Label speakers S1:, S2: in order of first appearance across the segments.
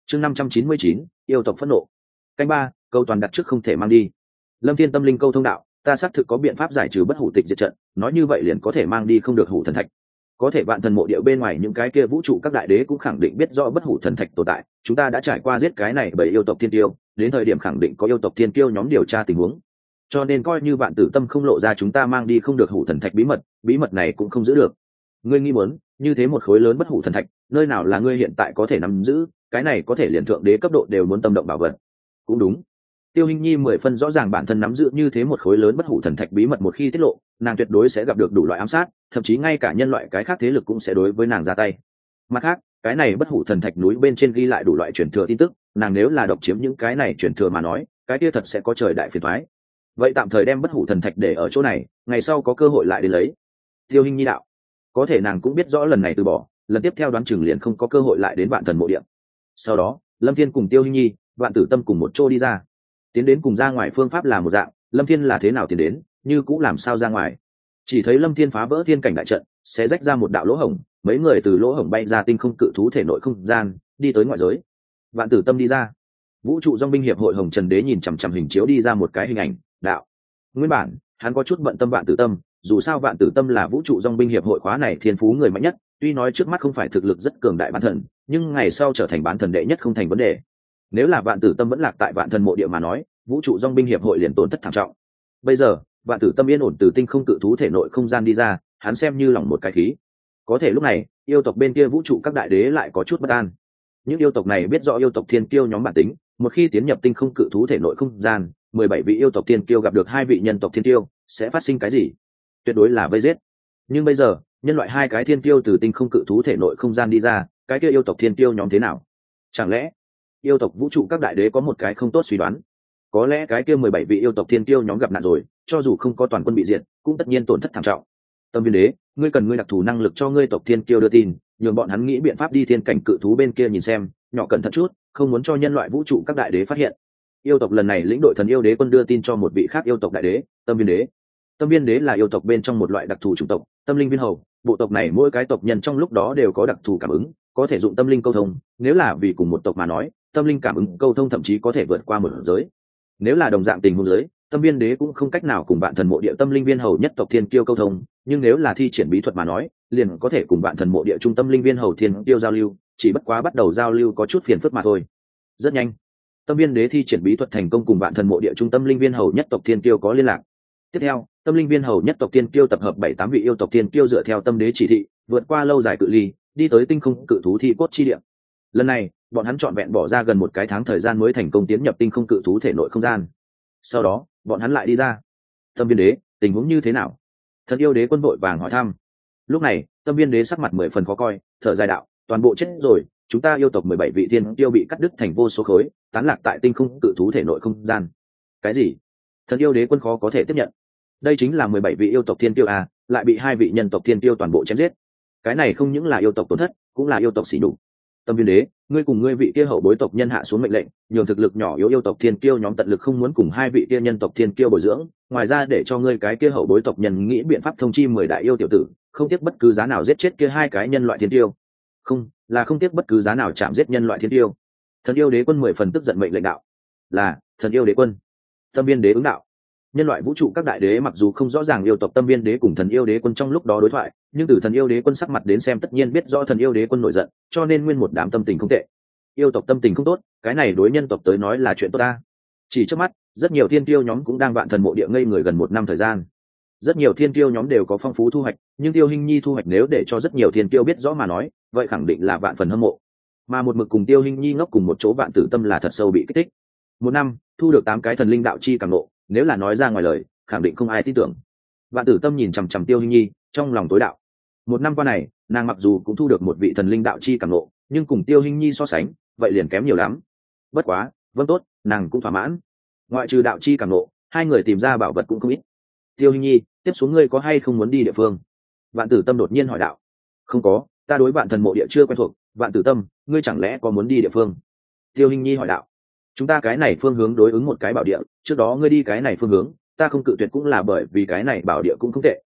S1: chương 599, yêu tộc phẫn nộ. Canh ba, câu toàn đặt trước không thể mang đi. Lâm Thiên tâm linh câu thông đạo, ta xác thực có biện pháp giải trừ bất hủ tịch diệt trận, nói như vậy liền có thể mang đi không được hủ thần thạch. Có thể vạn thần mộ địa bên ngoài những cái kia vũ trụ các đại đế cũng khẳng định biết rõ bất hủ thần thạch tồn tại, chúng ta đã trải qua giết cái này bởi yêu tộc thiên tiêu, đến thời điểm khẳng định có yêu tộc thiên tiêu nhóm điều tra tình huống. Cho nên coi như vạn tử tâm không lộ ra chúng ta mang đi không được hủ thần thạch bí mật này cũng không giữ được. Ngươi nghi muốn, như thế một khối lớn bất hủ thần thạch, nơi nào là ngươi hiện tại có thể nắm giữ, cái này có thể liền thượng đế cấp độ đều muốn tâm động bảo vật. Cũng đúng. Tiêu Hinh Nhi 10 phân rõ ràng bản thân nắm giữ như thế một khối lớn bất hủ thần thạch bí mật, một khi tiết lộ, nàng tuyệt đối sẽ gặp được đủ loại ám sát, thậm chí ngay cả nhân loại cái khác thế lực cũng sẽ đối với nàng ra tay. Mặt khác, cái này bất hủ thần thạch núi bên trên ghi lại đủ loại truyền thừa tin tức, nàng nếu là độc chiếm những cái này truyền thừa mà nói, cái kia thật sẽ có trời đại phiền toái. Vậy tạm thời đem bất hủ thần thạch để ở chỗ này, ngày sau có cơ hội lại đến lấy. Tiêu Hinh Nhi đạo. Có thể nàng cũng biết rõ lần này từ bỏ, lần tiếp theo đoán chừng liền không có cơ hội lại đến vạn thần mộ địa. Sau đó, Lâm Thiên cùng Tiêu Hinh Nhi, Vạn Tử Tâm cùng một chỗ đi ra. Tiến đến cùng ra ngoài phương pháp là một dạng, Lâm Thiên là thế nào tiến đến, như cũng làm sao ra ngoài. Chỉ thấy Lâm Thiên phá vỡ thiên cảnh đại trận, sẽ rách ra một đạo lỗ hổng, mấy người từ lỗ hổng bay ra tinh không cự thú thể nội không gian, đi tới ngoại giới. Vạn Tử Tâm đi ra. Vũ trụ Dòng binh hiệp hội Hồng Trần Đế nhìn chằm chằm hình chiếu đi ra một cái hình ảnh, đạo. Nguyên bản, hắn có chút bận tâm Vạn Tử Tâm, dù sao Vạn Tử Tâm là vũ trụ Dòng binh hiệp hội khóa này thiên phú người mạnh nhất, tuy nói trước mắt không phải thực lực rất cường đại bán thần, nhưng ngày sau trở thành bán thần đệ nhất không thành vấn đề. Nếu là Vạn Tử Tâm vẫn lạc tại Vạn thần mộ địa mà nói, vũ trụ Dòng binh hiệp hội liền tổn thất thảm trọng. Bây giờ, Vạn Tử Tâm yên ổn từ tinh không cự thú thể nội không gian đi ra, hắn xem như lỏng một cái khí. Có thể lúc này, yêu tộc bên kia vũ trụ các đại đế lại có chút bất an. Những yêu tộc này biết rõ yêu tộc thiên kiêu nhóm bản tính, một khi tiến nhập tinh không cự thú thể nội không gian, 17 vị yêu tộc thiên kiêu gặp được 2 vị nhân tộc thiên kiêu, sẽ phát sinh cái gì? Tuyệt đối là vây giết. Nhưng bây giờ, nhân loại 2 cái thiên kiêu từ tinh không cự thú thể nội không gian đi ra, cái kia yêu tộc thiên kiêu nhóm thế nào? Chẳng lẽ yêu tộc vũ trụ các đại đế có một cái không tốt suy đoán? Có lẽ cái kia 17 vị yêu tộc thiên kiêu nhóm gặp nạn rồi, cho dù không có toàn quân bị diệt, cũng tất nhiên tổn thất thảm trọng. Tâm Viên Đế, ngươi cần ngươi đặc thù năng lực cho ngươi tộc thiên kiêu đưa tin, nhường bọn hắn nghĩ biện pháp đi thiên cảnh cự thú bên kia nhìn xem, nhỏ cẩn thận chút, không muốn cho nhân loại vũ trụ các đại đế phát hiện. Yêu tộc lần này lĩnh đội thần yêu đế quân đưa tin cho một vị khác yêu tộc đại đế, Tâm Viên Đế. Tâm Viên Đế là yêu tộc bên trong một loại đặc thù chủng tộc, tâm linh viên hầu, bộ tộc này mỗi cái tộc nhân trong lúc đó đều có đặc thù cảm ứng, có thể dụng tâm linh câu thông, nếu là vì cùng một tộc mà nói, tâm linh cảm ứng câu thông thậm chí có thể vượt qua một giới. Nếu là đồng dạng tình huống giới, Tâm Viên Đế cũng không cách nào cùng bạn thần mộ địa tâm linh viên hầu nhất tộc thiên kiêu câu thông, nhưng nếu là thi triển bí thuật mà nói, liền có thể cùng bạn thần mộ địa trung tâm linh viên hầu thiên kiêu giao lưu, chỉ bất quá bắt đầu giao lưu có chút phiền phức mà thôi. Rất nhanh, Tâm Viên Đế thi triển bí thuật thành công cùng bạn thần mộ địa trung tâm linh viên hầu nhất tộc thiên kiêu có liên lạc. Tiếp theo, tâm linh viên hầu nhất tộc thiên kiêu tập hợp 7-8 vị yêu tộc thiên kiêu dựa theo tâm đế chỉ thị, vượt qua lâu dài cự ly, đi tới tinh không cự thú thi cốt chi địa. Lần này, bọn hắn trọn vẹn bỏ ra gần 1 cái tháng thời gian mới thành công tiến nhập tinh không cự thú thể nội không gian. Sau đó, bọn hắn lại đi ra. Tâm Viên Đế, tình huống như thế nào? Thần yêu đế quân vội vàng hỏi thăm. Lúc này, Tâm Viên Đế sắc mặt 10 phần khó coi, thở dài đạo, toàn bộ chết rồi, chúng ta yêu tộc 17 vị thiên kiêu bị cắt đứt thành vô số khối, tán lạc tại tinh không cự thú thể nội không gian. Cái gì? Thần yêu đế quân khó có thể tiếp nhận. Đây chính là 17 vị yêu tộc thiên kiêu à, lại bị 2 vị nhân tộc thiên kiêu toàn bộ chém giết. Cái này không những là yêu tộc tổn thất, cũng là yêu tộc sỉ nhục. Tâm Viên Đế, ngươi cùng ngươi vị kia hậu bối tộc nhân hạ xuống mệnh lệnh, nhường thực lực nhỏ yếu yêu tộc thiên kiêu nhóm tận lực không muốn cùng 2 vị kia nhân tộc thiên kiêu bồi dưỡng, ngoài ra để cho ngươi cái kia hậu bối tộc nhân nghĩ biện pháp thông chi 10 đại yêu tiểu tử, không tiếc bất cứ giá nào giết chết kia 2 cái nhân loại thiên kiêu. Không, là không tiếc bất cứ giá nào chạm giết nhân loại thiên kiêu. Thần yêu đế quân 10 phần tức giận mệnh lệnh đạo. Là, thần yêu đế quân. Tâm Viên Đế ứng đạo. Nhân loại vũ trụ các đại đế mặc dù không rõ ràng yêu tộc Tâm Viên Đế cùng thần yêu đế quân trong lúc đó đối thoại, nhưng từ thần yêu đế quân sắc mặt đến xem tất nhiên biết rõ thần yêu đế quân nổi giận, cho nên nguyên một đám tâm tình không tệ. Yêu tộc tâm tình không tốt, cái này đối nhân tộc tới nói là chuyện tốt ta. Chỉ trước mắt, rất nhiều thiên tiêu nhóm cũng đang vạn thần mộ địa ngây người gần 1 năm thời gian. Rất nhiều thiên tiêu nhóm đều có phong phú thu hoạch, nhưng Tiêu Hinh Nhi thu hoạch nếu để cho rất nhiều thiên tiêu biết rõ mà nói, vậy khẳng định là vạn phần hâm mộ. Mà một mực cùng Tiêu Hinh Nhi ngốc cùng một chỗ Vạn Tử Tâm là thật sâu bị kích thích. 1 năm, thu được 8 cái thần linh đạo chi cảm ngộ, nếu là nói ra ngoài lời, khẳng định không ai tin tưởng. Vạn Tử Tâm nhìn chằm chằm Tiêu Hinh Nhi, trong lòng tối đạo. 1 năm qua này, nàng mặc dù cũng thu được một vị thần linh đạo chi cảm ngộ, nhưng cùng Tiêu Hinh Nhi so sánh, vậy liền kém nhiều lắm. Bất quá, vâng tốt, nàng cũng thỏa mãn. Ngoại trừ đạo chi cảm ngộ, 2 người tìm ra bảo vật cũng không ít. Tiêu Hinh Nhi, tiếp xuống ngươi có hay không muốn đi địa phương? Vạn Tử Tâm đột nhiên hỏi đạo. Không có, ta đối Vạn thần mộ địa chưa quen thuộc. Vạn Tử Tâm, ngươi chẳng lẽ có muốn đi địa phương? Tiêu Hinh Nhi hỏi đạo. Chúng ta cái này phương hướng đối ứng một cái bảo địa, trước đó ngươi đi cái này phương hướng, ta không cự tuyệt cũng là bởi vì cái này bảo địa cũng không tệ,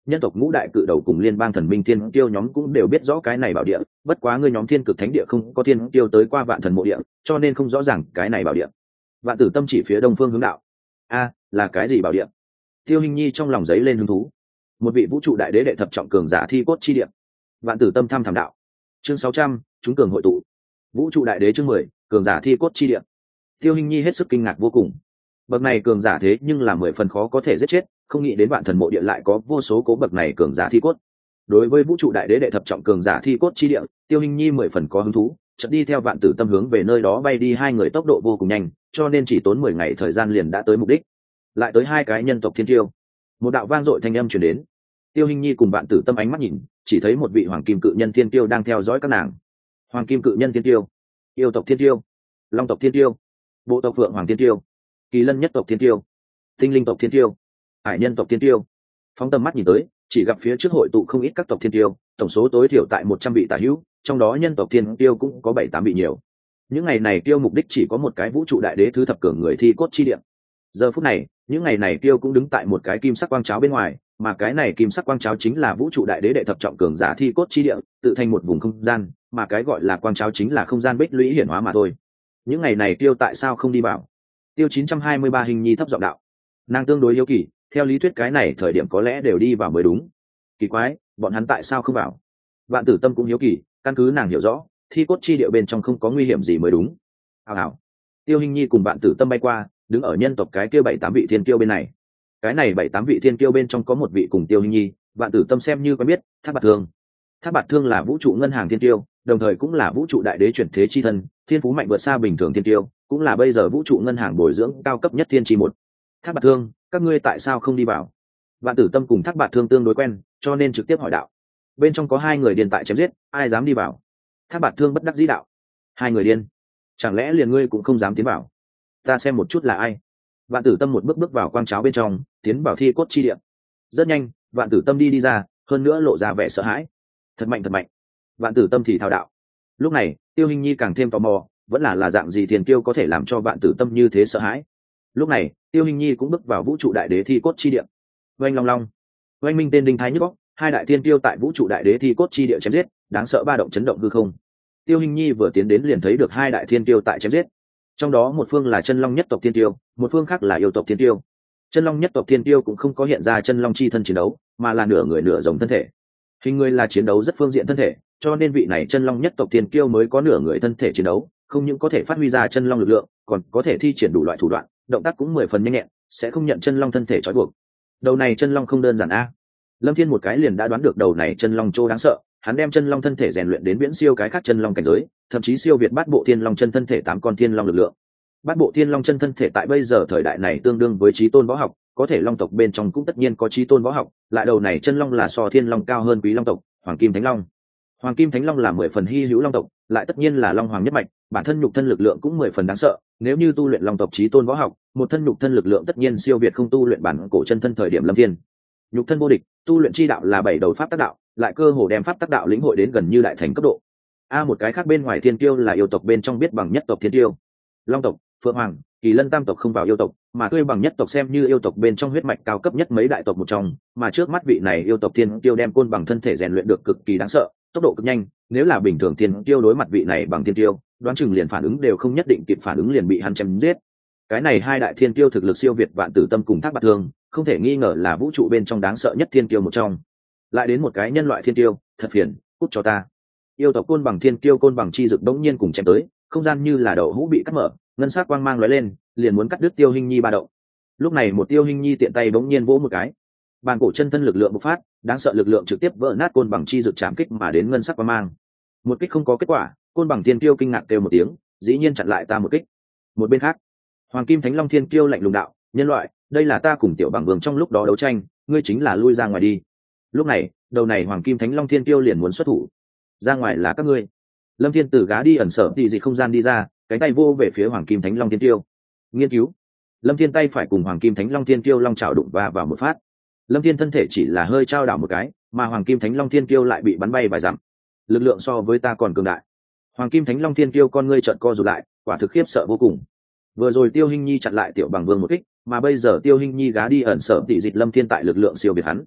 S1: nhân tộc ngũ đại cự đầu cùng liên bang thần minh thiên tiêu nhóm cũng đều biết rõ cái này bảo địa, bất quá ngươi nhóm thiên cực thánh địa không có thiên tiêu tới qua vạn thần mộ địa, cho nên không rõ ràng cái này bảo địa. Vạn Tử Tâm chỉ phía đông phương hướng đạo. A, là cái gì bảo địa? Tiêu Hinh Nhi trong lòng giấy lên hứng thú. Một vị vũ trụ đại đế đệ thập trọng cường giả thi cốt chi địa. Vạn Tử Tâm thăm thẳm đạo. Chương 600, chúng cường hội tụ. Vũ trụ đại đế chương 10, cường giả thi cốt chi địa. Tiêu Hinh Nhi hết sức kinh ngạc vô cùng. Bậc này cường giả thế nhưng là 10 phần khó có thể giết chết, không nghĩ đến vạn thần mộ địa lại có vô số cố bậc này cường giả thi cốt. Đối với vũ trụ đại đế đệ thập trọng cường giả thi cốt chi địa, Tiêu Hinh Nhi 10 phần có hứng thú, chợt đi theo Vạn Tử Tâm hướng về nơi đó bay đi, hai người tốc độ vô cùng nhanh, cho nên chỉ tốn 10 ngày thời gian liền đã tới mục đích. Lại tới hai cái nhân tộc thiên tiêu. Một đạo vang dội thanh âm truyền đến. Tiêu Hinh Nhi cùng Vạn Tử Tâm ánh mắt nhìn, chỉ thấy một vị hoàng kim cự nhân thiên tiêu đang theo dõi các nàng. Hoàng kim cự nhân thiên tiêu, yêu tộc thiên tiêu, long tộc thiên tiêu, bộ tộc phượng hoàng thiên tiêu, kỳ lân nhất tộc thiên tiêu, tinh linh tộc thiên tiêu, hải nhân tộc thiên tiêu. Phóng tầm mắt nhìn tới, chỉ gặp phía trước hội tụ không ít các tộc thiên tiêu, tổng số tối thiểu tại 100 vị tả hữu, trong đó nhân tộc thiên tiêu cũng có 7-8 vị nhiều. Những ngày này tiêu mục đích chỉ có một cái vũ trụ đại đế thứ thập cường người thi cốt chi địa. Giờ phút này, những ngày này tiêu cũng đứng tại một cái kim sắc quang cháo bên ngoài, mà cái này kim sắc quang cháo chính là vũ trụ đại đế đệ thập trọng cường giả thi cốt chi địa, tự thành một vùng không gian, mà cái gọi là quang cháo chính là không gian bích lũy hiển hóa mà thôi. Những ngày này tiêu tại sao không đi vào? Tiêu 923 Hình Nhi thấp giọng đạo. Nàng tương đối yếu kỳ, theo lý thuyết cái này thời điểm có lẽ đều đi vào mới đúng. Kỳ quái, bọn hắn tại sao không vào? Vạn Tử Tâm cũng hiếu kỳ, căn cứ nàng hiểu rõ, thi cốt chi địa bên trong không có nguy hiểm gì mới đúng. Hảo. Tiêu Hinh Nhi cùng Vạn Tử Tâm bay qua, đứng ở nhân tộc cái kia 7-8 vị thiên kiêu bên này. Cái này 7-8 vị thiên kiêu bên trong có một vị cùng Tiêu Hinh Nhi, Vạn Tử Tâm xem như quen biết, Thác Bạt Thương. Thác Bạt Thương là vũ trụ ngân hàng thiên kiêu, đồng thời cũng là vũ trụ đại đế chuyển thế chi thân, thiên phú mạnh vượt xa bình thường thiên kiêu, cũng là bây giờ vũ trụ ngân hàng bồi dưỡng cao cấp nhất thiên chi một. Thác Bạt Thương, các ngươi tại sao không đi vào? Vạn Tử Tâm cùng Thác Bạt Thương tương đối quen, cho nên trực tiếp hỏi đạo. Bên trong có hai người điên tại chém giết, ai dám đi vào? Thác Bạt Thương bất đắc dĩ đạo. Hai người điên? Chẳng lẽ liền ngươi cũng không dám tiến vào? Ta xem một chút là ai. Vạn Tử Tâm một bước bước vào quang cháo bên trong, tiến vào thi cốt chi địa. Rất nhanh, Vạn Tử Tâm đi ra, hơn nữa lộ ra vẻ sợ hãi. Thật mạnh thật mạnh. Vạn Tử Tâm thì thao đạo. Lúc này, Tiêu Hinh Nhi càng thêm tò mò, vẫn là dạng gì thiên kiêu có thể làm cho Vạn Tử Tâm như thế sợ hãi. Lúc này, Tiêu Hinh Nhi cũng bước vào vũ trụ đại đế thi cốt chi địa. Oanh long long, oanh minh tên đinh thái nhức óc, hai đại thiên kiêu tại vũ trụ đại đế thi cốt chi địa chém giết, đáng sợ ba động chấn động hư không. Tiêu Hinh Nhi vừa tiến đến liền thấy được hai đại thiên kiêu tại chém giết. Trong đó một phương là chân long nhất tộc thiên kiêu, một phương khác là yêu tộc thiên kiêu. Chân long nhất tộc thiên kiêu cũng không có hiện ra chân long chi thân chiến đấu, mà là nửa người nửa rồng thân thể. Hình người là chiến đấu rất phương diện thân thể, cho nên vị này chân long nhất tộc thiên kiêu mới có nửa người thân thể chiến đấu, không những có thể phát huy ra chân long lực lượng, còn có thể thi triển đủ loại thủ đoạn, động tác cũng 10 phần nhanh nhẹn, sẽ không nhận chân long thân thể trói buộc. Đầu này chân long không đơn giản a. Lâm Thiên một cái liền đã đoán được đầu này chân long trô đáng sợ, hắn đem chân long thân thể rèn luyện đến viễn siêu cái khác chân long cảnh giới, thậm chí siêu việt bát bộ thiên long chân thân thể 8 con thiên long lực lượng. Bát bộ thiên long chân thân thể tại bây giờ thời đại này tương đương với chí tôn võ học, có thể long tộc bên trong cũng tất nhiên có chí tôn võ học, lại đầu này chân long là so thiên long cao hơn quý long tộc, hoàng kim thánh long. Hoàng kim thánh long là 10 phần hy hữu long tộc, lại tất nhiên là long hoàng nhất mạch, bản thân nhục thân lực lượng cũng 10 phần đáng sợ, nếu như tu luyện long tộc chí tôn võ học, một thân nhục thân lực lượng tất nhiên siêu việt không tu luyện bản cổ chân thân thời điểm Lâm Thiên. Nhục thân vô địch, tu luyện chi đạo là 7 đầu pháp tác đạo, lại cơ hồ đem pháp tác đạo lĩnh hội đến gần như đại thành cấp độ. Một cái khác bên ngoài thiên tiêu là yêu tộc bên trong biết bằng nhất tộc thiên tiêu. Long tộc, Phượng Hoàng, Kỳ Lân tam tộc không vào yêu tộc, mà tươi bằng nhất tộc xem như yêu tộc bên trong huyết mạch cao cấp nhất mấy đại tộc một trong, mà trước mắt vị này yêu tộc thiên tiêu đem côn bằng thân thể rèn luyện được cực kỳ đáng sợ, tốc độ cực nhanh, nếu là bình thường thiên tiêu đối mặt vị này bằng thiên tiêu, đoán chừng liền phản ứng đều không nhất định kịp phản ứng liền bị hắn chém giết. Cái này hai đại thiên tiêu thực lực siêu việt Vạn Tử Tâm cùng Thác Bạt Thương, không thể nghi ngờ là vũ trụ bên trong đáng sợ nhất thiên tiêu một trong. Lại đến một cái nhân loại thiên tiêu, thật phiền, cút cho ta. Yêu tộc côn bằng thiên tiêu côn bằng chi dực bỗng nhiên cùng chém tới, không gian như là đậu hũ bị cắt mở, ngân sắc quang mang lóe lên, liền muốn cắt đứt Tiêu Hinh Nhi ba động. Lúc này một Tiêu Hinh Nhi tiện tay bỗng nhiên vỗ một cái, bàn cổ chân thân lực lượng bộc phát, đáng sợ lực lượng trực tiếp vỡ nát côn bằng chi dực chạm kích mà đến ngân sắc quang mang. Một kích không có kết quả, côn bằng thiên tiêu kinh ngạc kêu một tiếng, dĩ nhiên chặn lại ta một kích. Một bên khác, Hoàng Kim Thánh Long thiên tiêu lạnh lùng đạo, nhân loại, đây là ta cùng Tiểu Bằng Vương trong lúc đó đấu tranh, ngươi chính là lui ra ngoài đi. Lúc này, đầu này Hoàng Kim Thánh Long thiên tiêu liền muốn xuất thủ. Ra ngoài là các ngươi. Lâm Thiên từ gá đi ẩn sở thì dị không gian đi ra, cánh tay vô về phía Hoàng Kim Thánh Long thiên tiêu. Nghiên cứu. Lâm Thiên tay phải cùng Hoàng Kim Thánh Long thiên tiêu long chảo đụng vào một phát. Lâm Thiên thân thể chỉ là hơi trao đảo một cái, mà Hoàng Kim Thánh Long thiên tiêu lại bị bắn bay vài dặm. Lực lượng so với ta còn cường đại. Hoàng Kim Thánh Long thiên tiêu con ngươi trợn co rụt lại, quả thực khiếp sợ vô cùng. Vừa rồi Tiêu Hinh Nhi chặn lại Tiểu Bằng Vương một kích, mà bây giờ Tiêu Hinh Nhi gá đi ẩn sở tỷ dịch Lâm Thiên tại lực lượng siêu việt hắn.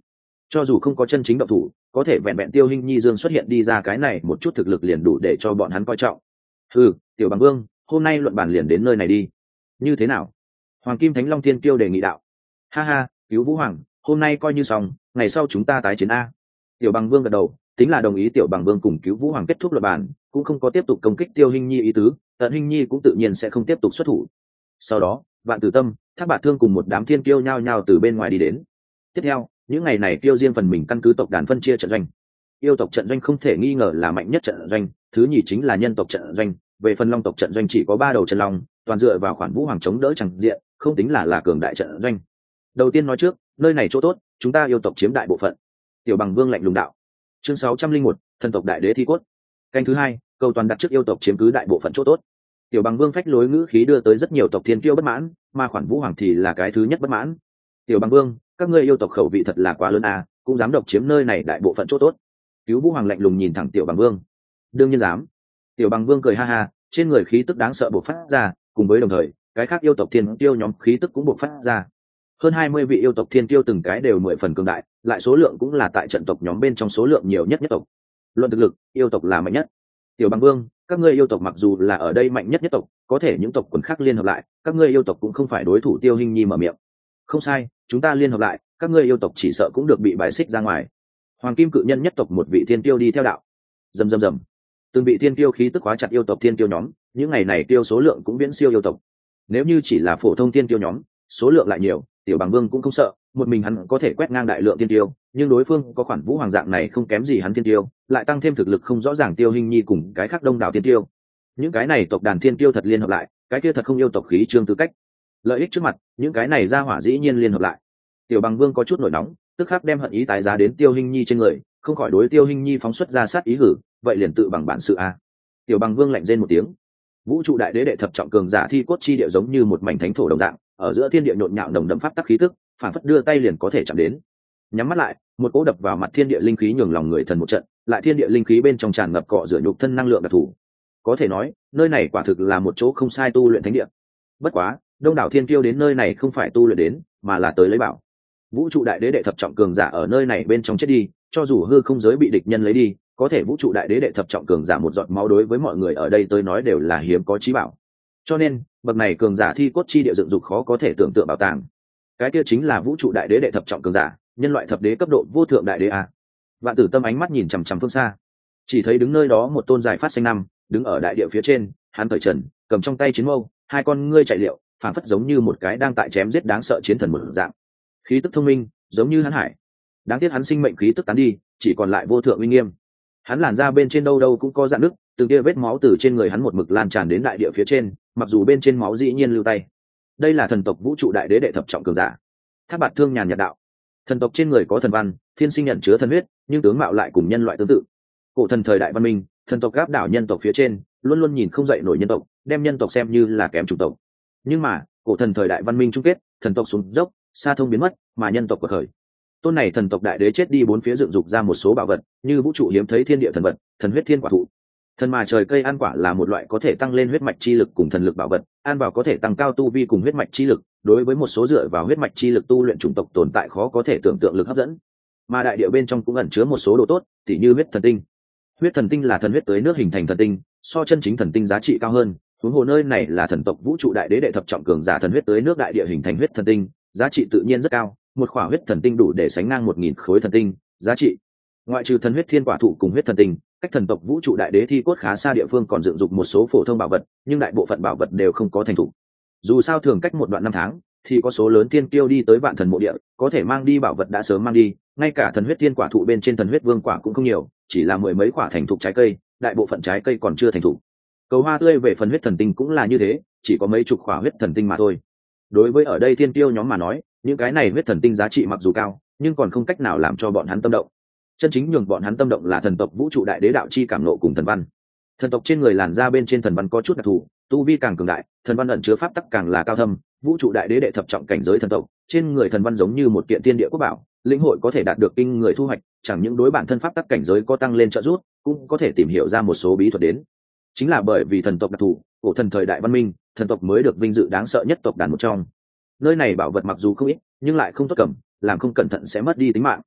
S1: cho dù không có chân chính động thủ, có thể vẹn vẹn Tiêu Hinh Nhi Dương xuất hiện đi ra cái này một chút thực lực liền đủ để cho bọn hắn coi trọng. Tiểu bằng vương, hôm nay luận bàn liền đến nơi này đi, như thế nào? Hoàng Kim Thánh Long Thiên Kiêu đề nghị đạo. Ha ha, cứu Vũ Hoàng, hôm nay coi như xong, ngày sau chúng ta tái chiến a. Tiểu bằng vương gật đầu, tính là đồng ý Tiểu bằng vương cùng cứu Vũ Hoàng kết thúc luận bàn, cũng không có tiếp tục công kích Tiêu Hinh Nhi ý tứ, Tận Hinh Nhi cũng tự nhiên sẽ không tiếp tục xuất thủ. Sau đó, Vạn Tử Tâm, Thác Bạt Thương cùng một đám thiên kiêu nhao nhao từ bên ngoài đi đến. Tiếp theo, những ngày này kiêu riêng phần mình căn cứ tộc đàn phân chia trận doanh. Yêu tộc trận doanh không thể nghi ngờ là mạnh nhất trận doanh, thứ nhì chính là nhân tộc trận doanh, về phần long tộc trận doanh chỉ có 3 đầu chân long, toàn dựa vào khoản Vũ Hoàng chống đỡ chẳng diện, không tính là cường đại trận doanh. Đầu tiên nói trước, nơi này chỗ tốt, chúng ta yêu tộc chiếm đại bộ phận. Tiểu bằng vương lạnh lùng đạo. Chương 601, thần tộc đại đế thi cốt. Canh thứ hai, cầu toàn đặt trước yêu tộc chiếm cứ đại bộ phận chỗ tốt. Tiểu bằng vương phách lối ngữ khí đưa tới rất nhiều tộc thiên kiêu bất mãn, mà khoản Vũ Hoàng thì là cái thứ nhất bất mãn. Tiểu bằng vương, các ngươi yêu tộc khẩu vị thật là quá lớn à, cũng dám độc chiếm nơi này đại bộ phận chỗ tốt. Cứu Vũ Hoàng lạnh lùng nhìn thẳng Tiểu bằng vương. Đương nhiên dám. Tiểu bằng vương cười ha ha, trên người khí tức đáng sợ bộc phát ra, cùng với đồng thời cái khác yêu tộc thiên kiêu nhóm khí tức cũng bộc phát ra. Hơn 20 vị yêu tộc thiên kiêu từng cái đều 10 phần cường đại, lại số lượng cũng là tại trận tộc nhóm bên trong số lượng nhiều nhất nhất tộc. Luận thực lực, yêu tộc là mạnh nhất. Tiểu bằng vương, các ngươi yêu tộc mặc dù là ở đây mạnh nhất nhất tộc, có thể những tộc quần khác liên hợp lại, các ngươi yêu tộc cũng không phải đối thủ. Tiêu Hinh Nhi mở miệng. Không sai, chúng ta liên hợp lại, các ngươi yêu tộc chỉ sợ cũng được bị bài xích ra ngoài. Hoàng Kim Cự Nhân nhất tộc một vị thiên tiêu đi theo đạo. Rầm rầm rầm. Từng vị thiên tiêu khí tức hóa chặt yêu tộc thiên tiêu nhóm, những ngày này tiêu số lượng cũng viễn siêu yêu tộc. Nếu như chỉ là phổ thông thiên tiêu nhóm, số lượng lại nhiều, Tiểu bằng vương cũng không sợ, một mình hắn có thể quét ngang đại lượng thiên tiêu, nhưng đối phương có khoản Vũ Hoàng dạng này không kém gì hắn thiên tiêu, lại tăng thêm thực lực không rõ ràng Tiêu Hinh Nhi cùng cái khác đông đảo thiên tiêu. Những cái này tộc đàn thiên tiêu thật liên hợp lại, cái kia thật không yêu tộc khí trương tư cách. Lợi ích trước mặt, những cái này ra hỏa dĩ nhiên liên hợp lại. Tiểu bằng vương có chút nổi nóng, tức khắc đem hận ý tái giá đến Tiêu Hinh Nhi trên người, không khỏi đối Tiêu Hinh Nhi phóng xuất ra sát ý hử, vậy liền tự bằng bản sự a. Tiểu bằng vương lạnh rên một tiếng. Vũ trụ đại đế đệ thập trọng cường giả thi cốt chi địa giống như một mảnh thánh thổ đồng dạng, ở giữa thiên địa nhộn nhạo nồng đậm pháp tắc khí tức, phản phất đưa tay liền có thể chạm đến. Nhắm mắt lại, một cỗ đập vào mặt thiên địa linh khí nhường lòng người thần một trận, lại thiên địa linh khí bên trong tràn ngập cọ rửa nhục thân năng lượng đặc thù. Có thể nói, nơi này quả thực là một chỗ không sai tu luyện thánh địa. Bất quá, đông đảo thiên kiêu đến nơi này không phải tu luyện đến, mà là tới lấy bảo. Vũ trụ đại đế đệ thập trọng cường giả ở nơi này bên trong chết đi, cho dù hư không giới bị địch nhân lấy đi, có thể vũ trụ đại đế đệ thập trọng cường giả một giọt máu đối với mọi người ở đây tới nói đều là hiếm có chí bảo. Cho nên, bậc này cường giả thi cốt chi địa dựng dục khó có thể tưởng tượng bảo tàng. Cái kia chính là vũ trụ đại đế đệ thập trọng cường giả, nhân loại thập đế cấp độ vô thượng đại đế a. Vạn Tử Tâm ánh mắt nhìn chằm chằm phương xa, chỉ thấy đứng nơi đó một tôn dài phát xanh năm, đứng ở đại địa phía trên, hắn cởi trần, cầm trong tay chiến mâu, hai con ngươi chạy liệu, phảng phất giống như một cái đang tại chém giết đáng sợ chiến thần một dạng. Khí tức thông minh, giống như hắn hải. Đáng tiếc hắn sinh mệnh khí tức tán đi, chỉ còn lại vô thượng uy nghiêm. Hắn làn ra bên trên đâu đâu cũng có rạn nứt, từng tia vết máu từ trên người hắn một mực lan tràn đến đại địa phía trên, mặc dù bên trên máu dĩ nhiên lưu tay. Đây là thần tộc vũ trụ đại đế đệ thập trọng cường giả. Thác Bạt Thương nhàn nhạt đạo. Thần tộc trên người có thần văn, thiên sinh nhận chứa thần huyết, nhưng tướng mạo lại cùng nhân loại tương tự. Cổ thần thời đại văn minh, thần tộc gáp đảo nhân tộc phía trên, luôn luôn nhìn không dậy nổi nhân tộc, đem nhân tộc xem như là kém chủng tộc. Nhưng mà, cổ thần thời đại văn minh chung kết, thần tộc xuống dốc, xa thông biến mất, mà nhân tộc quật khởi. Tôn này thần tộc đại đế chết đi, bốn phía dựng dục ra một số bảo vật, như vũ trụ hiếm thấy thiên địa thần vật, thần huyết thiên quả thụ. Thần mà trời cây ăn quả là một loại có thể tăng lên huyết mạch chi lực cùng thần lực bảo vật, ăn vào có thể tăng cao tu vi cùng huyết mạch chi lực, đối với một số dựa vào huyết mạch chi lực tu luyện chủng tộc tồn tại khó có thể tưởng tượng lực hấp dẫn. Mà đại địa bên trong cũng ẩn chứa một số đồ tốt, tỉ như huyết thần tinh. Huyết thần tinh là thần huyết tới nước hình thành thần tinh, so chân chính thần tinh giá trị cao hơn. Huống hồ nơi này là thần tộc vũ trụ đại đế đệ thập trọng cường giả thần huyết tới nước đại địa hình thành huyết thần tinh, giá trị tự nhiên rất cao, một khỏa huyết thần tinh đủ để sánh ngang 1000 khối thần tinh, giá trị. Ngoại trừ thần huyết thiên quả thụ cùng huyết thần tinh, cách thần tộc vũ trụ đại đế thi cốt khá xa địa phương còn dựng dục một số phổ thông bảo vật, nhưng đại bộ phận bảo vật đều không có thành thủ. Dù sao thường cách một đoạn năm tháng, thì có số lớn tiên kiêu đi tới vạn thần mộ địa, có thể mang đi bảo vật đã sớm mang đi, ngay cả thần huyết thiên quả thụ bên trên thần huyết vương quả cũng không nhiều, chỉ là mười mấy quả thành thục trái cây, đại bộ phận trái cây còn chưa thành thục. Cầu hoa tươi về phần huyết thần tinh cũng là như thế, chỉ có mấy chục quả huyết thần tinh mà thôi. Đối với ở đây tiên kiêu nhóm mà nói, những cái này huyết thần tinh giá trị mặc dù cao, nhưng còn không cách nào làm cho bọn hắn tâm động. Chân chính nhường bọn hắn tâm động là thần tộc vũ trụ đại đế đạo chi cảm nộ cùng thần văn. Thần tộc trên người làn da bên trên thần văn có chút đặc thù, tu vi càng cường đại, thần văn ẩn chứa pháp tắc càng là cao thâm. Vũ trụ đại đế đệ thập trọng cảnh giới thần tộc, trên người thần văn giống như một kiện tiên địa quốc bảo, lĩnh hội có thể đạt được kinh người thu hoạch, chẳng những đối bản thân pháp tắc cảnh giới có tăng lên trợ giúp, cũng có thể tìm hiểu ra một số bí thuật đến. Chính là bởi vì thần tộc đặc thù, cổ thần thời đại văn minh, thần tộc mới được vinh dự đáng sợ nhất tộc đàn một trong. Nơi này bảo vật mặc dù không ít, nhưng lại không tốt cầm, làm không cẩn thận sẽ mất đi tính mạng.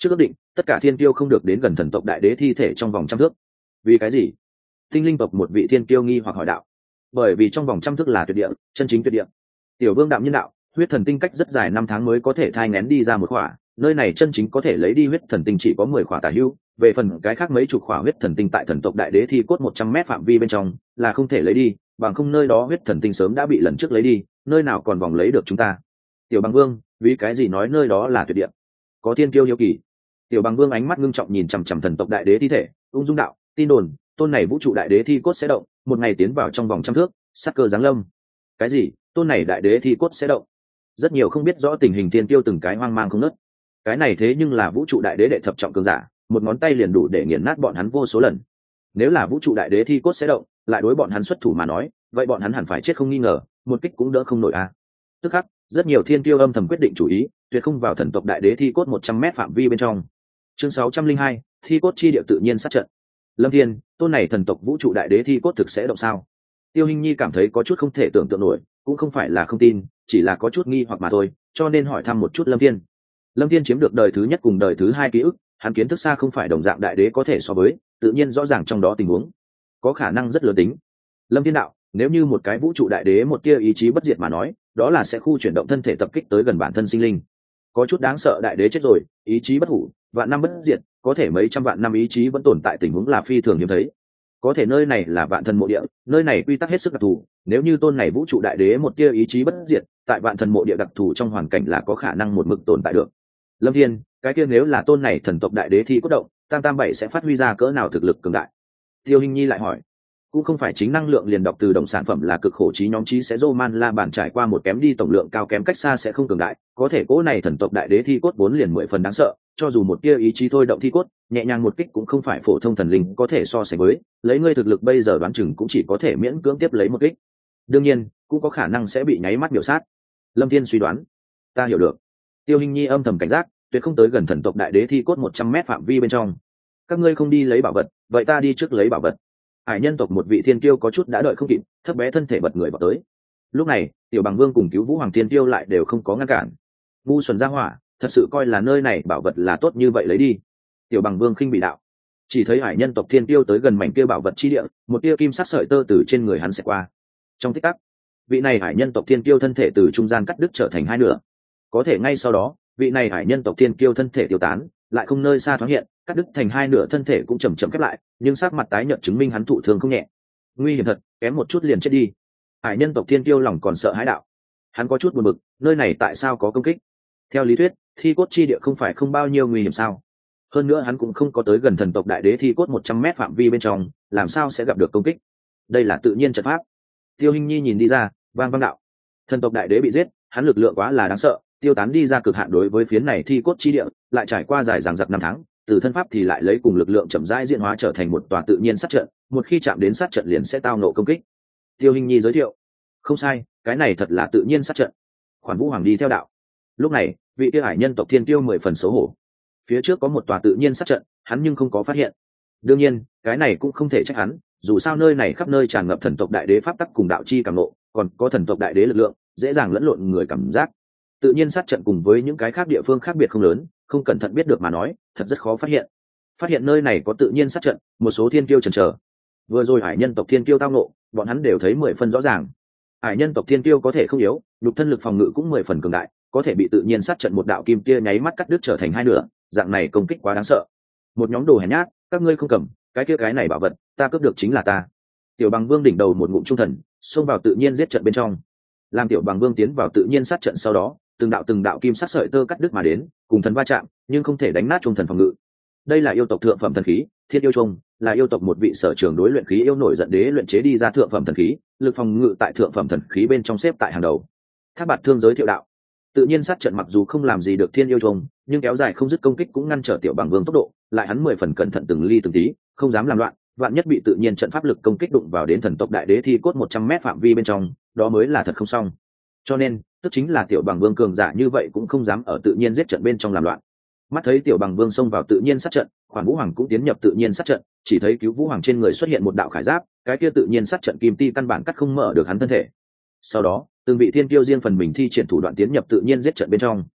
S1: trước ước định tất cả thiên kiêu không được đến gần thần tộc đại đế thi thể trong vòng 100 thước. Vì cái gì? Tinh linh tộc một vị thiên kiêu nghi hoặc hỏi đạo. Bởi vì trong vòng 100 thước là tuyệt địa, chân chính tuyệt địa. Tiểu vương đạm nhân đạo, huyết thần tinh cách rất dài 5 tháng mới có thể thai nghén đi ra một khỏa, nơi này chân chính có thể lấy đi huyết thần tinh chỉ có 10 khỏa tả hữu, về phần cái khác mấy chục khỏa huyết thần tinh tại thần tộc đại đế thi cốt 100 mét phạm vi bên trong là không thể lấy đi, bằng không nơi đó huyết thần tinh sớm đã bị lần trước lấy đi, nơi nào còn vòng lấy được chúng ta. Tiểu bằng vương, vì cái gì nói nơi đó là tuyệt địa? Có thiên kiêu hiếu kỳ. Tiểu bằng vương ánh mắt ngưng trọng nhìn chằm chằm thần tộc đại đế thi thể, ung dung đạo, tin đồn tôn này vũ trụ đại đế thi cốt sẽ động, một ngày tiến vào trong vòng 100 thước, sát cơ giáng lâm. Cái gì? Tôn này đại đế thi cốt sẽ động? Rất nhiều không biết rõ tình hình thiên kiêu từng cái hoang mang không nớt. Cái này thế nhưng là vũ trụ đại đế đệ thập trọng cường giả, một ngón tay liền đủ để nghiền nát bọn hắn vô số lần. Nếu là vũ trụ đại đế thi cốt sẽ động, lại đối bọn hắn xuất thủ mà nói, vậy bọn hắn hẳn phải chết không nghi ngờ, một kích cũng đỡ không nổi a. Tức khắc, rất nhiều thiên kiêu âm thầm quyết định chủ ý, tuyệt không vào thần tộc đại đế thi cốt 100 mét phạm vi bên trong. Chương 602, thi cốt chi địa tự nhiên sát trận. Lâm Thiên, tôn này thần tộc vũ trụ đại đế thi cốt thực sẽ động sao? Tiêu Hinh Nhi cảm thấy có chút không thể tưởng tượng nổi, cũng không phải là không tin, chỉ là có chút nghi hoặc mà thôi, cho nên hỏi thăm một chút Lâm Thiên. Lâm Thiên chiếm được đời thứ nhất cùng đời thứ hai ký ức, hắn kiến thức xa không phải đồng dạng đại đế có thể so với, tự nhiên rõ ràng trong đó tình huống, có khả năng rất lớn tính. Lâm Thiên đạo, nếu như một cái vũ trụ đại đế một tia ý chí bất diệt mà nói, đó là sẽ khu chuyển động thân thể tập kích tới gần bản thân sinh linh. Có chút đáng sợ, đại đế chết rồi, ý chí bất hủ, vạn năm bất diệt, có thể mấy trăm vạn năm ý chí vẫn tồn tại, tình huống là phi thường hiếm thấy. Có thể nơi này là vạn thần mộ địa, nơi này quy tắc hết sức đặc thù, nếu như tôn này vũ trụ đại đế một tia ý chí bất diệt, tại vạn thần mộ địa đặc thù trong hoàn cảnh là có khả năng một mực tồn tại được. Lâm Thiên, cái kia nếu là tôn này thần tộc đại đế thi cốt động, tam tam bảy sẽ phát huy ra cỡ nào thực lực cường đại? Tiêu Hinh Nhi lại hỏi. Cũng không phải chính năng lượng liền đọc từ đồng sản phẩm là cực khổ trí nhóm trí sẽ Roman La bản trải qua một kém đi tổng lượng cao kém cách xa sẽ không cường đại, có thể cỗ này thần tộc đại đế thi cốt 4 liền 10 phần đáng sợ, cho dù một tia ý chí thôi động thi cốt, nhẹ nhàng một kích cũng không phải phổ thông thần linh có thể so sánh với, lấy ngươi thực lực bây giờ đoán chừng cũng chỉ có thể miễn cưỡng tiếp lấy một kích. Đương nhiên, cũng có khả năng sẽ bị nháy mắt biểu sát. Lâm Thiên suy đoán. Ta hiểu được. Tiêu Hinh Nhi âm thầm cảnh giác, tuyệt không tới gần thần tộc đại đế thi cốt 100 mét phạm vi bên trong. Các ngươi không đi lấy bảo vật, vậy ta đi trước lấy bảo vật. Hải nhân tộc một vị thiên kiêu có chút đã đợi không kịp, thấp bé thân thể bật người vào tới. Lúc này, tiểu bằng vương cùng cứu vũ hoàng thiên kiêu lại đều không có ngăn cản. Ngu xuẩn ra hỏa, thật sự coi là nơi này bảo vật là tốt như vậy lấy đi. Tiểu bằng vương khinh bị đạo. Chỉ thấy hải nhân tộc thiên kiêu tới gần mảnh kia bảo vật chi địa, một tia kim sắc sợi tơ từ trên người hắn sẽ qua. Trong tích tắc, vị này hải nhân tộc thiên kiêu thân thể từ trung gian cắt đứt trở thành hai nửa. Có thể ngay sau đó, vị này hải nhân tộc thiên kiêu thân thể tiêu tán, lại không nơi xa thoáng hiện, cắt đứt thành hai nửa thân thể cũng chầm chậm khép lại, nhưng sắc mặt tái nhợt chứng minh hắn thụ thương không nhẹ. Nguy hiểm thật, kém một chút liền chết đi. Hải nhân tộc thiên kiêu lòng còn sợ hãi đạo. Hắn có chút buồn bực, nơi này tại sao có công kích? Theo lý thuyết, thi cốt chi địa không phải không bao nhiêu nguy hiểm sao? Hơn nữa hắn cũng không có tới gần thần tộc đại đế thi cốt 100 mét phạm vi bên trong, làm sao sẽ gặp được công kích? Đây là tự nhiên trận pháp. Tiêu Hinh Nhi nhìn đi ra, vang vang đạo. Thần tộc đại đế bị giết, hắn lực lượng quá là đáng sợ, tiêu tán đi ra cực hạn đối với phiến này thi cốt chi địa, lại trải qua dài dằng dặc 5 tháng, từ thân pháp thì lại lấy cùng lực lượng chậm rãi diễn hóa trở thành một tòa tự nhiên sát trận, một khi chạm đến sát trận liền sẽ tao nộ công kích. Tiêu Hinh Nhi giới thiệu. Không sai, cái này thật là tự nhiên sát trận. Khoản Vũ Hoàng đi theo đạo. Lúc này, vị tiêu hải nhân tộc thiên tiêu 10 phần xấu hổ. Phía trước có một tòa tự nhiên sát trận, hắn nhưng không có phát hiện. Đương nhiên, cái này cũng không thể trách hắn, dù sao nơi này khắp nơi tràn ngập thần tộc đại đế pháp tắc cùng đạo chi cảm ngộ, còn có thần tộc đại đế lực lượng, dễ dàng lẫn lộn người cảm giác. Tự nhiên sát trận cùng với những cái khác địa phương khác biệt không lớn, không cẩn thận biết được mà nói, thật rất khó phát hiện. Phát hiện nơi này có tự nhiên sát trận, một số thiên kiêu chần chờ. Vừa rồi hải nhân tộc thiên kiêu tao ngộ, bọn hắn đều thấy 10 phần rõ ràng. Hải nhân tộc thiên kiêu có thể không yếu, lục thân lực phòng ngự cũng 10 phần cường đại, có thể bị tự nhiên sát trận một đạo kim tia nháy mắt cắt đứt trở thành hai nửa, dạng này công kích quá đáng sợ. Một nhóm đồ hèn nhát, các ngươi không cầm, cái này bảo vật, ta cướp được chính là ta. Tiểu Bằng Vương đỉnh đầu một ngụm trung thần, xông vào tự nhiên giết trận bên trong. Làm Tiểu Bằng Vương tiến vào tự nhiên sát trận sau đó, từng đạo kim sắc sợi tơ cắt đứt mà đến, cùng thần va chạm, nhưng không thể đánh nát trung thần phòng ngự. Đây là yêu tộc thượng phẩm thần khí, Thiên Yêu Trung, là yêu tộc một vị sở trường đối luyện khí yêu nổi giận đế luyện chế đi ra thượng phẩm thần khí, lực phòng ngự tại thượng phẩm thần khí bên trong xếp tại hàng đầu. Thác Bạt Thương giới thiệu đạo. Tự nhiên sát trận mặc dù không làm gì được Thiên Yêu Trung, nhưng kéo dài không dứt công kích cũng ngăn trở Tiểu Bằng Vương tốc độ, lại hắn 10 phần cẩn thận từng ly từng tí, không dám làm loạn, vạn nhất bị tự nhiên trận pháp lực công kích đụng vào đến thần tộc đại đế thi cốt 100 mét phạm vi bên trong, đó mới là thật không xong. Cho nên, tức chính là Tiểu Bằng Vương cường giả như vậy cũng không dám ở tự nhiên giết trận bên trong làm loạn. Mắt thấy Tiểu Bằng Vương xông vào tự nhiên sát trận, Khoản Vũ Hoàng cũng tiến nhập tự nhiên sát trận, chỉ thấy cứu Vũ Hoàng trên người xuất hiện một đạo khải giáp, cái kia tự nhiên sát trận kim ti căn bản cắt không mở được hắn thân thể. Sau đó, từng vị thiên kiêu riêng phần mình thi triển thủ đoạn tiến nhập tự nhiên giết trận bên trong.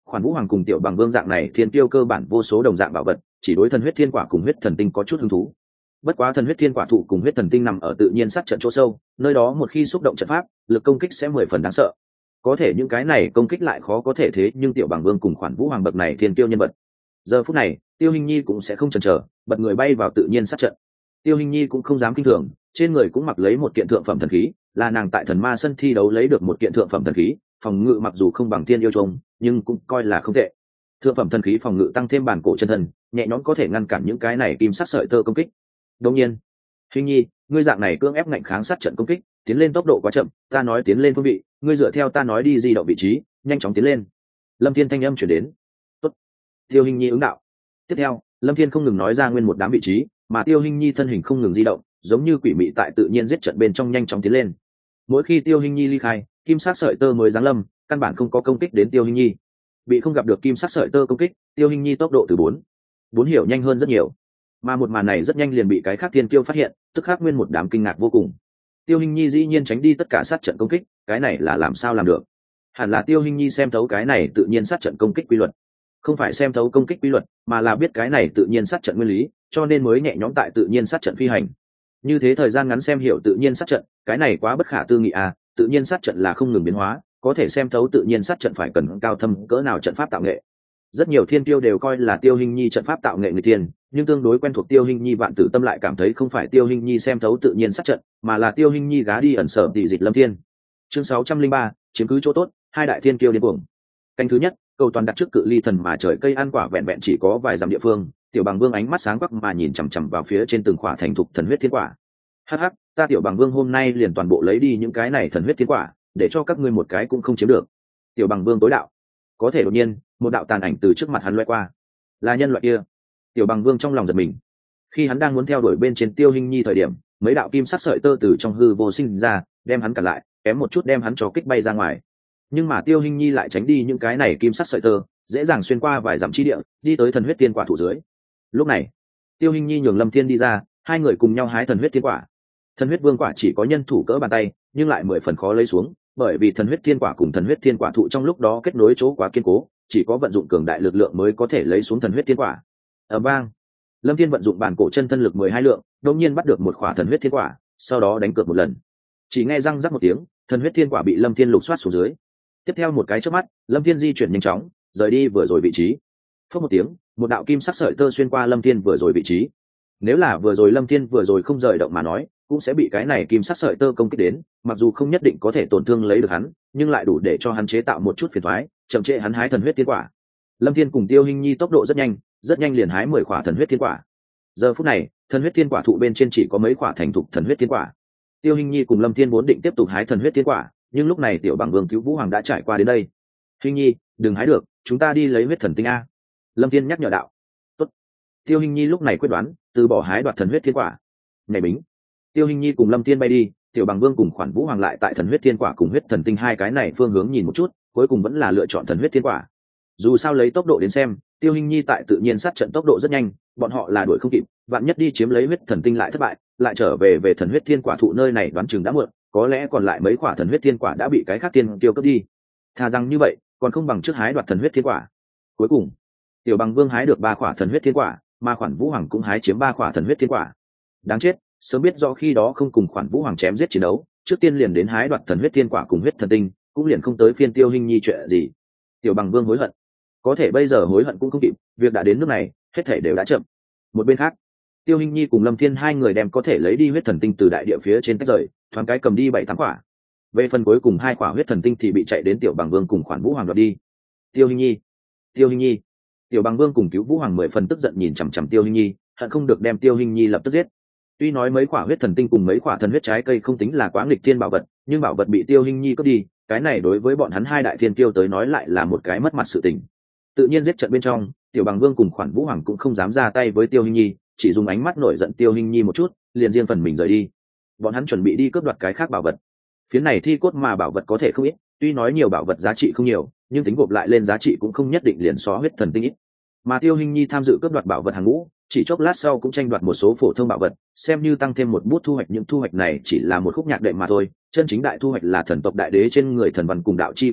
S1: Khoản Vũ Hoàng cùng Tiểu Bằng Vương dạng này thiên tiêu cơ bản vô số đồng dạng bảo vật, chỉ đối thần huyết thiên quả cùng huyết thần tinh có chút hứng thú. Bất quá thần huyết thiên quả thụ cùng huyết thần tinh nằm ở tự nhiên sát trận chỗ sâu, nơi đó một khi xúc động trận pháp, lực công kích sẽ 10 phần đáng sợ. Có thể những cái này công kích lại khó có thể thế, nhưng Tiểu Bằng Vương cùng Khoản Vũ Hoàng bậc này thiên tiêu nhân vật. Giờ phút này, Tiêu Hinh Nhi cũng sẽ không chần chờ, bật người bay vào tự nhiên sát trận. Tiêu Hinh Nhi cũng không dám kinh thường, trên người cũng mặc lấy một kiện thượng phẩm thần khí, là nàng tại thần ma sân thi đấu lấy được một kiện thượng phẩm thần khí, phòng ngự mặc dù không bằng tiên yêu trùng, nhưng cũng coi là không tệ. Thượng phẩm thần khí phòng ngự tăng thêm bản cổ chân thân, nhẹ nhõm có thể ngăn cản những cái này kim sắc sợi tơ công kích. Đương nhiên, Hinh Nhi, ngươi dạng này cưỡng ép ngạnh kháng sát trận công kích, tiến lên tốc độ quá chậm, ta nói tiến lên phương vị, ngươi dựa theo ta nói đi di động vị trí, nhanh chóng tiến lên. Lâm Thiên thanh âm truyền đến. Tốt. Tiêu Hinh Nhi ứng đạo. Tiếp theo, Lâm Thiên không ngừng nói ra nguyên một đám vị trí, mà Tiêu Hinh Nhi thân hình không ngừng di động, giống như quỷ mị tại tự nhiên giết trận bên trong nhanh chóng tiến lên. Mỗi khi Tiêu Hinh Nhi ly khai, kim sắc sợi tơ mới giáng lâm, căn bản không có công kích đến Tiêu Hinh Nhi. Bị không gặp được kim sắc sợi tơ công kích, Tiêu Hinh Nhi tốc độ từ 4 hiểu nhanh hơn rất nhiều. Mà một màn này rất nhanh liền bị cái khác thiên kiêu phát hiện, tức khắc nguyên một đám kinh ngạc vô cùng. Tiêu Hinh Nhi dĩ nhiên tránh đi tất cả sát trận công kích, cái này là làm sao làm được? Hẳn là Tiêu Hinh Nhi xem thấu cái này tự nhiên sát trận công kích quy luật. Không phải xem thấu công kích quy luật, mà là biết cái này tự nhiên sát trận nguyên lý, cho nên mới nhẹ nhõm tại tự nhiên sát trận phi hành. Như thế thời gian ngắn xem hiểu tự nhiên sát trận, cái này quá bất khả tư nghị à, tự nhiên sát trận là không ngừng biến hóa, có thể xem thấu tự nhiên sát trận phải cần cao thâm cỡ nào trận pháp tạo nghệ. Rất nhiều thiên tiêu đều coi là Tiêu Hinh Nhi trận pháp tạo nghệ người tiên, nhưng tương đối quen thuộc Tiêu Hinh Nhi Vạn Tử Tâm lại cảm thấy không phải Tiêu Hinh Nhi xem thấu tự nhiên sát trận, mà là Tiêu Hinh Nhi gá đi ẩn sở tỷ dịch Lâm Thiên. Chương 603, chiếm cứ chỗ tốt, hai đại thiên kiêu điên cuồng. Canh thứ nhất, cầu toàn đặt trước cự ly thần mà trời cây ăn quả vẹn vẹn chỉ có vài dặm địa phương, Tiểu Bằng Vương ánh mắt sáng quắc mà nhìn chằm chằm vào phía trên từng khỏa thành thục thần huyết thiên quả. Hắc hắc, ta Tiểu Bằng Vương hôm nay liền toàn bộ lấy đi những cái này thần huyết thiên quả, để cho các ngươi một cái cũng không chiếm được. Tiểu Bằng Vương tối đạo. Có thể đột nhiên, một đạo tàn ảnh từ trước mặt hắn lóe qua. Là nhân loại kia. Tiểu Bằng Vương trong lòng giật mình. Khi hắn đang muốn theo đuổi bên trên Tiêu Hinh Nhi thời điểm, mấy đạo kim sắc sợi tơ từ trong hư vô sinh ra, đem hắn cản lại, kém một chút đem hắn cho kích bay ra ngoài. Nhưng mà Tiêu Hinh Nhi lại tránh đi những cái này kim sắc sợi tơ, dễ dàng xuyên qua vài dặm chi địa, đi tới thần huyết tiên quả thủ dưới. Lúc này, Tiêu Hinh Nhi nhường Lâm Thiên đi ra, hai người cùng nhau hái thần huyết tiên quả. Thần huyết vương quả chỉ có nhân thủ cỡ bàn tay, nhưng lại 10 phần khó lấy xuống, bởi vì thần huyết thiên quả cùng thần huyết thiên quả thụ trong lúc đó kết nối chỗ quá kiên cố, chỉ có vận dụng cường đại lực lượng mới có thể lấy xuống thần huyết thiên quả. Ở bang, Lâm Thiên vận dụng bản cổ chân thân lực 12 lượng, đột nhiên bắt được một khỏa thần huyết thiên quả, sau đó đánh cược một lần. Chỉ nghe răng rắc một tiếng, thần huyết thiên quả bị Lâm Thiên lục soát xuống dưới. Tiếp theo một cái chớp mắt, Lâm Thiên di chuyển nhanh chóng, rời đi vừa rồi vị trí. Phất một tiếng, một đạo kim sắc sợi tơ xuyên qua Lâm Thiên vừa rồi vị trí. Nếu là vừa rồi Lâm Thiên vừa rồi không rời động mà nói, cũng sẽ bị cái này kim sắc sợi tơ công kích đến, mặc dù không nhất định có thể tổn thương lấy được hắn, nhưng lại đủ để cho hắn chế tạo một chút phiền toái, chậm trễ hắn hái thần huyết thiên quả. Lâm Thiên cùng Tiêu Hinh Nhi tốc độ rất nhanh liền hái 10 quả thần huyết thiên quả. Giờ phút này, thần huyết thiên quả thụ bên trên chỉ có mấy quả thành thục thần huyết thiên quả. Tiêu Hinh Nhi cùng Lâm Thiên vốn định tiếp tục hái thần huyết thiên quả, nhưng lúc này Tiểu Bằng Vương cứu Vũ Hoàng đã trải qua đến đây. Hinh Nhi, đừng hái được, chúng ta đi lấy huyết thần tinh a. Lâm Thiên nhắc nhở đạo. Tốt. Tiêu Hinh Nhi lúc này quyết đoán, từ bỏ hái đoạt thần huyết thiên quả. Nhảy bính. Tiêu Hinh Nhi cùng Lâm Thiên bay đi, Tiểu Bằng Vương cùng Khoản Vũ Hoàng lại tại thần huyết thiên quả cùng huyết thần tinh hai cái này phương hướng nhìn một chút, cuối cùng vẫn là lựa chọn thần huyết thiên quả. Dù sao lấy tốc độ đến xem, Tiêu Hinh Nhi tại tự nhiên sát trận tốc độ rất nhanh, bọn họ là đuổi không kịp, vạn nhất đi chiếm lấy huyết thần tinh lại thất bại, lại trở về thần huyết thiên quả thụ nơi này đoán chừng đã muộn, có lẽ còn lại mấy quả thần huyết thiên quả đã bị cái khác tiên tiêu cướp đi. Thà rằng như vậy, còn không bằng trước hái đoạt thần huyết thiên quả. Cuối cùng, Tiểu Bằng Vương hái được 3 quả thần huyết thiên quả, mà Khoản Vũ Hoàng cũng hái chiếm 3 quả thần huyết thiên quả. Đáng chết, sớm biết rõ khi đó không cùng Khoản Vũ Hoàng chém giết chiến đấu, trước tiên liền đến hái đoạt thần huyết thiên quả cùng huyết thần tinh, cũng liền không tới phiên Tiêu Hinh Nhi chuyện gì. Tiểu Bằng Vương hối hận. Có thể bây giờ hối hận cũng không kịp, việc đã đến nước này, hết thảy đều đã chậm. Một bên khác, Tiêu Hinh Nhi cùng Lâm Thiên hai người đem có thể lấy đi huyết thần tinh từ đại địa phía trên tách rời, thoáng cái cầm đi 7-8 quả. Về phần cuối cùng 2 quả huyết thần tinh thì bị chạy đến Tiểu Bằng Vương cùng Khoản Vũ Hoàng đoạt đi. Tiêu Hinh Nhi, Tiêu Hinh Nhi. Tiểu Bằng Vương cùng cứu Vũ Hoàng 10 phần tức giận nhìn chằm chằm Tiêu Hinh Nhi, hận không được đem Tiêu Hinh Nhi lập tức giết. Tuy nói mấy quả huyết thần tinh cùng mấy quả thần huyết trái cây không tính là quá nghịch thiên bảo vật, nhưng bảo vật bị Tiêu Hinh Nhi cướp đi, cái này đối với bọn hắn hai đại thiên kiêu tới nói lại là một cái mất mặt sự tình. Tự nhiên giết trận bên trong, Tiểu Bằng Vương cùng Khoản Vũ Hoàng cũng không dám ra tay với Tiêu Hinh Nhi, chỉ dùng ánh mắt nổi giận Tiêu Hinh Nhi một chút, liền riêng phần mình rời đi. Bọn hắn chuẩn bị đi cướp đoạt cái khác bảo vật. Phía này thi cốt mà bảo vật có thể không ít, tuy nói nhiều bảo vật giá trị không nhiều, nhưng tính gộp lại lên giá trị cũng không nhất định liền xóa huyết thần tinh ít. Mà Tiêu Hinh Nhi tham dự cướp đoạt bảo vật hàng ngũ, chỉ chốc lát sau cũng tranh đoạt một số phổ thông bảo vật, xem như tăng thêm một bút thu hoạch. Những thu hoạch này chỉ là một khúc nhạc đệm mà thôi, chân chính đại thu hoạch là thần tộc đại đế trên người thần văn cùng đạo chi càng lộ,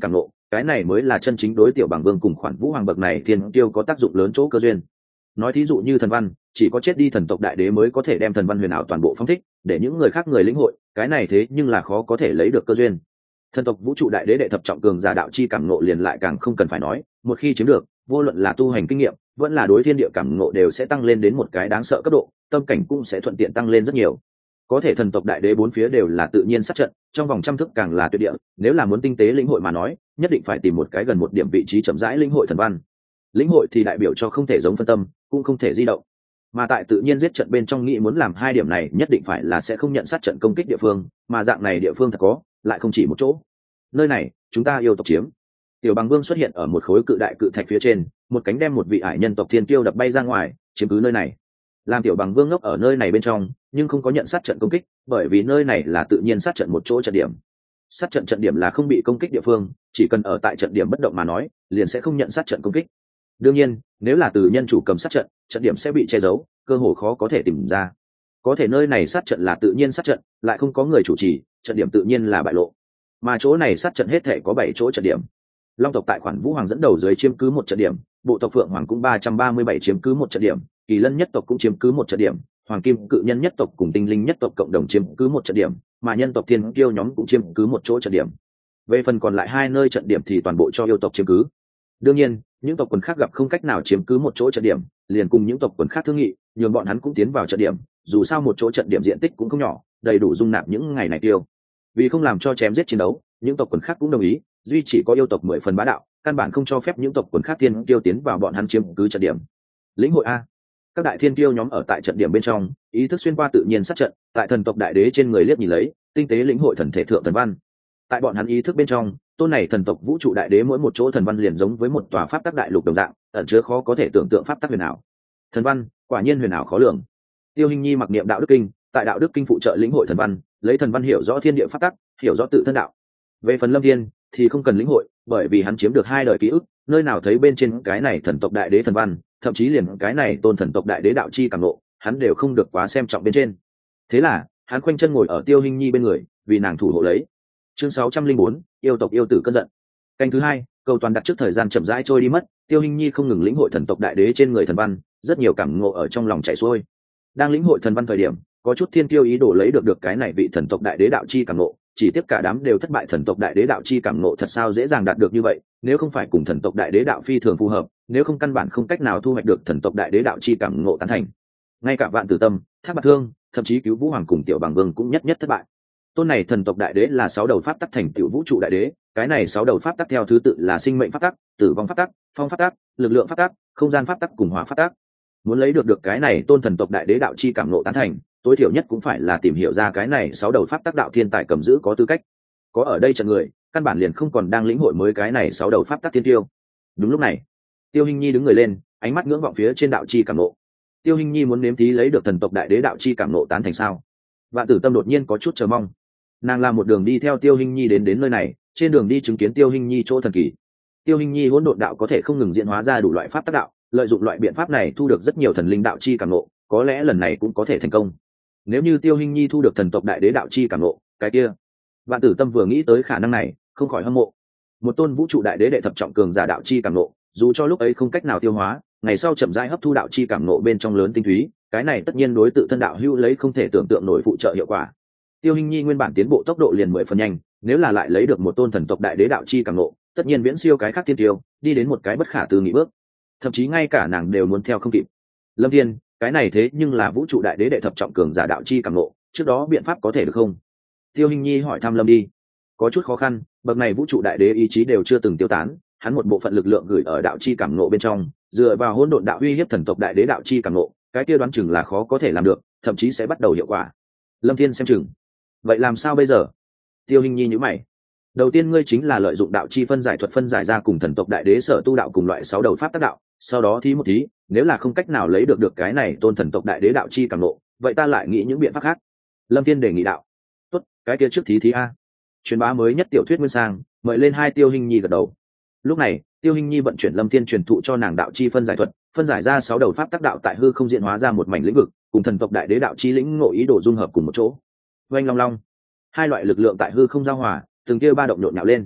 S1: cái này mới là chân chính đối tiểu bằng vương cùng khoản vũ hoàng bậc này thiên tiêu có tác dụng lớn chỗ cơ duyên. Nói thí dụ như thần văn, chỉ có chết đi thần tộc đại đế mới có thể đem thần văn huyền ảo toàn bộ phóng thích để những người khác người lĩnh hội, cái này thế nhưng là khó có thể lấy được cơ duyên. Thần tộc vũ trụ đại đế đệ thập trọng cường giả đạo chi cảm ngộ liền lại càng không cần phải nói, một khi chiếm được, vô luận là tu hành kinh nghiệm vẫn là đối thiên địa cảm ngộ đều sẽ tăng lên đến một cái đáng sợ cấp độ, tâm cảnh cũng sẽ thuận tiện tăng lên rất nhiều. Có thể thần tộc đại đế bốn phía đều là tự nhiên sát trận, trong vòng trăm thước càng là tuyệt địa, nếu là muốn tinh tế lĩnh hội mà nói, nhất định phải tìm một cái gần một điểm vị trí chậm rãi lĩnh hội thần văn. Lĩnh hội thì đại biểu cho không thể giống phân tâm, cũng không thể di động. Mà tại tự nhiên giết trận bên trong nghĩ muốn làm hai điểm này nhất định phải là sẽ không nhận sát trận công kích địa phương, mà dạng này địa phương thật có, lại không chỉ một chỗ. Nơi này, chúng ta yêu tộc chiếm. Tiểu bằng vương xuất hiện ở một khối cự đại cự thạch phía trên, một cánh đem một vị ải nhân tộc thiên kiêu đập bay ra ngoài, chiếm cứ nơi này. Làm tiểu bằng vương ngốc ở nơi này bên trong, nhưng không có nhận sát trận công kích, bởi vì nơi này là tự nhiên sát trận một chỗ trận điểm. Sát trận trận điểm là không bị công kích địa phương, chỉ cần ở tại trận điểm bất động mà nói, liền sẽ không nhận sát trận công kích. Đương nhiên, nếu là từ nhân chủ cầm sát trận, trận điểm sẽ bị che giấu, cơ hội khó có thể tìm ra. Có thể nơi này sát trận là tự nhiên sát trận, lại không có người chủ trì, trận điểm tự nhiên là bại lộ. Mà chỗ này sát trận hết thể có 7 chỗ trận điểm. Long tộc tại khoản vũ hoàng dẫn đầu dưới chiếm cứ một trận điểm, bộ tộc phượng hoàng cũng 337 chiếm cứ một trận điểm, kỳ lân nhất tộc cũng chiếm cứ một trận điểm, hoàng kim cự nhân nhất tộc cùng tinh linh nhất tộc cộng đồng chiếm cứ một trận điểm, mà nhân tộc thiên kiêu nhóm cũng chiếm cứ một chỗ trận điểm. Về phần còn lại 2 nơi trận điểm thì toàn bộ cho yêu tộc chiếm cứ. Đương nhiên, những tộc quần khác gặp không cách nào chiếm cứ một chỗ trận điểm, liền cùng những tộc quần khác thương nghị, nhường bọn hắn cũng tiến vào trận điểm, dù sao một chỗ trận điểm diện tích cũng không nhỏ, đầy đủ dung nạp những ngày này tiêu. Vì không làm cho chém giết chiến đấu, những tộc quần khác cũng đồng ý, duy chỉ có yêu tộc 10 phần bá đạo, căn bản không cho phép những tộc quần khác thiên kiêu tiến vào bọn hắn chiếm cứ trận điểm. Lĩnh hội a. Các đại thiên kiêu nhóm ở tại trận điểm bên trong, ý thức xuyên qua tự nhiên sát trận, tại thần tộc đại đế trên người liếc nhìn lấy, tinh tế lĩnh hội thần thể thượng thần văn. Tại bọn hắn ý thức bên trong, tôn này thần tộc vũ trụ đại đế mỗi một chỗ thần văn liền giống với một tòa pháp tắc đại lục đồng dạng, ẩn chứa khó có thể tưởng tượng pháp tắc huyền ảo. Thần văn, quả nhiên huyền ảo khó lường. Tiêu Hinh Nhi mặc niệm đạo đức kinh, tại đạo đức kinh phụ trợ lĩnh hội thần văn, lấy thần văn hiểu rõ thiên địa pháp tắc, hiểu rõ tự thân đạo. Về phần Lâm Thiên thì không cần lĩnh hội, bởi vì hắn chiếm được 2 đời ký ức, nơi nào thấy bên trên cái này thần tộc đại đế thần văn, thậm chí liền cái này tôn thần tộc đại đế đạo chi cảm ngộ, hắn đều không được quá xem trọng bên trên. Thế là, hắn khoanh chân ngồi ở Tiêu Hinh Nhi bên người, vì nàng thủ hộ lấy. Chương 604, yêu tộc yêu tử cơn giận. Canh thứ 2, cầu toàn đặt trước thời gian chậm rãi trôi đi mất, Tiêu Hinh Nhi không ngừng lĩnh hội thần tộc đại đế trên người thần văn, rất nhiều cảm ngộ ở trong lòng chảy xuôi. Đang lĩnh hội thần văn thời điểm, có chút thiên kiêu ý đồ lấy được cái này vị thần tộc đại đế đạo chi cảm ngộ, chỉ tiếc cả đám đều thất bại. Thần tộc đại đế đạo chi cảm ngộ thật sao dễ dàng đạt được như vậy, nếu không phải cùng thần tộc đại đế đạo phi thường phù hợp, nếu không căn bản không cách nào thu hoạch được thần tộc đại đế đạo chi cảm ngộ tán thành. Ngay cả Vạn Tử Tâm, Thác Bạt Thương, thậm chí Cứu Vũ Hoàng cùng Tiểu Bằng Vương cũng nhất nhất thất bại. Tôn này thần tộc đại đế là 6 đầu pháp tắc thành tiểu vũ trụ đại đế, cái này 6 đầu pháp tắc theo thứ tự là sinh mệnh pháp tắc, tử vong pháp tắc, phong pháp tắc, lực lượng pháp tắc, không gian pháp tắc cùng hỏa pháp tắc. Muốn lấy được cái này tôn thần tộc đại đế đạo chi cảm ngộ tán thành, tối thiểu nhất cũng phải là tìm hiểu ra cái này 6 đầu pháp tắc đạo thiên tài cầm giữ có tư cách. Có ở đây trận người, căn bản liền không còn đang lĩnh hội mới cái này 6 đầu pháp tắc thiên tiêu. Đúng lúc này, Tiêu Hinh Nhi đứng người lên, ánh mắt ngưỡng vọng phía trên đạo chi cảm ngộ. Tiêu Hinh Nhi muốn nếm thí lấy được thần tộc đại đế đạo chi cảm ngộ tán thành sao? Vạn Tử Tâm đột nhiên có chút chờ mong. Nàng làm một đường đi theo Tiêu Hinh Nhi đến nơi này, trên đường đi chứng kiến Tiêu Hinh Nhi chỗ thần kỳ. Tiêu Hinh Nhi hỗn độn đạo có thể không ngừng diễn hóa ra đủ loại pháp tắc đạo, lợi dụng loại biện pháp này thu được rất nhiều thần linh đạo chi cảm ngộ, có lẽ lần này cũng có thể thành công. Nếu như Tiêu Hinh Nhi thu được thần tộc đại đế đạo chi cảm ngộ, cái kia, Vạn Tử Tâm vừa nghĩ tới khả năng này, không khỏi hâm mộ. Một tôn vũ trụ đại đế đệ thập trọng cường giả đạo chi cảm ngộ, dù cho lúc ấy không cách nào tiêu hóa, ngày sau chậm rãi hấp thu đạo chi cảm ngộ bên trong lớn tinh túy, cái này tất nhiên đối tự thân đạo hữu lấy không thể tưởng tượng nổi phụ trợ hiệu quả. Tiêu Hinh Nhi nguyên bản tiến bộ tốc độ liền 10 phần nhanh, nếu là lại lấy được một tôn thần tộc đại đế đạo chi cảm ngộ, tất nhiên viễn siêu cái khác thiên tiêu, đi đến một cái bất khả tư nghị bước. Thậm chí ngay cả nàng đều muốn theo không kịp. Lâm Thiên, cái này thế nhưng là vũ trụ đại đế đệ thập trọng cường giả đạo chi cảm ngộ, trước đó biện pháp có thể được không? Tiêu Hinh Nhi hỏi thăm Lâm đi. Có chút khó khăn, bậc này vũ trụ đại đế ý chí đều chưa từng tiêu tán, hắn một bộ phận lực lượng gửi ở đạo chi cảm ngộ bên trong, dựa vào hỗn độn đạo uy hiếp thần tộc đại đế đạo chi cảm ngộ, cái kia đoán chừng là khó có thể làm được, thậm chí sẽ bắt đầu hiệu quả. Lâm Thiên xem chừng. Vậy làm sao bây giờ? Tiêu Hinh Nhi nhíu mày. Đầu tiên ngươi chính là lợi dụng đạo chi phân giải thuật phân giải ra cùng thần tộc đại đế sở tu đạo cùng loại 6 đầu pháp tác đạo, sau đó thí một thí, nếu là không cách nào lấy được cái này tôn thần tộc đại đế đạo chi cảm ngộ, vậy ta lại nghĩ những biện pháp khác. Lâm Thiên đề nghị đạo. Tốt, cái kia trước thí a. Truyền bá mới nhất tiểu thuyết nguyên sang, mời lên 2 Tiêu Hinh Nhi gật đầu. Lúc này, Tiêu Hinh Nhi vận chuyển Lâm Thiên truyền thụ cho nàng đạo chi phân giải thuật, phân giải ra 6 đầu pháp tác đạo tại hư không diễn hóa ra một mảnh lĩnh vực, cùng thần tộc đại đế đạo chi lĩnh ngộ ý đồ dung hợp cùng một chỗ. Oanh long long, 2 loại lực lượng tại hư không giao hòa, từng kia ba động nhộn nhạo lên.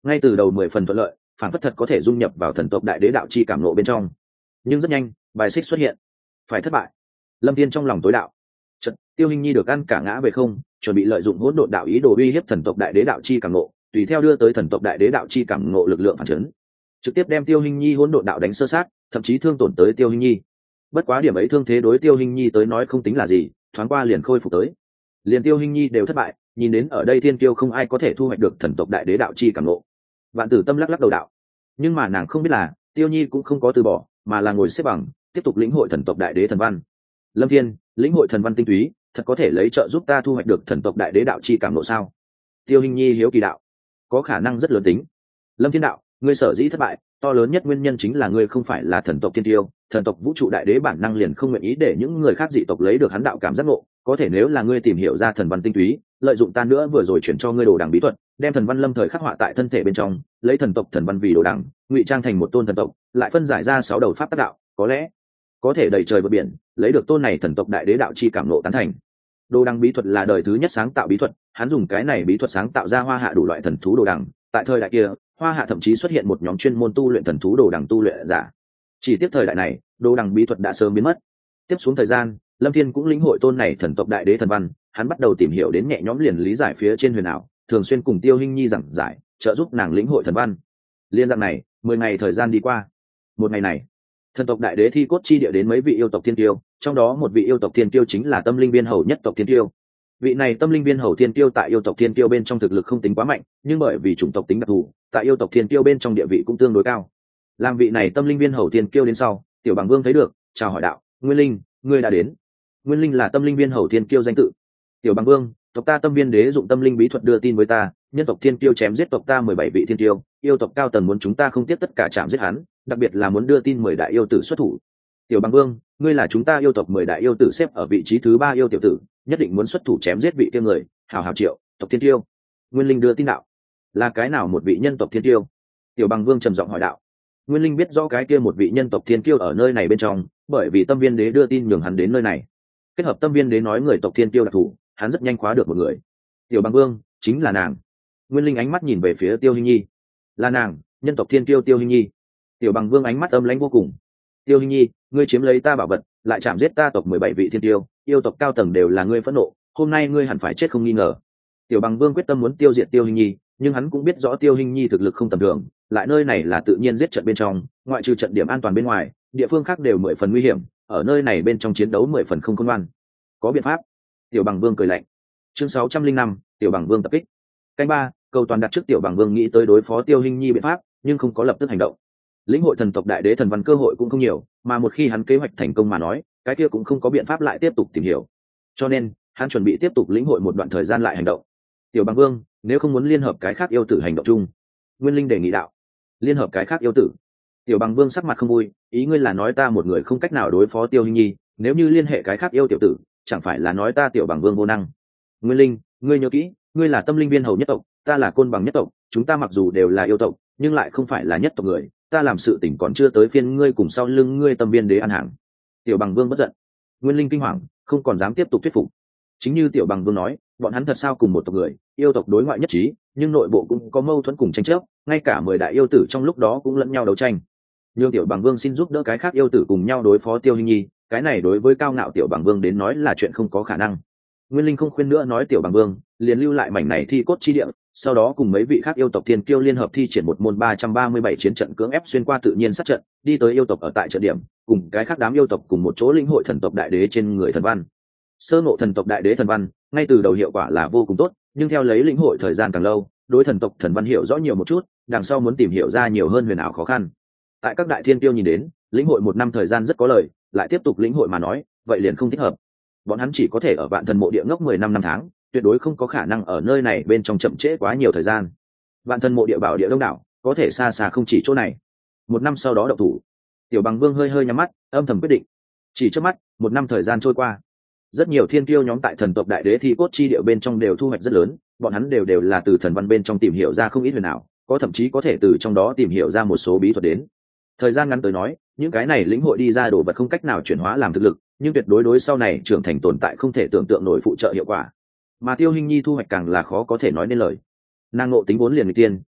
S1: ngay từ đầu 10 phần thuận lợi, phản phất thật có thể dung nhập vào thần tộc đại đế đạo chi cảm nộ bên trong. Nhưng rất nhanh bài xích xuất hiện, phải thất bại. Lâm Thiên trong lòng tối đạo. Chợt Tiêu Hinh Nhi được ăn cả ngã về không, chuẩn bị lợi dụng hỗn độn đạo ý đồ uy hiếp thần tộc đại đế đạo chi cảm nộ, tùy theo đưa tới thần tộc đại đế đạo chi cảm nộ lực lượng phản chấn, trực tiếp đem Tiêu Hinh Nhi hỗn độn đạo đánh sơ sát, thậm chí thương tổn tới Tiêu Hinh Nhi. Bất quá điểm ấy thương thế đối Tiêu Hinh Nhi tới nói không tính là gì, thoáng qua liền khôi phục tới. Liền Tiêu Hinh Nhi đều thất bại, nhìn đến ở đây thiên kiêu không ai có thể thu hoạch được thần tộc đại đế đạo chi cảm nộ. Vạn Tử Tâm lắc lắc đầu đạo. Nhưng mà nàng không biết là, Tiêu Nhi cũng không có từ bỏ, mà là ngồi xếp bằng, tiếp tục lĩnh hội thần tộc đại đế thần văn. Lâm Thiên, lĩnh hội thần văn tinh túy, thật có thể lấy trợ giúp ta thu hoạch được thần tộc đại đế đạo chi cảm nộ sao? Tiêu Hinh Nhi hiếu kỳ đạo. Có khả năng rất lớn tính. Lâm Thiên đạo, ngươi sở dĩ thất bại, to lớn nhất nguyên nhân chính là ngươi không phải là thần tộc thiên tiêu, thần tộc vũ trụ đại đế bản năng liền không nguyện ý để những người khác dị tộc lấy được hắn đạo cảm giác ngộ. Có thể nếu là ngươi tìm hiểu ra thần văn tinh túy, lợi dụng ta nữa vừa rồi chuyển cho ngươi đồ đằng bí thuật, đem thần văn lâm thời khắc họa tại thân thể bên trong, lấy thần tộc thần văn vì đồ đằng, ngụy trang thành một tôn thần tộc, lại phân giải ra 6 đầu pháp tác đạo, có lẽ có thể đẩy trời vượt biển, lấy được tôn này thần tộc đại đế đạo chi cảm ngộ tán thành. Đồ đằng bí thuật là đời thứ nhất sáng tạo bí thuật, hắn dùng cái này bí thuật sáng tạo ra Hoa Hạ đủ loại thần thú đồ đằng. Tại thời đại kia, Hoa Hạ thậm chí xuất hiện một nhóm chuyên môn tu luyện thần thú đồ đằng tu luyện giả. Chỉ tiếc thời đại này, đồ đằng bí thuật đã sớm biến mất. Tiếp xuống thời gian, Lâm Thiên cũng lĩnh hội tôn này thần tộc đại đế thần văn, hắn bắt đầu tìm hiểu đến nhẹ nhõm liền lý giải phía trên huyền ảo, thường xuyên cùng Tiêu Hinh Nhi giảng giải, trợ giúp nàng lĩnh hội thần văn. Liên dạng này, 10 ngày thời gian đi qua. Một ngày này, thần tộc đại đế thi cốt chi địa đến mấy vị yêu tộc thiên tiêu, trong đó một vị yêu tộc thiên tiêu chính là Tâm Linh Viên Hầu nhất tộc thiên tiêu. Vị này Tâm Linh Viên Hầu thiên tiêu tại yêu tộc thiên tiêu bên trong thực lực không tính quá mạnh, nhưng bởi vì chủng tộc tính đặc thù, tại yêu tộc thiên tiêu bên trong địa vị cũng tương đối cao. Làm vị này Tâm Linh Viên Hầu thiên tiêu đến sau, Tiểu Bằng Vương thấy được, chào hỏi đạo, Nguyên Linh, ngươi đã đến. Nguyên Linh là Tâm Linh Viên Hầu thiên tiêu danh tự. Tiểu Bằng Vương, tộc ta Tâm Viên Đế dụng tâm linh bí thuật đưa tin với ta, nhân tộc thiên tiêu chém giết tộc ta 17 vị thiên tiêu, yêu tộc cao tầng muốn chúng ta không tiếc tất cả chạm giết hắn, đặc biệt là muốn đưa tin 10 đại yêu tử xuất thủ. Tiểu Bằng Vương, ngươi là chúng ta yêu tộc 10 đại yêu tử xếp ở vị trí thứ 3 yêu tiểu tử, nhất định muốn xuất thủ chém giết vị kia người, hảo hảo triệu, tộc thiên tiêu. Nguyên Linh đưa tin đạo. Là cái nào một vị nhân tộc thiên tiêu? Tiểu Bằng Vương trầm giọng hỏi đạo. Nguyên Linh biết rõ cái kia một vị nhân tộc thiên tiêu ở nơi này bên trong, bởi vì Tâm Viên Đế đưa tin nhường hắn đến nơi này. Kết hợp Tâm Viên Đế nói người tộc thiên tiêu đặc thủ, hắn rất nhanh khóa được một người. Tiểu Bằng Vương, chính là nàng. Nguyên Linh ánh mắt nhìn về phía Tiêu Hinh Nhi. Là nàng, nhân tộc thiên tiêu Tiêu Hinh Nhi. Tiểu Bằng Vương ánh mắt âm lãnh vô cùng. Tiêu Hinh Nhi, ngươi chiếm lấy ta bảo vật, lại chạm giết ta tộc 17 vị thiên tiêu, yêu tộc cao tầng đều là ngươi phẫn nộ, hôm nay ngươi hẳn phải chết không nghi ngờ. Tiểu Bằng Vương quyết tâm muốn tiêu diệt Tiêu Hinh Nhi, nhưng hắn cũng biết rõ Tiêu Hinh Nhi thực lực không tầm thường, lại nơi này là tự nhiên giết trận bên trong, ngoại trừ trận điểm an toàn bên ngoài, địa phương khác đều 10 phần nguy hiểm, ở nơi này bên trong chiến đấu 10 phần không khôn ngoan. Có biện pháp. Tiểu Bằng Vương cười lạnh. Chương 605, Tiểu Bằng Vương tập kích. Canh 3, cầu toàn đặt trước Tiểu Bằng Vương nghĩ tới đối phó Tiêu Hinh Nhi biện pháp, nhưng không có lập tức hành động. Lĩnh hội thần tộc đại đế thần văn cơ hội cũng không nhiều, mà một khi hắn kế hoạch thành công mà nói, cái kia cũng không có biện pháp lại tiếp tục tìm hiểu. Cho nên, hắn chuẩn bị tiếp tục lĩnh hội một đoạn thời gian lại hành động. Tiểu Bằng Vương, nếu không muốn liên hợp cái khác yêu tử hành động chung, Nguyên Linh đề nghị đạo. Liên hợp cái khác yêu tử? Tiểu Bằng Vương sắc mặt không vui, ý ngươi là nói ta một người không cách nào đối phó Tiêu Hinh Nhi, nếu như liên hệ cái khác yêu tiểu tử, chẳng phải là nói ta Tiểu Bằng Vương vô năng? Nguyên Linh, ngươi nhớ kỹ, ngươi là Tâm Linh Viên Hầu nhất tộc, ta là Côn Bằng nhất tộc, chúng ta mặc dù đều là yêu tộc, nhưng lại không phải là nhất tộc người, ta làm sự tình còn chưa tới phiên ngươi cùng sau lưng ngươi Tâm Viên Đế ăn hàng. Tiểu Bằng Vương bất giận. Nguyên Linh kinh hoàng, không còn dám tiếp tục thuyết phục. Chính như Tiểu Bằng Vương nói, bọn hắn thật sao cùng một tộc người, yêu tộc đối ngoại nhất trí, nhưng nội bộ cũng có mâu thuẫn cùng tranh chấp, ngay cả 10 đại yêu tử trong lúc đó cũng lẫn nhau đấu tranh. Nhưng Tiểu Bằng Vương xin giúp đỡ cái khác yêu tử cùng nhau đối phó Tiêu Hinh Nhi, cái này đối với cao ngạo Tiểu Bằng Vương đến nói là chuyện không có khả năng. Nguyên Linh không khuyên nữa nói Tiểu Bằng Vương, liền lưu lại mảnh này thi cốt chi địa, sau đó cùng mấy vị khác yêu tộc thiên kiêu liên hợp thi triển một môn 337 chiến trận cưỡng ép xuyên qua tự nhiên sát trận, đi tới yêu tộc ở tại trận điểm, cùng cái khác đám yêu tộc cùng một chỗ lĩnh hội thần tộc đại đế trên người thần văn. Sơ ngộ thần tộc đại đế thần văn, ngay từ đầu hiệu quả là vô cùng tốt, nhưng theo lấy lĩnh hội thời gian càng lâu, đối thần tộc thần văn hiểu rõ nhiều một chút, đằng sau muốn tìm hiểu ra nhiều hơn huyền ảo khó khăn. Tại các đại thiên kiêu nhìn đến, lĩnh hội 1 năm thời gian rất có lợi, lại tiếp tục lĩnh hội mà nói, vậy liền không thích hợp. Bọn hắn chỉ có thể ở Vạn Thần Mộ Địa ngốc 10 năm năm tháng, tuyệt đối không có khả năng ở nơi này bên trong chậm trễ quá nhiều thời gian. Vạn Thần Mộ Địa bảo địa đông đảo, có thể xa xa không chỉ chỗ này. 1 năm sau đó động thủ. Tiểu Bằng Vương hơi hơi nhắm mắt, âm thầm quyết định. Chỉ trước mắt, 1 năm thời gian trôi qua. Rất nhiều thiên kiêu nhóm tại thần tộc đại đế thi cốt chi địa bên trong đều thu hoạch rất lớn, bọn hắn đều là từ thần văn bên trong tìm hiểu ra không ít huyền ảo, có thậm chí có thể từ trong đó tìm hiểu ra một số bí thuật đến. Thời gian ngắn tới nói, những cái này lĩnh hội đi ra đồ vật không cách nào chuyển hóa làm thực lực, nhưng tuyệt đối sau này trưởng thành tồn tại không thể tưởng tượng nổi phụ trợ hiệu quả. Mà Tiêu Hinh Nhi thu hoạch càng là khó có thể nói nên lời. Nàng ngộ tính vốn liền người tiên,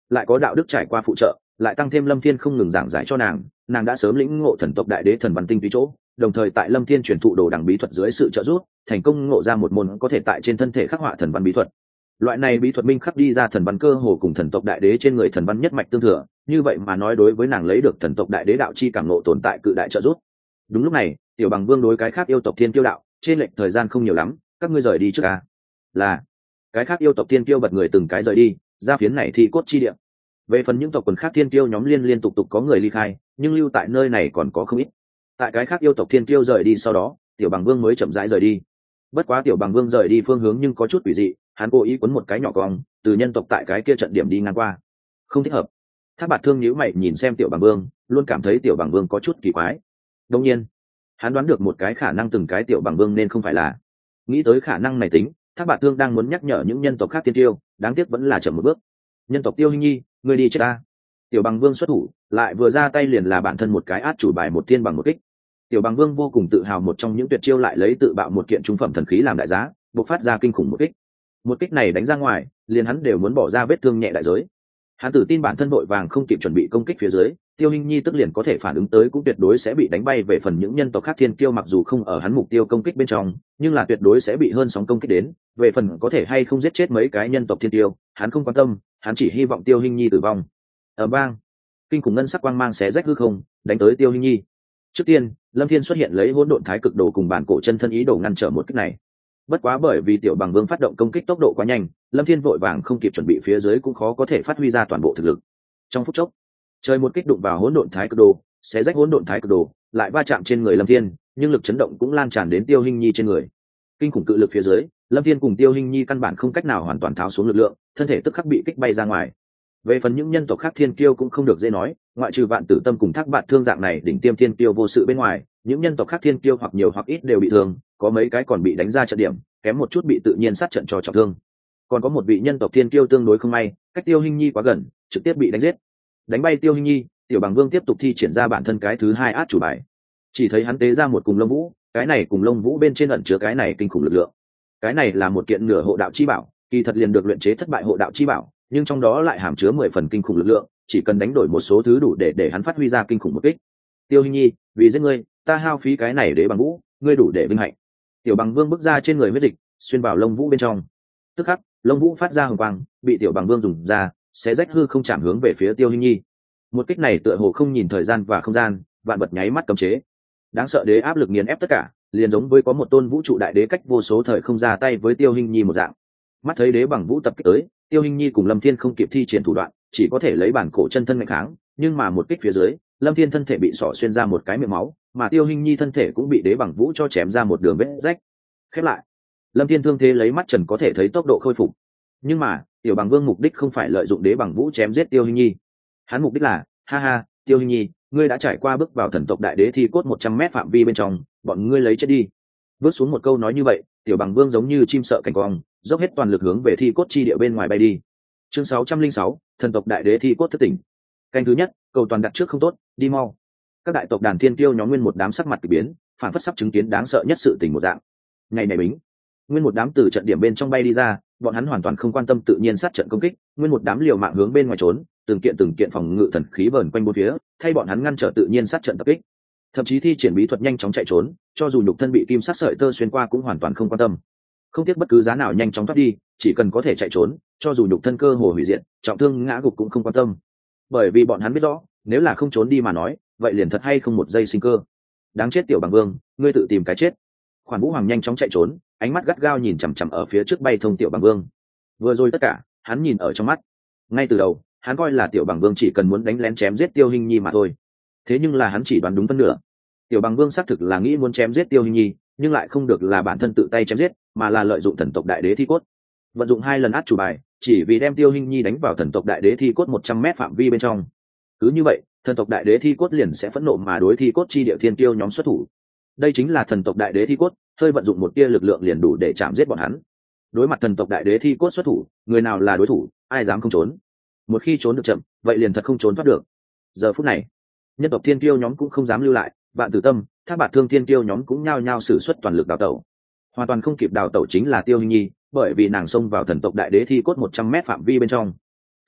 S1: lại có đạo đức trải qua phụ trợ, lại tăng thêm Lâm Thiên không ngừng giảng giải cho nàng đã sớm lĩnh ngộ thần tộc đại đế thần văn tinh túy chỗ, đồng thời tại Lâm Thiên truyền thụ đồ đằng bí thuật dưới sự trợ giúp, thành công ngộ ra một môn có thể tại trên thân thể khắc họa thần văn bí thuật. Loại này bí thuật minh khắc đi ra thần văn cơ hồ cùng thần tộc đại đế trên người thần văn nhất mạch tương thừa, như vậy mà nói đối với nàng lấy được thần tộc đại đế đạo chi cảm ngộ tồn tại cự đại trợ giúp. Đúng lúc này, Tiểu Bằng Vương đối cái khác yêu tộc thiên kiêu đạo, trên lệnh thời gian không nhiều lắm, các ngươi rời đi trước a. Là cái khác yêu tộc thiên kiêu bật người từng cái rời đi, ra phiến này thì cốt chi địa. Về phần những tộc quần khác thiên kiêu nhóm liên tục có người ly khai, nhưng lưu tại nơi này còn có không ít. Tại cái khác yêu tộc thiên kiêu rời đi sau đó, Tiểu Bằng Vương mới chậm rãi rời đi. Bất quá Tiểu Bằng Vương rời đi phương hướng nhưng có chút quỷ dị, hắn cố ý quấn một cái nhỏ cong từ nhân tộc tại cái kia trận điểm đi ngang qua, không thích hợp. Thác Bạt Thương nhíu mày nhìn xem Tiểu Bằng Vương, luôn cảm thấy Tiểu Bằng Vương có chút kỳ quái. Đương nhiên, hắn đoán được một cái khả năng từng cái Tiểu Bằng Vương nên không phải là. Nghĩ tới khả năng này tính, Thác Bạt Thương đang muốn nhắc nhở những nhân tộc khác tiên tiêu, đáng tiếc vẫn là chậm một bước. Nhân tộc Tiêu Hinh Nhi, ngươi đi chết ta. Tiểu Bằng Vương xuất thủ, lại vừa ra tay liền là bản thân một cái át chủ bài một thiên bằng một kích. Tiểu Bằng Vương vô cùng tự hào một trong những tuyệt chiêu lại lấy tự bạo một kiện trung phẩm thần khí làm đại giá, bộc phát ra kinh khủng một kích. Một kích này đánh ra ngoài, liền hắn đều muốn bỏ ra vết thương nhẹ đại giới. Hắn tự tin bản thân vội vàng không kịp chuẩn bị công kích phía dưới, Tiêu Hinh Nhi tức liền có thể phản ứng tới cũng tuyệt đối sẽ bị đánh bay về phần những nhân tộc khác thiên kiêu mặc dù không ở hắn mục tiêu công kích bên trong, nhưng là tuyệt đối sẽ bị hơn sóng công kích đến, về phần có thể hay không giết chết mấy cái nhân tộc thiên kiêu, hắn không quan tâm, hắn chỉ hy vọng Tiêu Hinh Nhi tử vong. Ở bang, kinh khủng ngân sắc quang mang xé rách hư không, đánh tới Tiêu Hinh Nhi. Trước tiên, Lâm Thiên xuất hiện lấy hỗn độn thái cực đồ cùng bản cổ chân thân ý đồ ngăn trở một kích này. Bất quá bởi vì Tiểu Bằng Vương phát động công kích tốc độ quá nhanh, Lâm Thiên vội vàng không kịp chuẩn bị phía dưới cũng khó có thể phát huy ra toàn bộ thực lực. Trong phút chốc, trời một kích đụng vào hỗn độn thái cực đồ, xé rách hỗn độn thái cực đồ, lại va chạm trên người Lâm Thiên, nhưng lực chấn động cũng lan tràn đến Tiêu Hinh Nhi trên người. Kinh khủng cự lực phía dưới, Lâm Thiên cùng Tiêu Hinh Nhi căn bản không cách nào hoàn toàn tháo xuống lực lượng, thân thể tức khắc bị kích bay ra ngoài. Về phần những nhân tộc khác thiên kiêu cũng không được dễ nói, ngoại trừ Vạn Tử Tâm cùng Thác Bạt Thương dạng này đỉnh tiêm thiên kiêu vô sự bên ngoài, những nhân tộc khác thiên kiêu hoặc nhiều hoặc ít đều bị thương, có mấy cái còn bị đánh ra trận điểm, kém một chút bị tự nhiên sát trận cho trọng thương. Còn có một vị nhân tộc thiên kiêu tương đối không may, cách Tiêu Hinh Nhi quá gần, trực tiếp bị đánh giết. Đánh bay Tiêu Hinh Nhi, Tiểu Bằng Vương tiếp tục thi triển ra bản thân cái thứ hai át chủ bài. Chỉ thấy hắn tế ra một cùng lông vũ, cái này cùng lông vũ bên trên ẩn chứa cái này kinh khủng lực lượng. Cái này là một kiện nửa hộ đạo chi bảo, kỳ thật liền được luyện chế thất bại hộ đạo chi bảo, nhưng trong đó lại hàm chứa 10 phần kinh khủng lực lượng, chỉ cần đánh đổi một số thứ đủ để hắn phát huy ra kinh khủng một kích. Tiêu Hinh Nhi, vì giết ngươi, ta hao phí cái này để bằng vũ, ngươi đủ để vinh hạnh. Tiểu Bằng Vương bước ra trên người huyết dịch, xuyên vào lông vũ bên trong. Tức khắc, lông vũ phát ra hồng quang, bị Tiểu Bằng Vương dùng ra, xé rách hư không chạm hướng về phía Tiêu Hinh Nhi. Một kích này tựa hồ không nhìn thời gian và không gian, vạn vật nháy mắt cấm chế. Đáng sợ đế áp lực nghiền ép tất cả, liền giống với có một tôn vũ trụ đại đế cách vô số thời không ra tay với Tiêu Hinh Nhi một dạng. Mắt thấy đế bằng vũ tập kích tới, Tiêu Hinh Nhi cùng Lâm Thiên không kịp thi triển thủ đoạn, chỉ có thể lấy bản cổ chân thân nghênh kháng, nhưng mà một kích phía dưới, Lâm Thiên thân thể bị xỏ xuyên ra một cái miệng máu, mà Tiêu Hinh Nhi thân thể cũng bị đế bằng vũ cho chém ra một đường vết rách. Khép lại, Lâm Thiên thương thế lấy mắt trần có thể thấy tốc độ khôi phục. Nhưng mà, Tiểu Bằng Vương mục đích không phải lợi dụng đế bằng vũ chém giết Tiêu Hinh Nhi. Hắn mục đích là, ha ha, Tiêu Hinh Nhi, ngươi đã trải qua bước vào thần tộc đại đế thi cốt 100 mét phạm vi bên trong, bọn ngươi lấy chết đi. Bước xuống một câu nói như vậy, Tiểu Bằng Vương giống như chim sợ cảnh quang, dốc hết toàn lực hướng về thi cốt chi địa bên ngoài bay đi. Chương 606, thần tộc đại đế thi cốt thất tỉnh. Canh thứ nhất, cầu toàn đặt trước không tốt, đi mau. Các đại tộc đàn thiên kiêu nhóm nguyên một đám sắc mặt kỳ biến, phản phất sắp chứng kiến đáng sợ nhất sự tình một dạng. Ngày này bính, nguyên một đám từ trận điểm bên trong bay đi ra, bọn hắn hoàn toàn không quan tâm tự nhiên sát trận công kích, nguyên một đám liều mạng hướng bên ngoài trốn, từng kiện phòng ngự thần khí vờn quanh bốn phía, thay bọn hắn ngăn trở tự nhiên sát trận tập kích. Thậm chí thi triển bí thuật nhanh chóng chạy trốn, cho dù nhục thân bị kim sắc sợi tơ xuyên qua cũng hoàn toàn không quan tâm. Không tiếc bất cứ giá nào nhanh chóng thoát đi, chỉ cần có thể chạy trốn, cho dù nhục thân cơ hồ hủy diệt, trọng thương ngã gục cũng không quan tâm. Bởi vì bọn hắn biết rõ, nếu là không trốn đi mà nói, vậy liền thật hay không một giây sinh cơ. Đáng chết Tiểu Bằng Vương, ngươi tự tìm cái chết. Khoản Vũ Hoàng nhanh chóng chạy trốn, ánh mắt gắt gao nhìn chằm chằm ở phía trước bay thông Tiểu Bằng Vương. Vừa rồi tất cả, hắn nhìn ở trong mắt. Ngay từ đầu, hắn coi là Tiểu Bằng Vương chỉ cần muốn đánh lén chém giết Tiêu Hinh Nhi mà thôi. Thế nhưng là hắn chỉ đoán đúng phân nửa. Tiểu Bằng Vương xác thực là nghĩ muốn chém giết Tiêu Hinh Nhi, nhưng lại không được là bản thân tự tay chém giết, mà là lợi dụng thần tộc đại đế thi cốt. Vận dụng 2 lần át chủ bài, chỉ vì đem Tiêu Hinh Nhi đánh vào thần tộc đại đế thi cốt 100 mét phạm vi bên trong. Cứ như vậy, thần tộc đại đế thi cốt liền sẽ phẫn nộ mà đối thi cốt chi địa thiên kiêu nhóm xuất thủ. Đây chính là thần tộc đại đế thi cốt, hơi vận dụng một tia lực lượng liền đủ để chạm giết bọn hắn. Đối mặt thần tộc đại đế thi cốt xuất thủ, người nào là đối thủ, ai dám không trốn. Một khi trốn được chậm, vậy liền thật không trốn thoát được. Giờ phút này, nhân tộc thiên kiêu nhóm cũng không dám lưu lại, Vạn Tử Tâm, Thác Bạt Thương thiên kiêu nhóm cũng nhao nhao sử xuất toàn lực đào tẩu. Hoàn toàn không kịp đào tẩu chính là Tiêu Hinh Nhi, bởi vì nàng xông vào thần tộc đại đế thi cốt 100 mét phạm vi bên trong.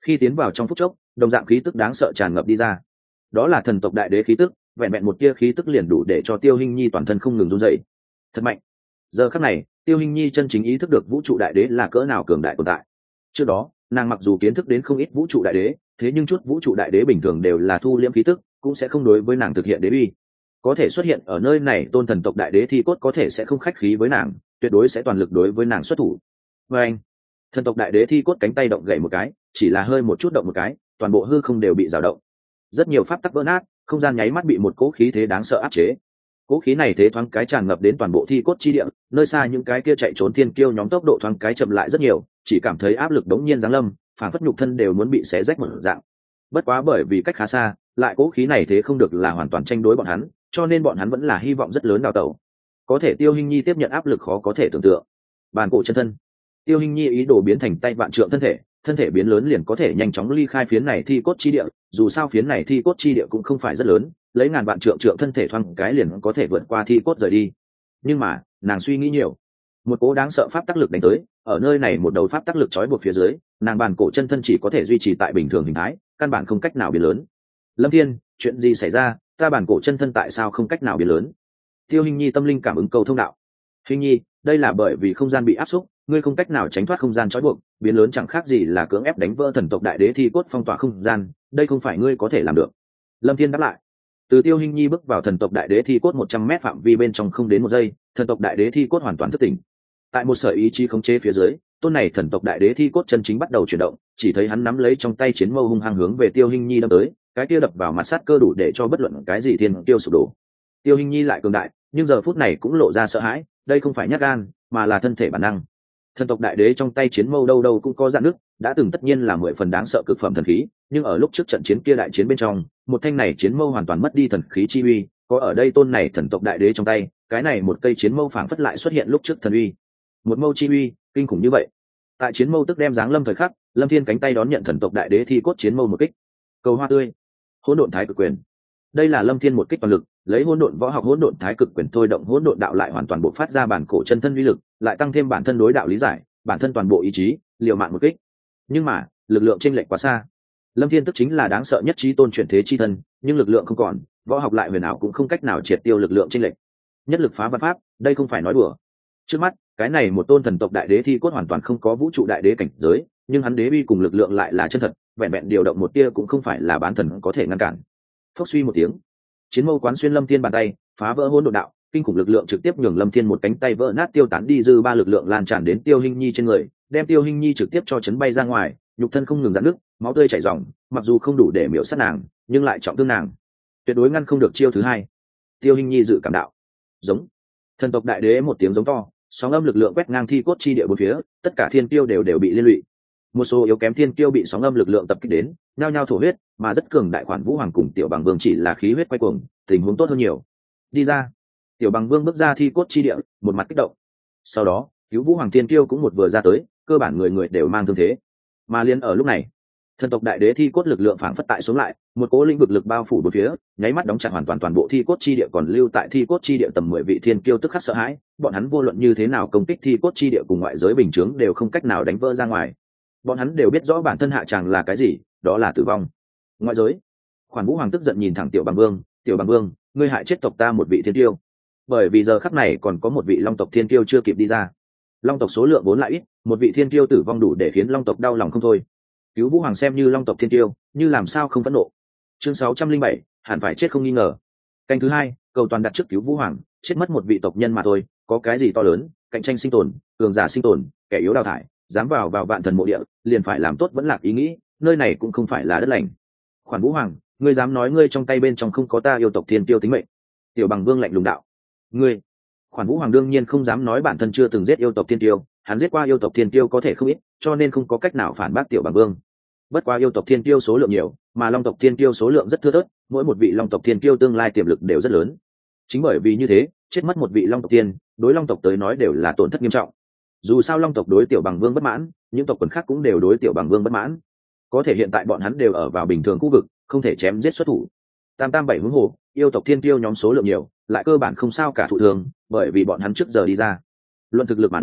S1: Khi tiến vào trong phút chốc, đồng dạng khí tức đáng sợ tràn ngập đi ra. Đó là thần tộc đại đế khí tức, vẹn vẹn một tia khí tức liền đủ để cho Tiêu Hinh Nhi toàn thân không ngừng run rẩy. Thật mạnh. Giờ khắc này, Tiêu Hinh Nhi chân chính ý thức được vũ trụ đại đế là cỡ nào cường đại tồn tại. Trước đó, nàng mặc dù kiến thức đến không ít vũ trụ đại đế, thế nhưng chút vũ trụ đại đế bình thường đều là thu liễm khí tức, cũng sẽ không đối với nàng thực hiện đế uy. Có thể xuất hiện ở nơi này tôn thần tộc đại đế thi cốt có thể sẽ không khách khí với nàng, tuyệt đối sẽ toàn lực đối với nàng xuất thủ. Và anh, thần tộc đại đế thi cốt cánh tay động gậy một cái, chỉ là hơi một chút động một cái, toàn bộ hư không đều bị dao động. Rất nhiều pháp tắc vỡ nát, không gian nháy mắt bị một cỗ khí thế đáng sợ áp chế. Cỗ khí này thế thoáng cái tràn ngập đến toàn bộ thi cốt chi địa, nơi xa những cái kia chạy trốn thiên kiêu nhóm tốc độ thoáng cái chậm lại rất nhiều, chỉ cảm thấy áp lực đống nhiên giáng lâm, phản phất nhục thân đều muốn bị xé rách một dạng. Bất quá bởi vì cách khá xa, lại cỗ khí này thế không được là hoàn toàn tranh đối bọn hắn, cho nên bọn hắn vẫn là hy vọng rất lớn đào tẩu. Có thể Tiêu Hinh Nhi tiếp nhận áp lực khó có thể tưởng tượng. Bàn cổ chân thân. Tiêu Hinh Nhi ý đồ biến thành tay vạn trượng thân thể biến lớn liền có thể nhanh chóng ly khai phiến này thi cốt chi địa, dù sao phiến này thi cốt chi địa cũng không phải rất lớn, lấy ngàn vạn trượng thân thể thoáng cái liền có thể vượt qua thi cốt rời đi. Nhưng mà, nàng suy nghĩ nhiều. Một cỗ đáng sợ pháp tắc lực đánh tới, ở nơi này một đầu pháp tắc lực trói buộc phía dưới, nàng bàn cổ chân thân chỉ có thể duy trì tại bình thường hình thái, căn bản không cách nào biến lớn. Lâm Thiên, chuyện gì xảy ra, ta bàn cổ chân thân tại sao không cách nào biến lớn? Tiêu Hinh Nhi tâm linh cảm ứng cầu thông đạo. Hinh Nhi, đây là bởi vì không gian bị áp xúc, ngươi không cách nào tránh thoát không gian trói buộc, biến lớn chẳng khác gì là cưỡng ép đánh vỡ thần tộc đại đế thi cốt phong tỏa không gian, đây không phải ngươi có thể làm được. Lâm Thiên đáp lại. Từ Tiêu Hinh Nhi bước vào thần tộc đại đế thi cốt 100 mét phạm vi bên trong không đến một giây, thần tộc đại đế thi cốt hoàn toàn thức tỉnh. Tại một sợi ý chí khống chế phía dưới, tôn này thần tộc đại đế thi cốt chân chính bắt đầu chuyển động, chỉ thấy hắn nắm lấy trong tay chiến mâu hung hăng hướng về Tiêu Hinh Nhi đâm tới, cái kia đập vào mặt sát cơ đủ để cho bất luận cái gì thiên tiêu sụp đổ. Tiêu Hinh Nhi lại cường đại, nhưng giờ phút này cũng lộ ra sợ hãi, đây không phải nhát gan, mà là thân thể bản năng. Thần tộc đại đế trong tay chiến mâu đâu đâu cũng có dạn nước, đã từng tất nhiên là 10 phần đáng sợ cực phẩm thần khí, nhưng ở lúc trước trận chiến kia đại chiến bên trong, một thanh này chiến mâu hoàn toàn mất đi thần khí chi uy, có ở đây tôn này thần tộc đại đế trong tay, cái này một cây chiến mâu phảng phất lại xuất hiện lúc trước thần uy. Một mâu chi uy, kinh khủng như vậy. Tại chiến mâu tức đem giáng lâm thời khắc, Lâm Thiên cánh tay đón nhận thần tộc đại đế thi cốt chiến mâu một kích. Cầu hoa tươi, hỗn độn thái cực quyền. Đây là Lâm Thiên một kích toàn lực, lấy hỗn độn võ học hỗn độn thái cực quyền thôi động hỗn độn đạo lại hoàn toàn bộc phát ra bản cổ chân thân uy lực, lại tăng thêm bản thân đối đạo lý giải, bản thân toàn bộ ý chí, liều mạng một kích. Nhưng mà, lực lượng chênh lệch quá xa. Lâm Thiên tức chính là đáng sợ nhất chí tôn chuyển thế chi thân, nhưng lực lượng không còn, võ học lại huyền ảo cũng không cách nào triệt tiêu lực lượng chênh lệch. Nhất lực phá vạn pháp, đây không phải nói đùa. Trước mắt, cái này một tôn thần tộc đại đế thi cốt hoàn toàn không có vũ trụ đại đế cảnh giới, nhưng hắn đế uy cùng lực lượng lại là chân thật, vẹn vẹn điều động một tia cũng không phải là bán thần có thể ngăn cản. Phốc suy một tiếng, chiến mâu quán xuyên Lâm Thiên bàn tay, phá vỡ hỗn độn đạo, kinh khủng lực lượng trực tiếp nhường Lâm Thiên một cánh tay vỡ nát tiêu tán đi, dư ba lực lượng lan tràn đến Tiêu Hinh Nhi trên người, đem Tiêu Hinh Nhi trực tiếp cho chấn bay ra ngoài, nhục thân không ngừng rạn nứt, máu tươi chảy ròng, mặc dù không đủ để miểu sát nàng, nhưng lại trọng thương nàng, tuyệt đối ngăn không được chiêu thứ hai. Tiêu Hinh Nhi dự cảm đạo, giống. Thần tộc đại đế một tiếng giống to, sóng âm lực lượng quét ngang thi cốt chi địa bốn phía, tất cả thiên tiêu đều bị liên lụy. Một số yếu kém thiên tiêu bị sóng âm lực lượng tập kích đến, nhao nhao thổ huyết, mà rất cường đại khoản Vũ Hoàng cùng Tiểu Bằng Vương chỉ là khí huyết quay cuồng, tình huống tốt hơn nhiều. Đi ra. Tiểu Bằng Vương bước ra thi cốt chi địa, một mặt kích động. Sau đó, cứu Vũ Hoàng thiên tiêu cũng một vừa ra tới, cơ bản người người đều mang thương thế. Mà liên ở lúc này, thần tộc đại đế thi cốt lực lượng phảng phất tại xuống lại, một cố lĩnh vực lực bao phủ bốn phía, nháy mắt đóng chặt hoàn toàn toàn bộ thi cốt chi địa, còn lưu tại thi cốt chi địa tầm 10 vị thiên kiêu tức khắc sợ hãi, bọn hắn vô luận như thế nào công kích thi cốt chi địa cùng ngoại giới bình chướng đều không cách nào đánh vỡ ra ngoài. Bọn hắn đều biết rõ bản thân hạ tràng là cái gì, đó là tử vong. Ngoại giới, khoản Vũ Hoàng tức giận nhìn thẳng Tiểu Bằng Vương, Tiểu Bằng Vương, ngươi hại chết tộc ta một vị thiên kiêu. Bởi vì giờ khắc này còn có một vị Long tộc thiên kiêu chưa kịp đi ra. Long tộc số lượng vốn lại ít, một vị thiên kiêu tử vong đủ để khiến Long tộc đau lòng không thôi. Cứu Vũ Hoàng xem như Long tộc thiên kiêu, như làm sao không phẫn nộ. Chương 607, hẳn phải chết không nghi ngờ. Canh thứ hai, cầu toàn đặt trước cứu Vũ Hoàng, chết mất một vị tộc nhân mà thôi, có cái gì to lớn, cạnh tranh sinh tồn, cường giả sinh tồn, kẻ yếu đào thải, dám vào vạn thần mộ địa, liền phải làm tốt vẫn lạc ý nghĩ, nơi này cũng không phải là đất lành. Khoản Vũ Hoàng, ngươi dám nói ngươi trong tay bên trong không có ta yêu tộc thiên tiêu tính mệnh? Tiểu Bằng Vương lạnh lùng đạo. Ngươi? Khoản Vũ Hoàng đương nhiên không dám nói bản thân chưa từng giết yêu tộc thiên tiêu, hắn giết qua yêu tộc thiên tiêu có thể không ít, cho nên không có cách nào phản bác Tiểu Bằng Vương. Bất quá yêu tộc thiên tiêu số lượng nhiều, mà Long tộc thiên tiêu số lượng rất thưa thớt, mỗi một vị Long tộc thiên tiêu tương lai tiềm lực đều rất lớn. Chính bởi vì như thế, chết mất một vị Long tộc tiên, đối Long tộc tới nói đều là tổn thất nghiêm trọng. Dù sao Long tộc đối Tiểu Bằng Vương bất mãn, những tộc quần khác cũng đều đối Tiểu Bằng Vương bất mãn. Có thể hiện tại bọn hắn đều ở vào bình thường khu vực, không thể chém giết xuất thủ. Tam bảy hướng hồ, yêu tộc thiên tiêu nhóm số lượng nhiều, lại cơ bản không sao cả thụ thường, bởi vì bọn hắn trước giờ đi ra. Luận thực lực mà nói,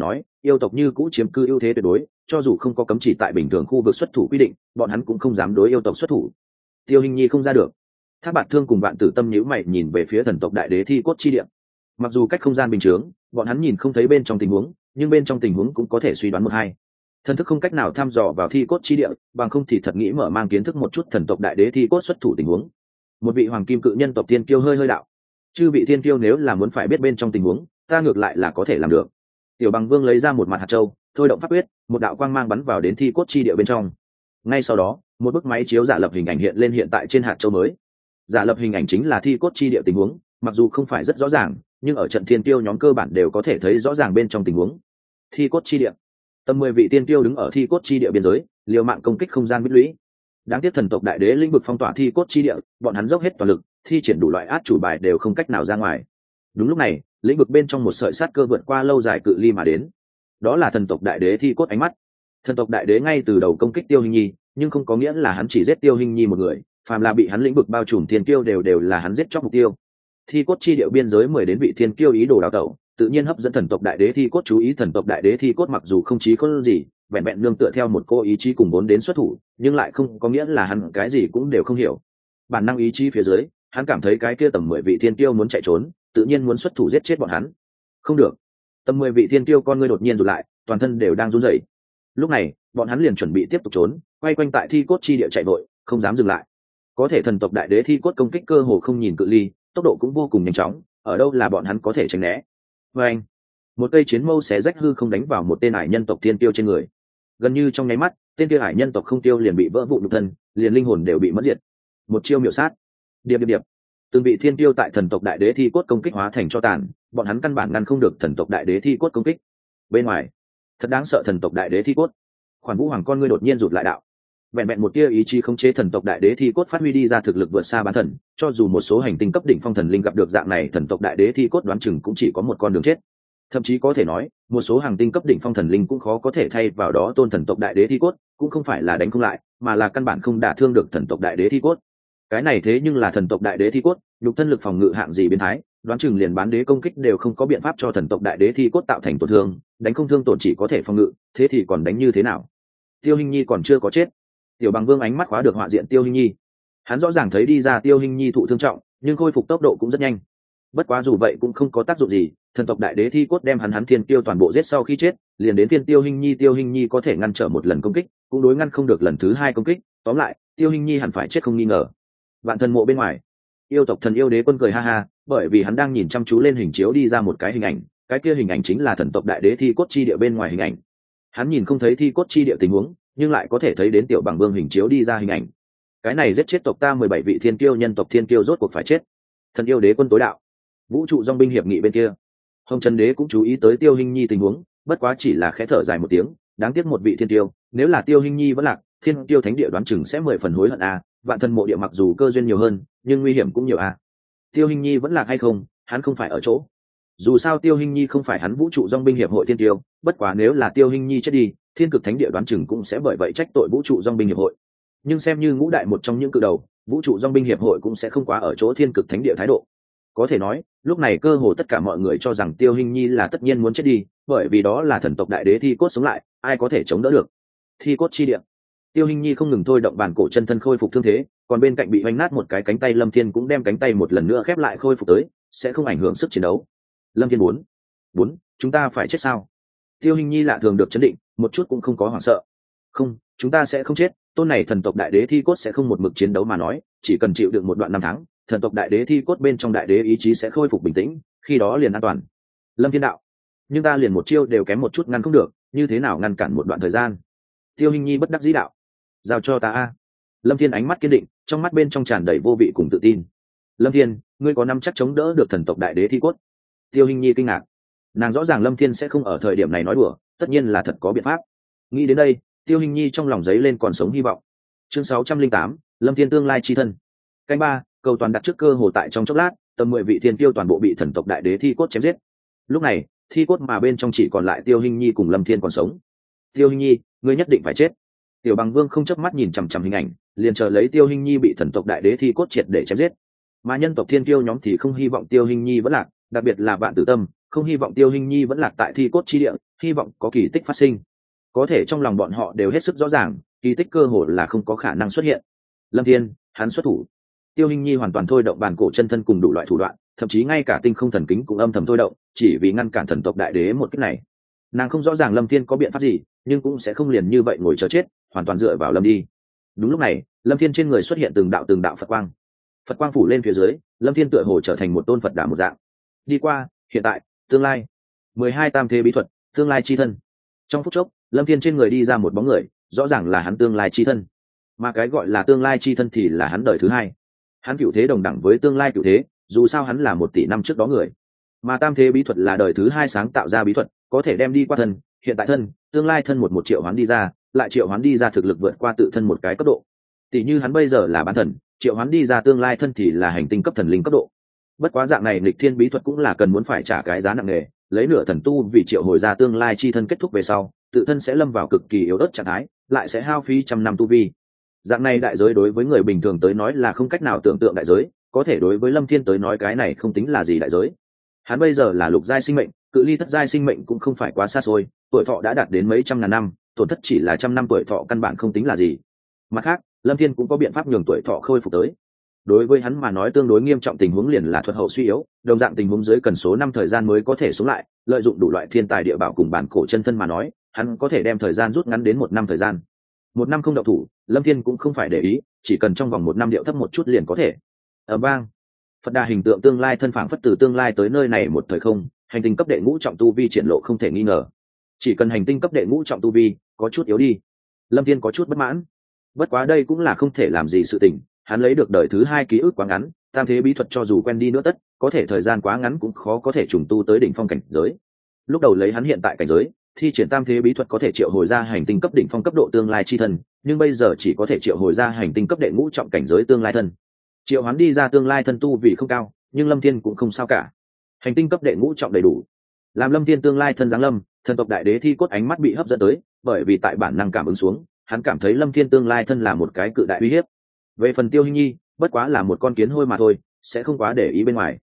S1: yêu tộc như cũ chiếm cư ưu thế tuyệt đối, cho dù không có cấm chỉ tại bình thường khu vực xuất thủ quy định, bọn hắn cũng không dám đối yêu tộc xuất thủ. Tiêu Hinh Nhi không ra được. Thác Bạt Thương cùng Vạn Tử Tâm nhíu mày nhìn về phía thần tộc đại đế thi cốt chi địa. Mặc dù cách không gian bình thường, bọn hắn nhìn không thấy bên trong tình huống, nhưng bên trong tình huống cũng có thể suy đoán một hai. Thần thức không cách nào thăm dò vào thi cốt chi địa, bằng không thì thật nghĩ mở mang kiến thức một chút thần tộc đại đế thi cốt xuất thủ tình huống. Một vị hoàng kim cự nhân tộc tiên kiêu hơi hơi đạo: chư vị tiên kiêu nếu là muốn phải biết bên trong tình huống, ta ngược lại là có thể làm được. Tiểu Bằng Vương lấy ra một mặt hạt châu, thôi động pháp quyết, một đạo quang mang bắn vào đến thi cốt chi địa bên trong. Ngay sau đó, một bức máy chiếu giả lập hình ảnh hiện tại trên hạt châu mới. Giả lập hình ảnh chính là thi cốt chi địa tình huống, mặc dù không phải rất rõ ràng, nhưng ở trận thiên tiêu nhóm cơ bản đều có thể thấy rõ ràng bên trong tình huống. Thi cốt chi địa, tầm 10 vị tiên tiêu đứng ở thi cốt chi địa biên giới, liều mạng công kích không gian bích lũy. Đáng tiếc thần tộc đại đế lĩnh vực phong tỏa thi cốt chi địa, bọn hắn dốc hết toàn lực, thi triển đủ loại át chủ bài đều không cách nào ra ngoài. Đúng lúc này, lĩnh vực bên trong một sợi sát cơ vượt qua lâu dài cự ly mà đến. Đó là thần tộc đại đế thi cốt ánh mắt. Thần tộc đại đế ngay từ đầu công kích Tiêu Hinh Nhi, nhưng không có nghĩa là hắn chỉ giết Tiêu Hinh Nhi một người, phàm là bị hắn lĩnh vực bao trùm thiên kiêu đều là hắn giết chóc mục tiêu. Thi cốt chi địa biên giới 10 đến vị thiên kiêu ý đồ đào tẩu, tự nhiên hấp dẫn thần tộc đại đế thi cốt chú ý. Thần tộc đại đế thi cốt mặc dù không chí khôn gì, vẹn vẹn nương tựa theo một cô ý chí cùng vốn đến xuất thủ, nhưng lại không có nghĩa là hắn cái gì cũng đều không hiểu. Bản năng ý chí phía dưới, hắn cảm thấy cái kia tầm 10 vị thiên kiêu muốn chạy trốn, tự nhiên muốn xuất thủ giết chết bọn hắn. Không được. Tầm 10 vị thiên kiêu con ngươi đột nhiên rụt lại, toàn thân đều đang run rẩy. Lúc này, bọn hắn liền chuẩn bị tiếp tục trốn, quay quanh tại thi cốt chi địa chạy vội, không dám dừng lại. Có thể thần tộc đại đế thi cốt công kích cơ hồ không nhìn cự ly, tốc độ cũng vô cùng nhanh chóng, ở đâu là bọn hắn có thể tránh né. Và anh, một cây chiến mâu xé rách hư không đánh vào một tên ải nhân tộc thiên tiêu trên người. Gần như trong nháy mắt, tên kia ải nhân tộc không tiêu liền bị vỡ vụn nhục thân, liền linh hồn đều bị mất diệt. Một chiêu miểu sát. Điệp. Từng vị thiên tiêu tại thần tộc đại đế thi cốt công kích hóa thành cho tàn, bọn hắn căn bản ngăn không được thần tộc đại đế thi cốt công kích. Bên ngoài, thật đáng sợ thần tộc đại đế thi cốt. Khoản Vũ Hoàng con ngươi đột nhiên rụt lại đạo. Vẹn vẹn một tia ý chí khống chế thần tộc đại đế thi cốt phát huy đi ra thực lực vượt xa bán thần, cho dù một số hành tinh cấp đỉnh phong thần linh gặp được dạng này thần tộc đại đế thi cốt đoán chừng cũng chỉ có một con đường chết. Thậm chí có thể nói, một số hành tinh cấp đỉnh phong thần linh cũng khó có thể thay vào đó tôn thần tộc đại đế thi cốt, cũng không phải là đánh không lại, mà là căn bản không đả thương được thần tộc đại đế thi cốt. Cái này thế nhưng là thần tộc đại đế thi cốt, nhục thân lực phòng ngự hạng gì biến thái, đoán chừng liền bán đế công kích đều không có biện pháp cho thần tộc đại đế thi cốt tạo thành tổn thương, đánh không thương tổn chỉ có thể phòng ngự, thế thì còn đánh như thế nào? Tiêu Hinh Nhi còn chưa có chết. Tiểu Bằng Vương ánh mắt khóa được họa diện Tiêu Hinh Nhi. Hắn rõ ràng thấy đi ra Tiêu Hinh Nhi thụ thương trọng, nhưng khôi phục tốc độ cũng rất nhanh. Bất quá dù vậy cũng không có tác dụng gì, thần tộc đại đế thi cốt đem hắn thiên tiêu toàn bộ giết sau khi chết, liền đến phiên Tiêu Hinh Nhi có thể ngăn trở một lần công kích, cũng đối ngăn không được lần thứ hai công kích, tóm lại, Tiêu Hinh Nhi hẳn phải chết không nghi ngờ. Vạn thần mộ bên ngoài, yêu tộc thần yêu đế quân cười ha ha, bởi vì hắn đang nhìn chăm chú lên hình chiếu đi ra một cái hình ảnh, cái kia hình ảnh chính là thần tộc đại đế thi cốt chi địa bên ngoài hình ảnh. Hắn nhìn không thấy thi cốt chi địa tình huống, nhưng lại có thể thấy đến Tiểu Bằng Vương hình chiếu đi ra hình ảnh. Cái này giết chết tộc ta 17 vị thiên kiêu nhân tộc thiên kiêu rốt cuộc phải chết. Thần yêu đế quân tối đạo, vũ trụ dòng binh hiệp nghị bên kia, Hồng Trần đế cũng chú ý tới Tiêu Hinh Nhi tình huống, bất quá chỉ là khẽ thở dài một tiếng, đáng tiếc một vị thiên kiêu, nếu là Tiêu Hinh Nhi vẫn lạc, thiên kiêu thánh địa đoán chừng sẽ 10 phần hối hận a. Vạn thần mộ địa mặc dù cơ duyên nhiều hơn, nhưng nguy hiểm cũng nhiều a. Tiêu Hinh Nhi vẫn lạc hay không, hắn không phải ở chỗ. Dù sao Tiêu Hinh Nhi không phải hắn vũ trụ dòng binh hiệp hội thiên kiêu, bất quá nếu là Tiêu Hinh Nhi chết đi, thiên cực thánh địa đoán chừng cũng sẽ bởi vậy trách tội vũ trụ dòng binh hiệp hội. Nhưng xem như ngũ đại một trong những cự đầu, vũ trụ dòng binh hiệp hội cũng sẽ không quá ở chỗ thiên cực thánh địa thái độ. Có thể nói, lúc này cơ hồ tất cả mọi người cho rằng Tiêu Hinh Nhi là tất nhiên muốn chết đi, bởi vì đó là thần tộc đại đế thi cốt sống lại, ai có thể chống đỡ được. Thi cốt chi địa. Tiêu Hinh Nhi không ngừng thôi động bản cổ chân thân khôi phục thương thế, còn bên cạnh bị hoành nát một cái cánh tay Lâm Thiên cũng đem cánh tay một lần nữa khép lại khôi phục tới, sẽ không ảnh hưởng sức chiến đấu. Lâm Thiên bốn, chúng ta phải chết sao? Tiêu Hinh Nhi lạ thường được chấn định, một chút cũng không có hoảng sợ. Không, chúng ta sẽ không chết, tôn này thần tộc đại đế thi cốt sẽ không một mực chiến đấu mà nói, chỉ cần chịu đựng một đoạn năm tháng, thần tộc đại đế thi cốt bên trong đại đế ý chí sẽ khôi phục bình tĩnh, khi đó liền an toàn. Lâm Thiên đạo, nhưng ta liền một chiêu đều kém một chút ngăn không được, như thế nào ngăn cản một đoạn thời gian? Tiêu Hinh Nhi bất đắc dĩ đạo, giao cho ta a. Lâm Thiên ánh mắt kiên định, trong mắt bên trong tràn đầy vô vị cùng tự tin. Lâm Thiên, ngươi có nắm chắc chống đỡ được thần tộc đại đế thi cốt? Tiêu Hinh Nhi kinh ngạc, nàng rõ ràng Lâm Thiên sẽ không ở thời điểm này nói đùa, tất nhiên là thật có biện pháp. Nghĩ đến đây, Tiêu Hinh Nhi trong lòng giấy lên còn sống hy vọng. Chương 608, Lâm Thiên tương lai chi thân. Canh ba, cầu toàn đặt trước cơ hồ tại trong chốc lát, tầm 10 vị thiên kiêu toàn bộ bị thần tộc đại đế thi cốt chém giết. Lúc này, thi cốt mà bên trong chỉ còn lại Tiêu Hinh Nhi cùng Lâm Thiên còn sống. Tiêu Hinh Nhi, ngươi nhất định phải chết. Tiểu Bằng Vương không chớp mắt nhìn chằm chằm hình ảnh, liền chờ lấy Tiêu Hinh Nhi bị thần tộc đại đế thi cốt triệt để chém giết. Mà nhân tộc thiên kiêu nhóm thì không hy vọng Tiêu Hinh Nhi vẫn lạc, đặc biệt là Vạn Tử Tâm, không hy vọng Tiêu Hinh Nhi vẫn lạc tại thi cốt chi địa, hy vọng có kỳ tích phát sinh. Có thể trong lòng bọn họ đều hết sức rõ ràng, kỳ tích cơ hồ là không có khả năng xuất hiện. Lâm Thiên, hắn xuất thủ. Tiêu Hinh Nhi hoàn toàn thôi động bàn cổ chân thân cùng đủ loại thủ đoạn, thậm chí ngay cả tinh không thần kính cũng âm thầm thôi động, chỉ vì ngăn cản thần tộc đại đế một kích này. Nàng không rõ ràng Lâm Thiên có biện pháp gì, nhưng cũng sẽ không liền như vậy ngồi chờ chết, hoàn toàn dựa vào Lâm đi. Đúng lúc này, Lâm Thiên trên người xuất hiện từng đạo Phật quang. Phật quang phủ lên phía dưới, Lâm Thiên tựa hồ trở thành một tôn Phật đà một dạng. Đi qua, hiện tại, tương lai. 12 tam thế bí thuật, tương lai chi thân. Trong phút chốc, Lâm Thiên trên người đi ra một bóng người, rõ ràng là hắn tương lai chi thân. Mà cái gọi là tương lai chi thân thì là hắn đời thứ hai. Hắn cựu thế đồng đẳng với tương lai cựu thế, dù sao hắn là 1 tỷ năm trước đó người. Mà tam thế bí thuật là đời thứ hai sáng tạo ra bí thuật, có thể đem đi qua thân, hiện tại thân, tương lai thân một triệu hoán đi ra, lại triệu hoán đi ra thực lực vượt qua tự thân một cái cấp độ. Tỷ như hắn bây giờ là bán thần, triệu hoán đi ra tương lai thân thì là hành tinh cấp thần linh cấp độ. Bất quá dạng này nghịch thiên bí thuật cũng là cần muốn phải trả cái giá nặng nề, lấy nửa thần tu vì triệu hồi ra tương lai chi thân kết thúc về sau, tự thân sẽ lâm vào cực kỳ yếu ớt trạng thái, lại sẽ hao phí trăm năm tu vi. Dạng này đại giới đối với người bình thường tới nói là không cách nào tưởng tượng đại giới, có thể đối với Lâm Thiên tới nói cái này không tính là gì đại giới. Hắn bây giờ là lục giai sinh mệnh, cự ly thất giai sinh mệnh cũng không phải quá xa xôi, tuổi thọ đã đạt đến mấy trăm ngàn năm, tổn thất chỉ là trăm năm tuổi thọ căn bản không tính là gì. Mặt khác, Lâm Thiên cũng có biện pháp nhường tuổi thọ khôi phục tới. Đối với hắn mà nói tương đối nghiêm trọng tình huống liền là thuật hậu suy yếu, đồng dạng tình huống dưới cần số năm thời gian mới có thể sống lại, lợi dụng đủ loại thiên tài địa bảo cùng bản cổ chân thân mà nói, hắn có thể đem thời gian rút ngắn đến 1 năm thời gian. 1 năm không động thủ, Lâm Thiên cũng không phải để ý, chỉ cần trong vòng 1 năm điệu thấp một chút liền có thể. Ở bang, Phật đà hình tượng tương lai thân phảng phất từ tương lai tới nơi này một thời không, hành tinh cấp đệ ngũ trọng tu vi triển lộ không thể nghi ngờ. Chỉ cần hành tinh cấp đệ ngũ trọng tu vi có chút yếu đi, Lâm Thiên có chút bất mãn. Bất quá đây cũng là không thể làm gì sự tình, hắn lấy được đời thứ hai ký ức quá ngắn, tam thế bí thuật cho dù quen đi nữa tất, có thể thời gian quá ngắn cũng khó có thể trùng tu tới đỉnh phong cảnh giới. Lúc đầu lấy hắn hiện tại cảnh giới, thi triển tam thế bí thuật có thể triệu hồi ra hành tinh cấp đỉnh phong cấp độ tương lai chi thân, nhưng bây giờ chỉ có thể triệu hồi ra hành tinh cấp đệ ngũ trọng cảnh giới tương lai thân. Triệu hắn đi ra tương lai thân tu vì không cao, nhưng Lâm Thiên cũng không sao cả. Hành tinh cấp đệ ngũ trọng đầy đủ. Làm Lâm Thiên tương lai thân giáng lâm, thần tộc đại đế thi cốt ánh mắt bị hấp dẫn tới, bởi vì tại bản năng cảm ứng xuống, hắn cảm thấy Lâm Thiên tương lai thân là một cái cự đại uy hiếp. Về phần Tiêu Hinh Nhi, bất quá là một con kiến hôi mà thôi, sẽ không quá để ý bên ngoài.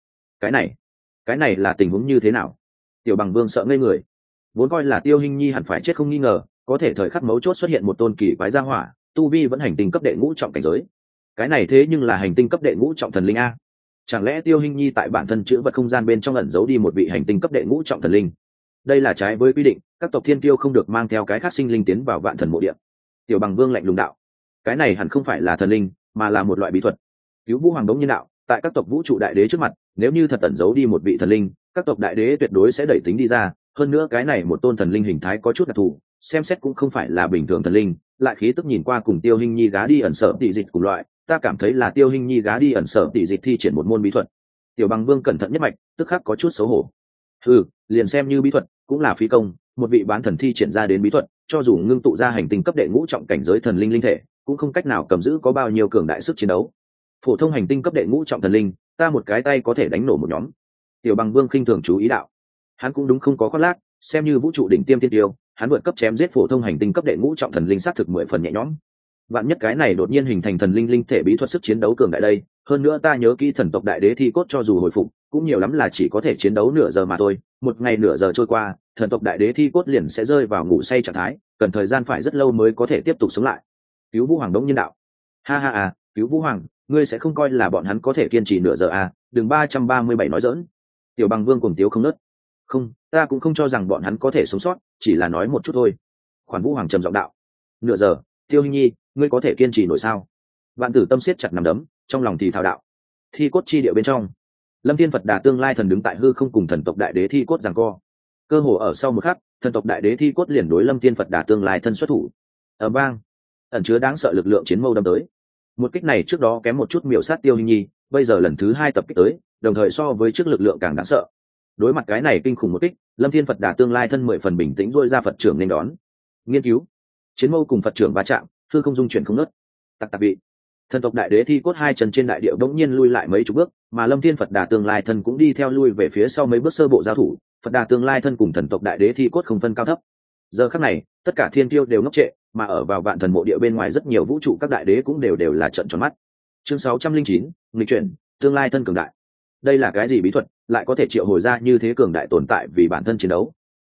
S1: Cái này là tình huống như thế nào? Tiểu Bằng Vương sợ ngây người. Vốn coi là Tiêu Hinh Nhi hẳn phải chết không nghi ngờ, có thể thời khắc mấu chốt xuất hiện một tôn kỳ quái gia hỏa, tu vi vẫn hành tinh cấp đệ ngũ trọng cảnh giới. Cái này thế nhưng là hành tinh cấp đệ ngũ trọng thần linh a. Chẳng lẽ Tiêu Hinh Nhi tại bản thân chữ vật không gian bên trong ẩn giấu đi một vị hành tinh cấp đệ ngũ trọng thần linh? Đây là trái với quy định, các tộc thiên kiêu không được mang theo cái khác sinh linh tiến vào vạn thần mộ địa. Tiểu Bằng Vương lạnh lùng đạo, cái này hẳn không phải là thần linh, mà là một loại bí thuật. Cứu Vũ Hoàng đống nhiên đạo, tại các tộc vũ trụ đại đế trước mặt, nếu như thật ẩn giấu đi một vị thần linh, các tộc đại đế tuyệt đối sẽ đẩy tính đi ra. Hơn nữa cái này một tôn thần linh hình thái có chút đặc thù, xem xét cũng không phải là bình thường thần linh, lại khí tức nhìn qua cùng Tiêu Hinh Nhi gá đi ẩn sở tỷ dịch cùng loại, ta cảm thấy là Tiêu Hinh Nhi gá đi ẩn sở tỷ dịch thi triển một môn bí thuật. Tiểu Bằng Vương cẩn thận nhất mạch, tức khắc có chút xấu hổ. Liền xem như bí thuật, cũng là phí công, một vị bán thần thi triển ra đến bí thuật, cho dù ngưng tụ ra hành tinh cấp đệ ngũ trọng cảnh giới thần linh linh thể, cũng không cách nào cầm giữ có bao nhiêu cường đại sức chiến đấu. Phổ thông hành tinh cấp đệ ngũ trọng thần linh, ta một cái tay có thể đánh nổ một nhóm. Tiểu Bằng Vương khinh thường chú ý đạo, hắn cũng đúng không có khoác lác, xem như vũ trụ đỉnh tiêm tiên tiêu, hắn vượt cấp chém giết phổ thông hành tinh cấp đệ ngũ trọng thần linh sát thực 10 phần nhẹ nhõm. Vạn nhất cái này đột nhiên hình thành thần linh linh thể bí thuật sức chiến đấu cường đại đây, hơn nữa ta nhớ kỹ thần tộc đại đế thi cốt cho dù hồi phục, cũng nhiều lắm là chỉ có thể chiến đấu nửa giờ mà thôi, một ngày nửa giờ trôi qua, thần tộc đại đế thi cốt liền sẽ rơi vào ngủ say trạng thái, cần thời gian phải rất lâu mới có thể tiếp tục sống lại. Cứu Vũ Hoàng đống nhiên đạo, ha, Cứu Vũ Hoàng, ngươi sẽ không coi là bọn hắn có thể kiên trì nửa giờ à? Đừng 337 nói giỡn. Tiểu Bằng Vương cuồng tiếu không nớt. Không, ta cũng không cho rằng bọn hắn có thể sống sót, chỉ là nói một chút thôi. Khoản Vũ Hoàng trầm giọng đạo, nửa giờ, Tiêu Hinh Nhi, ngươi có thể kiên trì nổi sao? Vạn Tử Tâm siết chặt nắm đấm, trong lòng thì thao đạo. Thi cốt chi địa bên trong, Lâm Thiên Phật Đà tương lai thần đứng tại hư không cùng thần tộc đại đế thi cốt giằng co. Cơ hồ ở sau một khắc, thần tộc đại đế thi cốt liền đối Lâm Thiên Phật Đà tương lai thân xuất thủ. Ở bang, ẩn chứa đáng sợ lực lượng chiến mâu đâm tới. Một kích này trước đó kém một chút miểu sát Tiêu Hinh Nhi, bây giờ lần thứ 2 tập kích tới, đồng thời so với trước lực lượng càng đáng sợ. Đối mặt cái này kinh khủng một kích, Lâm Thiên Phật Đà tương lai thân 10 phần bình tĩnh rôi ra Phật trưởng nên đón. Nghiên cứu, chiến mâu cùng Phật trưởng va chạm, hư không dung chuyển không nứt. Tạc vị, thần tộc đại đế thi cốt 2 chân trên đại địa bỗng nhiên lui lại mấy chục bước, mà Lâm Thiên Phật Đà tương lai thân cũng đi theo lui về phía sau mấy bước sơ bộ giao thủ. Phật Đà tương lai thân cùng thần tộc đại đế thi cốt không phân cao thấp. Giờ khắc này, tất cả thiên tiêu đều ngốc trệ, mà ở vào vạn thần mộ địa bên ngoài rất nhiều vũ trụ các đại đế cũng đều là trợn tròn mắt. Chương 609, nghịch chuyển, tương lai thân cường đại. Đây là cái gì bí thuật, lại có thể triệu hồi ra như thế cường đại tồn tại vì bản thân chiến đấu?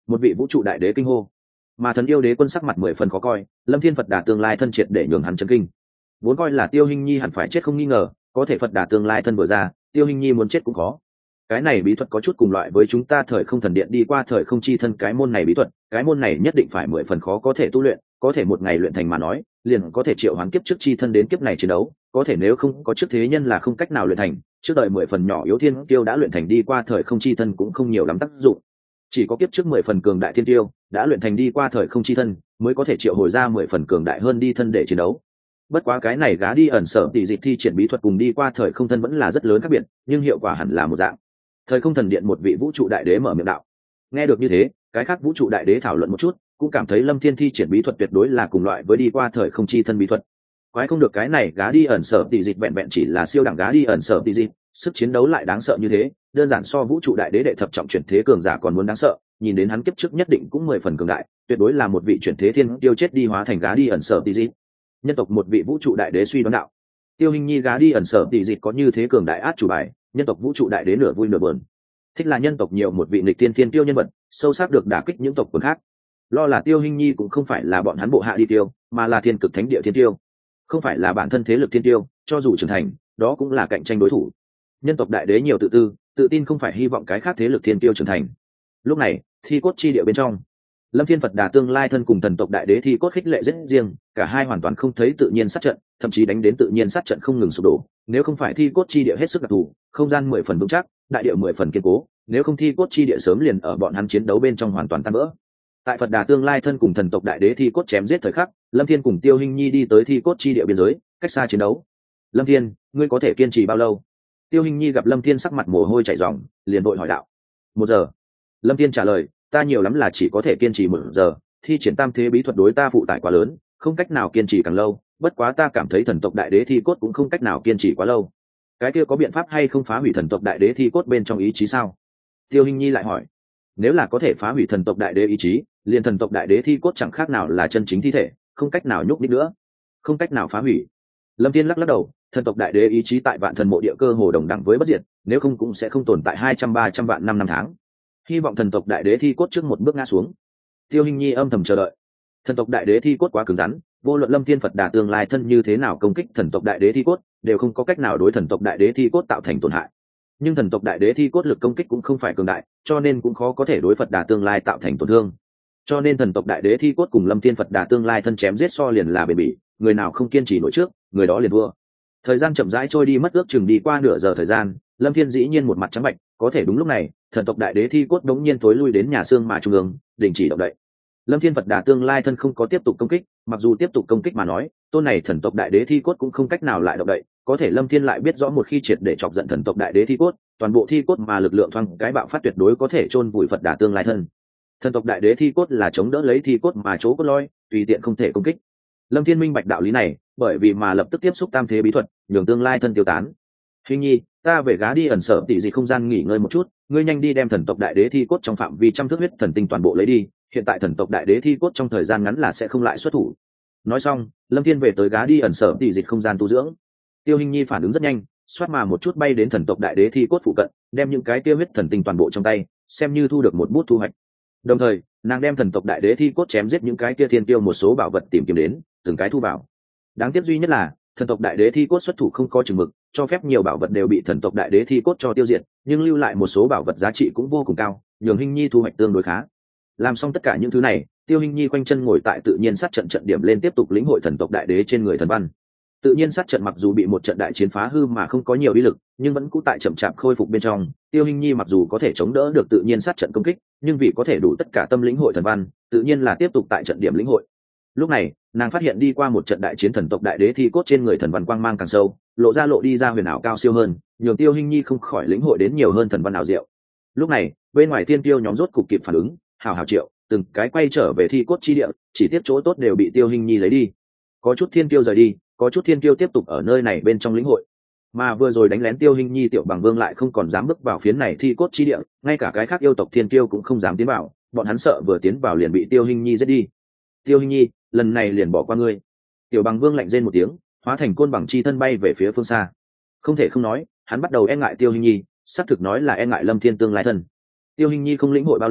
S1: một vị vũ trụ đại đế kinh hô. Mà thần yêu đế quân sắc mặt 10 phần khó coi, Lâm Thiên Phật Đà tương lai thân triệt để nhường hắn chấn kinh. Vốn coi là Tiêu Hinh Nhi hẳn phải chết không nghi ngờ, có thể Phật Đà tương lai thân vừa ra, Tiêu Hinh Nhi muốn chết cũng khó. Cái này bí thuật có chút cùng loại với chúng ta thời không thần điện đi qua thời không chi thân cái môn này bí thuật, cái môn này nhất định phải 10 phần khó có thể tu luyện, có thể một ngày luyện thành mà nói, liền có thể triệu hoán kiếp trước chi thân đến kiếp này chiến đấu, có thể nếu không có trước thế nhân là không cách nào luyện thành, trước đợi 10 phần nhỏ yếu thiên tiêu đã luyện thành đi qua thời không chi thân cũng không nhiều lắm tác dụng. Chỉ có kiếp trước 10 phần cường đại thiên tiêu đã luyện thành đi qua thời không chi thân mới có thể triệu hồi ra 10 phần cường đại hơn đi thân để chiến đấu. Bất quá cái này gá đi ẩn sở tỷ dịch thi triển bí thuật cùng đi qua thời không thân vẫn là rất lớn khác biệt, nhưng hiệu quả hẳn là một dạng. Thời không thần điện một vị vũ trụ đại đế mở miệng đạo. Nghe được như thế, cái khác vũ trụ đại đế thảo luận một chút, cũng cảm thấy Lâm Thiên thi triển bí thuật tuyệt đối là cùng loại với đi qua thời không chi thân bí thuật. Quái không được cái này gá đi ẩn sở tỷ dịch vẹn vẹn chỉ là siêu đẳng gá đi ẩn sở tỷ dịch, sức chiến đấu lại đáng sợ như thế, đơn giản so vũ trụ đại đế đệ thập trọng chuyển thế cường giả còn muốn đáng sợ, nhìn đến hắn kiếp trước nhất định cũng 10 phần cường đại, tuyệt đối là một vị chuyển thế thiên tiêu chết đi hóa thành gá đi ẩn sở tỷ dịch. Nhân tộc một vị vũ trụ đại đế suy đoán đạo. Tiêu Hinh Nhi gá đi ẩn sở tỷ dịch có như thế cường đại át chủ bài, nhân tộc vũ trụ đại đế nửa vui nửa buồn. Thích là nhân tộc nhiều một vị nghịch tiên thiên tiêu nhân vật, sâu sắc được đả kích những tộc quần khác. Lo là Tiêu Hinh Nhi cũng không phải là bọn hắn bộ hạ đi tiêu, mà là thiên cực thánh địa thiên tiêu, không phải là bản thân thế lực thiên tiêu, cho dù trưởng thành, đó cũng là cạnh tranh đối thủ. Nhân tộc đại đế nhiều tự tư, tự tin không phải hy vọng cái khác thế lực thiên tiêu trưởng thành. Lúc này, thi cốt chi địa bên trong, Lâm Thiên Phật Đà tương lai thân cùng thần tộc đại đế thi cốt khích lệ rất riêng, cả hai hoàn toàn không thấy tự nhiên sát trận, thậm chí đánh đến tự nhiên sát trận không ngừng sụp đổ. Nếu không phải thi cốt chi địa hết sức đặc thù, không gian 10 phần vững chắc, đại địa 10 phần kiên cố, nếu không thi cốt chi địa sớm liền ở bọn hắn chiến đấu bên trong hoàn toàn tan vỡ. Tại Phật Đà tương lai thân cùng thần tộc đại đế thi cốt chém giết thời khắc, Lâm Thiên cùng Tiêu Hinh Nhi đi tới thi cốt chi địa biên giới, cách xa chiến đấu. Lâm Thiên, ngươi có thể kiên trì bao lâu? Tiêu Hinh Nhi gặp Lâm Thiên sắc mặt mồ hôi chảy ròng, liền vội hỏi đạo. 1 giờ. Lâm Thiên trả lời, ta nhiều lắm là chỉ có thể kiên trì 1 giờ, thi triển tam thế bí thuật đối ta phụ tải quá lớn, không cách nào kiên trì càng lâu, bất quá ta cảm thấy thần tộc đại đế thi cốt cũng không cách nào kiên trì quá lâu. Cái kia có biện pháp hay không phá hủy thần tộc đại đế thi cốt bên trong ý chí sao? Tiêu Hinh Nhi lại hỏi. Nếu là có thể phá hủy thần tộc đại đế ý chí, liền thần tộc đại đế thi cốt chẳng khác nào là chân chính thi thể, không cách nào nhúc nhích nữa, không cách nào phá hủy. Lâm Thiên lắc đầu, thần tộc đại đế ý chí tại vạn thần mộ địa cơ hồ đồng đẳng với bất diệt, nếu không cũng sẽ không tồn tại 200-300 vạn năm tháng. Hy vọng thần tộc đại đế thi cốt trước một bước ngã xuống. Tiêu Hinh Nhi âm thầm chờ đợi. Thần tộc đại đế thi cốt quá cứng rắn, vô luận Lâm Thiên Phật Đà tương lai thân như thế nào công kích thần tộc đại đế thi cốt, đều không có cách nào đối thần tộc đại đế thi cốt tạo thành tổn hại. Nhưng thần tộc đại đế thi cốt lực công kích cũng không phải cường đại, cho nên cũng khó có thể đối Phật Đà tương lai tạo thành tổn thương. Cho nên thần tộc đại đế thi cốt cùng Lâm Thiên Phật Đà tương lai thân chém giết so liền là bền bỉ, người nào không kiên trì nổi trước, người đó liền thua. Thời gian chậm rãi trôi đi, mất ước chừng đi qua nửa giờ thời gian, Lâm Thiên dĩ nhiên một mặt trắng bệch, có thể đúng lúc này, thần tộc đại đế thi cốt đống nhiên tối lui đến nhà xương mà trung ương, đình chỉ động đậy. Lâm Thiên Phật Đà tương lai thân không có tiếp tục công kích, mặc dù tiếp tục công kích mà nói, tôn này thần tộc đại đế thi cốt cũng không cách nào lại động đậy, có thể Lâm Thiên lại biết rõ một khi triệt để chọc giận thần tộc đại đế thi cốt, toàn bộ thi cốt mà lực lượng thoáng cái bạo phát tuyệt đối có thể chôn vùi Phật Đà tương lai thân. Thần tộc đại đế thi cốt là chống đỡ lấy thi cốt mà chỗ cốt loi, tùy tiện không thể công kích. Lâm Thiên minh bạch đạo lý này, bởi vì mà lập tức tiếp xúc tam thế bí thuật, nhường tương lai thân tiêu tán. Hình Nhi, ta về gá đi ẩn sở tỷ dị không gian nghỉ ngơi một chút, ngươi nhanh đi đem thần tộc đại đế thi cốt trong phạm vi trăm thước huyết thần tinh toàn bộ lấy đi, hiện tại thần tộc đại đế thi cốt trong thời gian ngắn là sẽ không lại xuất thủ. Nói xong, Lâm Thiên về tới gá đi ẩn sở tỷ dị không gian tu dưỡng. Tiêu Hình Nhi phản ứng rất nhanh, xoát mà một chút bay đến thần tộc đại đế thi cốt phụ cận, đem những cái kia huyết thần tinh toàn bộ trong tay, xem như thu được một bút thu hoạch. Đồng thời, nàng đem thần tộc đại đế thi cốt chém giết những cái kia thiên tiêu một số bảo vật tìm kiếm đến, từng cái thu vào. Đáng tiếc duy nhất là thần tộc đại đế thi cốt xuất thủ không có chừng mực, cho phép nhiều bảo vật đều bị thần tộc đại đế thi cốt cho tiêu diệt, nhưng lưu lại một số bảo vật giá trị cũng vô cùng cao, nhường Hình Nhi thu hoạch tương đối khá. Làm xong tất cả những thứ này, Tiêu Hình Nhi quanh chân ngồi tại tự nhiên sát trận trận điểm lên tiếp tục lĩnh hội thần tộc đại đế trên người thần văn. Tự nhiên sát trận mặc dù bị một trận đại chiến phá hư mà không có nhiều uy lực, nhưng vẫn cũ tại chậm chạp khôi phục bên trong. Tiêu Hình Nhi mặc dù có thể chống đỡ được tự nhiên sát trận công kích, nhưng vì có thể đủ tất cả tâm lĩnh hội thần văn, tự nhiên là tiếp tục tại trận điểm lĩnh hội. Lúc này, nàng phát hiện đi qua một trận đại chiến thần tộc đại đế thi cốt trên người thần văn quang mang càng sâu, lộ đi ra huyền ảo cao siêu hơn, nhường Tiêu Hình Nhi không khỏi lĩnh hội đến nhiều hơn thần văn ảo diệu. Lúc này, bên ngoài tiên tiêu nhóm rốt cục kịp phản ứng, hào triệu, từng cái quay trở về thi cốt chi địa, chỉ tiếc chỗ tốt đều bị Tiêu Hình Nhi lấy đi. Có chút thiên tiêu rời đi, có chút thiên tiêu tiếp tục ở nơi này bên trong lĩnh hội. Mà vừa rồi đánh lén Tiêu Hình Nhi tiểu bằng vương lại không còn dám bước vào phiến này thi cốt chi địa, ngay cả cái khác yêu tộc thiên tiêu cũng không dám tiến vào, bọn hắn sợ vừa tiến vào liền bị Tiêu Hình Nhi giết đi. Tiêu Hình Nhi, lần này liền bỏ qua ngươi. Tiểu bằng vương lạnh rên một tiếng, hóa thành côn bằng chi thân bay về phía phương xa. Không thể không nói, hắn bắt đầu e ngại Tiêu Hình Nhi, xác thực nói là e ngại Lâm Thiên tương lai thân. Tiêu Hình Nhi không lĩnh hội bao lâu,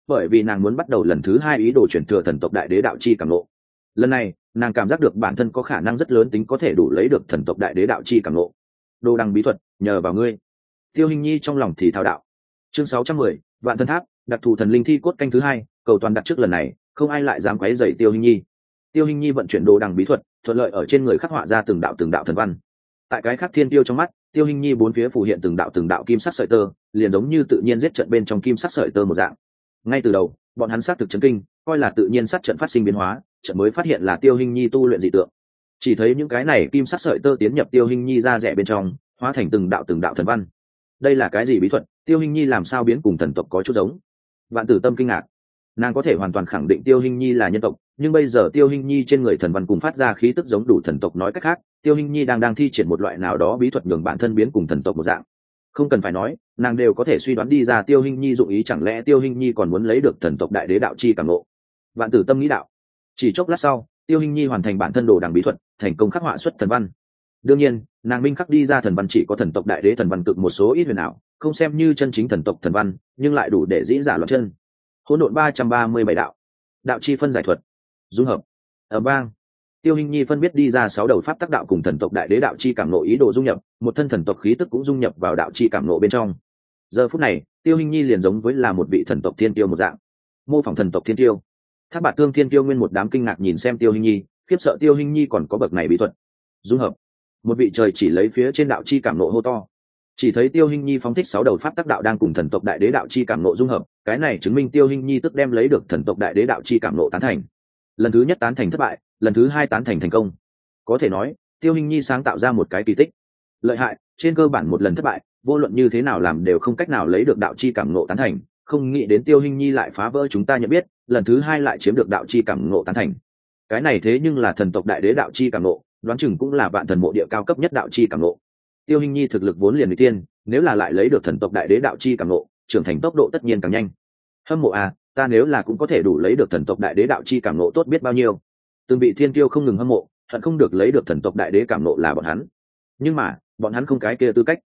S1: bởi vì nàng muốn bắt đầu lần thứ 2 ý đồ chuyển thừa thần tộc đại đế đạo chi cảm ngộ. Lần này nàng cảm giác được bản thân có khả năng rất lớn tính có thể đủ lấy được thần tộc đại đế đạo chi cảm ngộ. Đồ đằng bí thuật nhờ vào ngươi. Tiêu Hình Nhi trong lòng thì thao đạo. Chương 610, Vạn Thân Tháp, đặc thù thần linh thi cốt canh thứ 2, cầu toàn đặt trước lần này, không ai lại dám quấy rầy Tiêu Hình Nhi. Tiêu Hình Nhi vận chuyển đồ đằng bí thuật, thuận lợi ở trên người khắc họa ra từng đạo thần văn. Tại cái khắc thiên tiêu trong mắt, Tiêu Hình Nhi bốn phía phù hiện từng đạo kim sắc sợi tơ, liền giống như tự nhiên giết trận bên trong kim sắc sợi tơ một dạng. Ngay từ đầu, bọn hắn sát thực chấn kinh, coi là tự nhiên sát trận phát sinh biến hóa, trận mới phát hiện là Tiêu Hình Nhi tu luyện dị tượng. Chỉ thấy những cái này kim sắc sợi tơ tiến nhập Tiêu Hình Nhi ra rẻ bên trong, hóa thành từng đạo thần văn. Đây là cái gì bí thuật? Tiêu Hình Nhi làm sao biến cùng thần tộc có chút giống? Vạn Tử Tâm kinh ngạc. Nàng có thể hoàn toàn khẳng định Tiêu Hình Nhi là nhân tộc, nhưng bây giờ Tiêu Hình Nhi trên người thần văn cùng phát ra khí tức giống đủ thần tộc, nói cách khác, Tiêu Hình Nhi đang thi triển một loại nào đó bí thuật nhường bản thân biến cùng thần tộc một dạng. Không cần phải nói, nàng đều có thể suy đoán đi ra Tiêu Hình Nhi dụng ý, chẳng lẽ Tiêu Hình Nhi còn muốn lấy được thần tộc đại đế đạo chi cảm ngộ? Vạn Tử Tâm nghĩ đạo. Chỉ chốc lát sau, Tiêu Hình Nhi hoàn thành bản thân đồ đằng bí thuật, thành công khắc họa xuất thần văn. Đương nhiên, nàng minh khắc đi ra thần văn chỉ có thần tộc đại đế thần văn cực một số ít huyền ảo, không xem như chân chính thần tộc thần văn, nhưng lại đủ để dĩ giả loạn chân. Hỗn độn 337 đạo, đạo chi phân giải thuật, dung hợp. Ở bang, Tiêu Hình Nhi phân biết đi ra 6 đầu pháp tác đạo cùng thần tộc đại đế đạo chi cảm ngộ ý đồ dung nhập, một thân thần tộc khí tức cũng dung nhập vào đạo chi cảm ngộ bên trong. Giờ phút này, Tiêu Hình Nhi liền giống với là một vị thần tộc thiên tiêu một dạng, mô phỏng thần tộc thiên tiêu. Thác Bạt Thương thiên tiêu nguyên một đám kinh ngạc nhìn xem Tiêu Hình Nhi, khiếp sợ Tiêu Hình Nhi còn có bậc này bí thuật. Dung hợp. Một vị trời chỉ lấy phía trên đạo chi cảm ngộ hô to. Chỉ thấy Tiêu Hình Nhi phóng thích 6 đầu pháp tác đạo đang cùng thần tộc đại đế đạo chi cảm ngộ dung hợp, cái này chứng minh Tiêu Hình Nhi tức đem lấy được thần tộc đại đế đạo chi cảm ngộ tán thành. Lần thứ nhất tán thành thất bại, lần thứ 2 tán thành thành công. Có thể nói, Tiêu Hình Nhi sáng tạo ra một cái kỳ tích. Lợi hại, trên cơ bản một lần thất bại, vô luận như thế nào làm đều không cách nào lấy được đạo chi cảm ngộ tán thành, không nghĩ đến Tiêu Hình Nhi lại phá vỡ chúng ta nhận biết, lần thứ 2 lại chiếm được đạo chi cảm ngộ tán thành. Cái này thế nhưng là thần tộc đại đế đạo chi cảm ngộ, đoán chừng cũng là vạn thần mộ địa cao cấp nhất đạo chi cảm ngộ. Tiêu Hình Nhi thực lực vốn liền người tiên, nếu là lại lấy được thần tộc đại đế đạo chi cảm ngộ, trưởng thành tốc độ tất nhiên càng nhanh. Hâm mộ à, ta nếu là cũng có thể đủ lấy được thần tộc đại đế đạo chi cảm ngộ tốt biết bao nhiêu. Từng vị thiên tiêu không ngừng hâm mộ, hận không được lấy được thần tộc đại đế cảm ngộ là bọn hắn. Nhưng mà, bọn hắn không cái kia tư cách.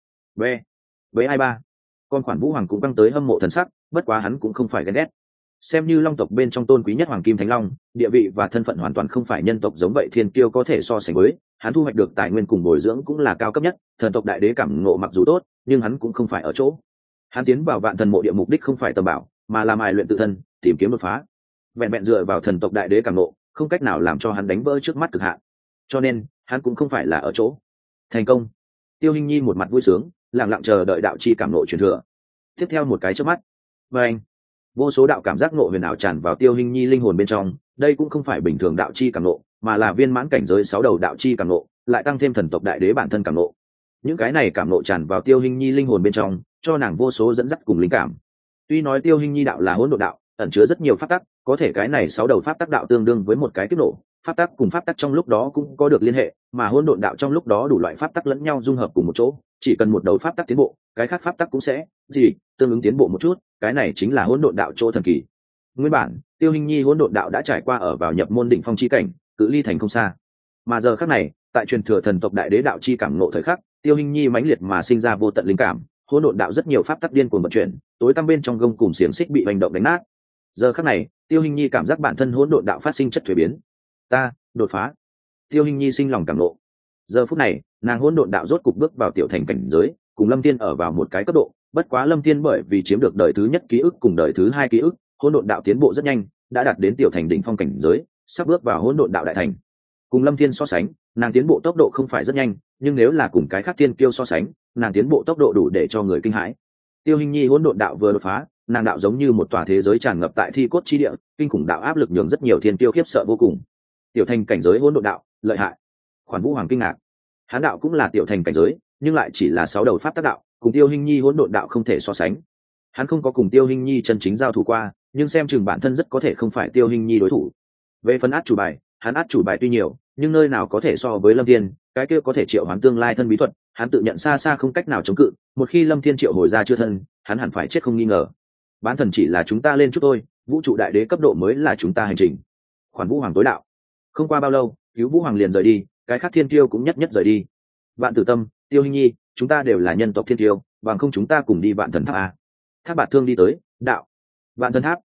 S1: Với ai ba, con khoản Vũ Hoàng cũng căng tới hâm mộ thần sắc, bất quá hắn cũng không phải ghen ghét. Xem như long tộc bên trong tôn quý nhất Hoàng Kim Thánh Long, địa vị và thân phận hoàn toàn không phải nhân tộc giống vậy thiên kiêu có thể so sánh với, hắn thu hoạch được tài nguyên cùng bồi dưỡng cũng là cao cấp nhất, thần tộc đại đế cảm ngộ mặc dù tốt, nhưng hắn cũng không phải ở chỗ. Hắn tiến vào vạn thần mộ địa mục đích không phải tầm bảo, mà là mài luyện tự thân, tìm kiếm đột phá. Vẹn vẹn dựa vào thần tộc đại đế cảm ngộ, không cách nào làm cho hắn đánh vỡ trước mắt cực hạn. Cho nên, hắn cũng không phải là ở chỗ. Thành công. Tiêu Hình Nhi một mặt vui sướng, lặng lặng chờ đợi đạo chi cảm ngộ truyền thừa. Tiếp theo một cái chớp mắt, và anh, vô số đạo cảm giác ngộ huyền ảo tràn vào Tiêu Hình Nhi linh hồn bên trong. Đây cũng không phải bình thường đạo chi cảm ngộ, mà là viên mãn cảnh giới 6 đầu đạo chi cảm ngộ, lại tăng thêm thần tộc đại đế bản thân cảm ngộ. Những cái này cảm ngộ tràn vào Tiêu Hình Nhi linh hồn bên trong, cho nàng vô số dẫn dắt cùng linh cảm. Tuy nói Tiêu Hình Nhi đạo là hỗn độn đạo, ẩn chứa rất nhiều pháp tắc, có thể cái này 6 đầu pháp tắc đạo tương đương với một cái kiếp nổ, pháp tắc cùng pháp tắc trong lúc đó cũng có được liên hệ, mà hỗn độn đạo trong lúc đó đủ loại pháp tắc lẫn nhau dung hợp cùng một chỗ, chỉ cần một đầu pháp tắc tiến bộ, cái khác pháp tắc cũng sẽ tương ứng tiến bộ một chút, cái này chính là hỗn độn đạo chỗ thần kỳ. Nguyên bản, Tiêu Hình Nhi hỗn độn đạo đã trải qua ở vào nhập môn đỉnh phong chi cảnh, cự ly thành không xa. Mà giờ khắc này, tại truyền thừa thần tộc đại đế đạo chi cảm ngộ thời khắc, Tiêu Hình Nhi mãnh liệt mà sinh ra vô tận linh cảm, hỗn độn đạo rất nhiều pháp tắc điên cuồng vận chuyển, tối tăm bên trong gông cùng xiềng xích bị hành động đánh nát. Giờ khắc này, Tiêu Hình Nhi cảm giác bản thân hỗn độn đạo phát sinh chất thuế biến. Ta đột phá. Tiêu Hình Nhi sinh lòng cảm ngộ. Giờ phút này, nàng hỗn độn đạo rốt cục bước vào tiểu thành cảnh giới, cùng Lâm Tiên ở vào một cái cấp độ, bất quá Lâm Tiên bởi vì chiếm được đời thứ nhất ký ức cùng đời thứ 2 ký ức, hỗn độn đạo tiến bộ rất nhanh, đã đạt đến tiểu thành đỉnh phong cảnh giới, sắp bước vào hỗn độn đạo đại thành. Cùng Lâm Tiên so sánh, nàng tiến bộ tốc độ không phải rất nhanh, nhưng nếu là cùng cái khác tiên kiêu so sánh, nàng tiến bộ tốc độ đủ để cho người kinh hãi. Tiêu Hình Nhi hỗn độn đạo vừa đột phá, nàng đạo giống như một tòa thế giới tràn ngập tại thi cốt chi địa, kinh khủng đạo áp lực nhường rất nhiều thiên tiêu khiếp sợ vô cùng. Tiểu thành cảnh giới hỗn độn đạo, lợi hại. Khoản Vũ Hoàng kinh ngạc. Hán đạo cũng là tiểu thành cảnh giới, nhưng lại chỉ là 6 đầu pháp tác đạo, cùng Tiêu Hình Nhi hỗn độn đạo không thể so sánh. Hắn không có cùng Tiêu Hình Nhi chân chính giao thủ qua, nhưng xem chừng bản thân rất có thể không phải Tiêu Hình Nhi đối thủ. Về phần át chủ bài, hắn át chủ bài tuy nhiều, nhưng nơi nào có thể so với Lâm Thiên, cái kia có thể triệu hoán tương lai thân bí thuật, hắn tự nhận xa xa không cách nào chống cự, một khi Lâm Thiên triệu hồi ra chưa thân, hắn hẳn phải chết không nghi ngờ. Bán thần chỉ là chúng ta lên chút thôi, vũ trụ đại đế cấp độ mới là chúng ta hành trình. Khoản Vũ Hoàng tối đạo. Không qua bao lâu, cứu Vũ Hoàng liền rời đi, cái khác thiên tiêu cũng nhất nhất rời đi. Vạn Tử Tâm, Tiêu Hình Nhi, chúng ta đều là nhân tộc thiên tiêu, bằng không chúng ta cùng đi Vạn Thần Tháp à? Thác Bạt Thương đi tới, đạo. Vạn Thần Tháp,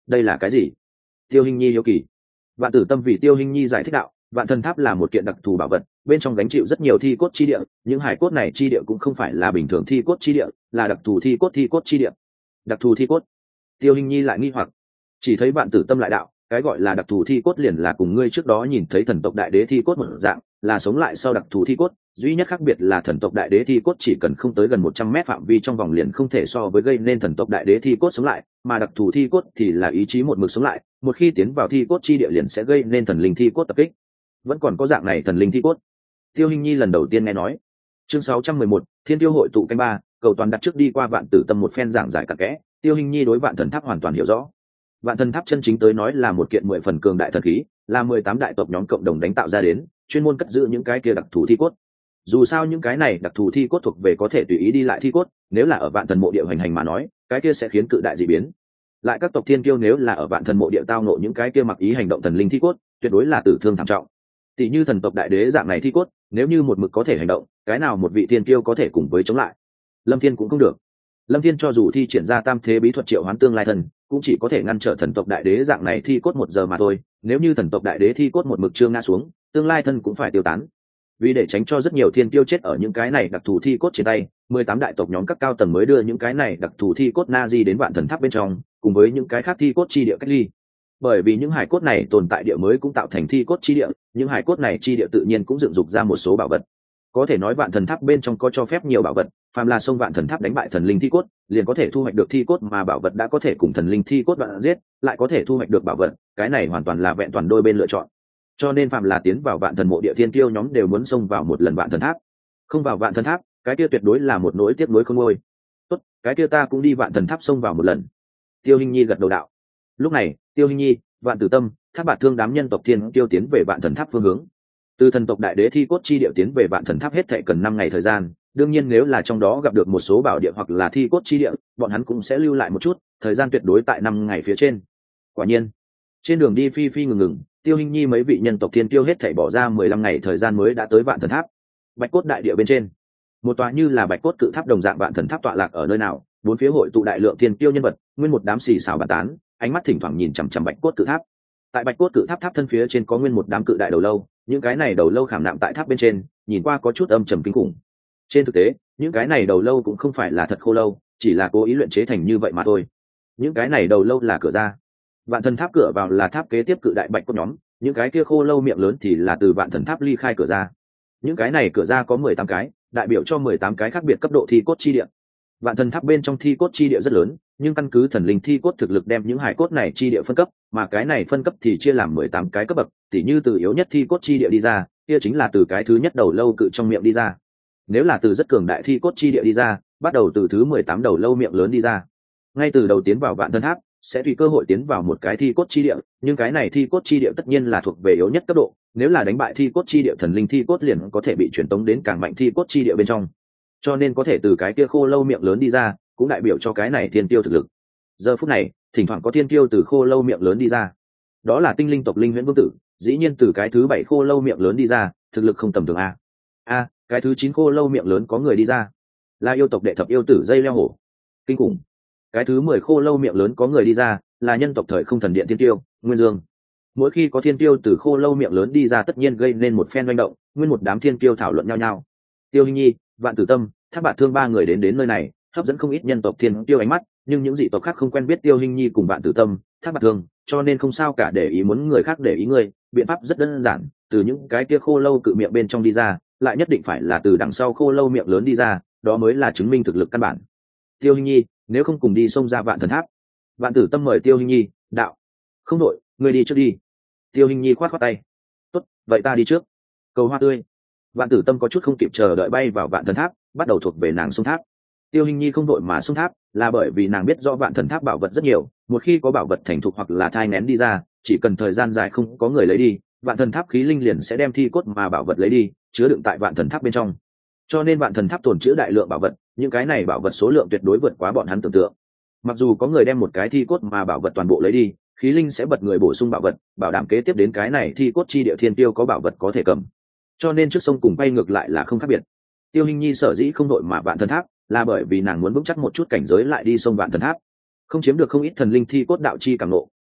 S1: đây là cái gì? Tiêu Hinh Nhi hiếu kỳ. Vạn Tử Tâm vì Tiêu Hinh Nhi giải thích đạo, Vạn Thần Tháp là một kiện đặc thù bảo vật, bên trong gánh chịu rất nhiều thi cốt chi địa, những hải cốt này chi địa cũng không phải là bình thường thi cốt chi địa, là đặc thù thi cốt chi địa. Đặc thù thi cốt? Tiêu Hinh Nhi lại nghi hoặc. Chỉ thấy Vạn Tử Tâm lại đạo, cái gọi là đặc thù thi cốt liền là cùng ngươi trước đó nhìn thấy thần tộc đại đế thi cốt một dạng, là sống lại sau đặc thù thi cốt, duy nhất khác biệt là thần tộc đại đế thi cốt chỉ cần không tới gần 100 mét phạm vi trong vòng liền không thể so với gây nên thần tộc đại đế thi cốt sống lại, mà đặc thù thi cốt thì là ý chí một mực sống lại, một khi tiến vào thi cốt chi địa liền sẽ gây nên thần linh thi cốt tập kích. Vẫn còn có dạng này thần linh thi cốt. Tiêu Hinh Nhi lần đầu tiên nghe nói. Chương 611, Thiên Tiêu hội tụ canh ba, cầu toàn đặt trước đi qua Vạn Tử Tâm một phen giảng giải cặn kẽ, Tiêu Hinh Nhi đối Vạn Thần Tháp hoàn toàn hiểu rõ. Vạn Thần Tháp chân chính tới nói là một kiện 10 phần cường đại thần khí, là 18 đại tộc nhóm cộng đồng đánh tạo ra đến, chuyên môn cất giữ những cái kia đặc thù thi cốt. Dù sao những cái này đặc thù thi cốt thuộc về có thể tùy ý đi lại thi cốt, nếu là ở Vạn Thần mộ địa hành hành mà nói, cái kia sẽ khiến cự đại dị biến. Lại các tộc thiên kiêu nếu là ở Vạn Thần mộ địa tao ngộ những cái kia mặc ý hành động thần linh thi cốt, tuyệt đối là tử thương thảm trọng. Tỷ như thần tộc đại đế dạng này thi cốt, nếu như một mực có thể hành động, cái nào một vị thiên kiêu có thể cùng với chống lại? Lâm Thiên cũng không được. Lâm Thiên cho dù thi triển ra tam thế bí thuật triệu hoán tương lai thần, cũng chỉ có thể ngăn trở thần tộc đại đế dạng này thi cốt 1 giờ mà thôi, nếu như thần tộc đại đế thi cốt một mực chưa ngã xuống, tương lai thân cũng phải tiêu tán. Vì để tránh cho rất nhiều thiên tiêu chết ở những cái này đặc thù thi cốt trên tay, 18 đại tộc nhóm các cao tầng mới đưa những cái này đặc thù thi cốt na di đến Vạn Thần Tháp bên trong, cùng với những cái khác thi cốt chi địa cách ly. Bởi vì những hải cốt này tồn tại địa mới cũng tạo thành thi cốt chi địa, những hải cốt này chi địa tự nhiên cũng dựng dục ra một số bảo vật. Có thể nói Vạn Thần Tháp bên trong có cho phép nhiều bảo vật, phàm là xông Vạn Thần Tháp đánh bại thần linh thi cốt, liền có thể thu hoạch được thi cốt mà bảo vật đã có thể cùng thần linh thi cốt đoạn giết, lại có thể thu hoạch được bảo vật, cái này hoàn toàn là vẹn toàn đôi bên lựa chọn. Cho nên phàm là tiến vào Vạn Thần mộ địa thiên kiêu nhóm đều muốn xông vào một lần Vạn Thần Tháp. Không vào Vạn Thần Tháp, cái kia tuyệt đối là một nỗi tiếc nuối không nguôi. Tốt, cái kia ta cũng đi Vạn Thần Tháp xông vào một lần. Tiêu Hinh Nhi gật đầu đạo. Lúc này, Tiêu Hinh Nhi, Vạn Tử Tâm, Thác Bạt Thương đám nhân tộc thiên tiêu tiến về Vạn Thần Tháp phương hướng. Từ thần tộc đại đế thi cốt chi địa tiến về Vạn Thần Tháp hết thảy cần 5 ngày thời gian, đương nhiên nếu là trong đó gặp được một số bảo địa hoặc là thi cốt chi địa, bọn hắn cũng sẽ lưu lại một chút, thời gian tuyệt đối tại 5 ngày phía trên. Quả nhiên, trên đường đi phi phi ngừng ngừng, Tiêu Hinh Nhi mấy vị nhân tộc thiên tiêu hết thảy bỏ ra 15 ngày thời gian mới đã tới Vạn Thần Tháp. Bạch cốt đại địa bên trên, một tòa như là bạch cốt cự tháp đồng dạng Vạn Thần Tháp tọa lạc ở nơi nào, bốn phía hội tụ đại lượng thiên tiêu nhân vật, nguyên một đám xì xào bàn tán, ánh mắt thỉnh thoảng nhìn chằm chằm bạch cốt cự tháp. Tại bạch cốt cự tháp tháp thân phía trên có nguyên một đám cự đại đầu lâu, những cái này đầu lâu khảm nạm tại tháp bên trên, nhìn qua có chút âm trầm kinh khủng. Trên thực tế, những cái này đầu lâu cũng không phải là thật khô lâu, chỉ là cố ý luyện chế thành như vậy mà thôi. Những cái này đầu lâu là cửa ra. Vạn Thần Tháp cửa vào là tháp kế tiếp cự đại bạch cốt nhóm, những cái kia khô lâu miệng lớn thì là từ Vạn Thần Tháp ly khai cửa ra. Những cái này cửa ra có 18 cái, đại biểu cho 18 cái khác biệt cấp độ thi cốt chi địa. Vạn Thần Tháp bên trong thi cốt chi địa rất lớn, nhưng căn cứ thần linh thi cốt thực lực đem những hải cốt này chi địa phân cấp, mà cái này phân cấp thì chia làm 18 cái cấp bậc, tỉ như từ yếu nhất thi cốt chi địa đi ra, kia chính là từ cái thứ nhất đầu lâu cự trong miệng đi ra. Nếu là từ rất cường đại thi cốt chi địa đi ra, bắt đầu từ thứ 18 đầu lâu miệng lớn đi ra. Ngay từ đầu tiến vào Vạn Thần Tháp, sẽ tùy cơ hội tiến vào một cái thi cốt chi địa, nhưng cái này thi cốt chi địa tất nhiên là thuộc về yếu nhất cấp độ, nếu là đánh bại thi cốt chi địa thần linh thi cốt liền có thể bị truyền tống đến càng mạnh thi cốt chi địa bên trong. Cho nên có thể từ cái kia khô lâu miệng lớn đi ra, cũng đại biểu cho cái này thiên tiêu thực lực. Giờ phút này, thỉnh thoảng có thiên tiêu từ khô lâu miệng lớn đi ra. Đó là tinh linh tộc Linh Huyễn Vương tử, dĩ nhiên từ cái thứ 7 khô lâu miệng lớn đi ra, thực lực không tầm thường a. Cái thứ 9 khô lâu miệng lớn có người đi ra. Là yêu tộc đệ thập yêu tử dây leo hổ. Kinh khủng. Cái thứ 10 khô lâu miệng lớn có người đi ra, là nhân tộc thời không thần điện thiên tiêu, Nguyên Dương. Mỗi khi có thiên tiêu từ khô lâu miệng lớn đi ra tất nhiên gây nên một phen manh động, nguyên một đám thiên tiêu thảo luận nhau nhau. Tiêu Hinh Nhi, Vạn Tử Tâm, Thác Bạt Thương 3 người đến nơi này, hấp dẫn không ít nhân tộc thiên tiêu ánh mắt, nhưng những dị tộc khác không quen biết Tiêu Hinh Nhi cùng Vạn Tử Tâm, Thác Bạt Thương, cho nên không sao cả để ý muốn người khác để ý người, biện pháp rất đơn giản, từ những cái kia khô lâu cự miệng bên trong đi ra, lại nhất định phải là từ đằng sau khô lâu miệng lớn đi ra, đó mới là chứng minh thực lực căn bản. Tiêu Hinh Nhi, nếu không cùng đi xông ra Vạn Thần Tháp. Vạn Tử Tâm mời Tiêu Hinh Nhi, đạo: "Không đội, ngươi đi trước đi." Tiêu Hinh Nhi khoát khoát tay: "Tốt, vậy ta đi trước." Cầu hoa tươi. Vạn Tử Tâm có chút không kịp chờ đợi bay vào Vạn Thần Tháp, bắt đầu thuộc về nàng xông tháp. Tiêu Hinh Nhi không đội mà xông tháp, là bởi vì nàng biết rõ Vạn Thần Tháp bảo vật rất nhiều, một khi có bảo vật thành thục hoặc là thai nén đi ra, chỉ cần thời gian dài không có người lấy đi, Vạn Thần Tháp khí linh liền sẽ đem thi cốt mà bảo vật lấy đi, chứa đựng tại Vạn Thần Tháp bên trong. Cho nên Vạn Thần Tháp tồn trữ đại lượng bảo vật, những cái này bảo vật số lượng tuyệt đối vượt quá bọn hắn tưởng tượng. Mặc dù có người đem một cái thi cốt mà bảo vật toàn bộ lấy đi, khí linh sẽ bật người bổ sung bảo vật, bảo đảm kế tiếp đến cái này thi cốt chi địa thiên tiêu có bảo vật có thể cầm. Cho nên trước sông cùng bay ngược lại là không khác biệt. Tiêu Hinh Nhi sở dĩ không đội mà Vạn Thần Tháp, là bởi vì nàng muốn vững chắc một chút cảnh giới lại đi sông Vạn Thần Tháp. Không chiếm được không ít thần linh thi cốt đạo chi cảm ngộ,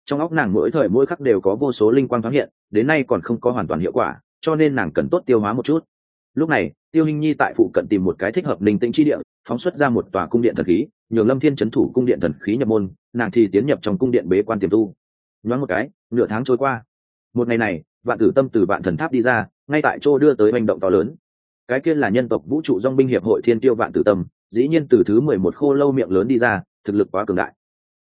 S1: trong óc nàng mỗi thời mỗi khắc đều có vô số linh quang thoáng hiện, đến nay còn không có hoàn toàn hiệu quả, cho nên nàng cần tốt tiêu hóa một chút. Lúc này Tiêu Hinh Nhi tại phụ cận tìm một cái thích hợp linh tĩnh chi địa, phóng xuất ra một tòa cung điện thần khí, nhường Lâm Thiên trấn thủ cung điện thần khí nhập môn, nàng thì tiến nhập trong cung điện bế quan tiềm tu. Nhoáng một cái, nửa tháng trôi qua. Một ngày này, Vạn Tử Tâm từ Vạn Thần Tháp đi ra, ngay tại chỗ đưa tới hành động to lớn. Cái kia là nhân tộc vũ trụ dòng binh hiệp hội Thiên Tiêu Vạn Tử Tâm, dĩ nhiên từ thứ 11 khô lâu miệng lớn đi ra, thực lực quá cường đại.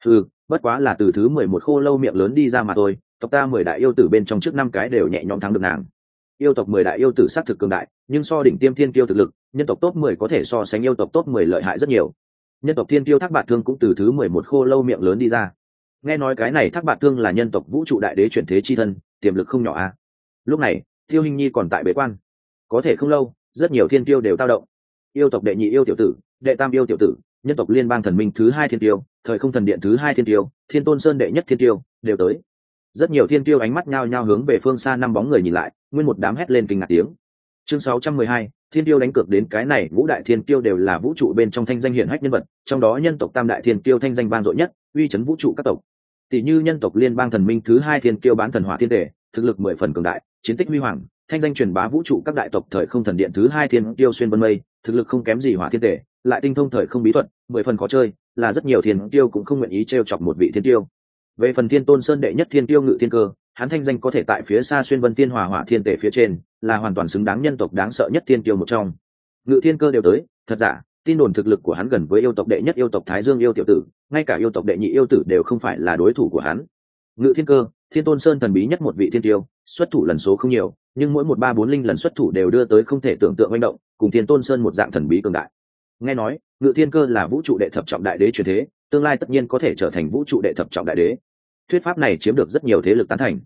S1: Bất quá là từ thứ 11 khô lâu miệng lớn đi ra mà thôi, tộc ta 10 đại yêu tử bên trong trước 5 cái đều nhẹ nhõm thắng được nàng. Yêu tộc 10 đại yêu tử sát thực cường đại, nhưng so đỉnh tiêm thiên tiêu thực lực, nhân tộc top 10 có thể so sánh yêu tộc top 10 lợi hại rất nhiều. Nhân tộc thiên tiêu Thác Bạt Thương cũng từ thứ 11 khô lâu miệng lớn đi ra. Nghe nói cái này Thác Bạt Thương là nhân tộc vũ trụ đại đế chuyển thế chi thân, tiềm lực không nhỏ a. Lúc này, Tiêu Hinh Nhi còn tại bế quan. Có thể không lâu, rất nhiều thiên tiêu đều tao động. Yêu tộc đệ nhị yêu tiểu tử, đệ tam yêu tiểu tử, nhân tộc liên bang thần minh thứ 2 thiên tiêu, thời không thần điện thứ 2 thiên tiêu, Thiên Tôn Sơn đệ nhất thiên tiêu, đều tới. Rất nhiều thiên tiêu ánh mắt nhao nhao hướng về phương xa 5 bóng người nhìn lại, nguyên một đám hét lên kinh ngạc tiếng. Chương 612, thiên tiêu đánh cược đến cái này, ngũ đại thiên tiêu đều là vũ trụ bên trong thanh danh hiển hách nhân vật, trong đó nhân tộc tam đại thiên tiêu thanh danh vang dội nhất, uy chấn vũ trụ các tộc. Tỷ như nhân tộc liên bang thần minh thứ 2 thiên tiêu Bán Thần Hỏa Thiên Tề, thực lực 10 phần cường đại, chiến tích huy hoàng, thanh danh truyền bá vũ trụ các đại tộc. Thời không thần điện thứ 2 thiên tiêu Xuyên Vân Mây, thực lực không kém gì Hỏa Thiên Tề, lại tinh thông thời không bí thuật, 10 phần khó chơi, là rất nhiều thiên tiêu cũng không nguyện ý trêu chọc một vị thiên tiêu. Về phần Thiên Tôn Sơn đệ nhất thiên tiêu Ngự Thiên Cơ, hắn thanh danh có thể tại phía xa Xuyên Vân Tiên Hỏa Hỏa Thiên Tề phía trên, là hoàn toàn xứng đáng nhân tộc đáng sợ nhất thiên tiêu một trong. Ngự Thiên Cơ đều tới, thật giả, tin đồn thực lực của hắn gần với yêu tộc đệ nhất yêu tộc Thái Dương yêu tiểu tử, ngay cả yêu tộc đệ nhị yêu tử đều không phải là đối thủ của hắn. Ngự Thiên Cơ, Thiên Tôn Sơn thần bí nhất một vị thiên tiêu, xuất thủ lần số không nhiều, nhưng mỗi 1, 3, 4 lần xuất thủ đều đưa tới không thể tưởng tượng manh động, cùng Thiên Tôn Sơn một dạng thần bí cường đại. Nghe nói, Ngự Thiên Cơ là vũ trụ đệ thập trọng đại đế truyền thế, tương lai tất nhiên có thể trở thành vũ trụ đệ thập trọng đại đế. Thuyết pháp này chiếm được rất nhiều thế lực tán thành.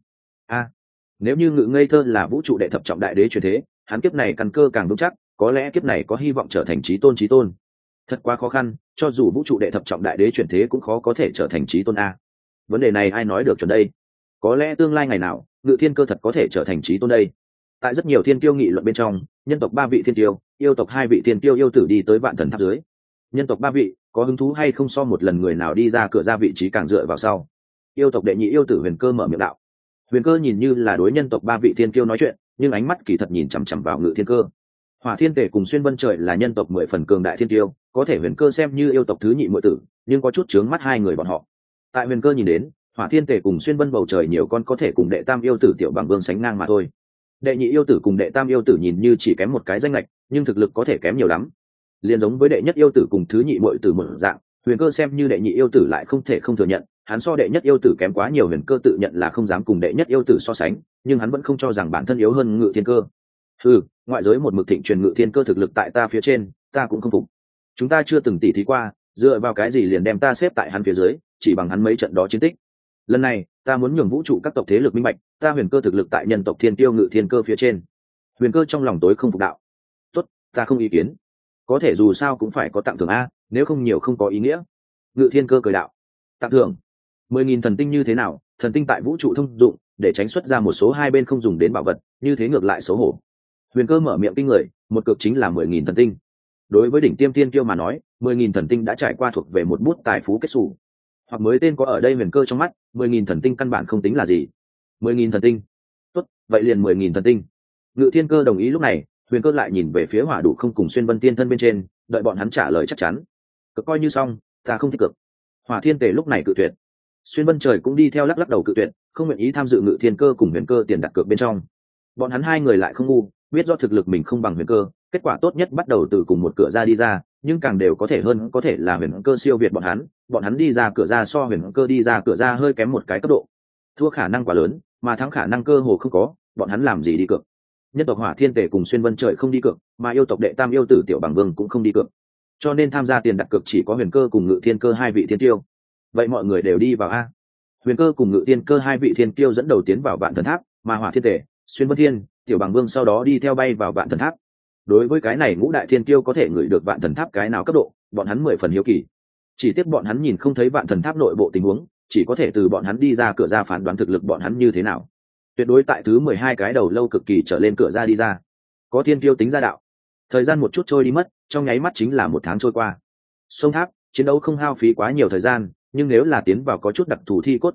S1: Nếu như Ngự Ngây Thơ là vũ trụ đệ thập trọng đại đế truyền thế, hắn kiếp này căn cơ càng vững chắc, có lẽ kiếp này có hy vọng trở thành chí tôn. Thật quá khó khăn, cho dù vũ trụ đệ thập trọng đại đế truyền thế cũng khó có thể trở thành chí tôn a. Vấn đề này ai nói được chuẩn đây? Có lẽ tương lai ngày nào, Ngự Thiên Cơ thật có thể trở thành chí tôn đây. Tại rất nhiều thiên tiêu nghị luận bên trong, nhân tộc 3 vị thiên tiêu, yêu tộc 2 vị thiên tiêu yêu tử đi tới Vạn Thần Tháp dưới. Nhân tộc 3 vị, có hứng thú hay không so một lần người nào đi ra cửa ra vị trí càng dựa vào sau. Yêu tộc đệ nhị yêu tử Huyền Cơ mở miệng đạo. Huyền Cơ nhìn như là đối nhân tộc 3 vị thiên tiêu nói chuyện, nhưng ánh mắt kỳ thật nhìn chằm chằm vào Ngự Thiên Cơ. Hỏa Thiên Tề cùng Xuyên Vân Trời là nhân tộc 10 phần cường đại thiên tiêu, có thể Huyền Cơ xem như yêu tộc thứ nhị muội tử, nhưng có chút chướng mắt hai người bọn họ. Tại Huyền Cơ nhìn đến, Hỏa Thiên Tề cùng Xuyên Vân bầu trời nhiều con có thể cùng đệ tam yêu tử Tiểu Bằng Vương sánh ngang mà thôi. Đệ nhị yêu tử cùng đệ tam yêu tử nhìn như chỉ kém một cái danh lệch, nhưng thực lực có thể kém nhiều lắm. Liên giống với đệ nhất yêu tử cùng thứ nhị muội tử một dạng, Huyền Cơ xem như đệ nhị yêu tử lại không thể không thừa nhận, hắn so đệ nhất yêu tử kém quá nhiều. Huyền Cơ tự nhận là không dám cùng đệ nhất yêu tử so sánh, nhưng hắn vẫn không cho rằng bản thân yếu hơn Ngự Thiên Cơ. Ngoại giới một mực thịnh truyền Ngự Thiên Cơ thực lực tại ta phía trên, ta cũng không phục. Chúng ta chưa từng tỉ thí qua, dựa vào cái gì liền đem ta xếp tại hắn phía dưới, chỉ bằng hắn mấy trận đó chiến tích. Lần này, ta muốn nhường vũ trụ các tộc thế lực minh bạch, ta Huyền Cơ thực lực tại nhân tộc thiên tiêu Ngự Thiên Cơ phía trên. Huyền Cơ trong lòng tối không phục đạo. Tốt, ta không ý kiến. Có thể dù sao cũng phải có tặng thưởng a, nếu không nhiều không có ý nghĩa. Ngự Thiên Cơ cười đạo. Tặng thưởng 10.000 thần tinh như thế nào? Thần tinh tại vũ trụ thông dụng, để tránh xuất ra một số hai bên không dùng đến bảo vật, như thế ngược lại xấu hổ. Huyền Cơ mở miệng kinh người, một cược chính là 10.000 thần tinh. Đối với đỉnh tiêm thiên kiêu mà nói, 10.000 thần tinh đã trải qua thuộc về một bút tài phú kết xù. Hoặc mới tên có ở đây Huyền Cơ trong mắt, 10.000 thần tinh căn bản không tính là gì. 10.000 thần tinh. Tốt, vậy liền 10.000 thần tinh. Ngự Thiên Cơ đồng ý. Lúc này, Huyền Cơ lại nhìn về phía Hỏa Đủ Không cùng Xuyên Vân Tiên thân bên trên, đợi bọn hắn trả lời chắc chắn. Cực coi như xong, ta không thích cực. Hỏa Thiên Tề lúc này cự tuyệt. Xuyên Vân Trời cũng đi theo lắc đầu cự tuyệt, không nguyện ý tham dự Ngự Thiên Cơ cùng Huyền Cơ tiền đặt cược bên trong. Bọn hắn hai người lại không ngu, biết do thực lực mình không bằng Huyền Cơ, kết quả tốt nhất bắt đầu từ cùng một cửa ra đi ra, nhưng càng đều có thể hơn có thể là Huyền Cơ siêu việt bọn hắn đi ra cửa ra so Huyền Cơ đi ra cửa ra hơi kém một cái cấp độ. Thua khả năng quá lớn, mà thắng khả năng cơ hồ không có, bọn hắn làm gì đi cược. Nhân tộc Hỏa Thiên Tề cùng Xuyên Vân Trời không đi cược, mà yêu tộc đệ tam yêu tử Tiểu Bằng Vương cũng không đi cược. Cho nên tham gia tiền đặt cược chỉ có Huyền Cơ cùng Ngự Thiên Cơ hai vị thiên tiêu. Vậy mọi người đều đi vào a. Huyền Cơ cùng Ngự Thiên Cơ hai vị thiên tiêu dẫn đầu tiến vào Vạn Thần Tháp, mà Hỏa Thiên Tề, Xuyên Vân Thiên, Tiểu Bằng Vương sau đó đi theo bay vào Vạn Thần Tháp. Đối với cái này ngũ đại thiên tiêu có thể ngửi được Vạn Thần Tháp cái nào cấp độ, bọn hắn 10 phần hiếu kỳ. Chỉ tiếc bọn hắn nhìn không thấy Vạn Thần Tháp nội bộ tình huống, chỉ có thể từ bọn hắn đi ra cửa ra phán đoán thực lực bọn hắn như thế nào. Tuyệt đối tại thứ 12 cái đầu lâu cực kỳ trở lên cửa ra đi ra. Có thiên tiêu tính ra đạo. Thời gian một chút trôi đi mất, trong nháy mắt chính là 1 tháng trôi qua. Sông Tháp, chiến đấu không hao phí quá nhiều thời gian, nhưng nếu là tiến vào có chút đặc thù thi cốt chi địa,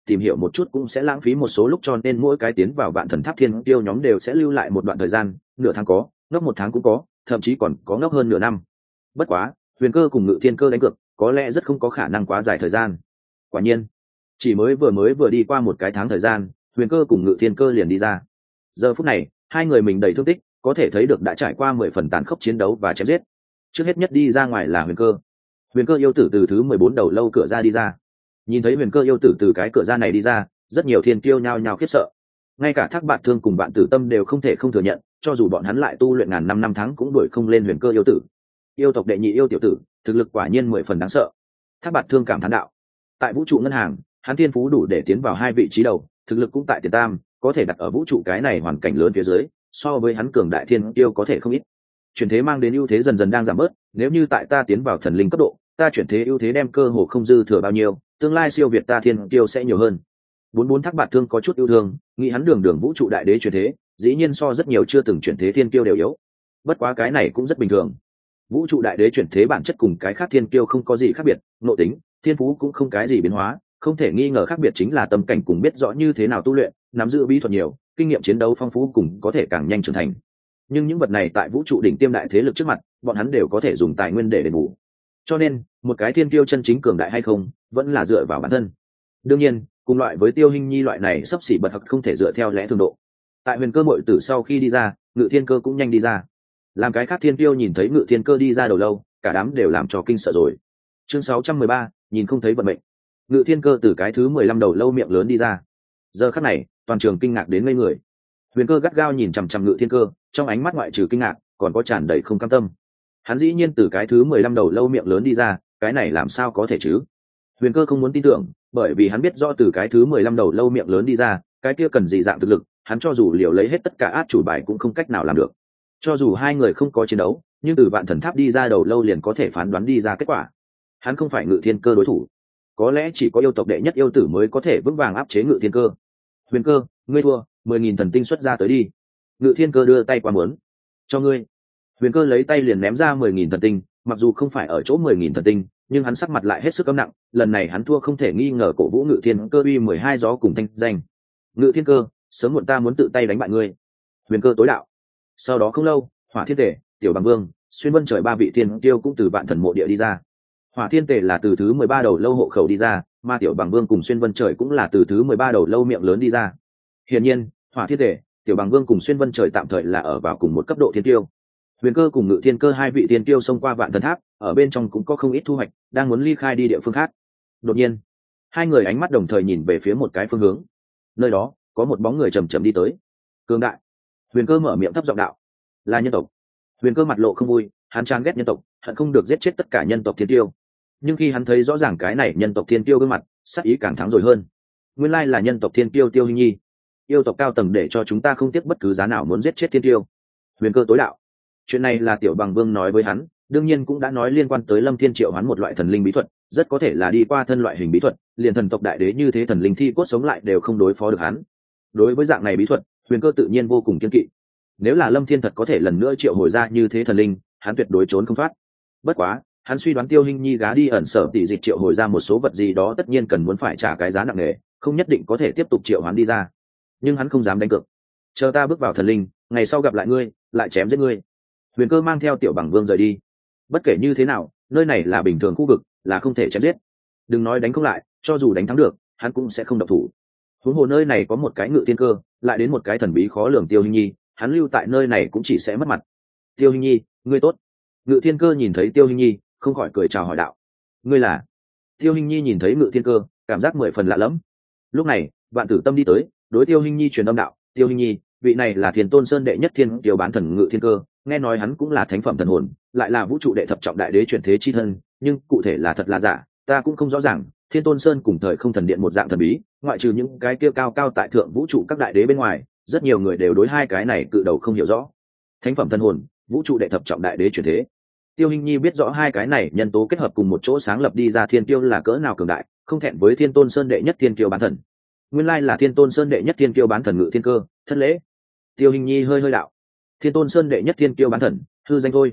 S1: tìm hiểu một chút cũng sẽ lãng phí một số lúc, cho nên mỗi cái tiến vào vạn thần tháp thiên tiêu nhóm đều sẽ lưu lại một đoạn thời gian, nửa tháng có, ngốc 1 tháng cũng có, thậm chí còn có ngốc hơn nửa năm. Bất quá Huyền Cơ cùng Ngự Thiên Cơ đánh cược có lẽ rất không có khả năng quá dài thời gian. Quả nhiên chỉ vừa đi qua 1 cái tháng thời gian, Huyền Cơ cùng Ngự Thiên Cơ liền đi ra. Giờ phút này hai người mình đầy thương tích, có thể thấy được đã trải qua 10 phần tàn khốc chiến đấu và chém giết. Trước hết nhất đi ra ngoài là Huyền Cơ. Huyền Cơ yêu tử từ thứ 14 đầu lâu cửa ra đi ra. Nhìn thấy Huyền Cơ yêu tử từ cái cửa ra này đi ra, rất nhiều thiên kiêu nhao nhao khiếp sợ. Ngay cả Thác Bạt Thương cùng Vạn Tử Tâm đều không thể không thừa nhận, cho dù bọn hắn lại tu luyện ngàn năm tháng cũng đuổi không lên Huyền Cơ yêu tử. Yêu tộc đệ nhị yêu tiểu tử, thực lực quả nhiên 10 phần đáng sợ. Thác Bạt Thương cảm thán đạo. Tại vũ trụ ngân hàng, hắn thiên phú đủ để tiến vào 2 vị trí đầu, thực lực cũng tại tiền tam, có thể đặt ở vũ trụ cái này hoàn cảnh lớn phía dưới, so với hắn cường đại thiên kiêu có thể không ít. Chuyển thế mang đến ưu thế dần dần đang giảm bớt, nếu như tại ta tiến vào thần linh cấp độ, ta chuyển thế ưu thế đem cơ hồ không dư thừa bao nhiêu, tương lai siêu việt ta thiên kiêu sẽ nhiều hơn. 44 Thác Bạt Thương có chút yêu thương, nghĩ hắn đường vũ trụ đại đế chuyển thế, dĩ nhiên so rất nhiều chưa từng chuyển thế thiên kiêu đều yếu. Bất quá cái này cũng rất bình thường. Vũ trụ đại đế chuyển thế bản chất cùng cái khác thiên kiêu không có gì khác biệt, nội tính, thiên phú cũng không cái gì biến hóa, không thể nghi ngờ khác biệt chính là tâm cảnh cùng biết rõ như thế nào tu luyện, nắm giữ bí thuật nhiều, kinh nghiệm chiến đấu phong phú cùng có thể càng nhanh trưởng thành. Nhưng những vật này tại vũ trụ đỉnh tiêm đại thế lực trước mặt, bọn hắn đều có thể dùng tài nguyên để đền bù. Cho nên một cái thiên kiêu chân chính cường đại hay không vẫn là dựa vào bản thân. Đương nhiên cùng loại với Tiêu Hinh Nhi loại này sắp xỉ bật học không thể dựa theo lẽ thường độ. Tại Huyền Cơ muội tử sau khi đi ra, Ngự Thiên Cơ cũng nhanh đi ra. Làm cái khác thiên kiêu nhìn thấy Ngự Thiên Cơ đi ra đầu lâu, cả đám đều làm cho kinh sợ rồi. Chương 613, nhìn không thấy vận mệnh. Ngự Thiên Cơ từ cái thứ 15 đầu lâu miệng lớn đi ra. Giờ khắc này toàn trường kinh ngạc đến ngây người. Huyền Cơ gắt gao nhìn chằm chằm Ngự Thiên Cơ, trong ánh mắt ngoại trừ kinh ngạc còn có tràn đầy không cam tâm. Hắn dĩ nhiên từ cái thứ 15 đầu lâu miệng lớn đi ra, cái này làm sao có thể chứ? Huyền Cơ không muốn tin tưởng, bởi vì hắn biết rõ từ cái thứ 15 đầu lâu miệng lớn đi ra, cái kia cần gì dạng thực lực, hắn cho dù liều lấy hết tất cả át chủ bài cũng không cách nào làm được. Cho dù hai người không có chiến đấu, nhưng từ Vạn Thần Tháp đi ra đầu lâu liền có thể phán đoán đi ra kết quả. Hắn không phải Ngự Thiên Cơ đối thủ. Có lẽ chỉ có yêu tộc đệ nhất yêu tử mới có thể vững vàng áp chế Ngự Thiên Cơ. Huyền Cơ, ngươi thua, 10.000 thần tinh xuất ra tới đi. Ngự Thiên Cơ đưa tay qua muốn. Cho ngươi. Huyền Cơ lấy tay liền ném ra 10.000 thần tinh, mặc dù không phải ở chỗ 10.000 thần tinh, nhưng hắn sắc mặt lại hết sức căm nặng, lần này hắn thua không thể nghi ngờ cổ vũ Ngự Thiên Cơ uy 12 gió cùng thanh danh. Ngự Thiên Cơ, sớm muộn ta muốn tự tay đánh bại ngươi. Huyền Cơ tối đạo. Sau đó không lâu, Hỏa Thiên Tề, Tiểu Bằng Vương, Xuyên Vân Trời 3 vị thiên tiêu cũng từ Vạn Thần mộ địa đi ra. Hỏa Thiên Tề là từ thứ 13 đầu lâu hộ khẩu đi ra, mà Tiểu Bằng Vương cùng Xuyên Vân Trời cũng là từ thứ 13 đầu lâu miệng lớn đi ra. Hiển nhiên, Hỏa Thiên Tề, Tiểu Bằng Vương cùng Xuyên Vân Trời tạm thời là ở vào cùng một cấp độ thiên tiêu. Huyền Cơ cùng Ngự Thiên Cơ 2 vị thiên tiêu xông qua Vạn Thần Tháp, ở bên trong cũng có không ít thu hoạch, đang muốn ly khai đi địa phương khác. Đột nhiên, hai người ánh mắt đồng thời nhìn về phía một cái phương hướng. Nơi đó có một bóng người chậm chậm đi tới. Cường đại. Huyền Cơ mở miệng thấp giọng đạo, là nhân tộc. Huyền Cơ mặt lộ không vui, hắn chán ghét nhân tộc, hận không được giết chết tất cả nhân tộc thiên tiêu. Nhưng khi hắn thấy rõ ràng cái này nhân tộc thiên tiêu gương mặt, sắc ý càng thắng rồi hơn. Nguyên lai là nhân tộc thiên tiêu Tiêu Hinh Nhi. Yêu tộc cao tầng để cho chúng ta không tiếc bất cứ giá nào muốn giết chết thiên tiêu. Huyền Cơ tối đạo. Chuyện này là Tiểu Bằng Vương nói với hắn, đương nhiên cũng đã nói liên quan tới Lâm Thiên triệu hoán một loại thần linh bí thuật, rất có thể là đi qua thân loại hình bí thuật, liền thần tộc đại đế như thế thần linh thi cốt sống lại đều không đối phó được hắn. Đối với dạng này bí thuật, Huyền Cơ tự nhiên vô cùng kiên kỵ. Nếu là Lâm Thiên thật có thể lần nữa triệu hồi ra như thế thần linh, hắn tuyệt đối trốn không thoát. Bất quá, hắn suy đoán Tiêu Hinh Nhi gá đi ẩn sở tỷ dịch triệu hồi ra một số vật gì đó tất nhiên cần muốn phải trả cái giá nặng nề, không nhất định có thể tiếp tục triệu hoán đi ra. Nhưng hắn không dám đánh cược. Chờ ta bước vào thần linh, ngày sau gặp lại ngươi, lại chém giết ngươi. Huyền Cơ mang theo Tiểu Bằng Vương rời đi. Bất kể như thế nào, nơi này là bình thường khu vực, là không thể chém giết. Đừng nói đánh không lại, cho dù đánh thắng được, hắn cũng sẽ không động thủ. Huống hồ nơi này có một cái Ngự Thiên Cơ, lại đến một cái thần bí khó lường Tiêu Hinh Nhi, hắn lưu tại nơi này cũng chỉ sẽ mất mặt. Tiêu Hinh Nhi, ngươi tốt. Ngự Thiên Cơ nhìn thấy Tiêu Hinh Nhi, không khỏi cười chào hỏi đạo. Ngươi là? Tiêu Hinh Nhi nhìn thấy Ngự Thiên Cơ, cảm giác 10 phần lạ lẫm. Lúc này, Vạn Tử Tâm đi tới, đối Tiêu Hinh Nhi truyền âm đạo, Tiêu Hinh Nhi, vị này là Thiên Tôn Sơn đệ nhất thiên tiêu bán thần Ngự Thiên Cơ, nghe nói hắn cũng là thánh phẩm thần hồn, lại là vũ trụ đệ thập trọng đại đế chuyển thế chi thân, nhưng cụ thể là thật là giả, ta cũng không rõ ràng. Thiên Tôn Sơn cùng thời không thần điện một dạng thần bí, ngoại trừ những cái kia cao cao tại thượng vũ trụ các đại đế bên ngoài, rất nhiều người đều đối hai cái này cự đầu không hiểu rõ. Thánh phẩm thần hồn, vũ trụ đệ thập trọng đại đế chuyển thế. Tiêu Hinh Nhi biết rõ hai cái này nhân tố kết hợp cùng một chỗ sáng lập đi ra thiên tiêu là cỡ nào cường đại, không thẹn với Thiên Tôn Sơn đệ nhất thiên kiêu bán thần. Nguyên lai là Thiên Tôn Sơn đệ nhất thiên kiêu bán thần Ngự Thiên Cơ, thân lễ. Tiêu Hinh Nhi hơi đạo, Thiên Tôn Sơn đệ nhất thiên kiêu bán thần, hư danh thôi.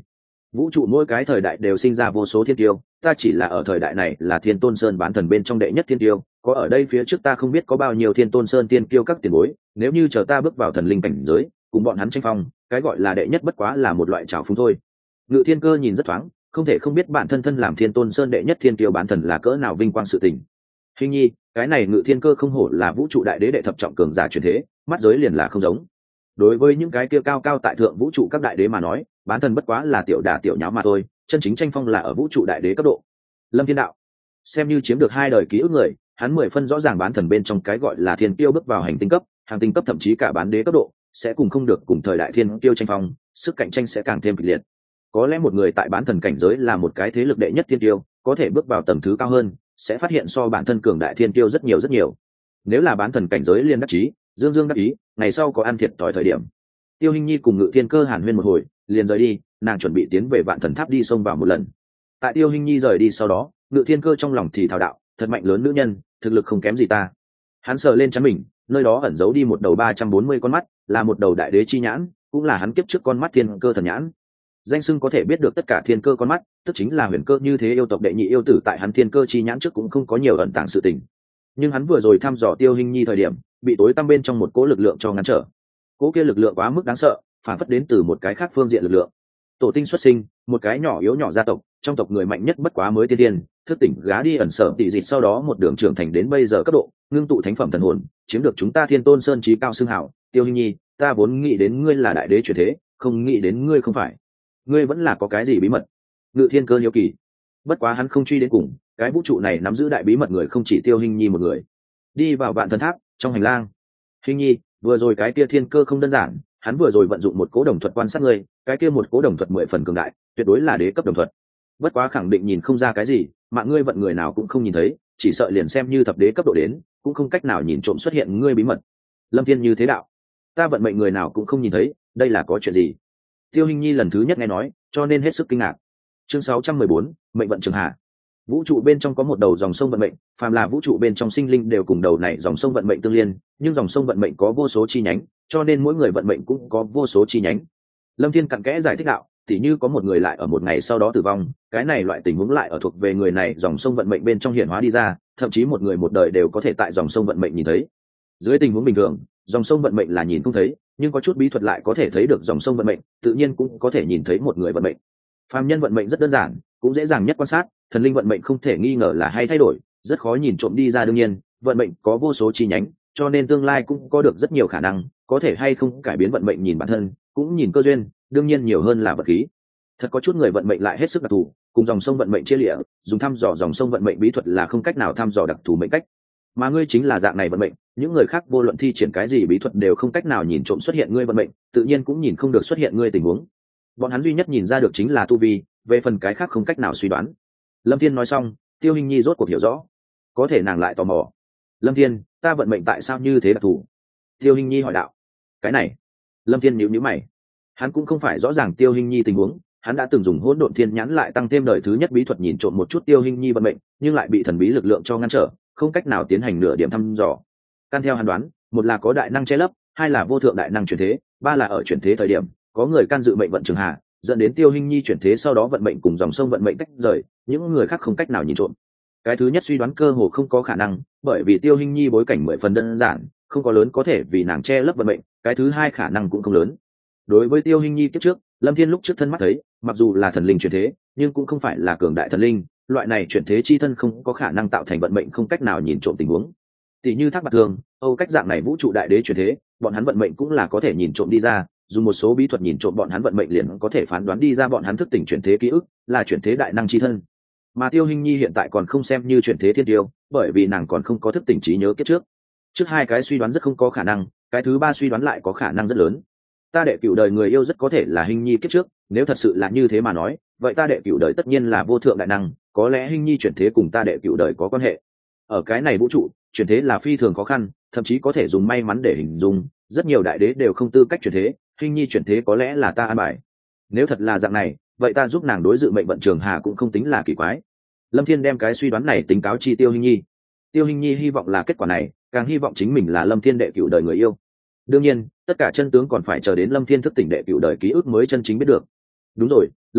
S1: Vũ trụ mỗi cái thời đại đều sinh ra vô số thiên tiêu, ta chỉ là ở thời đại này là Thiên Tôn Sơn bán thần bên trong đệ nhất thiên tiêu, có ở đây phía trước ta không biết có bao nhiêu Thiên Tôn Sơn tiên kiêu các tiền bối, nếu như chờ ta bước vào thần linh cảnh giới, cùng bọn hắn tranh phong, cái gọi là đệ nhất bất quá là một loại trào phúng thôi. Ngự Thiên Cơ nhìn rất thoáng, không thể không biết bản thân thân làm Thiên Tôn Sơn đệ nhất thiên kiêu bán thần là cỡ nào vinh quang sự tình. Hình nhi, cái này Ngự Thiên Cơ không hổ là vũ trụ đại đế đệ thập trọng cường giả truyền thế, mắt giới liền là không giống. Đối với những cái kia cao cao tại thượng vũ trụ các đại đế mà nói, bán thần bất quá là tiểu đả tiểu nháo mà thôi, chân chính tranh phong là ở vũ trụ đại đế cấp độ. Lâm Thiên Đạo xem như chiếm được 2 đời ký ức người, hắn 10 phân rõ ràng bán thần bên trong cái gọi là thiên tiêu bước vào hành tinh cấp, hàng tinh cấp thậm chí cả bán đế cấp độ, sẽ cùng không được cùng thời đại thiên tiêu tranh phong, sức cạnh tranh sẽ càng thêm kịch liệt. Có lẽ một người tại bán thần cảnh giới là một cái thế lực đệ nhất thiên tiêu, có thể bước vào tầng thứ cao hơn, sẽ phát hiện so bản thân cường đại thiên tiêu rất nhiều rất nhiều. Nếu là bán thần cảnh giới liên đắc chí, dương dương đắc ý, ngày sau có ăn thiệt thòi thời điểm. Tiêu Hinh Nhi cùng Ngự Thiên Cơ hàn huyên một hồi, liền rời đi, nàng chuẩn bị tiến về Vạn Thần Tháp đi xông vào một lần. Tại Tiêu Hinh Nhi rời đi sau đó, Ngự Thiên Cơ trong lòng thì thào đạo, thật mạnh lớn nữ nhân, thực lực không kém gì ta. Hắn sờ lên trán mình, nơi đó ẩn giấu đi một đầu 340 con mắt, là một đầu đại đế chi nhãn, cũng là hắn kiếp trước con mắt thiên cơ thần nhãn. Danh xưng có thể biết được tất cả thiên cơ con mắt, tức chính là huyền cơ như thế yêu tộc đệ nhị yêu tử tại hắn thiên cơ chi nhãn trước cũng không có nhiều ẩn tàng sự tình. Nhưng hắn vừa rồi thăm dò Tiêu Hinh Nhi thời điểm, bị tối tăm bên trong một cỗ lực lượng cho ngăn trở. Cỗ kia lực lượng quá mức đáng sợ, phản phất đến từ một cái khác phương diện lực lượng. Tổ tinh xuất sinh, một cái nhỏ yếu nhỏ gia tộc, trong tộc người mạnh nhất bất quá mới tiên tiên, thức tỉnh gá đi ẩn sở tỷ dịch sau đó một đường trưởng thành đến bây giờ cấp độ, ngưng tụ thánh phẩm thần hồn, chiếm được chúng ta Thiên Tôn Sơn chí cao xưng hảo. Tiêu Hinh Nhi, ta vốn nghĩ đến ngươi là đại đế chuyển thế, không nghĩ đến ngươi không phải. Ngươi vẫn là có cái gì bí mật? Ngự Thiên Cơ hiếu kỳ. Bất quá hắn không truy đến cùng, cái vũ trụ này nắm giữ đại bí mật người không chỉ Tiêu Hinh Nhi một người. Đi vào Vạn Thần Tháp, trong hành lang. Hinh Nhi, vừa rồi cái kia thiên cơ không đơn giản, hắn vừa rồi vận dụng một cố đồng thuật quan sát ngươi, cái kia một cố đồng thuật 10 phần cường đại, tuyệt đối là đế cấp đồng thuật. Bất quá khẳng định nhìn không ra cái gì, mạng ngươi vận người nào cũng không nhìn thấy, chỉ sợ liền xem như thập đế cấp độ đến, cũng không cách nào nhìn trộm xuất hiện ngươi bí mật. Lâm Thiên như thế đạo, ta vận mệnh người nào cũng không nhìn thấy, đây là có chuyện gì? Tiêu Hinh Nhi lần thứ nhất nghe nói, cho nên hết sức kinh ngạc. Chương 614, mệnh vận trường hạ. Vũ trụ bên trong có một đầu dòng sông vận mệnh, phàm là vũ trụ bên trong sinh linh đều cùng đầu này dòng sông vận mệnh tương liên, nhưng dòng sông vận mệnh có vô số chi nhánh, cho nên mỗi người vận mệnh cũng có vô số chi nhánh. Lâm Thiên cặn kẽ giải thích đạo, tỉ như có một người lại ở một ngày sau đó tử vong, cái này loại tình huống lại ở thuộc về người này dòng sông vận mệnh bên trong hiển hóa đi ra, thậm chí một người một đời đều có thể tại dòng sông vận mệnh nhìn thấy. Dưới tình huống bình thường, dòng sông vận mệnh là nhìn không thấy, nhưng có chút bí thuật lại có thể thấy được dòng sông vận mệnh, tự nhiên cũng có thể nhìn thấy một người vận mệnh. Phàm nhân vận mệnh rất đơn giản, cũng dễ dàng nhất quan sát, thần linh vận mệnh không thể nghi ngờ là hay thay đổi, rất khó nhìn trộm đi ra. Đương nhiên, vận mệnh có vô số chi nhánh, cho nên tương lai cũng có được rất nhiều khả năng, có thể hay không cải biến vận mệnh nhìn bản thân, cũng nhìn cơ duyên, đương nhiên nhiều hơn là vật khí. Thật có chút người vận mệnh lại hết sức đặc thù, cùng dòng sông vận mệnh chia lịa, dùng thăm dò dòng sông vận mệnh bí thuật là không cách nào thăm dò đặc thù mệnh cách. Mà ngươi chính là dạng này vận mệnh, những người khác vô luận thi triển cái gì bí thuật đều không cách nào nhìn trộm xuất hiện ngươi vận mệnh, tự nhiên cũng nhìn không được xuất hiện ngươi tình huống. Bọn hắn duy nhất nhìn ra được chính là tu vi, về phần cái khác không cách nào suy đoán. Lâm Thiên nói xong, Tiêu Hinh Nhi rốt cuộc hiểu rõ, có thể nàng lại tò mò. Lâm Thiên, ta vận mệnh tại sao như thế đặc thù? Tiêu Hinh Nhi hỏi đạo. Cái này, Lâm Thiên nhíu nhíu mày, hắn cũng không phải rõ ràng Tiêu Hinh Nhi tình huống, hắn đã từng dùng hỗn độn thiên nhãn lại tăng thêm đời thứ nhất bí thuật nhìn trộm một chút Tiêu Hinh Nhi vận mệnh, nhưng lại bị thần bí lực lượng cho ngăn trở, không cách nào tiến hành nửa điểm thăm dò. Căn theo hắn đoán, một là có đại năng che lấp, hai là vô thượng đại năng chuyển thế, ba là ở chuyển thế thời điểm có người can dự mệnh vận trường hạ, dẫn đến Tiêu Hinh Nhi chuyển thế sau đó vận mệnh cùng dòng sông vận mệnh tách rời, những người khác không cách nào nhìn trộm. Cái thứ nhất suy đoán cơ hồ không có khả năng, bởi vì Tiêu Hinh Nhi bối cảnh 10 phần đơn giản, không có lớn có thể vì nàng che lấp vận mệnh, cái thứ hai khả năng cũng không lớn. Đối với Tiêu Hinh Nhi kiếp trước, Lâm Thiên lúc trước thân mắt thấy, mặc dù là thần linh chuyển thế, nhưng cũng không phải là cường đại thần linh, loại này chuyển thế chi thân không có khả năng tạo thành vận mệnh không cách nào nhìn trộm tình huống. Tỷ như Thác Bạt Thường, Âu Cách dạng này vũ trụ đại đế chuyển thế, bọn hắn vận mệnh cũng là có thể nhìn trộm đi ra, dùng một số bí thuật nhìn trộm bọn hắn vận mệnh liền có thể phán đoán đi ra bọn hắn thức tỉnh chuyển thế ký ức, là chuyển thế đại năng chi thân. Mà Tiêu Hinh Nhi hiện tại còn không xem như chuyển thế thiên tiêu, bởi vì nàng còn không có thức tỉnh trí nhớ kiếp trước. Trước hai cái suy đoán rất không có khả năng, cái thứ ba suy đoán lại có khả năng rất lớn. Ta đệ cửu đời người yêu rất có thể là Hinh Nhi kiếp trước, nếu thật sự là như thế mà nói, vậy ta đệ cửu đời tất nhiên là vô thượng đại năng, có lẽ Hinh Nhi chuyển thế cùng ta đệ cửu đời có quan hệ. Ở cái này vũ trụ, chuyển thế là phi thường khó khăn, thậm chí có thể dùng may mắn để hình dung, rất nhiều đại đế đều không tư cách chuyển thế, Hinh Nhi chuyển thế có lẽ là ta an bài. Nếu thật là dạng này, vậy ta giúp nàng đối dự mệnh vận trường hà cũng không tính là kỳ quái. Lâm Thiên đem cái suy đoán này tính cáo chi Tiêu Hinh Nhi. Tiêu Hinh Nhi hy vọng là kết quả này, càng hy vọng chính mình là Lâm Thiên đệ cửu đời người yêu. Đương nhiên, tất cả chân tướng còn phải chờ đến Lâm Thiên thức tỉnh đệ cửu đời ký ức mới chân chính biết được. Đúng rồi, Lâm Thiên,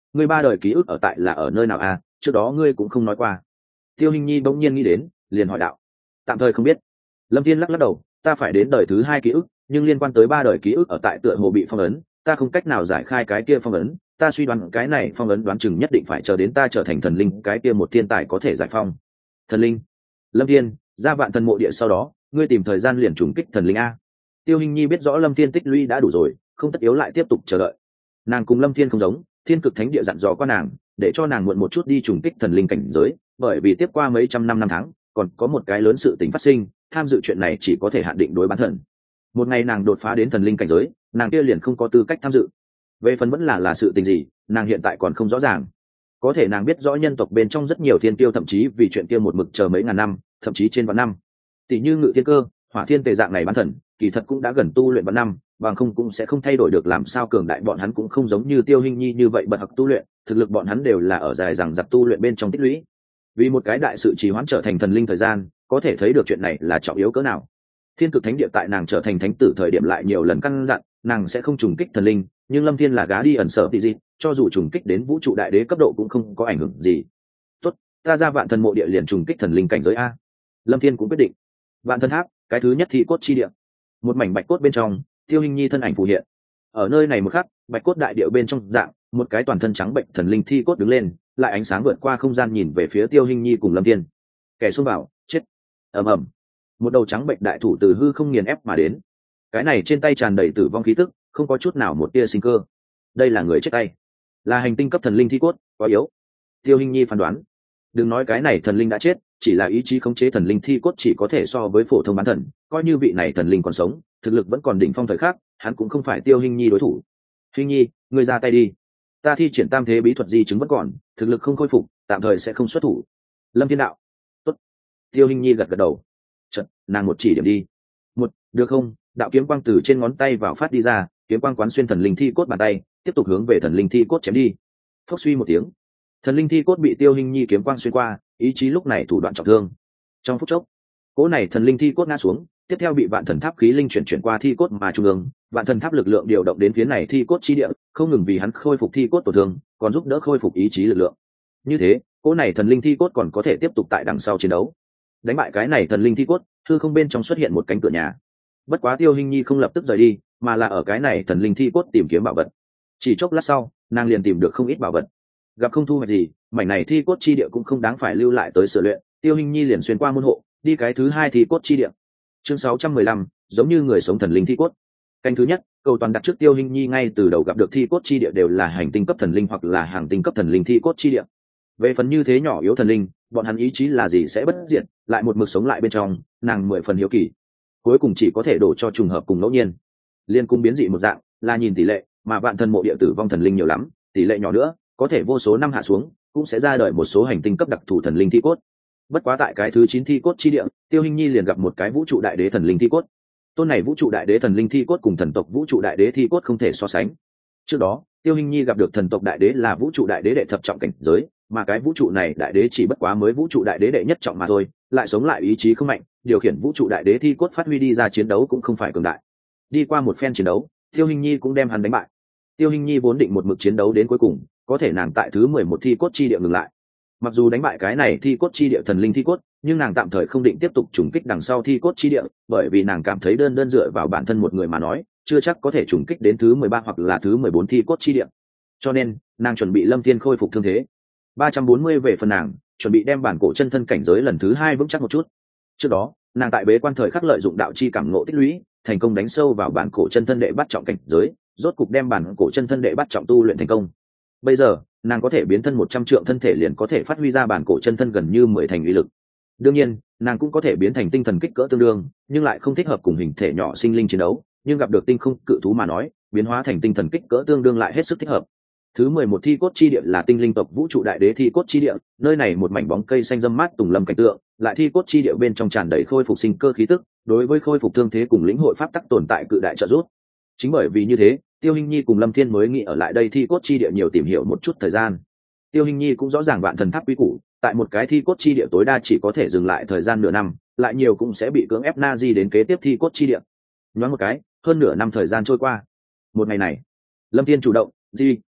S1: ngươi ba đời ký ức ở tại là ở nơi nào à, trước đó ngươi cũng không nói qua. Tiêu Hình Nhi bỗng nhiên nghĩ đến, liền hỏi đạo. Tạm thời không biết. Lâm Thiên lắc lắc đầu, ta phải đến đời thứ 2 ký ức, nhưng liên quan tới 3 đời ký ức ở tại tựa hồ bị phong ấn, ta không cách nào giải khai cái kia phong ấn, ta suy đoán cái này phong ấn đoán chừng nhất định phải chờ đến ta trở thành thần linh, cái kia một thiên tài có thể giải phong. Thần linh? Lâm Thiên, ra Vạn Thần mộ địa sau đó, ngươi tìm thời gian liền trùng kích thần linh a. Tiêu Hình Nhi biết rõ Lâm Thiên tích lũy đã đủ rồi, không tất yếu lại tiếp tục chờ đợi. Nàng cùng Lâm Thiên không giống, Thiên Cực Thánh Địa dặn dò qua nàng, để cho nàng muộn một chút đi trùng kích thần linh cảnh giới, bởi vì tiếp qua mấy trăm năm tháng, còn có một cái lớn sự tình phát sinh, tham dự chuyện này chỉ có thể hạn định đối bán thần. Một ngày nàng đột phá đến thần linh cảnh giới, nàng kia liền không có tư cách tham dự. Về phần vẫn là sự tình gì, nàng hiện tại còn không rõ ràng. Có thể nàng biết rõ nhân tộc bên trong rất nhiều thiên tiêu thậm chí vì chuyện kia một mực chờ mấy ngàn năm, thậm chí trên vạn năm. Tỷ như Ngự Thiên Cơ, Hỏa Thiên Tề dạng này bán thần, kỳ thật cũng đã gần tu luyện vạn năm, bằng không cũng sẽ không thay đổi được, làm sao cường đại bọn hắn cũng không giống như Tiêu Hình Nhi như vậy bật học tu luyện, thực lực bọn hắn đều là ở dài rằng giặc tu luyện bên trong tích lũy. Vì một cái đại sự trì hoãn trở thành thần linh thời gian, có thể thấy được chuyện này là trọng yếu cỡ nào. Thiên Cực Thánh Địa tại nàng trở thành thánh tử thời điểm lại nhiều lần căn dặn nàng sẽ không trùng kích thần linh, nhưng Lâm Thiên là gá đi ẩn sở tỷ gì, cho dù trùng kích đến vũ trụ đại đế cấp độ cũng không có ảnh hưởng gì. Tốt, ta ra Vạn Thần mộ địa liền trùng kích thần linh cảnh giới a. Lâm Thiên cũng quyết định. Vạn Thần tháp, cái thứ nhất thi cốt chi địa. Một mảnh bạch cốt bên trong, Tiêu Hình Nhi thân ảnh phù hiện. Ở nơi này một khắc, bạch cốt đại địa bên trong dạng, một cái toàn thân trắng bệnh thần linh thi cốt đứng lên, lại ánh sáng vượt qua không gian nhìn về phía Tiêu Hình Nhi cùng Lâm Thiên. Kẻ xông vào, chết. Ầm ầm. Một đầu trắng bệnh đại thủ từ hư không nghiền ép mà đến. Cái này trên tay tràn đầy tử vong khí tức, không có chút nào một tia sinh cơ. Đây là người chết tay, là hành tinh cấp thần linh thi cốt, quá yếu. Tiêu Hình Nhi phán đoán. Đừng nói cái này thần linh đã chết, chỉ là ý chí khống chế thần linh thi cốt chỉ có thể so với phổ thông bán thần, coi như vị này thần linh còn sống, thực lực vẫn còn đỉnh phong thời khắc, hắn cũng không phải Tiêu Hình Nhi đối thủ. Hình Nhi, ngươi ra tay đi. Ta thi triển tam thế bí thuật di chứng vẫn còn, thực lực không khôi phục, tạm thời sẽ không xuất thủ. Lâm Thiên đạo. Tốt. Tiêu Hình Nhi gật gật đầu. Chợt, nàng một chỉ điểm đi. Một, được không? Đạo kiếm quang từ trên ngón tay vào phát đi ra, kiếm quang quán xuyên thần linh thi cốt bàn tay, tiếp tục hướng về thần linh thi cốt chém đi. Phốc suy một tiếng, thần linh thi cốt bị Tiêu Hình Nhi kiếm quang xuyên qua, ý chí lúc này thủ đoạn trọng thương. Trong phút chốc, cỗ này thần linh thi cốt ngã xuống, tiếp theo bị Vạn Thần tháp khí linh chuyển qua thi cốt mà trung ương, Vạn Thần tháp lực lượng điều động đến phía này thi cốt chi địa, không ngừng vì hắn khôi phục thi cốt tổn thương, còn giúp đỡ khôi phục ý chí lực lượng. Như thế, cỗ này thần linh thi cốt còn có thể tiếp tục tại đằng sau chiến đấu. Đánh bại cái này thần linh thi cốt, hư không bên trong xuất hiện một cánh cửa nhà. Bất quá Tiêu Hình Nhi không lập tức rời đi, mà là ở cái này thần linh thi cốt tìm kiếm bảo vật. Chỉ chốc lát sau, nàng liền tìm được không ít bảo vật. Gặp không thu hoạch gì, mảnh này thi cốt chi địa cũng không đáng phải lưu lại tới sửa luyện, Tiêu Hình Nhi liền xuyên qua môn hộ, đi cái thứ 2 thi cốt chi địa. Chương 615, giống như người sống thần linh thi cốt. Canh thứ nhất, cầu toàn đặt trước Tiêu Hình Nhi ngay từ đầu gặp được thi cốt chi địa đều là hành tinh cấp thần linh hoặc là hàng tinh cấp thần linh thi cốt chi địa. Về phần như thế nhỏ yếu thần linh, bọn hắn ý chí là gì sẽ bất diệt, lại một mực sống lại bên trong, nàng 10 phần hiếu kỳ. Cuối cùng chỉ có thể đổ cho trùng hợp cùng ngẫu nhiên. Liên cung biến dị một dạng, là nhìn tỷ lệ, mà Vạn Thần mộ địa tử vong thần linh nhiều lắm, tỷ lệ nhỏ nữa, có thể vô số năm hạ xuống, cũng sẽ ra đời một số hành tinh cấp đặc thù thần linh thi cốt. Bất quá tại cái thứ 9 thi cốt chi địa, Tiêu Hình Nhi liền gặp một cái vũ trụ đại đế thần linh thi cốt. Tôn này vũ trụ đại đế thần linh thi cốt cùng thần tộc vũ trụ đại đế thi cốt không thể so sánh. Trước đó, Tiêu Hình Nhi gặp được thần tộc đại đế là vũ trụ đại đế đệ thập trọng cảnh giới, mà cái vũ trụ này đại đế chỉ bất quá mới vũ trụ đại đế đệ nhất trọng mà thôi, lại sống lại ý chí không mạnh, điều khiển vũ trụ đại đế thi cốt phát huy đi ra chiến đấu cũng không phải cường đại. Đi qua một phen chiến đấu, Tiêu Hình Nhi cũng đem hắn đánh bại. Tiêu Hình Nhi vốn định một mực chiến đấu đến cuối cùng, có thể nàng tại thứ 11 thi cốt chi địa ngừng lại. Mặc dù đánh bại cái này thi cốt chi địa thần linh thi cốt, nhưng nàng tạm thời không định tiếp tục trùng kích đằng sau thi cốt chi địa, bởi vì nàng cảm thấy đơn dựa vào bản thân một người mà nói, chưa chắc có thể trùng kích đến thứ 13 hoặc là thứ 14 thi cốt chi địa. Cho nên, nàng chuẩn bị Lâm Thiên khôi phục thương thế. 340 về phần nàng, chuẩn bị đem bản cổ chân thân cảnh giới lần thứ 2 vững chắc một chút. Trước đó, nàng tại bế quan thời khắc lợi dụng đạo chi cảm ngộ tích lũy, thành công đánh sâu vào bản cổ chân thân đệ bắt trọng cảnh giới, rốt cục đem bản cổ chân thân đệ bắt trọng tu luyện thành công. Bây giờ, nàng có thể biến thân 100 trượng thân thể liền có thể phát huy ra bản cổ chân thân gần như 10 thành uy lực. Đương nhiên, nàng cũng có thể biến thành tinh thần kích cỡ tương đương, nhưng lại không thích hợp cùng hình thể nhỏ sinh linh chiến đấu, nhưng gặp được tinh không cự thú mà nói, biến hóa thành tinh thần kích cỡ tương đương lại hết sức thích hợp. Thứ 11 thi cốt chi địa là tinh linh tộc vũ trụ đại đế thi cốt chi địa, nơi này một mảnh bóng cây xanh râm mát tùng lâm cảnh tượng, lại thi cốt chi địa bên trong tràn đầy khôi phục sinh cơ khí tức, đối với khôi phục thương thế cùng lĩnh hội pháp tắc tồn tại cự đại trợ giúp. Chính bởi vì như thế, Tiêu Hình Nhi cùng Lâm Thiên mới nghĩ ở lại đây thi cốt chi địa nhiều tìm hiểu một chút thời gian. Tiêu Hình Nhi cũng rõ ràng Vạn Thần tháp quý củ, tại một cái thi cốt chi địa tối đa chỉ có thể dừng lại thời gian nửa năm, lại nhiều cũng sẽ bị cưỡng ép na di đến kế tiếp thi cốt chi địa. Nhoáng một cái, hơn nửa năm thời gian trôi qua. Một ngày này, Lâm Thiên chủ động, "Di,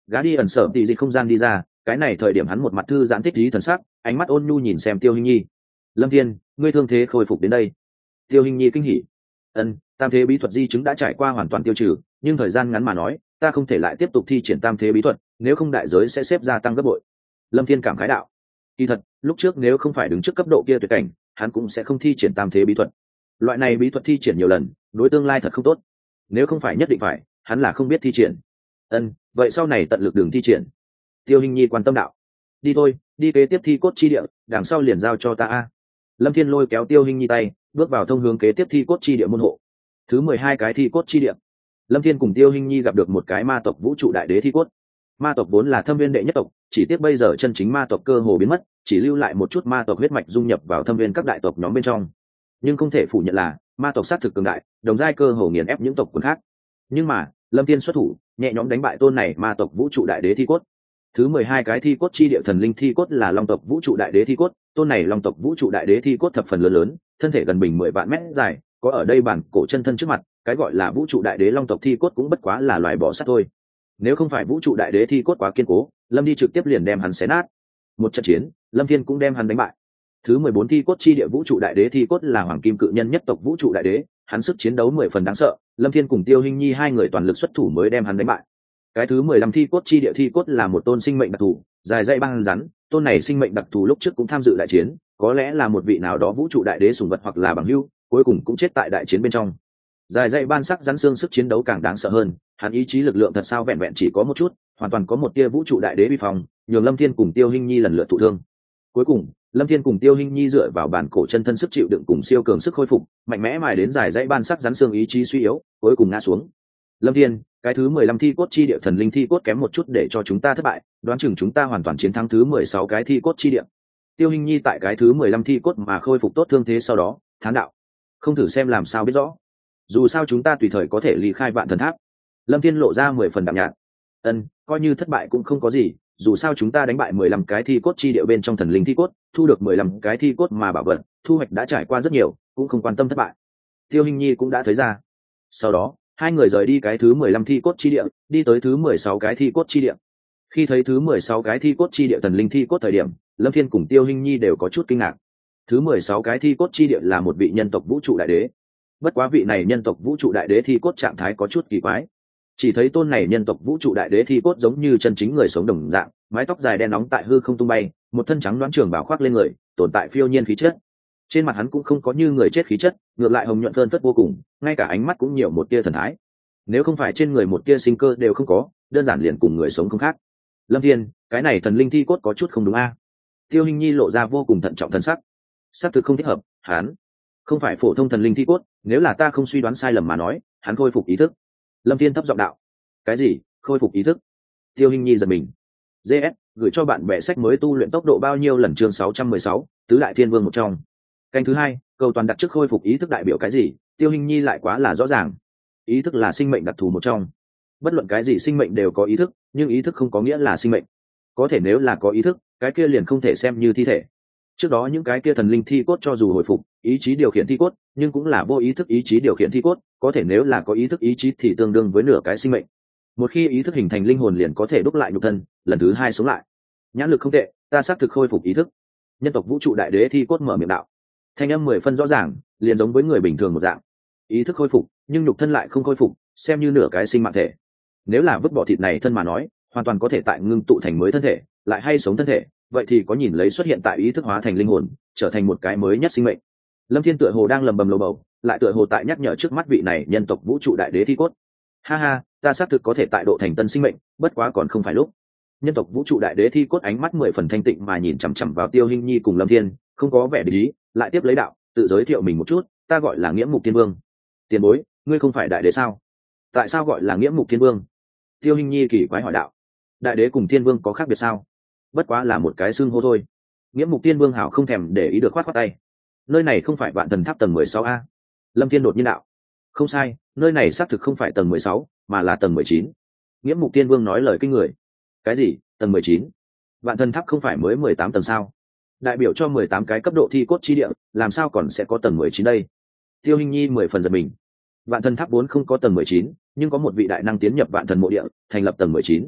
S1: Gã đi ẩn sở tỷ dịch không gian đi ra, cái này thời điểm hắn một mặt thư giãn thích trí thần sắc, ánh mắt ôn nhu nhìn xem Tiêu Hinh Nhi. Lâm Thiên, ngươi thương thế khôi phục đến đây. Tiêu Hinh Nhi kinh hỉ. Ân, tam thế bí thuật di chứng đã trải qua hoàn toàn tiêu trừ, nhưng thời gian ngắn mà nói, ta không thể lại tiếp tục thi triển tam thế bí thuật, nếu không đại giới sẽ xếp gia tăng gấp bội. Lâm Thiên cảm khái đạo. Kỳ thật, lúc trước nếu không phải đứng trước cấp độ kia tuyệt cảnh, hắn cũng sẽ không thi triển tam thế bí thuật. Loại này bí thuật thi triển nhiều lần, đối tương lai thật không tốt. Nếu không phải nhất định phải, hắn là không biết thi triển. Ân, vậy sau này tận lực đường thi triển. Tiêu Hinh Nhi quan tâm đạo. Đi thôi, đi kế tiếp thi cốt chi địa, đằng sau liền giao cho ta a. Lâm Thiên lôi kéo Tiêu Hinh Nhi tay, bước vào thông hướng kế tiếp thi cốt chi địa môn hộ. Thứ 12 cái thi cốt chi địa. Lâm Thiên cùng Tiêu Hinh Nhi gặp được một cái ma tộc vũ trụ đại đế thi cốt. Ma tộc vốn là thâm viên đệ nhất tộc, chỉ tiếc bây giờ chân chính ma tộc cơ hồ biến mất, chỉ lưu lại một chút ma tộc huyết mạch dung nhập vào thâm viên các đại tộc nhóm bên trong. Nhưng không thể phủ nhận là ma tộc sát thực cường đại, đồng giai cơ hồ nghiền ép những tộc quần khác. Nhưng mà Lâm Thiên xuất thủ, nhẹ nhõm đánh bại tôn này ma tộc vũ trụ đại đế thi cốt. Thứ 12 cái thi cốt chi địa thần linh thi cốt là long tộc vũ trụ đại đế thi cốt, tôn này long tộc vũ trụ đại đế thi cốt thập phần lớn lớn, thân thể gần bình 10 vạn mét dài, có ở đây bản cổ chân thân trước mặt, cái gọi là vũ trụ đại đế long tộc thi cốt cũng bất quá là loài bò sát thôi. Nếu không phải vũ trụ đại đế thi cốt quá kiên cố, Lâm đi trực tiếp liền đem hắn xé nát. Một trận chiến, Lâm Thiên cũng đem hắn đánh bại. Thứ 14 thi cốt chi địa vũ trụ đại đế thi cốt là hoàng kim cự nhân nhất tộc vũ trụ đại đế, hắn sức chiến đấu 10 phần đáng sợ, Lâm Thiên cùng Tiêu Hinh Nhi hai người toàn lực xuất thủ mới đem hắn đánh bại. Cái thứ 15 thi cốt chi địa thi cốt là một tôn sinh mệnh đặc thù, dài dây băng rắn, tôn này sinh mệnh đặc thù lúc trước cũng tham dự đại chiến, có lẽ là một vị nào đó vũ trụ đại đế sủng vật hoặc là bằng hữu, cuối cùng cũng chết tại đại chiến bên trong. Dài dây ban sắc rắn xương sức chiến đấu càng đáng sợ hơn, hắn ý chí lực lượng thật sao vẹn vẹn chỉ có một chút, hoàn toàn có một tia vũ trụ đại đế uy phong, nhường Lâm Thiên cùng Tiêu Hinh Nhi lần lượt thụ thương. Cuối cùng, Lâm Thiên cùng Tiêu Hinh Nhi dựa vào bản cổ chân thân sức chịu đựng cùng siêu cường sức khôi phục, mạnh mẽ mài đến dài dãy ban sắc rắn xương ý chí suy yếu, cuối cùng ngã xuống. Lâm Thiên, cái thứ 15 thi cốt chi địa thần linh thi cốt kém một chút để cho chúng ta thất bại, đoán chừng chúng ta hoàn toàn chiến thắng thứ 16 cái thi cốt chi địa. Tiêu Hinh Nhi tại cái thứ 15 thi cốt mà khôi phục tốt thương thế sau đó, thán đạo: không thử xem làm sao biết rõ. Dù sao chúng ta tùy thời có thể ly khai Vạn Thần Tháp. Lâm Thiên lộ ra 10 phần đạm nhạt. Ân, coi như thất bại cũng không có gì, dù sao chúng ta đánh bại 15 cái thi cốt chi địa bên trong thần linh thi cốt, thu được 15 cái thi cốt mà bảo vật, thu hoạch đã trải qua rất nhiều, cũng không quan tâm thất bại. Tiêu Hinh Nhi cũng đã thấy ra. Sau đó, hai người rời đi cái thứ 15 thi cốt chi địa, đi tới thứ 16 cái thi cốt chi địa. Khi thấy thứ 16 cái thi cốt chi địa thần linh thi cốt thời điểm, Lâm Thiên cùng Tiêu Hinh Nhi đều có chút kinh ngạc. Thứ 16 cái thi cốt chi địa là một vị nhân tộc vũ trụ đại đế. Bất quá vị này nhân tộc vũ trụ đại đế thi cốt trạng thái có chút kỳ quái. Chỉ thấy tôn này nhân tộc vũ trụ đại đế thi cốt giống như chân chính người sống đồng dạng, mái tóc dài đen nóng tại hư không tung bay, một thân trắng đoán trường bảo khoác lên người, tồn tại phiêu nhiên khí chất. Trên mặt hắn cũng không có như người chết khí chất, ngược lại hồng nhuận phơn phất vô cùng, ngay cả ánh mắt cũng nhiều một tia thần thái. Nếu không phải trên người một tia sinh cơ đều không có, đơn giản liền cùng người sống không khác. Lâm Thiên, cái này thần linh thi cốt có chút không đúng a? Tiêu Hinh Nhi lộ ra vô cùng thận trọng thần sắc. Sắc thực không thích hợp, hắn không phải phổ thông thần linh thi cốt, nếu là ta không suy đoán sai lầm mà nói, hắn khôi phục ý thức. Lâm Thiên thấp giọng đạo. Cái gì? Khôi phục ý thức? Tiêu Hinh Nhi giật mình. GS gửi cho bạn bè sách mới tu luyện tốc độ bao nhiêu lần chương 616, tứ đại thiên vương một trong. Canh thứ hai, cầu toàn đặt trước khôi phục ý thức đại biểu cái gì? Tiêu Hinh Nhi lại quá là rõ ràng. Ý thức là sinh mệnh đặc thù một trong. Bất luận cái gì sinh mệnh đều có ý thức, nhưng ý thức không có nghĩa là sinh mệnh. Có thể nếu là có ý thức, cái kia liền không thể xem như thi thể. Trước đó những cái kia thần linh thi cốt cho dù hồi phục ý chí điều khiển thi cốt, nhưng cũng là vô ý thức ý chí điều khiển thi cốt, có thể nếu là có ý thức ý chí thì tương đương với nửa cái sinh mệnh. Một khi ý thức hình thành linh hồn liền có thể đúc lại nhục thân, lần thứ hai sống lại. Nhãn lực không tệ, ta xác thực khôi phục ý thức. Nhân tộc vũ trụ đại đế thi cốt mở miệng đạo, thanh âm 10 phân rõ ràng, liền giống với người bình thường một dạng. Ý thức khôi phục, nhưng nhục thân lại không khôi phục, xem như nửa cái sinh mạng thể. Nếu là vứt bỏ thịt này thân mà nói, hoàn toàn có thể tại ngưng tụ thành mới thân thể, lại hay sống thân thể, vậy thì có nhìn lấy xuất hiện tại ý thức hóa thành linh hồn, trở thành một cái mới nhất sinh mệnh. Lâm Thiên tựa hồ đang lầm bầm lầu bầu, lại tựa hồ tại nhắc nhở trước mắt vị này nhân tộc vũ trụ đại đế thi cốt. Ha ha, ta xác thực có thể tại độ thành tân sinh mệnh, bất quá còn không phải lúc. Nhân tộc vũ trụ đại đế thi cốt ánh mắt 10 phần thanh tịnh mà nhìn chằm chằm vào Tiêu Hinh Nhi cùng Lâm Thiên, không có vẻ để ý, lại tiếp lấy đạo, tự giới thiệu mình một chút, ta gọi là Nghiễm Mục Thiên Vương. Tiền bối, ngươi không phải đại đế sao? Tại sao gọi là Nghiễm Mục Thiên Vương? Tiêu Hinh Nhi kỳ quái hỏi đạo. Đại đế cùng thiên vương có khác biệt sao? Bất quá là một cái xưng hô thôi. Nghiễm Mục Thiên Vương hảo không thèm để ý được khoát khoát tay. Nơi này không phải Vạn Thần Tháp tầng 16A. Lâm Thiên đột nhiên đạo. Không sai, nơi này xác thực không phải tầng 16, mà là tầng 19. Nghiễm Mục Thiên Vương nói lời kinh người. Cái gì? Tầng 19? Vạn Thần Tháp không phải mới 18 tầng sao? Đại biểu cho 18 cái cấp độ thi cốt chi địa, làm sao còn sẽ có tầng 19 đây? Tiêu Hinh Nhi 10 phần giật mình. Vạn Thần Tháp 4 không có tầng 19, nhưng có một vị đại năng tiến nhập Vạn Thần mộ địa, thành lập tầng 19.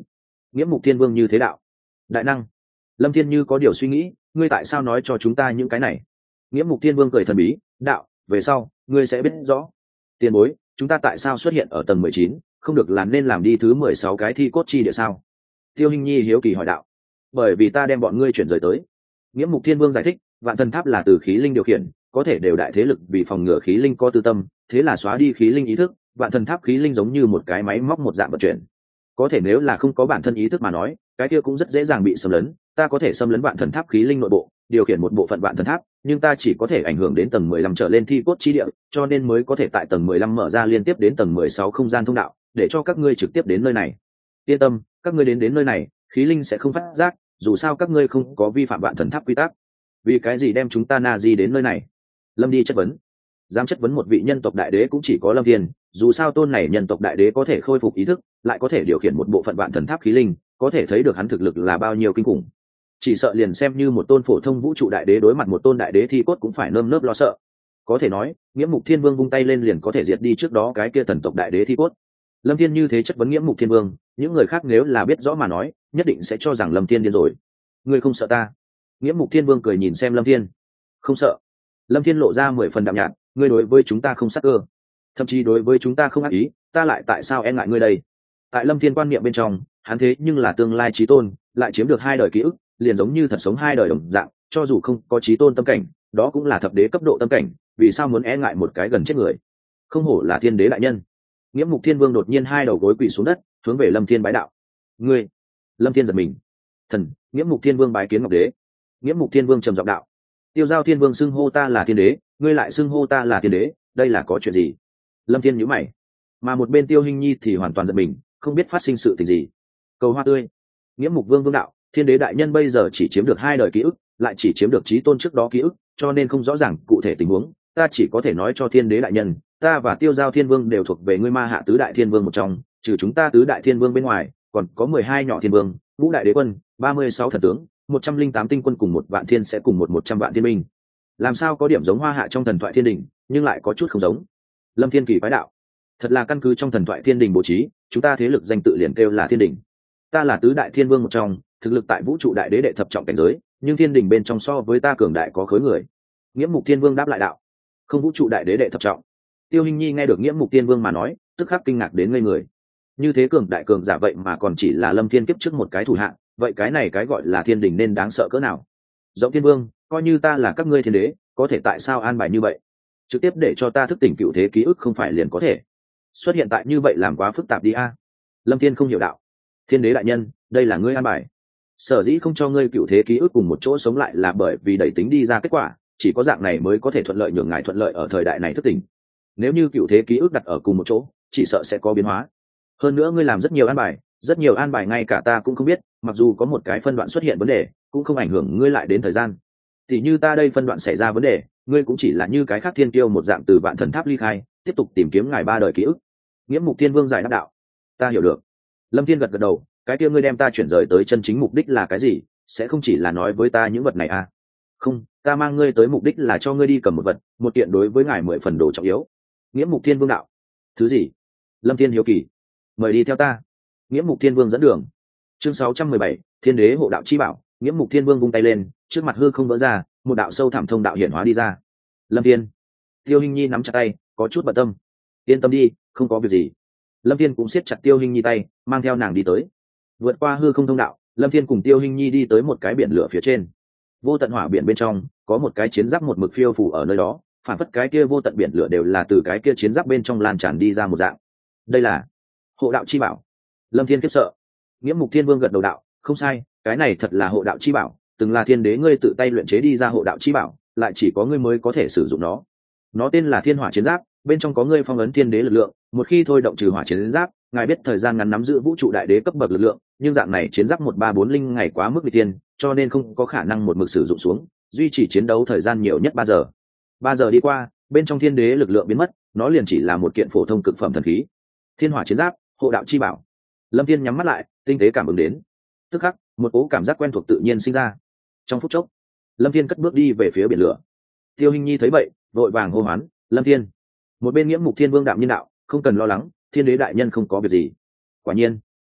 S1: Nghĩa Mục Thiên Vương như thế đạo. Đại năng. Lâm Thiên như có điều suy nghĩ, ngươi tại sao nói cho chúng ta những cái này? Nghĩa Mục Thiên Vương cười thần bí, đạo, về sau ngươi sẽ biết rõ. Tiền bối, chúng ta tại sao xuất hiện ở tầng 19, không được làm nên làm đi thứ 16 cái thi cốt chi địa sao? Tiêu Hinh Nhi hiếu kỳ hỏi đạo. Bởi vì ta đem bọn ngươi chuyển rời tới. Nghĩa Mục Thiên Vương giải thích, vạn thần tháp là từ khí linh điều khiển, có thể đều đại thế lực vì phòng ngừa khí linh có tư tâm, thế là xóa đi khí linh ý thức, vạn thần tháp khí linh giống như một cái máy móc một dạng vận chuyển. Có thể nếu là không có bản thân ý thức mà nói, cái kia cũng rất dễ dàng bị xâm lấn. Ta có thể xâm lấn vạn thần tháp khí linh nội bộ, điều khiển một bộ phận vạn thần tháp, nhưng ta chỉ có thể ảnh hưởng đến tầng 15 trở lên thi cốt chi địa, cho nên mới có thể tại tầng 15 mở ra liên tiếp đến tầng 16 không gian thông đạo, để cho các ngươi trực tiếp đến nơi này. Yên tâm, các ngươi đến nơi này, khí linh sẽ không phát giác, dù sao các ngươi không có vi phạm vạn thần tháp quy tắc. Vì cái gì đem chúng ta na di đến nơi này? Lâm đi chất vấn. Dám chất vấn một vị nhân tộc đại đế cũng chỉ có Lâm Thiên, dù sao tôn này nhân tộc đại đế có thể khôi phục ý thức, lại có thể điều khiển một bộ phận vạn thần tháp khí linh, có thể thấy được hắn thực lực là bao nhiêu kinh khủng. Chỉ sợ liền xem như một tôn phổ thông vũ trụ đại đế đối mặt một tôn đại đế thi cốt cũng phải nơm nớp lo sợ. Có thể nói, Nghĩa Mục Thiên Vương vung tay lên liền có thể diệt đi trước đó cái kia thần tộc đại đế thi cốt. Lâm Thiên như thế chất vấn Nghĩa Mục Thiên Vương, những người khác nếu là biết rõ mà nói, nhất định sẽ cho rằng Lâm Thiên điên rồi. Ngươi không sợ ta? Nghĩa Mục Thiên Vương cười nhìn xem Lâm Thiên. Không sợ. Lâm Thiên lộ ra 10 phần đạm nhạt, ngươi đối với chúng ta không sắc cơ, thậm chí đối với chúng ta không ác ý, ta lại tại sao e ngại ngươi đây? Tại Lâm Thiên quan niệm bên trong, hắn thế nhưng là tương lai chí tôn, lại chiếm được 2 đời ký ức, liền giống như thật sống 2 đời đồng dạng, cho dù không có chí tôn tâm cảnh, đó cũng là thập đế cấp độ tâm cảnh, vì sao muốn e ngại một cái gần chết người? Không hổ là thiên đế đại nhân. Nghĩa Mục Thiên Vương đột nhiên 2 đầu gối quỳ xuống đất, hướng về Lâm Thiên bái đạo. Ngươi? Lâm Thiên giật mình. Thần, Nghĩa Mục Thiên Vương bái kiến Ngọc Đế. Nghĩa Mục Thiên Vương trầm giọng đạo. Tiêu Giao Thiên Vương xưng hô ta là thiên đế, ngươi lại xưng hô ta là thiên đế, đây là có chuyện gì? Lâm Thiên nhíu mày. Mà một bên Tiêu Hinh Nhi thì hoàn toàn giật mình, không biết phát sinh sự tình gì. Cầu hoa tươi. Nghĩa Mục Vương vương đạo, thiên đế đại nhân bây giờ chỉ chiếm được 2 đời ký ức, lại chỉ chiếm được chí tôn trước đó ký ức, cho nên không rõ ràng cụ thể tình huống, ta chỉ có thể nói cho thiên đế đại nhân, ta và Tiêu Giao Thiên Vương đều thuộc về ngươi Ma Hạ tứ đại thiên vương một trong, trừ chúng ta tứ đại thiên vương bên ngoài, còn có 12 nhỏ thiên vương, ngũ đại đế quân, 36 thần tướng, 108 tinh quân cùng 1 vạn thiên sẽ cùng 100 vạn thiên binh. Làm sao có điểm giống Hoa Hạ trong thần thoại thiên đình, nhưng lại có chút không giống. Lâm Thiên Kỳ phái đạo, thật là căn cứ trong thần thoại thiên đình bố trí, chúng ta thế lực danh tự liền kêu là thiên đình. Ta là tứ đại thiên vương một trong, thực lực tại vũ trụ đại đế đệ thập trọng cảnh giới, nhưng thiên đình bên trong so với ta cường đại có khối người. Nghĩa Mục Thiên Vương đáp lại đạo, không vũ trụ đại đế đệ thập trọng. Tiêu Hinh Nhi nghe được Nghĩa Mục Thiên Vương mà nói, tức khắc kinh ngạc đến ngây người. Như thế cường đại cường giả vậy mà còn chỉ là Lâm Thiên kiếp trước một cái thủ hạng, vậy cái này cái gọi là thiên đình nên đáng sợ cỡ nào? Rộng Thiên Vương, coi như ta là các ngươi thiên đế, có thể tại sao an bài như vậy? Trực tiếp để cho ta thức tỉnh cựu thế ký ức không phải liền có thể? Xuất hiện tại như vậy làm quá phức tạp đi a. Lâm Thiên không hiểu đạo. Thiên đế đại nhân, đây là ngươi an bài. Sở dĩ không cho ngươi cựu thế ký ức cùng một chỗ sống lại là bởi vì đẩy tính đi ra kết quả, chỉ có dạng này mới có thể thuận lợi nhường ngài thuận lợi ở thời đại này thức tỉnh. Nếu như cựu thế ký ức đặt ở cùng một chỗ, chỉ sợ sẽ có biến hóa. Hơn nữa ngươi làm rất nhiều an bài, rất nhiều an bài ngay cả ta cũng không biết, mặc dù có một cái phân đoạn xuất hiện vấn đề, cũng không ảnh hưởng ngươi lại đến thời gian. Thì như ta đây phân đoạn xảy ra vấn đề, ngươi cũng chỉ là như cái khác thiên kiêu một dạng từ vạn thần tháp ly khai, tiếp tục tìm kiếm ngài 3 đời ký ức. Nghĩa Mục Thiên Vương giải đáp đạo. Ta hiểu được. Lâm Thiên gật gật đầu, cái kia ngươi đem ta chuyển rời tới chân chính mục đích là cái gì? Sẽ không chỉ là nói với ta những vật này à? Không, ta mang ngươi tới mục đích là cho ngươi đi cầm một vật, một kiện đối với ngài 10 phần đồ trọng yếu. Nghĩa Mục Thiên Vương đạo. Thứ gì? Lâm Thiên hiếu kỳ. Mời đi theo ta. Nghĩa Mục Thiên Vương dẫn đường. Chương 617, Thiên Đế hộ đạo chi bảo. Nghĩa Mục Thiên Vương vung tay lên, trước mặt hư không vỡ ra, một đạo sâu thẳm thông đạo hiển hóa đi ra. Lâm Thiên. Tiêu Hinh Nhi nắm chặt tay, có chút bận tâm. Yên tâm đi, không có việc gì. Lâm Thiên cũng siết chặt Tiêu Hinh Nhi tay, mang theo nàng đi tới. Vượt qua hư không thông đạo, Lâm Thiên cùng Tiêu Hinh Nhi đi tới một cái biển lửa phía trên. Vô tận hỏa biển bên trong có một cái chiến giáp một mực phiêu phù ở nơi đó, phản phất cái kia vô tận biển lửa đều là từ cái kia chiến giáp bên trong lan tràn đi ra một dạng. Đây là hộ đạo chi bảo. Lâm Thiên khiếp sợ. Nghĩa Mục Thiên Vương gật đầu đạo, không sai, cái này thật là hộ đạo chi bảo, từng là thiên đế ngươi tự tay luyện chế đi ra hộ đạo chi bảo, lại chỉ có ngươi mới có thể sử dụng nó. Nó tên là Thiên Hỏa Chiến Giáp, bên trong có ngươi phong ấn thiên đế lực lượng, một khi thôi động trừ hỏa chiến giáp, ngài biết thời gian ngắn nắm giữ vũ trụ đại đế cấp bậc lực lượng, nhưng dạng này chiến giáp 134 linh ngày quá mức nghịch tiên, cho nên không có khả năng một mực sử dụng xuống, duy trì chiến đấu thời gian nhiều nhất 3 giờ. 3 giờ đi qua, bên trong thiên đế lực lượng biến mất, nó liền chỉ là một kiện phổ thông cực phẩm thần khí. Thiên Hỏa Chiến Giáp, hộ đạo chi bảo. Lâm Thiên nhắm mắt lại, tinh tế cảm ứng đến. Tức khắc, một cỗ cảm giác quen thuộc tự nhiên sinh ra. Trong phút chốc, Lâm Thiên cất bước đi về phía biển lửa. Tiêu Hinh Nhi thấy vậy, vội vàng hô hoán, "Lâm Thiên!" Một bên Nghĩa Mục Thiên Vương đạm nhiên đạo, "Không cần lo lắng, thiên đế đại nhân không có việc gì." Quả nhiên,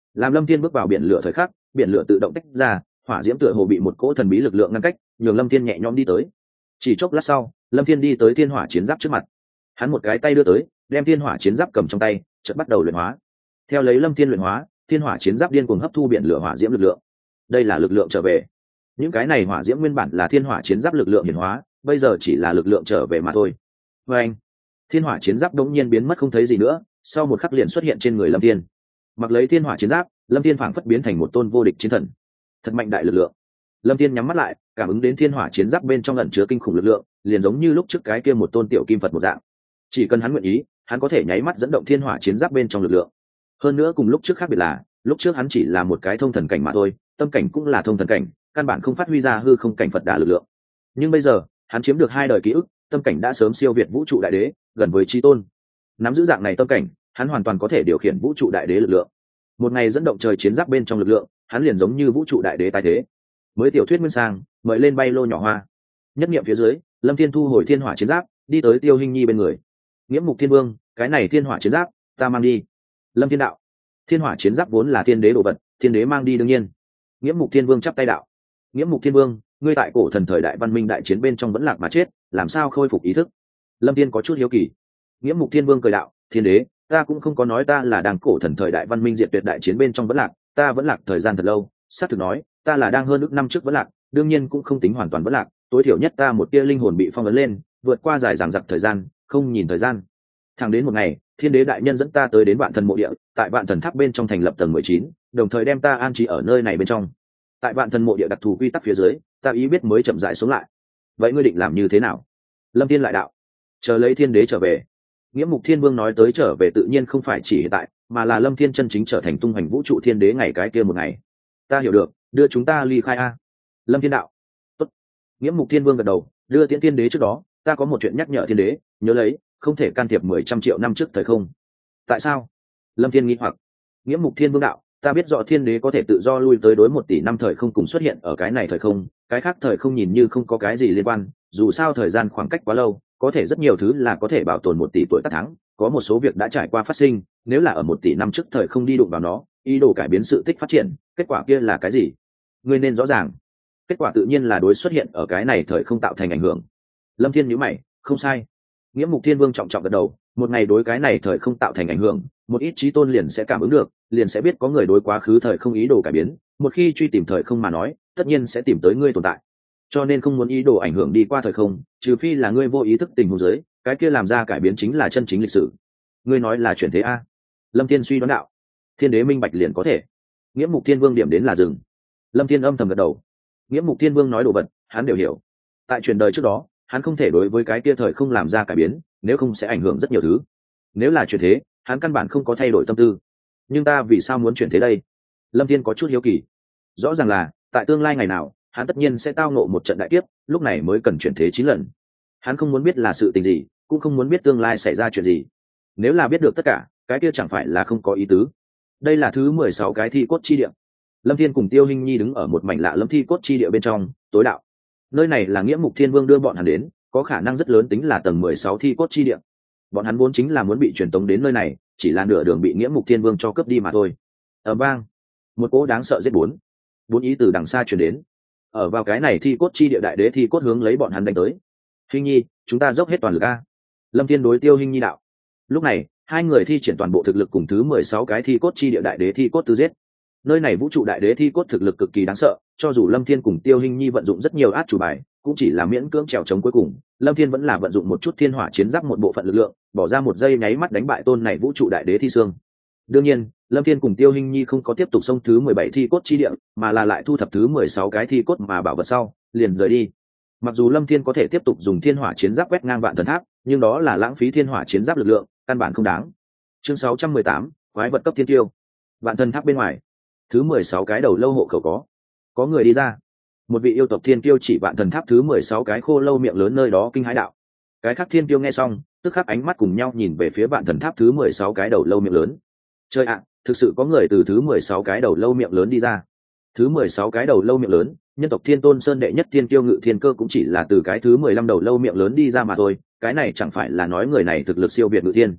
S1: Làm Lâm Thiên bước vào biển lửa thời khắc, biển lửa tự động tách ra, hỏa diễm tựa hồ bị một cỗ thần bí lực lượng ngăn cách, nhường Lâm Thiên nhẹ nhõm đi tới. Chỉ chốc lát sau, Lâm Thiên đi tới thiên hỏa chiến giáp trước mặt. Hắn một cái tay đưa tới, đem thiên hỏa chiến giáp cầm trong tay, chợt bắt đầu luyện hóa. Theo lấy Lâm Thiên luyện hóa, thiên hỏa chiến giáp điên cuồng hấp thu biển lửa hỏa diễm lực lượng. Đây là lực lượng trở về. Những cái này hỏa diễm nguyên bản là thiên hỏa chiến giáp lực lượng hiển hóa, bây giờ chỉ là lực lượng trở về mà thôi. Và anh, thiên hỏa chiến giáp đống nhiên biến mất không thấy gì nữa, sau một khắc liền xuất hiện trên người Lâm Thiên. Mặc lấy thiên hỏa chiến giáp, Lâm Thiên phảng phất biến thành một tôn vô địch chiến thần. Thật mạnh đại lực lượng. Lâm Thiên nhắm mắt lại, cảm ứng đến thiên hỏa chiến giáp bên trong ẩn chứa kinh khủng lực lượng, liền giống như lúc trước cái kia một tôn tiểu kim Phật một dạng. Chỉ cần hắn nguyện ý, hắn có thể nháy mắt dẫn động thiên hỏa chiến giáp bên trong lực lượng. Hơn nữa cùng lúc trước khác biệt là, lúc trước hắn chỉ là một cái thông thần cảnh mà thôi, tâm cảnh cũng là thông thần cảnh, căn bản không phát huy ra hư không cảnh Phật đà lực lượng. Nhưng bây giờ, hắn chiếm được 2 đời ký ức, tâm cảnh đã sớm siêu việt vũ trụ đại đế, gần với chí tôn. Nắm giữ dạng này tâm cảnh, hắn hoàn toàn có thể điều khiển vũ trụ đại đế lực lượng. Một ngày dẫn động trời chiến giáp bên trong lực lượng, hắn liền giống như vũ trụ đại đế tái thế. Mới tiểu thuyết nguyên sang, mời lên bay lô nhỏ hoa. Nhất niệm phía dưới, Lâm Thiên thu hồi thiên hỏa chiến giáp, đi tới Tiêu Hinh Nhi bên người. Nghiễm Mục Thiên Vương, cái này thiên hỏa chiến giáp, ta mang đi. Lâm Thiên đạo, thiên hỏa chiến giáp vốn là thiên đế đồ vật, thiên đế mang đi đương nhiên. Nghiễm Mục Thiên Vương chắp tay đạo, Nghiễm Mục Thiên Vương, ngươi tại cổ thần thời đại văn minh đại chiến bên trong vẫn lạc mà chết, làm sao khôi phục ý thức? Lâm Thiên có chút hiếu kỳ. Nghiễm Mục Thiên Vương cười đạo, thiên đế, ta cũng không có nói ta là đang cổ thần thời đại văn minh diệt tuyệt đại chiến bên trong vẫn lạc, ta vẫn lạc thời gian thật lâu, xác thực nói, ta là đang hơn ước năm trước vẫn lạc, đương nhiên cũng không tính hoàn toàn vẫn lạc, tối thiểu nhất ta một tia linh hồn bị phong ấn lên, vượt qua dài dằng dặc thời gian, không nhìn thời gian. Thẳng đến một ngày, thiên đế đại nhân dẫn ta tới đến vạn thần mộ địa, tại vạn thần tháp bên trong thành lập tầng 19, đồng thời đem ta an trí ở nơi này bên trong. Tại vạn thần mộ địa đặc thù quy tắc phía dưới, ta ý biết mới chậm rãi xuống lại. Vậy ngươi định làm như thế nào? Lâm Thiên lại đạo, chờ lấy thiên đế trở về. Nghiễm Mục Thiên Vương nói tới trở về tự nhiên không phải chỉ hiện tại, mà là Lâm Thiên chân chính trở thành tung hoành vũ trụ thiên đế ngày cái kia một ngày. Ta hiểu được, đưa chúng ta ly khai a. Lâm Thiên đạo, tốt. Nghiễm Mục Thiên Vương gật đầu, đưa tiễn thiên đế trước đó, ta có một chuyện nhắc nhở thiên đế, nhớ lấy, không thể can thiệp 10 triệu năm trước thời không. Tại sao? Lâm Thiên nghi hoặc. Nghiễm Mục Thiên Vương đạo, ta biết rõ thiên đế có thể tự do lui tới đối 1 tỷ năm thời không cùng xuất hiện ở cái này thời không, cái khác thời không nhìn như không có cái gì liên quan, dù sao thời gian khoảng cách quá lâu, có thể rất nhiều thứ là có thể bảo tồn 1 tỷ tuổi tác tháng, có một số việc đã trải qua phát sinh, nếu là ở 1 tỷ năm trước thời không đi đụng vào nó, ý đồ cải biến sự tích phát triển, kết quả kia là cái gì? Ngươi nên rõ ràng. Kết quả tự nhiên là đối xuất hiện ở cái này thời không tạo thành ảnh hưởng. Lâm Thiên nhíu mày, không sai. Nghiễm Mục Thiên Vương trọng trọng gật đầu, một ngày đối cái này thời không tạo thành ảnh hưởng, một ít trí tôn liền sẽ cảm ứng được, liền sẽ biết có người đối quá khứ thời không ý đồ cải biến, một khi truy tìm thời không mà nói, tất nhiên sẽ tìm tới ngươi tồn tại. Cho nên không muốn ý đồ ảnh hưởng đi qua thời không, trừ phi là ngươi vô ý thức tình huống dưới, cái kia làm ra cải biến chính là chân chính lịch sử. Ngươi nói là chuyển thế a? Lâm Thiên suy đoán đạo. Thiên đế minh bạch liền có thể. Nghiễm Mục Thiên Vương điểm đến là dừng. Lâm Thiên âm thầm gật đầu. Nghiễm Mục Thiên Vương nói đồ vật, hắn đều hiểu. Tại truyền đời trước đó, hắn không thể đối với cái kia thời không làm ra cải biến, nếu không sẽ ảnh hưởng rất nhiều thứ. Nếu là chuyển thế, hắn căn bản không có thay đổi tâm tư. Nhưng ta vì sao muốn chuyển thế đây? Lâm Thiên có chút hiếu kỳ. Rõ ràng là, tại tương lai ngày nào, hắn tất nhiên sẽ tao ngộ một trận đại kiếp, lúc này mới cần chuyển thế 9 lần. Hắn không muốn biết là sự tình gì, cũng không muốn biết tương lai xảy ra chuyện gì. Nếu là biết được tất cả, cái kia chẳng phải là không có ý tứ. Đây là thứ 16 cái thi cốt chi địa. Lâm Thiên cùng Tiêu Hinh Nhi đứng ở một mảnh lạ lẫm thi cốt chi địa bên trong, tối đạo. Nơi này là Nghiễm Mục Thiên Vương đưa bọn hắn đến, có khả năng rất lớn tính là tầng 16 thi cốt chi địa. Bọn hắn vốn chính là muốn bị truyền tống đến nơi này, chỉ là nửa đường bị Nghiễm Mục Thiên Vương cho cướp đi mà thôi. Ở bang, một cỗ đáng sợ giết bốn ý từ đằng xa truyền đến. Ở vào cái này thi cốt chi địa đại đế thi cốt hướng lấy bọn hắn đánh tới. Hinh Nhi, chúng ta dốc hết toàn lực a. Lâm Thiên đối Tiêu Hinh Nhi đạo. Lúc này, hai người thi triển toàn bộ thực lực cùng thứ 16 cái thi cốt chi địa đại đế thi cốt tư giết. Nơi này vũ trụ đại đế thi cốt thực lực cực kỳ đáng sợ, cho dù Lâm Thiên cùng Tiêu Hinh Nhi vận dụng rất nhiều át chủ bài, cũng chỉ là miễn cưỡng trèo chống cuối cùng. Lâm Thiên vẫn là vận dụng một chút thiên hỏa chiến giáp một bộ phận lực lượng, bỏ ra một giây nháy mắt đánh bại tôn này vũ trụ đại đế thi xương. Đương nhiên, Lâm Thiên cùng Tiêu Hinh Nhi không có tiếp tục xông thứ 17 thi cốt chi địa, mà là lại thu thập thứ 16 cái thi cốt mà bảo vật sau, liền rời đi. Mặc dù Lâm Thiên có thể tiếp tục dùng thiên hỏa chiến giáp quét ngang vạn thần tháp, nhưng đó là lãng phí thiên hỏa chiến giáp lực lượng, căn bản không đáng. Chương 618, quái vật cấp thiên tiêu. Vạn thần tháp bên ngoài, thứ 16 cái đầu lâu hộ khẩu có người đi ra. Một vị yêu tộc thiên tiêu chỉ vạn thần tháp thứ 16 cái khô lâu miệng lớn nơi đó kinh hãi đạo. Cái khác thiên tiêu nghe xong, tức khắc ánh mắt cùng nhau nhìn về phía vạn thần tháp thứ 16 cái đầu lâu miệng lớn. Trời ạ, thực sự có người từ thứ 16 cái đầu lâu miệng lớn đi ra. Thứ 16 cái đầu lâu miệng lớn, nhân tộc Thiên Tôn Sơn đệ nhất thiên tiêu Ngự Thiên Cơ cũng chỉ là từ cái thứ 15 đầu lâu miệng lớn đi ra mà thôi, cái này chẳng phải là nói người này thực lực siêu việt Ngự Thiên.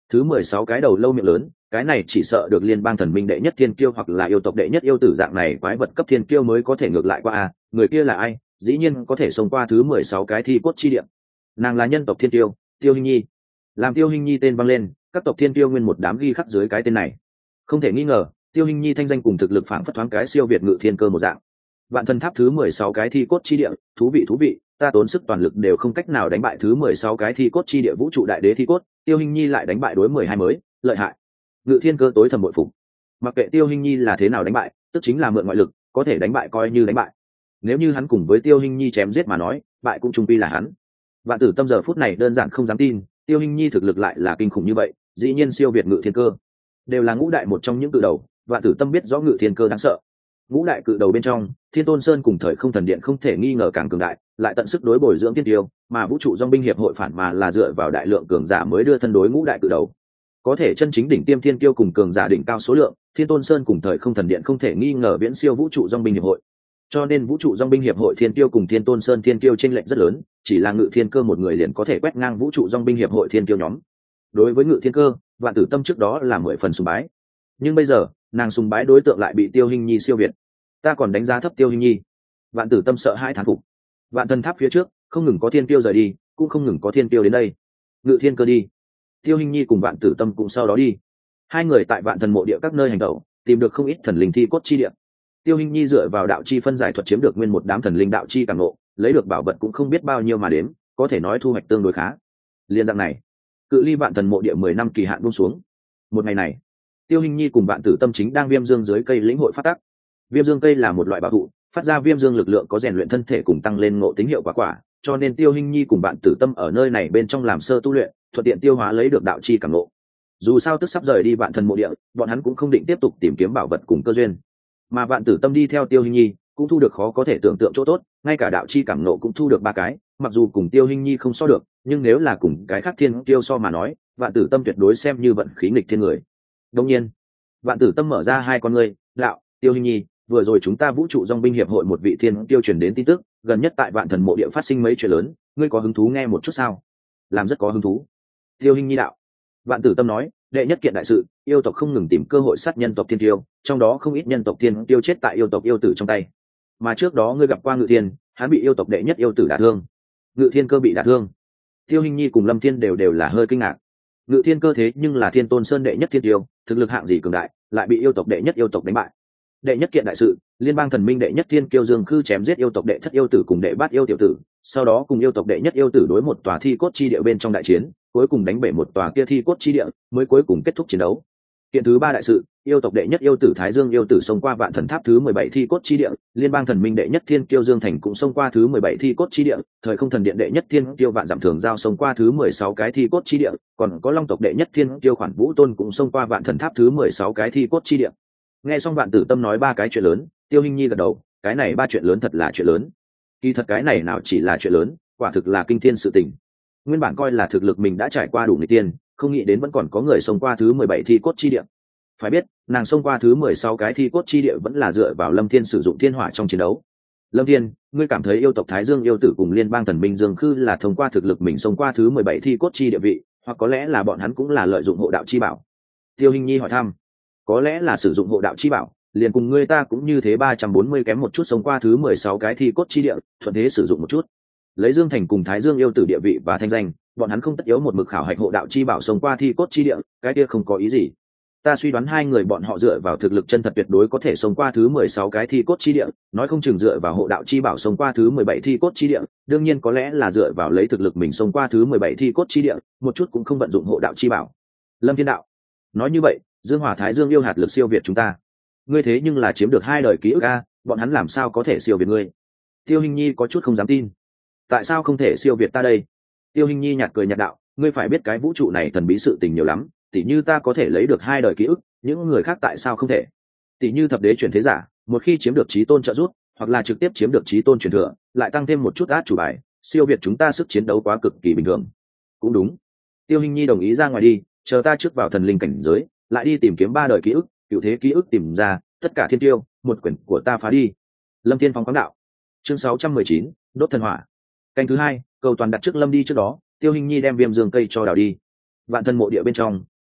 S1: Thứ 16 cái đầu lâu miệng lớn, cái này chỉ sợ được liên bang thần minh đệ nhất thiên kiêu hoặc là yêu tộc đệ nhất yêu tử dạng này quái vật cấp thiên kiêu mới có thể ngược lại qua a, người kia là ai, dĩ nhiên có thể xông qua thứ 16 cái thi cốt chi địa. Nàng là nhân tộc thiên kiêu, Tiêu Hinh Nhi. Làm Tiêu Hinh Nhi tên vang lên, các tộc thiên kiêu nguyên một đám ghi khắc dưới cái tên này. Không thể nghi ngờ, Tiêu Hinh Nhi thanh danh cùng thực lực phảng phất thoáng cái siêu việt Ngự Thiên Cơ một dạng. Vạn Thần Tháp thứ 16 cái thi cốt chi địa, thú vị, ta tốn sức toàn lực đều không cách nào đánh bại thứ 16 cái thi cốt chi địa vũ trụ đại đế thi cốt, Tiêu Hinh Nhi lại đánh bại đối 12 mới, lợi hại. Ngự Thiên Cơ tối thầm bội phục. Mặc kệ Tiêu Hinh Nhi là thế nào đánh bại, tức chính là mượn ngoại lực, có thể đánh bại coi như đánh bại. Nếu như hắn cùng với Tiêu Hinh Nhi chém giết mà nói, bại cũng chung quy là hắn. Vạn Tử Tâm giờ phút này đơn giản không dám tin, Tiêu Hinh Nhi thực lực lại là kinh khủng như vậy, dĩ nhiên siêu việt Ngự Thiên Cơ. Đều là ngũ đại một trong những cự đầu, Vạn Tử Tâm biết rõ Ngự Thiên Cơ đáng sợ. Ngũ đại cự đầu bên trong, Thiên Tôn Sơn cùng Thời Không Thần Điện không thể nghi ngờ càng cường đại, lại tận sức đối bồi dưỡng tiên tiêu, mà vũ trụ dòng binh hiệp hội phản mà là dựa vào đại lượng cường giả mới đưa thân đối ngũ đại cự đầu. Có thể chân chính đỉnh tiêm thiên tiêu cùng cường giả đỉnh cao số lượng, Thiên Tôn Sơn cùng Thời Không Thần Điện không thể nghi ngờ viễn siêu vũ trụ dòng binh hiệp hội. Cho nên vũ trụ dòng binh hiệp hội thiên tiêu cùng Thiên Tôn Sơn thiên tiêu chênh lệch rất lớn, chỉ là Ngự Thiên Cơ một người liền có thể quét ngang vũ trụ dòng binh hiệp hội thiên tiêu nhóm. Đối với Ngự Thiên Cơ, Vạn Tử Tâm trước đó là 10 phần sùng bái, nhưng bây giờ nàng sùng bái đối tượng lại bị Tiêu Hinh Nhi siêu việt. Ta còn đánh giá thấp Tiêu Hinh Nhi. Vạn Tử Tâm sợ hãi thán phục. Vạn Thần Tháp phía trước không ngừng có thiên tiêu rời đi, cũng không ngừng có thiên tiêu đến đây. Ngự Thiên Cơ đi, Tiêu Hinh Nhi cùng Vạn Tử Tâm cũng sau đó đi. Hai người tại Vạn Thần mộ địa các nơi hành động, tìm được không ít thần linh thi cốt chi địa. Tiêu Hinh Nhi dựa vào đạo chi phân giải thuật chiếm được nguyên một đám thần linh đạo chi càng ngộ, lấy được bảo vật cũng không biết bao nhiêu mà đếm, có thể nói thu hoạch tương đối khá. Liên dạng này, cự ly Vạn Thần mộ địa 10 năm kỳ hạn buông xuống. Một ngày này, Tiêu Hinh Nhi cùng Vạn Tử Tâm chính đang viêm dương dưới cây lĩnh hội phát tác. Viêm dương cây là một loại bảo thụ, phát ra viêm dương lực lượng có rèn luyện thân thể cùng tăng lên ngộ tính hiệu quả, cho nên Tiêu Hinh Nhi cùng Vạn Tử Tâm ở nơi này bên trong làm sơ tu luyện, thuận tiện tiêu hóa lấy được đạo chi cảm ngộ. Dù sao tức sắp rời đi Vạn Thần mộ địa, bọn hắn cũng không định tiếp tục tìm kiếm bảo vật cùng cơ duyên. Mà Vạn Tử Tâm đi theo Tiêu Hinh Nhi, cũng thu được khó có thể tưởng tượng chỗ tốt, ngay cả đạo chi cảm ngộ cũng thu được 3 cái, mặc dù cùng Tiêu Hinh Nhi không so được, nhưng nếu là cùng cái khác thiên tiêu so mà nói, Vạn Tử Tâm tuyệt đối xem như vận khí nghịch thiên người. Đương nhiên, Vạn Tử Tâm mở ra hai con ngươi, đạo, Tiêu Hinh Nhi, vừa rồi chúng ta vũ trụ dòng binh hiệp hội một vị thiên tiêu truyền đến tin tức, gần nhất tại Vạn Thần mộ địa phát sinh mấy chuyện lớn, ngươi có hứng thú nghe một chút sao? Làm rất có hứng thú. Tiêu Hinh Nhi đạo. Vạn Tử Tâm nói, đệ nhất kiện đại sự, yêu tộc không ngừng tìm cơ hội sát nhân tộc thiên tiêu, trong đó không ít nhân tộc thiên tiêu chết tại yêu tộc yêu tử trong tay. Mà trước đó ngươi gặp qua Ngự Thiên, hắn bị yêu tộc đệ nhất yêu tử đả thương. Ngự Thiên Cơ bị đả thương. Tiêu Hinh Nhi cùng Lâm Thiên đều là hơi kinh ngạc. Ngự Thiên Cơ thế nhưng là Thiên Tôn Sơn đệ nhất thiên tiêu, thực lực hạng gì cường đại, lại bị yêu tộc đệ nhất yêu tộc đánh bại. Đệ nhất kiện đại sự, liên bang thần minh đệ nhất thiên kiêu Dương Khư chém giết yêu tộc đệ thất yêu tử cùng đệ bát yêu tiểu tử, sau đó cùng yêu tộc đệ nhất yêu tử đối một tòa thi cốt chi địa bên trong đại chiến, cuối cùng đánh bể một tòa kia thi cốt chi địa, mới cuối cùng kết thúc chiến đấu. Kiện thứ 3 đại sự, yêu tộc đệ nhất yêu tử Thái Dương yêu tử xông qua Vạn Thần Tháp thứ 17 thi cốt chi địa, liên bang thần minh đệ nhất thiên kiêu Dương Thành cũng xông qua thứ 17 thi cốt chi địa, Thời Không Thần Điện đệ nhất thiên kiêu Vạn Dặm Thường Giao xông qua thứ 16 cái thi cốt chi địa, còn có Long tộc đệ nhất thiên kiêu Khoản Vũ Tôn cũng xông qua Vạn Thần Tháp thứ 16 cái thi cốt chi địa. Nghe xong Vạn Tử Tâm nói 3 cái chuyện lớn, Tiêu Hinh Nhi gật đầu, cái này 3 chuyện lớn thật là chuyện lớn. Kỳ thật cái này nào chỉ là chuyện lớn, quả thực là kinh thiên sự tình. Nguyên bản coi là thực lực mình đã trải qua đủ nghịch tiên, không nghĩ đến vẫn còn có người xông qua thứ 17 thi cốt chi địa. Phải biết, nàng xông qua thứ 16 cái thi cốt chi địa vẫn là dựa vào Lâm Thiên sử dụng thiên hỏa trong chiến đấu. Lâm Thiên, ngươi cảm thấy yêu tộc Thái Dương yêu tử cùng liên bang thần minh Dương Khư là thông qua thực lực mình xông qua thứ 17 thi cốt chi địa vị, hoặc có lẽ là bọn hắn cũng là lợi dụng hộ đạo chi bảo? Tiêu Hinh Nhi hỏi thăm. Có lẽ là sử dụng hộ đạo chi bảo, liền cùng ngươi ta cũng như thế 340 kém một chút xông qua thứ 16 cái thi cốt chi địa, thuận thế sử dụng một chút. Lấy Dương Thành cùng Thái Dương yêu tử địa vị và thanh danh, bọn hắn không tất yếu một mực khảo hạch hộ đạo chi bảo xông qua thi cốt chi địa, cái kia không có ý gì. Ta suy đoán hai người bọn họ dựa vào thực lực chân thật tuyệt đối có thể xông qua thứ 16 cái thi cốt chi địa, nói không chừng dựa vào hộ đạo chi bảo xông qua thứ 17 thi cốt chi địa, đương nhiên có lẽ là dựa vào lấy thực lực mình xông qua thứ 17 thi cốt chi địa, một chút cũng không vận dụng hộ đạo chi bảo. Lâm Thiên đạo. Nói như vậy, Dương Hỏa Thái Dương yêu hạt lực siêu việt chúng ta. Ngươi thế nhưng là chiếm được 2 đời ký ức a, bọn hắn làm sao có thể siêu việt ngươi? Tiêu Hinh Nhi có chút không dám tin. Tại sao không thể siêu việt ta đây? Tiêu Hinh Nhi nhạt cười nhạt đạo, ngươi phải biết cái vũ trụ này thần bí sự tình nhiều lắm, tỉ như ta có thể lấy được 2 đời ký ức, những người khác tại sao không thể? Tỉ như thập đế chuyển thế giả, một khi chiếm được chí tôn trợ giúp, hoặc là trực tiếp chiếm được chí tôn truyền thừa, lại tăng thêm một chút át chủ bài, siêu việt chúng ta sức chiến đấu quá cực kỳ bình thường. Cũng đúng. Tiêu Hinh Nhi đồng ý ra ngoài đi, chờ ta trước vào thần linh cảnh giới, lại đi tìm kiếm 3 đời ký ức, cựu thế ký ức tìm ra, tất cả thiên tiêu, một quyển của ta phá đi. Lâm Thiên Phong khoáng đạo. Chương 619, đốt thần hỏa. Canh thứ 2, cầu toàn đặt trước Lâm đi trước đó, Tiêu Hinh Nhi đem viêm dương cây cho đào đi. Vạn Thần mộ địa bên trong,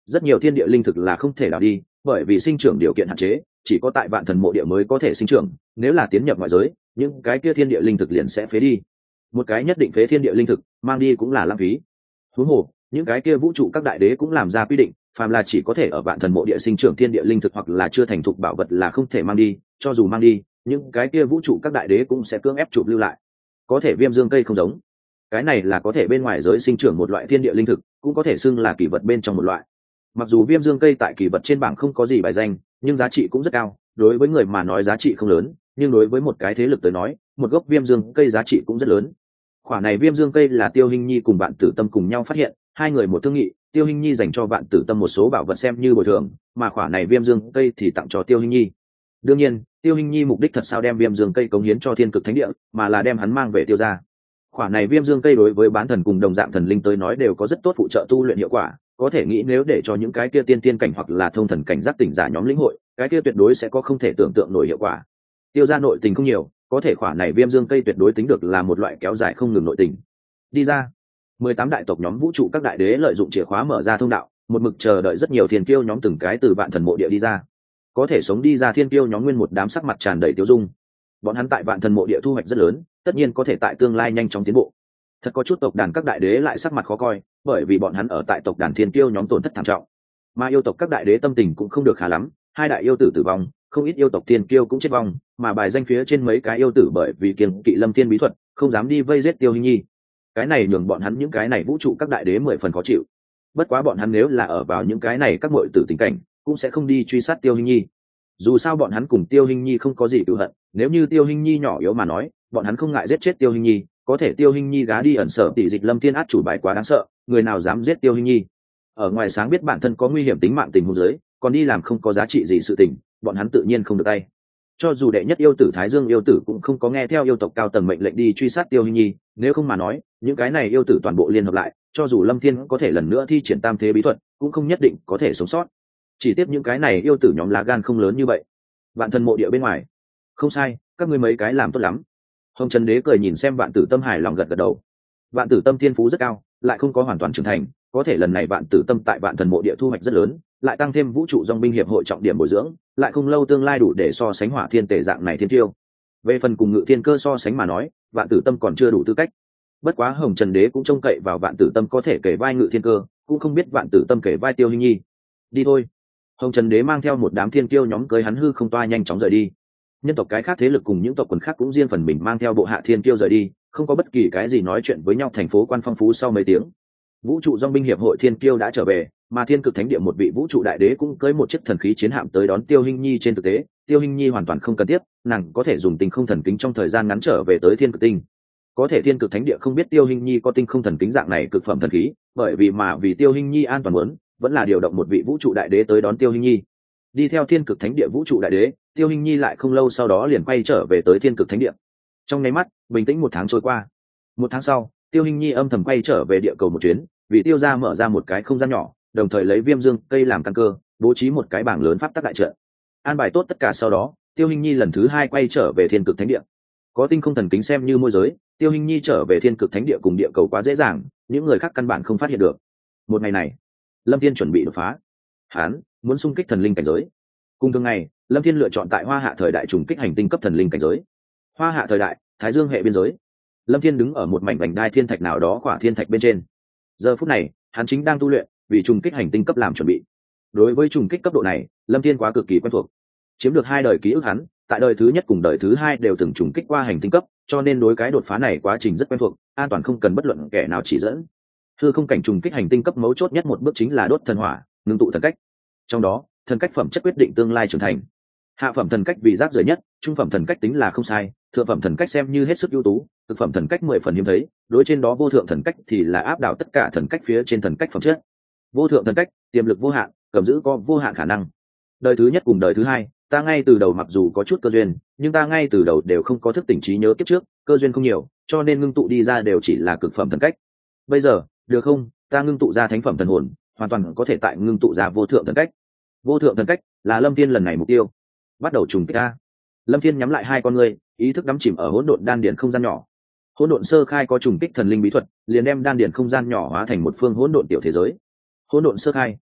S1: rất nhiều thiên địa linh thực là không thể đào đi, bởi vì sinh trưởng điều kiện hạn chế, chỉ có tại vạn thần mộ địa mới có thể sinh trưởng, nếu là tiến nhập ngoại giới, những cái kia thiên địa linh thực liền sẽ phế đi. Một cái nhất định phế thiên địa linh thực, mang đi cũng là lãng phí. Huống hồ, những cái kia vũ trụ các đại đế cũng làm ra quy định, phàm là chỉ có thể ở vạn thần mộ địa sinh trưởng thiên địa linh thực hoặc là chưa thành thục bảo vật là không thể mang đi, cho dù mang đi, những cái kia vũ trụ các đại đế cũng sẽ cưỡng ép chụp lưu lại. Có thể viêm dương cây không giống, cái này là có thể bên ngoài giới sinh trưởng một loại thiên địa linh thực, cũng có thể xưng là kỳ vật bên trong một loại. Mặc dù viêm dương cây tại kỳ vật trên bảng không có gì bài danh, nhưng giá trị cũng rất cao. Đối với người mà nói giá trị không lớn, nhưng đối với một cái thế lực tới nói, một gốc viêm dương cây giá trị cũng rất lớn. Khoả này viêm dương cây là Tiêu Hinh Nhi cùng Vạn Tử Tâm cùng nhau phát hiện, hai người một thương nghị, Tiêu Hinh Nhi dành cho Vạn Tử Tâm một số bảo vật xem như bồi thường, mà khoả này viêm dương cây thì tặng cho Tiêu Hinh Nhi. Đương nhiên, Tiêu Hinh Nhi mục đích thật sao đem viêm dương cây cống hiến cho Thiên Cực Thánh Địa, mà là đem hắn mang về Tiêu gia. Khoả này viêm dương cây đối với bán thần cùng đồng dạng thần linh tới nói đều có rất tốt phụ trợ tu luyện hiệu quả, có thể nghĩ nếu để cho những cái kia tiên tiên cảnh hoặc là thông thần cảnh giác tỉnh giả nhóm lĩnh hội, cái kia tuyệt đối sẽ có không thể tưởng tượng nổi hiệu quả. Tiêu gia nội tình không nhiều, có thể khoả này viêm dương cây tuyệt đối tính được là một loại kéo dài không ngừng nội tình. Đi ra, 18 đại tộc nhóm vũ trụ các đại đế lợi dụng chìa khóa mở ra thông đạo, một mực chờ đợi rất nhiều thiên kiêu nhóm từng cái từ vạn thần mộ địa đi ra. Có thể sống đi ra thiên kiêu nhóm nguyên một đám sắc mặt tràn đầy tiêu dung. Bọn hắn tại vạn thần mộ địa thu hoạch rất lớn, tất nhiên có thể tại tương lai nhanh chóng tiến bộ. Thật có chút tộc đàn các đại đế lại sắc mặt khó coi, bởi vì bọn hắn ở tại tộc đàn thiên kiêu nhóm tổn thất thảm trọng. Mà yêu tộc các đại đế tâm tình cũng không được khá lắm, hai đại yêu tử tử vong, không ít yêu tộc thiên kiêu cũng chết vong, mà bài danh phía trên mấy cái yêu tử bởi vì kiêng kỵ Lâm Thiên bí thuật, không dám đi vây giết Tiêu Hinh Nhi. Cái này nhường bọn hắn những cái này vũ trụ các đại đế 10 phần khó chịu. Bất quá bọn hắn nếu là ở vào những cái này các muội tử tình cảnh, cũng sẽ không đi truy sát Tiêu Hinh Nhi. Dù sao bọn hắn cùng Tiêu Hinh Nhi không có gì cừu hận, nếu như Tiêu Hinh Nhi nhỏ yếu mà nói, bọn hắn không ngại giết chết Tiêu Hinh Nhi, có thể Tiêu Hinh Nhi gá đi ẩn sở tỷ dịch Lâm Thiên át chủ bài quá đáng sợ, người nào dám giết Tiêu Hinh Nhi. Ở ngoài sáng biết bản thân có nguy hiểm tính mạng tình huống dưới, còn đi làm không có giá trị gì sự tình, bọn hắn tự nhiên không được tay. Cho dù đệ nhất yêu tử Thái Dương yêu tử cũng không có nghe theo yêu tộc cao tầng mệnh lệnh đi truy sát Tiêu Hinh Nhi, nếu không mà nói, những cái này yêu tử toàn bộ liên hợp lại, cho dù Lâm Thiên có thể lần nữa thi triển tam thế bí thuật, cũng không nhất định có thể sống sót. Chỉ tiếc những cái này yêu tử nhóm lá gan không lớn như vậy. Vạn thần mộ địa bên ngoài, không sai, các ngươi mấy cái làm tốt lắm. Hồng Trần Đế cười nhìn xem Vạn Tử Tâm hài lòng gật gật đầu. Vạn Tử Tâm thiên phú rất cao, lại không có hoàn toàn trưởng thành, có thể lần này Vạn Tử Tâm tại Vạn thần mộ địa thu hoạch rất lớn, lại tăng thêm vũ trụ dòng binh hiệp hội trọng điểm bồi dưỡng, lại không lâu tương lai đủ để so sánh Hỏa Thiên Tề dạng này thiên tiêu. Về phần cùng Ngự Thiên Cơ so sánh mà nói, Vạn Tử Tâm còn chưa đủ tư cách. Bất quá Hồng Trần Đế cũng trông cậy vào Vạn Tử Tâm có thể kể vai Ngự Thiên Cơ, cũng không biết Vạn Tử Tâm kể vai Tiêu Hinh Nhi. Đi thôi. Hồng Trần Đế mang theo một đám thiên kiêu nhóm cưới hắn hư không toa nhanh chóng rời đi. Nhân tộc cái khác thế lực cùng những tộc quần khác cũng riêng phần mình mang theo bộ hạ thiên kiêu rời đi, không có bất kỳ cái gì nói chuyện với nhau. Thành phố Quan Phong Phú sau mấy tiếng, vũ trụ dòng binh hiệp hội thiên kiêu đã trở về, mà Thiên Cực Thánh Địa một vị vũ trụ đại đế cũng cưới một chiếc thần khí chiến hạm tới đón Tiêu Hinh Nhi. Trên thực tế, Tiêu Hinh Nhi hoàn toàn không cần thiết, nàng có thể dùng tinh không thần kính trong thời gian ngắn trở về tới Thiên Cực Tinh. Có thể Thiên Cực Thánh Địa không biết Tiêu Hinh Nhi có tinh không thần kính dạng này cực phẩm thần khí, bởi vì Tiêu Hinh Nhi an toàn muốn, vẫn là điều động một vị vũ trụ đại đế tới đón Tiêu Hinh Nhi. Đi theo Thiên Cực Thánh Địa vũ trụ đại đế, Tiêu Hinh Nhi lại không lâu sau đó liền quay trở về tới Thiên Cực Thánh Địa. Trong nháy mắt, bình tĩnh 1 tháng trôi qua. 1 tháng sau, Tiêu Hinh Nhi âm thầm quay trở về địa cầu một chuyến, vì Tiêu gia mở ra một cái không gian nhỏ, đồng thời lấy viêm dương cây làm căn cơ, bố trí một cái bảng lớn pháp tắc đại trận. An bài tốt tất cả sau đó, Tiêu Hinh Nhi lần thứ 2 quay trở về Thiên Cực Thánh Địa. Có tinh không thần kính xem như môi giới, Tiêu Hinh Nhi trở về Thiên Cực Thánh Địa cùng địa cầu quá dễ dàng, những người khác căn bản không phát hiện được. Một ngày này, Lâm Thiên chuẩn bị đột phá. Hắn muốn xung kích thần linh cảnh giới. Cùng thường ngày, Lâm Thiên lựa chọn tại Hoa Hạ thời đại trùng kích hành tinh cấp thần linh cảnh giới. Hoa Hạ thời đại, Thái Dương hệ biên giới. Lâm Thiên đứng ở một mảnh vành đai thiên thạch nào đó khỏa thiên thạch bên trên. Giờ phút này, hắn chính đang tu luyện, vì trùng kích hành tinh cấp làm chuẩn bị. Đối với trùng kích cấp độ này, Lâm Thiên quá cực kỳ quen thuộc. Chiếm được 2 đời ký ức hắn, tại đời thứ nhất cùng đời thứ 2 đều từng trùng kích qua hành tinh cấp, cho nên đối cái đột phá này quá trình rất quen thuộc, an toàn không cần bất luận kẻ nào chỉ dẫn. Hư không cảnh trùng kích hành tinh cấp mấu chốt nhất một bước chính là đốt thần hỏa, ngưng tụ thần cách. Trong đó, thần cách phẩm chất quyết định tương lai trưởng thành. Hạ phẩm thần cách vì rác rưởi nhất, trung phẩm thần cách tính là không sai, thượng phẩm thần cách xem như hết sức ưu tú, cực phẩm thần cách 10 phần hiếm thấy, đối trên đó vô thượng thần cách thì là áp đảo tất cả thần cách phía trên thần cách phẩm chất. Vô thượng thần cách, tiềm lực vô hạn, cầm giữ có vô hạn khả năng. Đời thứ nhất cùng đời thứ 2, ta ngay từ đầu mặc dù có chút cơ duyên, nhưng ta ngay từ đầu đều không có thức tỉnh trí nhớ kiếp trước, cơ duyên không nhiều, cho nên ngưng tụ đi ra đều chỉ là cực phẩm thần cách. Bây giờ, được không, ta ngưng tụ ra thánh phẩm thần hồn, hoàn toàn có thể tại ngưng tụ ra vô thượng thần cách. Vô thượng thần cách là Lâm Thiên lần này mục tiêu. Bắt đầu trùng kích a. Lâm Thiên nhắm lại 2 con ngươi, ý thức đắm chìm ở hỗn độn đan điền không gian nhỏ. Hỗn độn sơ khai có trùng kích thần linh bí thuật, liền đem đan điền không gian nhỏ hóa thành một phương hỗn độn tiểu thế giới. Hỗn độn sơ khai,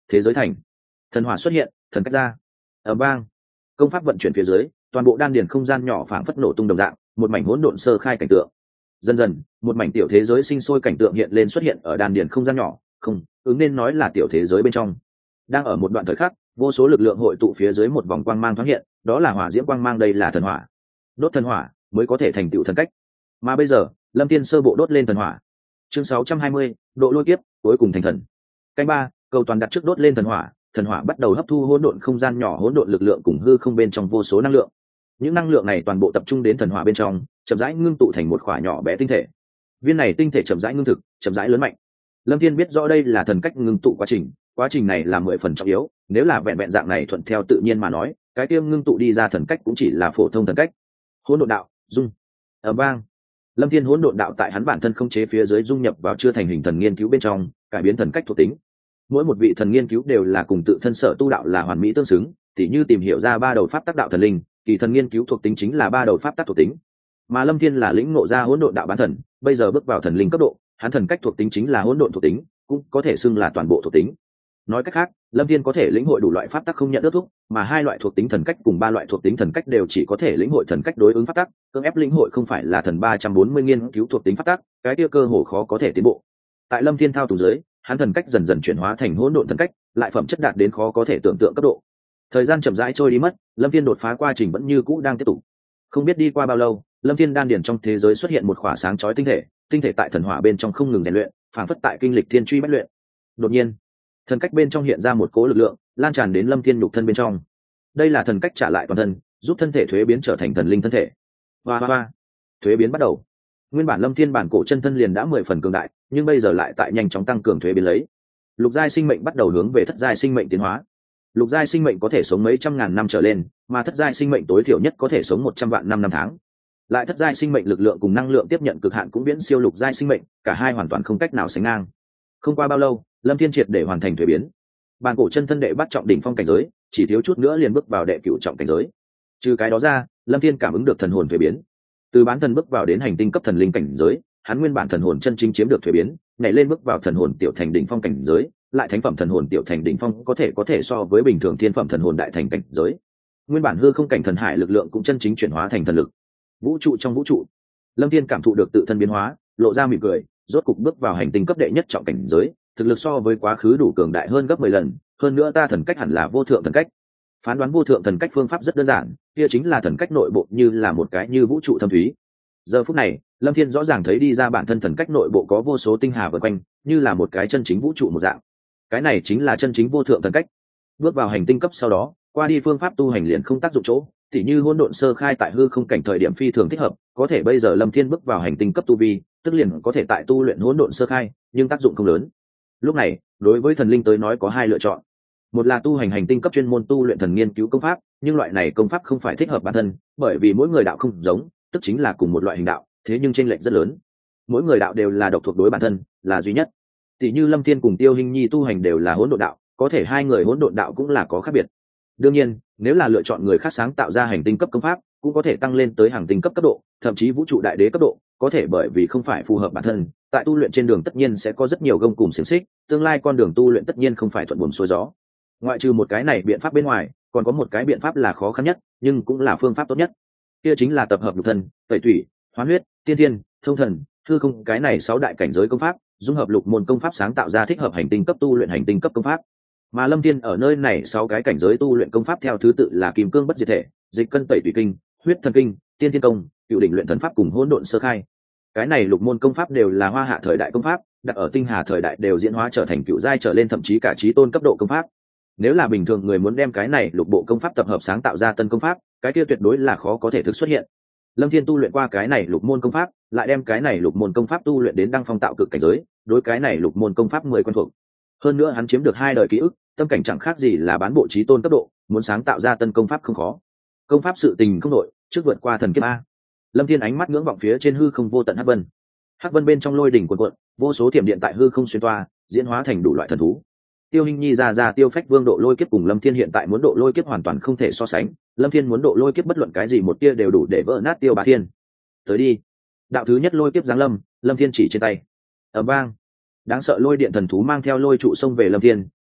S1: thế giới thành, thần hỏa xuất hiện, thần cách ra. Ở bang, công pháp vận chuyển phía dưới, toàn bộ đan điền không gian nhỏ phảng phất nổ tung đồng dạng, một mảnh hỗn độn sơ khai cảnh tượng. Dần dần, một mảnh tiểu thế giới sinh sôi cảnh tượng hiện lên xuất hiện ở đan điền không gian nhỏ, không, ứng nên nói là tiểu thế giới bên trong. Đang ở một đoạn thời khắc, vô số lực lượng hội tụ phía dưới một vòng quang mang thoáng hiện, đó là hỏa diễm quang mang, đây là thần hỏa. Đốt thần hỏa mới có thể thành tựu thần cách. Mà bây giờ, Lâm Thiên sơ bộ đốt lên thần hỏa. Chương 620, độ lôi kiếp, cuối cùng thành thần. Canh ba, cầu toàn đặt trước đốt lên thần hỏa bắt đầu hấp thu hỗn độn không gian nhỏ hỗn độn lực lượng cùng hư không bên trong vô số năng lượng. Những năng lượng này toàn bộ tập trung đến thần hỏa bên trong, chậm rãi ngưng tụ thành một khỏa nhỏ bé tinh thể. Viên này tinh thể chậm rãi ngưng thực, chậm rãi lớn mạnh. Lâm Thiên biết rõ đây là thần cách ngưng tụ quá trình này là 10 phần trọng yếu, nếu là vẹn vẹn dạng này thuận theo tự nhiên mà nói, cái kia ngưng tụ đi ra thần cách cũng chỉ là phổ thông thần cách. Hỗn độn đạo, dung. Ở bang, Lâm Thiên hỗn độn đạo tại hắn bản thân không chế phía dưới dung nhập vào chưa thành hình thần nghiên cứu bên trong, cải biến thần cách thuộc tính. Mỗi một vị thần nghiên cứu đều là cùng tự thân sở tu đạo là hoàn mỹ tương xứng, tỉ như tìm hiểu ra ba đầu pháp tắc đạo thần linh, kỳ thần nghiên cứu thuộc tính chính là ba đầu pháp tắc thuộc tính. Mà Lâm Thiên là lĩnh ngộ ra hỗn độn đạo bán thần, bây giờ bước vào thần linh cấp độ, hắn thần cách thuộc tính chính là hỗn độn thuộc tính, cũng có thể xưng là toàn bộ thuộc tính. Nói cách khác, Lâm Thiên có thể lĩnh hội đủ loại pháp tắc không nhận ước thúc, mà hai loại thuộc tính thần cách cùng ba loại thuộc tính thần cách đều chỉ có thể lĩnh hội thần cách đối ứng pháp tắc, cưỡng ép lĩnh hội không phải là thần 340 nghiên cứu thuộc tính pháp tắc, cái kia cơ hồ khó có thể tiến bộ. Tại Lâm Thiên thao túng dưới, hắn thần cách dần dần chuyển hóa thành hỗn độn thần cách, lại phẩm chất đạt đến khó có thể tưởng tượng cấp độ. Thời gian chậm rãi trôi đi mất, Lâm Thiên đột phá quá trình vẫn như cũ đang tiếp tục. Không biết đi qua bao lâu, Lâm Thiên đan điền trong thế giới xuất hiện một khỏa sáng chói tinh thể tại thần hỏa bên trong không ngừng rèn luyện, phảng phất tại kinh lịch thiên truy bách luyện. Đột nhiên, thần cách bên trong hiện ra một cỗ lực lượng, lan tràn đến Lâm Thiên nhục thân bên trong. Đây là thần cách trả lại toàn thân, giúp thân thể thuế biến trở thành thần linh thân thể. Hoa, thuế biến bắt đầu. Nguyên bản Lâm Thiên bản cổ chân thân liền đã 10 phần cường đại, nhưng bây giờ lại tại nhanh chóng tăng cường thuế biến lấy. Lục giai sinh mệnh bắt đầu hướng về thất giai sinh mệnh tiến hóa. Lục giai sinh mệnh có thể sống mấy trăm ngàn năm trở lên, mà thất giai sinh mệnh tối thiểu nhất có thể sống 100 vạn năm tháng. Lại thất giai sinh mệnh lực lượng cùng năng lượng tiếp nhận cực hạn cũng viễn siêu lục giai sinh mệnh, cả hai hoàn toàn không cách nào sánh ngang. Không qua bao lâu, Lâm Thiên triệt để hoàn thành thuế biến. Bản cổ chân thân đệ bắt trọng đỉnh phong cảnh giới, chỉ thiếu chút nữa liền bước vào đệ cửu trọng cảnh giới. Trừ cái đó ra, Lâm Thiên cảm ứng được thần hồn thuế biến. Từ bán thần bước vào đến hành tinh cấp thần linh cảnh giới, hắn nguyên bản thần hồn chân chính chiếm được thuế biến, nhảy lên bước vào thần hồn tiểu thành đỉnh phong cảnh giới, lại thánh phẩm thần hồn tiểu thành đỉnh phong có thể so với bình thường thiên phẩm thần hồn đại thành cảnh giới. Nguyên bản hư không cảnh thần hải lực lượng cũng chân chính chuyển hóa thành thần lực. Vũ trụ trong vũ trụ, Lâm Thiên cảm thụ được tự thân biến hóa, lộ ra mỉm cười, rốt cục bước vào hành tinh cấp đệ nhất trọng cảnh giới, thực lực so với quá khứ đủ cường đại hơn gấp 10 lần, hơn nữa ta thần cách hẳn là vô thượng thần cách. Phán đoán vô thượng thần cách phương pháp rất đơn giản, kia chính là thần cách nội bộ như là một cái như vũ trụ thâm thúy. Giờ phút này, Lâm Thiên rõ ràng thấy đi ra bản thân thần cách nội bộ có vô số tinh hà vần quanh, như là một cái chân chính vũ trụ một dạng. Cái này chính là chân chính vô thượng thần cách. Bước vào hành tinh cấp sau đó, qua đi phương pháp tu hành liền không tác dụng chỗ, tỉ như hỗn độn sơ khai tại hư không cảnh thời điểm phi thường thích hợp, có thể bây giờ Lâm Thiên bước vào hành tinh cấp tu vi, tức liền có thể tại tu luyện hỗn độn sơ khai, nhưng tác dụng không lớn. Lúc này, đối với thần linh tới nói có hai lựa chọn. Một là tu hành hành tinh cấp chuyên môn tu luyện thần nghiên cứu công pháp, nhưng loại này công pháp không phải thích hợp bản thân, bởi vì mỗi người đạo không giống, tức chính là cùng một loại hình đạo, thế nhưng chênh lệch rất lớn. Mỗi người đạo đều là độc thuộc đối bản thân, là duy nhất. Tỷ như Lâm Thiên cùng Tiêu Hinh Nhi tu hành đều là hỗn độn đạo, có thể hai người hỗn độn đạo cũng là có khác biệt. Đương nhiên, nếu là lựa chọn người khác sáng tạo ra hành tinh cấp công pháp, cũng có thể tăng lên tới hành tinh cấp cấp độ, thậm chí vũ trụ đại đế cấp độ, có thể bởi vì không phải phù hợp bản thân, tại tu luyện trên đường tất nhiên sẽ có rất nhiều gông cùm xiềng xích, tương lai con đường tu luyện tất nhiên không phải thuận buồm xuôi gió. Ngoại trừ một cái này biện pháp bên ngoài, còn có một cái biện pháp là khó khăn nhất, nhưng cũng là phương pháp tốt nhất. Kia chính là tập hợp lục thân, tẩy thủy, hoán huyết, tiên thiên, thông thần, hư không, cái này 6 đại cảnh giới công pháp, dung hợp lục môn công pháp sáng tạo ra thích hợp hành tinh cấp tu luyện hành tinh cấp công pháp. Mà Lâm Thiên ở nơi này 6 cái cảnh giới tu luyện công pháp theo thứ tự là kim cương bất diệt thể, dịch cân tẩy thủy kinh, huyết thần kinh, tiên thiên công, cựu đỉnh luyện thần pháp cùng hỗn độn sơ khai. Cái này lục môn công pháp đều là hoa hạ thời đại công pháp, đặt ở tinh hà thời đại đều diễn hóa trở thành cựu giai trở lên thậm chí cả chí tôn cấp độ công pháp. Nếu là bình thường người muốn đem cái này lục bộ công pháp tập hợp sáng tạo ra tân công pháp, cái kia tuyệt đối là khó có thể thực xuất hiện. Lâm Thiên tu luyện qua cái này lục môn công pháp, lại đem cái này lục môn công pháp tu luyện đến đăng phong tạo cực cảnh giới, đối cái này lục môn công pháp 10 quen thuộc. Hơn nữa hắn chiếm được 2 đời ký ức, tâm cảnh chẳng khác gì là bán bộ chí tôn cấp độ, muốn sáng tạo ra tân công pháp không khó. Công pháp sự tình không nội, trước vượt qua thần kiếp a. Lâm Thiên ánh mắt ngưỡng vọng phía trên hư không vô tận hắc vân. Hắc vân bên trong lôi đỉnh cuồn cuộn, vô số thiểm điện tại hư không xuyên toa, diễn hóa thành đủ loại thần thú. Tiêu Hinh Nhi ra tiêu phách vương độ lôi kiếp cùng Lâm Thiên hiện tại muốn độ lôi kiếp hoàn toàn không thể so sánh, Lâm Thiên muốn độ lôi kiếp bất luận cái gì một tia đều đủ để vỡ nát Tiêu Bá Thiên. Tới đi. Đạo thứ nhất lôi kiếp giáng lâm, Lâm Thiên chỉ trên tay. Ầm vang. Đáng sợ lôi điện thần thú mang theo lôi trụ xông về Lâm Thiên,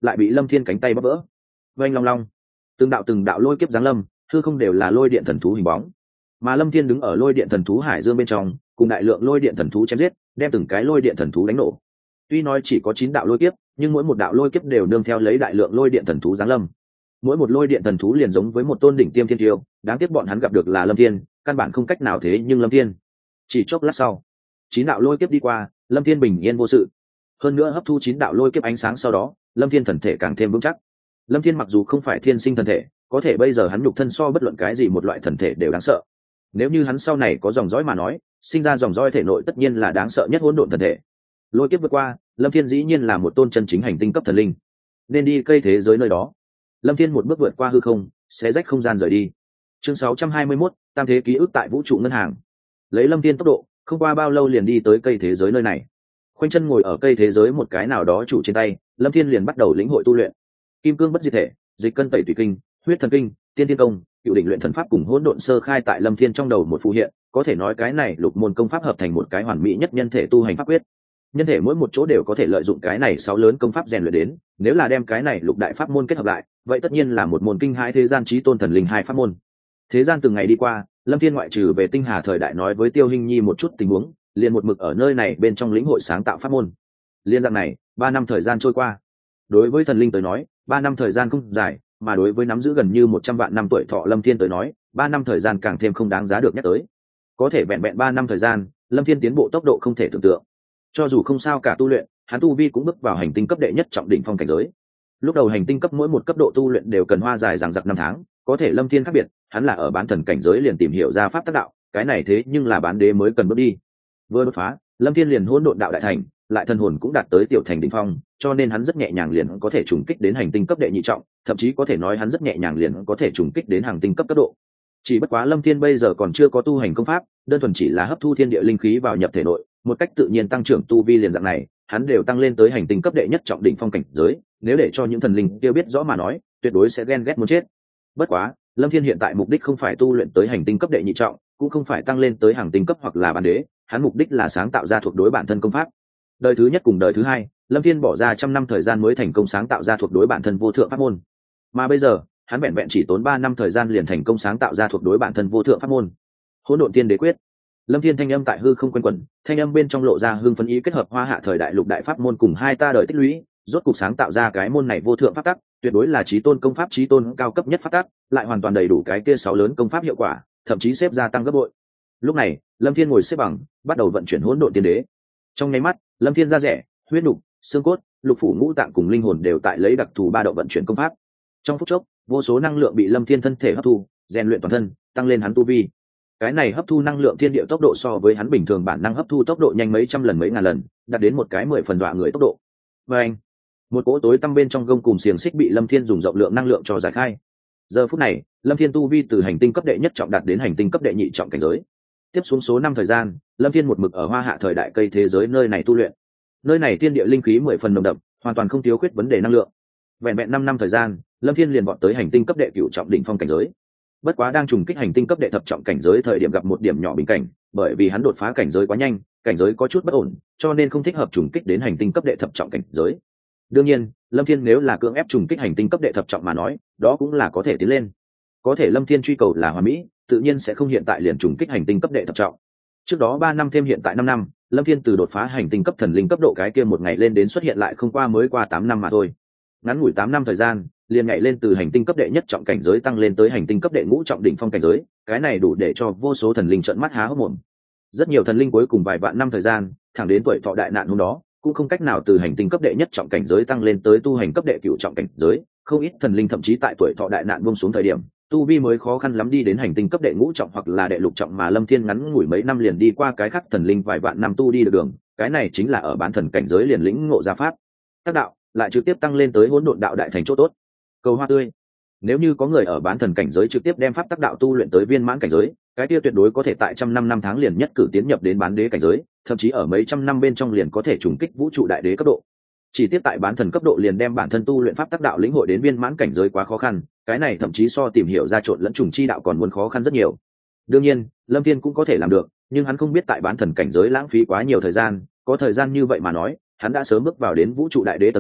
S1: lại bị lâm thiên cánh tay bóp vỡ. Oanh long long, từng đạo lôi kiếp giáng lâm, hư không đều là lôi điện thần thú hình bóng, mà lâm thiên đứng ở lôi điện thần thú hải dương bên trong, cùng đại lượng lôi điện thần thú chém giết, đem từng cái lôi điện thần thú đánh nổ. Tuy nói chỉ có 9 đạo lôi kiếp, nhưng mỗi một đạo lôi kiếp đều nương theo lấy đại lượng lôi điện thần thú giáng lâm. Mỗi một lôi điện thần thú liền giống với một tôn đỉnh tiêm thiên tiêu, đáng tiếc bọn hắn gặp được là lâm thiên, căn bản không cách nào thế nhưng lâm thiên. Chỉ chốc lát sau, 9 đạo lôi kiếp đi qua, lâm thiên bình yên vô sự. Hơn nữa hấp thu 9 đạo lôi kiếp ánh sáng sau đó, lâm thiên thần thể càng thêm vững chắc. Lâm thiên mặc dù không phải thiên sinh thần thể, có thể bây giờ hắn nhục thân so bất luận cái gì một loại thần thể đều đáng sợ. Nếu như hắn sau này có dòng dõi mà nói, sinh ra dòng dõi thể nội tất nhiên là đáng sợ nhất hỗn độn thần thể. Lôi kiếp vượt qua, lâm thiên dĩ nhiên là một tôn chân chính hành tinh cấp thần linh, nên đi cây thế giới nơi đó. Lâm thiên một bước vượt qua hư không, xé rách không gian rời đi. Chương 621, tam thế ký ức tại vũ trụ ngân hàng. Lấy lâm thiên tốc độ, không qua bao lâu liền đi tới cây thế giới nơi này. Khoanh chân ngồi ở cây thế giới một cái nào đó chủ trên tay, lâm thiên liền bắt đầu lĩnh hội tu luyện kim cương bất diệt thể, dịch cân tẩy tùy kinh, huyết thần kinh, tiên thiên công, cựu đỉnh luyện thần pháp cùng hỗn độn sơ khai tại lâm thiên trong đầu một phù hiện. Có thể nói cái này lục môn công pháp hợp thành một cái hoàn mỹ nhất nhân thể tu hành pháp quyết. Nhân thể mỗi một chỗ đều có thể lợi dụng cái này 6 lớn công pháp rèn luyện đến, nếu là đem cái này lục đại pháp môn kết hợp lại, vậy tất nhiên là một môn kinh hãi thế gian chí tôn thần linh hai pháp môn. Thế gian từng ngày đi qua, lâm thiên ngoại trừ về tinh hà thời đại nói với tiêu hinh nhi một chút tình huống, liền một mực ở nơi này bên trong lĩnh hội sáng tạo pháp môn. Liên dạng này 3 năm thời gian trôi qua. Đối với thần linh tới nói 3 năm thời gian không dài, mà đối với nắm giữ gần như 100 vạn năm tuổi thọ lâm thiên tới nói 3 năm thời gian càng thêm không đáng giá được nhắc tới. Có thể vẹn vẹn 3 năm thời gian, lâm thiên tiến bộ tốc độ không thể tưởng tượng. Cho dù không sao cả tu luyện, hắn tu vi cũng bước vào hành tinh cấp đệ nhất trọng đỉnh phong cảnh giới. Lúc đầu hành tinh cấp mỗi một cấp độ tu luyện đều cần hoa dài dằng dặc 5 tháng, có thể lâm thiên khác biệt, hắn là ở bán thần cảnh giới liền tìm hiểu ra pháp tác đạo, cái này thế nhưng là bán đế mới cần bước đi. Vừa đột phá, lâm thiên liền hỗn độn đạo đại thành, lại thần hồn cũng đạt tới tiểu thành đỉnh phong, cho nên hắn rất nhẹ nhàng liền có thể trùng kích đến hành tinh cấp đệ nhị trọng, thậm chí có thể nói hắn rất nhẹ nhàng liền có thể trùng kích đến hành tinh cấp độ. Chỉ bất quá lâm thiên bây giờ còn chưa có tu hành công pháp, đơn thuần chỉ là hấp thu thiên địa linh khí vào nhập thể nội, một cách tự nhiên tăng trưởng tu vi liền dạng này, hắn đều tăng lên tới hành tinh cấp đệ nhất trọng đỉnh phong cảnh giới, nếu để cho những thần linh kia biết rõ mà nói, tuyệt đối sẽ ghen ghét muốn chết. Bất quá, lâm thiên hiện tại mục đích không phải tu luyện tới hành tinh cấp đệ nhị trọng, cũng không phải tăng lên tới hành tinh cấp hoặc là bán đế, hắn mục đích là sáng tạo ra thuộc đối bản thân công pháp. Đời thứ nhất cùng đời thứ hai, lâm thiên bỏ ra 100 năm thời gian mới thành công sáng tạo ra thuộc đối bản thân vô thượng pháp môn, mà bây giờ hắn vẹn vẹn chỉ tốn 3 năm thời gian liền thành công sáng tạo ra thuộc đối bản thân vô thượng pháp môn hỗn độn tiên đế quyết. Lâm thiên thanh âm tại hư không quanh quẩn, thanh âm bên trong lộ ra hưng phấn ý kết hợp hoa hạ thời đại lục đại pháp môn cùng hai ta đời tích lũy, rốt cục sáng tạo ra cái môn này vô thượng pháp tắc, tuyệt đối là chí tôn công pháp, chí tôn cao cấp nhất pháp tắc, lại hoàn toàn đầy đủ cái kia 6 lớn công pháp hiệu quả, thậm chí xếp gia tăng gấp bội. Lúc này lâm thiên ngồi xếp bằng, bắt đầu vận chuyển hỗn độn tiên đế. Trong nháy mắt, lâm thiên da rẻ, huyết nục, xương cốt, lục phủ ngũ tạng cùng linh hồn đều tại lấy đặc thù ba động vận chuyển công pháp. Trong phút chốc, vô số năng lượng bị lâm thiên thân thể hấp thu, rèn luyện toàn thân, tăng lên hắn tu vi. Cái này hấp thu năng lượng thiên địa tốc độ so với hắn bình thường bản năng hấp thu tốc độ nhanh mấy trăm lần mấy ngàn lần, đạt đến một cái 10 phần dọa người tốc độ. Và anh, một cỗ tối tăm bên trong gông cùng xiềng xích bị lâm thiên dùng rộng lượng năng lượng cho giải khai. Giờ phút này, lâm thiên tu vi từ hành tinh cấp đệ nhất trọng đạt đến hành tinh cấp đệ nhị trọng cảnh giới. Tiếp xuống số 5 thời gian, lâm thiên một mực ở hoa hạ thời đại cây thế giới nơi này tu luyện. Nơi này thiên địa linh khí 10 phần nồng đậm, hoàn toàn không thiếu khuyết vấn đề năng lượng. Vẹn vẹn 5 năm thời gian, lâm thiên liền vọt tới hành tinh cấp đệ cửu trọng đỉnh phong cảnh giới. Bất quá đang trùng kích hành tinh cấp đệ thập trọng cảnh giới thời điểm gặp một điểm nhỏ bình cảnh, bởi vì hắn đột phá cảnh giới quá nhanh, cảnh giới có chút bất ổn, cho nên không thích hợp trùng kích đến hành tinh cấp đệ thập trọng cảnh giới. Đương nhiên, lâm thiên nếu là cưỡng ép trùng kích hành tinh cấp đệ thập trọng mà nói, đó cũng là có thể tiến lên. Có thể lâm thiên truy cầu là hoàn mỹ, tự nhiên sẽ không hiện tại liền trùng kích hành tinh cấp đệ thập trọng. Trước đó 3 năm thêm hiện tại 5 năm, lâm thiên từ đột phá hành tinh cấp thần linh cấp độ cái kia một ngày lên đến xuất hiện lại không qua mới qua 8 năm mà thôi. Ngắn ngủi 8 năm thời gian, liền nhảy lên từ hành tinh cấp đệ nhất trọng cảnh giới tăng lên tới hành tinh cấp đệ ngũ trọng đỉnh phong cảnh giới, cái này đủ để cho vô số thần linh trợn mắt há hốc mồm. Rất nhiều thần linh cuối cùng vài vạn năm thời gian, thẳng đến tuổi thọ đại nạn hôm đó, cũng không cách nào từ hành tinh cấp đệ nhất trọng cảnh giới tăng lên tới tu hành cấp đệ cửu trọng cảnh giới, không ít thần linh thậm chí tại tuổi thọ đại nạn buông xuống thời điểm, tu vi mới khó khăn lắm đi đến hành tinh cấp đệ ngũ trọng hoặc là đệ lục trọng, mà lâm thiên ngắn ngủi mấy năm liền đi qua cái khác thần linh vài vạn năm tu đi được đường, cái này chính là ở bán thần cảnh giới liền lĩnh ngộ ra pháp tác đạo, lại trực tiếp tăng lên tới hỗn độn đạo đại thành chỗ tốt. Cầu hoa tươi, nếu như có người ở bán thần cảnh giới trực tiếp đem pháp tác đạo tu luyện tới viên mãn cảnh giới, cái kia tuyệt đối có thể tại 100 năm tháng liền nhất cử tiến nhập đến bán đế cảnh giới, thậm chí ở mấy trăm năm bên trong liền có thể trùng kích vũ trụ đại đế cấp độ. Chỉ tiếp tại bán thần cấp độ liền đem bản thân tu luyện pháp tác đạo lĩnh hội đến viên mãn cảnh giới quá khó khăn, cái này thậm chí so tìm hiểu ra trộn lẫn trùng chi đạo còn muốn khó khăn rất nhiều. Đương nhiên, lâm thiên cũng có thể làm được, nhưng hắn không biết tại bán thần cảnh giới lãng phí quá nhiều thời gian, có thời gian như vậy mà nói, hắn đã sớm bước vào đến vũ trụ đại đế tầng thứ,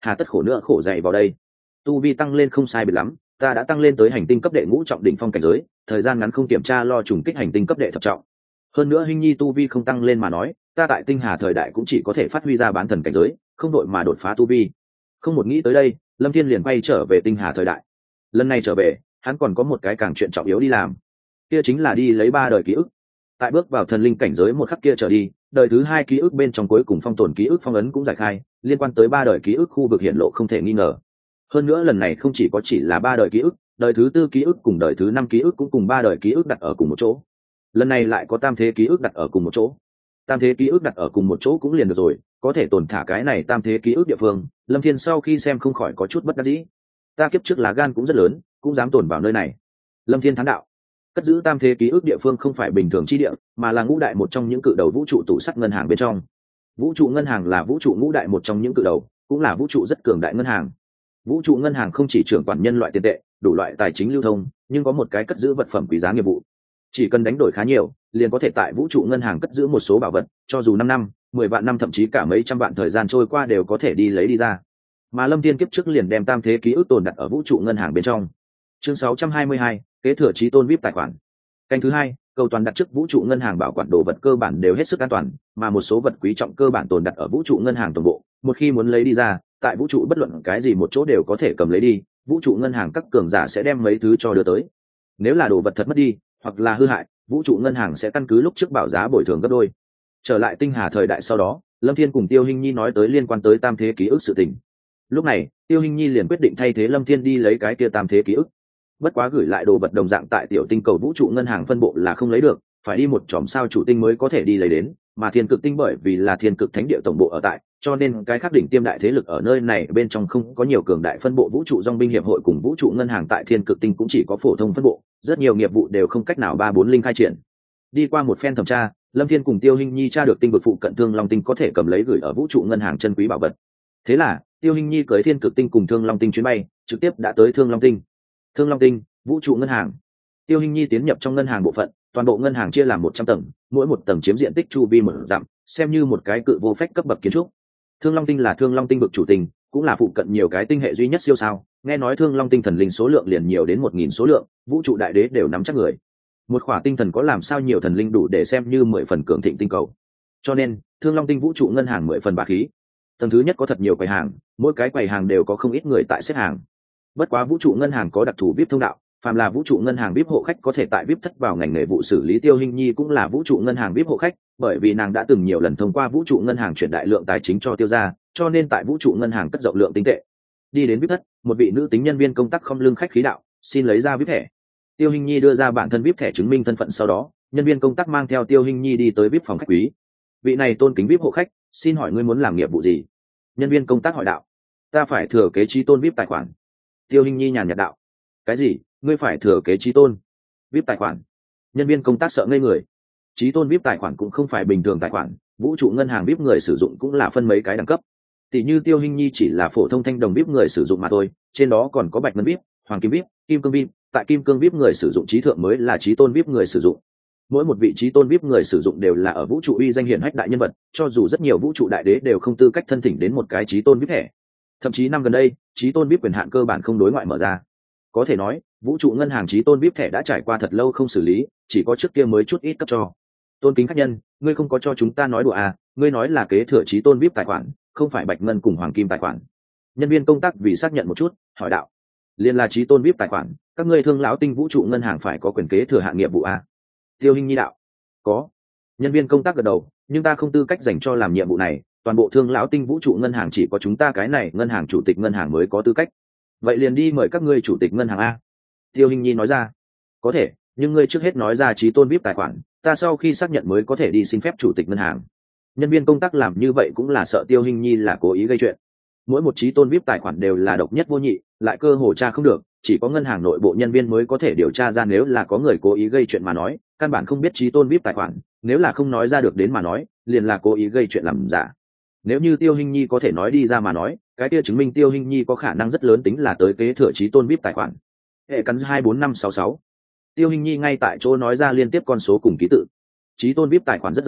S1: hà tất khổ nữa khổ dày vào đây. Tu vi tăng lên không sai biệt lắm, ta đã tăng lên tới hành tinh cấp đệ ngũ trọng đỉnh phong cảnh giới, thời gian ngắn không kiểm tra lo trùng kích hành tinh cấp đệ thập trọng. Hơn nữa Hinh Nhi tu vi không tăng lên mà nói, ta tại tinh hà thời đại cũng chỉ có thể phát huy ra bán thần cảnh giới, không đội mà đột phá tu vi. Không một nghĩ tới đây, Lâm Thiên liền quay trở về tinh hà thời đại. Lần này trở về, hắn còn có một cái càng chuyện trọng yếu đi làm, kia chính là đi lấy 3 đời ký ức. Tại bước vào thần linh cảnh giới một khắc kia trở đi, đời thứ 2 ký ức bên trong cuối cùng phong tồn ký ức phong ấn cũng giải khai, liên quan tới 3 đời ký ức khu vực hiện lộ không thể nghi ngờ. Hơn nữa lần này không chỉ là 3 đời ký ức, đời thứ 4 ký ức cùng đời thứ 5 ký ức cũng cùng 3 đời ký ức đặt ở cùng một chỗ. Lần này lại có tam thế ký ức đặt ở cùng một chỗ. Tam thế ký ức đặt ở cùng một chỗ cũng liền được rồi, có thể tồn thả cái này tam thế ký ức địa phương. Lâm Thiên sau khi xem không khỏi có chút bất đắc dĩ. Ta kiếp trước lá gan cũng rất lớn, cũng dám tồn vào nơi này. Lâm Thiên thán đạo. Cất giữ tam thế ký ức địa phương không phải bình thường chi địa, mà là ngũ đại một trong những cự đầu vũ trụ tủ sắt ngân hàng bên trong. Vũ trụ ngân hàng là vũ trụ ngũ đại một trong những cự đầu, cũng là vũ trụ rất cường đại ngân hàng. Vũ trụ ngân hàng không chỉ trưởng quản nhân loại tiền tệ, đủ loại tài chính lưu thông, nhưng có một cái cất giữ vật phẩm quý giá nghiệp vụ. Chỉ cần đánh đổi khá nhiều, liền có thể tại vũ trụ ngân hàng cất giữ một số bảo vật, cho dù 5 năm, 10 vạn năm thậm chí cả mấy trăm vạn thời gian trôi qua đều có thể đi lấy đi ra. Mà Lâm Thiên kiếp trước liền đem tam thế ký ức tồn đặt ở vũ trụ ngân hàng bên trong. Chương 622, kế thừa chí tôn VIP tài khoản. Canh thứ 2, cầu toàn đặt trước vũ trụ ngân hàng bảo quản đồ vật cơ bản đều hết sức an toàn, mà một số vật quý trọng cơ bản tồn đặt ở vũ trụ ngân hàng toàn bộ, một khi muốn lấy đi ra, tại vũ trụ bất luận cái gì một chỗ đều có thể cầm lấy đi, vũ trụ ngân hàng các cường giả sẽ đem mấy thứ cho đưa tới. Nếu là đồ vật thật mất đi hoặc là hư hại, vũ trụ ngân hàng sẽ căn cứ lúc trước bảo giá bồi thường gấp đôi. Trở lại tinh hà thời đại sau đó, Lâm Thiên cùng Tiêu Hinh Nhi nói tới liên quan tới tam thế ký ức sự tình. Lúc này Tiêu Hinh Nhi liền quyết định thay thế Lâm Thiên đi lấy cái kia tam thế ký ức. Bất quá gửi lại đồ vật đồng dạng tại tiểu tinh cầu vũ trụ ngân hàng phân bộ là không lấy được, phải đi một chòm sao chủ tinh mới có thể đi lấy đến, mà thiên cực tinh bởi vì là thiên cực thánh địa tổng bộ ở tại, cho nên cái khắc đỉnh tiêm đại thế lực ở nơi này bên trong không có nhiều cường đại phân bộ. Vũ trụ dòng binh hiệp hội cùng vũ trụ ngân hàng tại thiên cực tinh cũng chỉ có phổ thông phân bộ, rất nhiều nghiệp vụ đều không cách nào 3-4 linh khai triển. Đi qua một phen thẩm tra, Lâm Thiên cùng Tiêu Hinh Nhi tra được tinh vực phụ cận Thương Long tinh có thể cầm lấy gửi ở vũ trụ ngân hàng chân quý bảo vật. Thế là Tiêu Hinh Nhi cưới thiên cực tinh cùng Thương Long tinh chuyến bay trực tiếp đã tới Thương Long tinh. Thương Long tinh, vũ trụ ngân hàng. Tiêu Hinh Nhi tiến nhập trong ngân hàng bộ phận, toàn bộ ngân hàng chia làm 100 tầng, mỗi một tầng chiếm diện tích chu vi 1 dặm, xem như một cái cự vô phách cấp bậc kiến trúc. Thương Long tinh là Thương Long tinh vực chủ tinh, cũng là phụ cận nhiều cái tinh hệ duy nhất siêu sao, nghe nói Thương Long tinh thần linh số lượng liền nhiều đến 1000 số lượng, vũ trụ đại đế đều nắm chắc người. Một khỏa tinh thần có làm sao nhiều thần linh đủ để xem như 10 phần cường thịnh tinh cầu. Cho nên, Thương Long tinh vũ trụ ngân hàng 10 phần bá khí. Tầng thứ nhất có thật nhiều quầy hàng, mỗi cái quầy hàng đều có không ít người tại xếp hàng. Bất quá vũ trụ ngân hàng có đặc thù VIP thông đạo, phàm là vũ trụ ngân hàng VIP hộ khách có thể tại VIP thất vào ngành nghề vụ xử lý. Tiêu Hinh Nhi cũng là vũ trụ ngân hàng VIP hộ khách, bởi vì nàng đã từng nhiều lần thông qua vũ trụ ngân hàng chuyển đại lượng tài chính cho Tiêu gia, cho nên tại vũ trụ ngân hàng cất rộng lượng tinh tệ. Đi đến VIP thất, một vị nữ tính nhân viên công tác không lưng khách khí đạo, xin lấy ra VIP thẻ. Tiêu Hinh Nhi đưa ra bản thân VIP thẻ chứng minh thân phận, sau đó nhân viên công tác mang theo Tiêu Hinh Nhi đi tới VIP phòng khách quý. Vị này tôn kính VIP hộ khách, xin hỏi ngươi muốn làm nghiệp vụ gì? Nhân viên công tác hỏi đạo. Ta phải thừa kế chí tôn VIP tài khoản. Tiêu Hinh Nhi nhàn nhạt đạo. Cái gì? Ngươi phải thừa kế chí tôn VIP tài khoản? Nhân viên công tác sợ ngây người. Chí tôn VIP tài khoản cũng không phải bình thường tài khoản, vũ trụ ngân hàng VIP người sử dụng cũng là phân mấy cái đẳng cấp. Tỷ như Tiêu Hinh Nhi chỉ là phổ thông thanh đồng VIP người sử dụng mà thôi, trên đó còn có bạch ngân VIP, hoàng kim VIP, kim cương VIP, tại kim cương VIP người sử dụng chí thượng mới là chí tôn VIP người sử dụng. Mỗi một vị chí tôn VIP người sử dụng đều là ở vũ trụ uy danh hiển hách đại nhân vật, cho dù rất nhiều vũ trụ đại đế đều không tư cách thân thỉnh đến một cái chí tôn VIP thẻ. Thậm chí năm gần đây, chí tôn VIP quyền hạn cơ bản không đối ngoại mở ra. Có thể nói, vũ trụ ngân hàng chí tôn VIP thẻ đã trải qua thật lâu không xử lý, chỉ có trước kia mới chút ít cấp cho. Tôn kính khách nhân, ngươi không có cho chúng ta nói đùa à? Ngươi nói là kế thừa chí tôn VIP tài khoản, không phải bạch ngân cùng hoàng kim tài khoản. Nhân viên công tác vì xác nhận một chút, hỏi đạo. Liên là chí tôn VIP tài khoản, các ngươi Thương lão tinh vũ trụ ngân hàng phải có quyền kế thừa hạng nghiệp vụ à? Tiêu Hinh Nhi đạo. Có. Nhân viên công tác gật đầu, nhưng ta không tư cách dành cho làm nhiệm vụ này, toàn bộ Thương lão tinh vũ trụ ngân hàng chỉ có chúng ta cái này ngân hàng chủ tịch ngân hàng mới có tư cách. Vậy liền đi mời các ngươi chủ tịch ngân hàng a. Tiêu Hinh Nhi nói ra. Có thể, nhưng ngươi trước hết nói ra chí tôn VIP tài khoản, ta sau khi xác nhận mới có thể đi xin phép chủ tịch ngân hàng. Nhân viên công tác làm như vậy cũng là sợ Tiêu Hinh Nhi là cố ý gây chuyện. Mỗi một chí tôn VIP tài khoản đều là độc nhất vô nhị, lại cơ hồ tra không được, chỉ có ngân hàng nội bộ nhân viên mới có thể điều tra ra. Nếu là có người cố ý gây chuyện mà nói, căn bản không biết chí tôn VIP tài khoản, nếu là không nói ra được đến mà nói, liền là cố ý gây chuyện làm giả. Nếu như Tiêu Hinh Nhi có thể nói đi ra mà nói, cái kia chứng minh Tiêu Hinh Nhi có khả năng rất lớn tính là tới kế thừa chí tôn VIP tài khoản. Hệ cắn 24566. Tiêu Hinh Nhi ngay tại chỗ nói ra liên tiếp con số cùng ký tự. Chí tôn VIP tài khoản rất dài,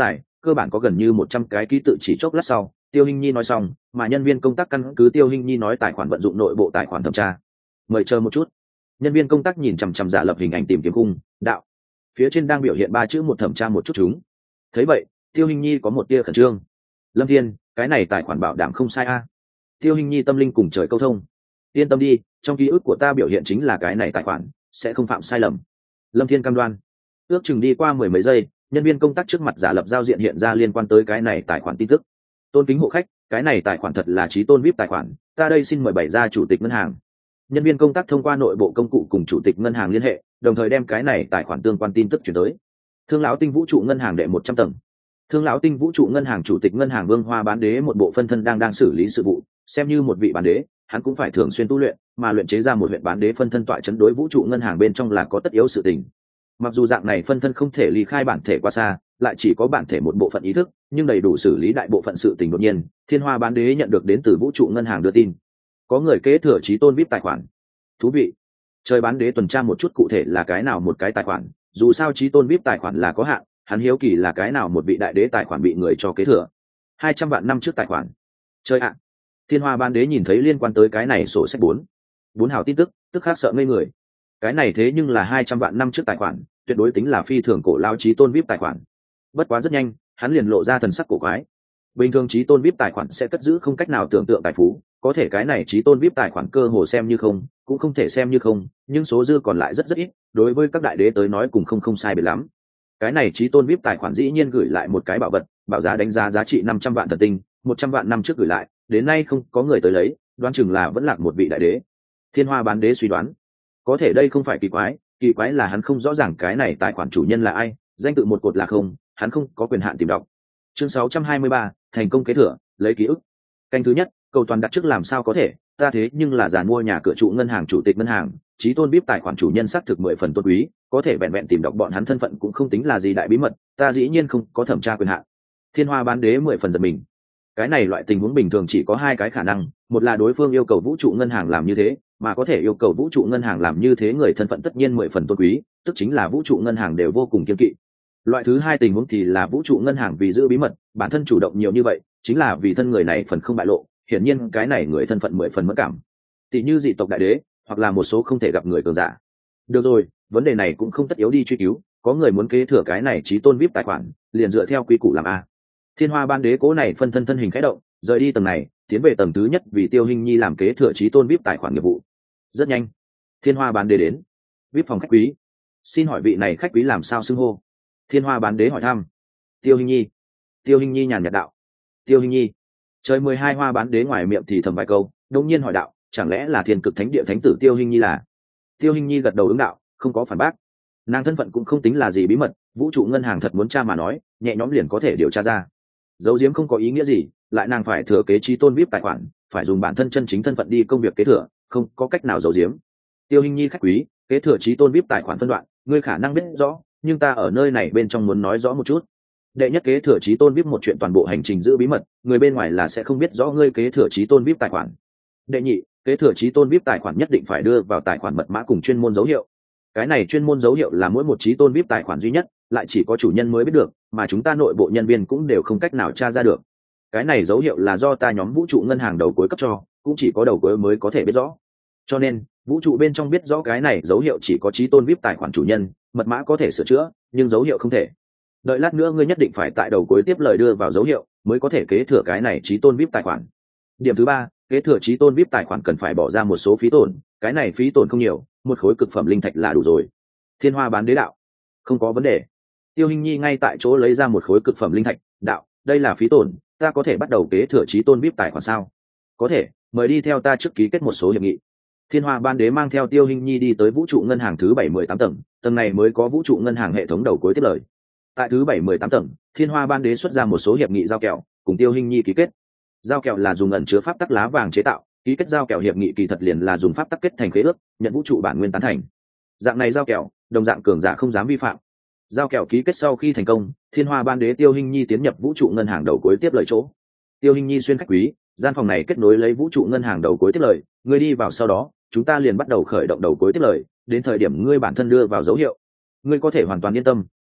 S1: cơ bản có gần như 100 cái ký tự. Chỉ chốc lát sau, Tiêu Hinh Nhi nói xong, mà nhân viên công tác căn cứ Tiêu Hinh Nhi nói tài khoản vận dụng nội bộ tài khoản thẩm tra. Mời chờ một chút. Nhân viên công tác nhìn chằm chằm giả lập hình ảnh tìm kiếm cung đạo, phía trên đang biểu hiện 3 chữ một thẩm tra một chút chúng. Thấy vậy, Tiêu Hinh Nhi có một tia khẩn trương. Lâm Thiên, cái này tài khoản bảo đảm không sai a? Tiêu Hinh Nhi tâm linh cùng trời câu thông. Yên tâm đi, trong ký ức của ta biểu hiện chính là cái này tài khoản, sẽ không phạm sai lầm. Lâm Thiên cam đoan. Ước chừng đi qua 10 mấy giây, nhân viên công tác trước mặt giả lập giao diện hiện ra liên quan tới cái này tài khoản tin tức. Tôn kính hộ khách, cái này tài khoản thật là Chí Tôn VIP tài khoản, ta đây xin mời bày ra chủ tịch ngân hàng. Nhân viên công tác thông qua nội bộ công cụ cùng chủ tịch ngân hàng liên hệ, đồng thời đem cái này tài khoản tương quan tin tức chuyển tới. Thương lão Tinh Vũ trụ ngân hàng đệ 100 tầng. Thương lão Tinh Vũ trụ ngân hàng chủ tịch ngân hàng Vương Hoa Bán Đế một bộ phân thân đang xử lý sự vụ, xem như một vị bán đế, hắn cũng phải thường xuyên tu luyện, mà luyện chế ra một huyện bán đế phân thân tọa chấn đối vũ trụ ngân hàng bên trong là có tất yếu sự tình. Mặc dù dạng này phân thân không thể ly khai bản thể quá xa, lại chỉ có bản thể một bộ phận ý thức, nhưng đầy đủ xử lý đại bộ phận sự tình. Đột nhiên, Thiên Hoa Bán Đế nhận được đến từ vũ trụ ngân hàng đưa tin, có người kế thừa Chí Tôn VIP tài khoản. Thú vị. Trời bán đế tuần tra một chút cụ thể là cái nào một cái tài khoản, dù sao Chí Tôn VIP tài khoản là có hạn, hắn hiếu kỳ là cái nào một vị đại đế tài khoản bị người cho kế thừa. 200 vạn năm trước tài khoản. Chơi ạ. Thiên Hoa Bán Đế nhìn thấy liên quan tới cái này sổ sách 4 hào tin tức, tức khắc sợ ngây người. Cái này thế nhưng là 200 vạn năm trước tài khoản, tuyệt đối tính là phi thường cổ lao Chí Tôn VIP tài khoản. Bất quá rất nhanh, hắn liền lộ ra thần sắc cổ quái. Bình thường Chí Tôn VIP tài khoản sẽ cất giữ không cách nào tưởng tượng tài phú, có thể cái này Chí Tôn VIP tài khoản cơ hồ xem như không, cũng không thể xem như không, nhưng số dư còn lại rất ít, đối với các đại đế tới nói cùng không sai biệt lắm. Cái này Chí Tôn VIP tài khoản dĩ nhiên gửi lại một cái bảo vật, bảo giá đánh giá giá trị 500 vạn thần tinh, 100 vạn năm trước gửi lại, đến nay không có người tới lấy, đoán chừng là vẫn lạc một vị đại đế. Thiên Hoa Bán Đế suy đoán, có thể đây không phải kỳ quái là hắn không rõ ràng cái này tài khoản chủ nhân là ai, danh tự một cột là không, hắn không có quyền hạn tìm đọc. Chương 623, thành công kế thừa, lấy ký ức. Canh thứ nhất, cầu toàn đặt trước làm sao có thể, ta thế nhưng là giàn mua nhà cửa trụ ngân hàng chủ tịch ngân hàng, Chí Tôn VIP tài khoản chủ nhân xác thực 10 phần tôn quý, có thể vẹn vẹn tìm đọc bọn hắn thân phận cũng không tính là gì đại bí mật, ta dĩ nhiên không có thẩm tra quyền hạn. Thiên Hoa Bán Đế 10 phần giật mình. Cái này loại tình huống bình thường chỉ có hai cái khả năng, một là đối phương yêu cầu vũ trụ ngân hàng làm như thế, mà có thể yêu cầu vũ trụ ngân hàng làm như thế người thân phận tất nhiên 10 phần tôn quý, tức chính là vũ trụ ngân hàng đều vô cùng kiêng kỵ. Loại thứ hai tình huống thì là vũ trụ ngân hàng vì giữ bí mật, bản thân chủ động nhiều như vậy, chính là vì thân người này phần không bại lộ, hiển nhiên cái này người thân phận 10 phần mẫn cảm. Tỷ như dị tộc đại đế, hoặc là một số không thể gặp người cường giả. Được rồi, vấn đề này cũng không tất yếu đi truy cứu, có người muốn kế thừa cái này Chí Tôn VIP tài khoản, liền dựa theo quy củ làm a. Thiên Hoa Bán Đế cố này phân thân hình khẽ động, rời đi tầng này, tiến về tầng thứ nhất vì Tiêu Hinh Nhi làm kế thừa Chí Tôn VIP tài khoản nghiệp vụ. Rất nhanh, Thiên Hoa Bán Đế đến. VIP phòng khách quý. Xin hỏi vị này khách quý làm sao xưng hô? Thiên Hoa Bán Đế hỏi thăm. Tiêu Hinh Nhi. Tiêu Hinh Nhi nhàn nhạt đạo. Tiêu Hinh Nhi. Trời 12 Hoa Bán Đế ngoài miệng thì thầm vài câu, đột nhiên hỏi đạo, chẳng lẽ là Thiên Cực Thánh Địa thánh tử Tiêu Hinh Nhi là? Tiêu Hinh Nhi gật đầu ứng đạo, không có phản bác. Nàng thân phận cũng không tính là gì bí mật, vũ trụ ngân hàng thật muốn tra mà nói, nhẹ nhõm liền có thể điều tra ra. Giấu giếm không có ý nghĩa gì, lại nàng phải thừa kế Chí Tôn VIP tài khoản, phải dùng bản thân chân chính thân phận đi công việc kế thừa, không có cách nào giấu giếm. Tiêu Hinh Nhi khách quý, kế thừa Chí Tôn VIP tài khoản phân đoạn, ngươi khả năng biết rõ, nhưng ta ở nơi này bên trong muốn nói rõ một chút. Đệ nhất, kế thừa Chí Tôn VIP một chuyện toàn bộ hành trình giữ bí mật, người bên ngoài là sẽ không biết rõ ngươi kế thừa Chí Tôn VIP tài khoản. Đệ nhị, kế thừa Chí Tôn VIP tài khoản nhất định phải đưa vào tài khoản mật mã cùng chuyên môn dấu hiệu. Cái này chuyên môn dấu hiệu là mỗi một Chí Tôn VIP tài khoản duy nhất, lại chỉ có chủ nhân mới biết được, mà chúng ta nội bộ nhân viên cũng đều không cách nào tra ra được. Cái này dấu hiệu là do ta nhóm vũ trụ ngân hàng đầu cuối cấp cho, cũng chỉ có đầu cuối mới có thể biết rõ. Cho nên, vũ trụ bên trong biết rõ cái này dấu hiệu chỉ có Chí Tôn VIP tài khoản chủ nhân, mật mã có thể sửa chữa, nhưng dấu hiệu không thể. Đợi lát nữa ngươi nhất định phải tại đầu cuối tiếp lời đưa vào dấu hiệu, mới có thể kế thừa cái này Chí Tôn VIP tài khoản. Điểm thứ ba, kế thừa Chí Tôn VIP tài khoản cần phải bỏ ra một số phí tổn, cái này phí tổn không nhiều, một khối cực phẩm linh thạch là đủ rồi. Thiên Hoa Bán Đế đạo, không có vấn đề. Tiêu Hinh Nhi ngay tại chỗ lấy ra một khối cực phẩm linh thạch, đạo, đây là phí tổn, ta có thể bắt đầu kế thừa Chí Tôn VIP tài khoản sao? Có thể, mời đi theo ta trước ký kết một số hiệp nghị. Thiên Hoa Bán Đế mang theo Tiêu Hinh Nhi đi tới vũ trụ ngân hàng thứ 718 tầng, tầng này mới có vũ trụ ngân hàng hệ thống đầu cuối tiếp lời. Tại thứ 718 tầng, Thiên Hoa Bán Đế xuất ra một số hiệp nghị giao kèo, cùng Tiêu Hinh Nhi ký kết. Giao kèo là dùng ẩn chứa pháp tắc lá vàng chế tạo, ký kết giao kèo hiệp nghị kỳ thật liền là dùng pháp tắc kết thành khế ước, nhận vũ trụ bản nguyên tán thành. Dạng này giao kèo, đồng dạng cường giả không dám vi phạm. Giao kèo ký kết sau khi thành công, Thiên Hoa Ban Đế Tiêu Hinh Nhi tiến nhập vũ trụ ngân hàng đầu cuối tiếp lời chỗ. Tiêu Hinh Nhi xuyên khách quý, gian phòng này kết nối lấy vũ trụ ngân hàng đầu cuối tiếp lời, ngươi đi vào sau đó, chúng ta liền bắt đầu khởi động đầu cuối tiếp lời, đến thời điểm ngươi bản thân đưa vào dấu hiệu. Ngươi có thể hoàn toàn yên tâm,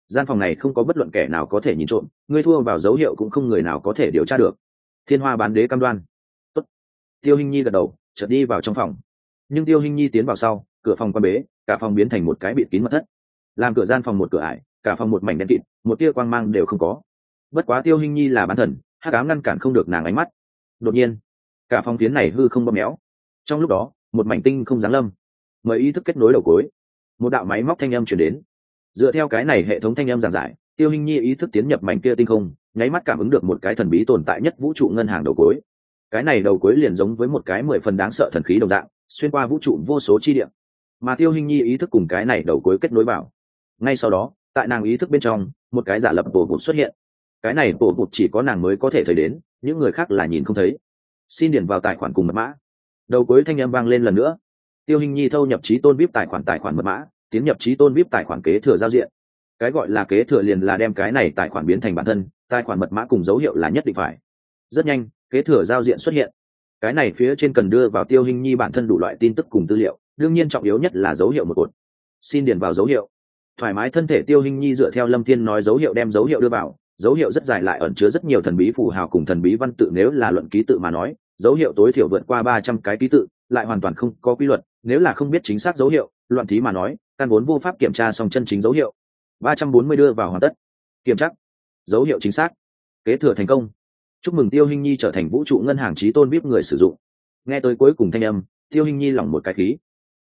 S1: gian phòng này không có bất luận kẻ nào có thể nhìn trộm, ngươi thua vào dấu hiệu cũng không người nào có thể điều tra được. Thiên Hoa Bán Đế cam đoan. Tốt. Tiêu Hinh Nhi gật đầu, chợt đi vào trong phòng. Nhưng Tiêu Hinh Nhi tiến vào sau, cửa phòng quan bế, cả phòng biến thành một cái bịt kín mật thất. Làm cửa gian phòng một cửa ải, cả phòng một mảnh đen kịt, một tia quang mang đều không có. Bất quá Tiêu Hinh Nhi là bán thần, hắc ám ngăn cản không được nàng ánh mắt. Đột nhiên, cả phòng phiến này hư không bóp méo. Trong lúc đó, một mảnh tinh không giáng lâm. Mời ý thức kết nối đầu cuối. Một đạo máy móc thanh âm truyền đến. Dựa theo cái này hệ thống thanh âm giảng giải, Tiêu Hinh Nhi ý thức tiến nhập mảnh kia tinh không, nháy mắt cảm ứng được một cái thần bí tồn tại nhất vũ trụ ngân hàng đầu cuối. Cái này đầu cuối liền giống với một cái 10 phần đáng sợ thần khí đồng dạng, xuyên qua vũ trụ vô số chi địa. Mà Tiêu Hinh Nhi ý thức cùng cái này đầu cuối kết nối vào. Ngay sau đó, tại nàng ý thức bên trong, một cái giả lập tổ bụt xuất hiện. Cái này tổ bụt chỉ có nàng mới có thể thấy đến, những người khác là nhìn không thấy. Xin điền vào tài khoản cùng mật mã. Đầu cuối thanh âm vang lên lần nữa. Tiêu Hinh Nhi thâu nhập Chí Tôn VIP tài khoản mật mã, tiến nhập Chí Tôn VIP tài khoản kế thừa giao diện. Cái gọi là kế thừa liền là đem cái này tài khoản biến thành bản thân, tài khoản mật mã cùng dấu hiệu là nhất định phải. Rất nhanh, kế thừa giao diện xuất hiện. Cái này phía trên cần đưa vào Tiêu Hinh Nhi bản thân đủ loại tin tức cùng tư liệu, đương nhiên trọng yếu nhất là dấu hiệu một cột. Xin điền vào dấu hiệu. Thoải mái thân thể Tiêu Hinh Nhi dựa theo Lâm Thiên nói dấu hiệu đem dấu hiệu đưa vào, dấu hiệu rất dài lại ẩn chứa rất nhiều thần bí phù hào cùng thần bí văn tự, nếu là luận ký tự mà nói, dấu hiệu tối thiểu vượt qua 300 cái ký tự, lại hoàn toàn không có quy luật, nếu là không biết chính xác dấu hiệu, loạn thí mà nói, căn vốn vô pháp kiểm tra xong chân chính dấu hiệu. 340 đưa vào hoàn tất. Kiểm tra. Dấu hiệu chính xác. Kế thừa thành công. Chúc mừng Tiêu Hinh Nhi trở thành vũ trụ ngân hàng Chí Tôn VIP người sử dụng. Nghe tới cuối cùng thanh âm, Tiêu Hinh Nhi lỏng một cái khí.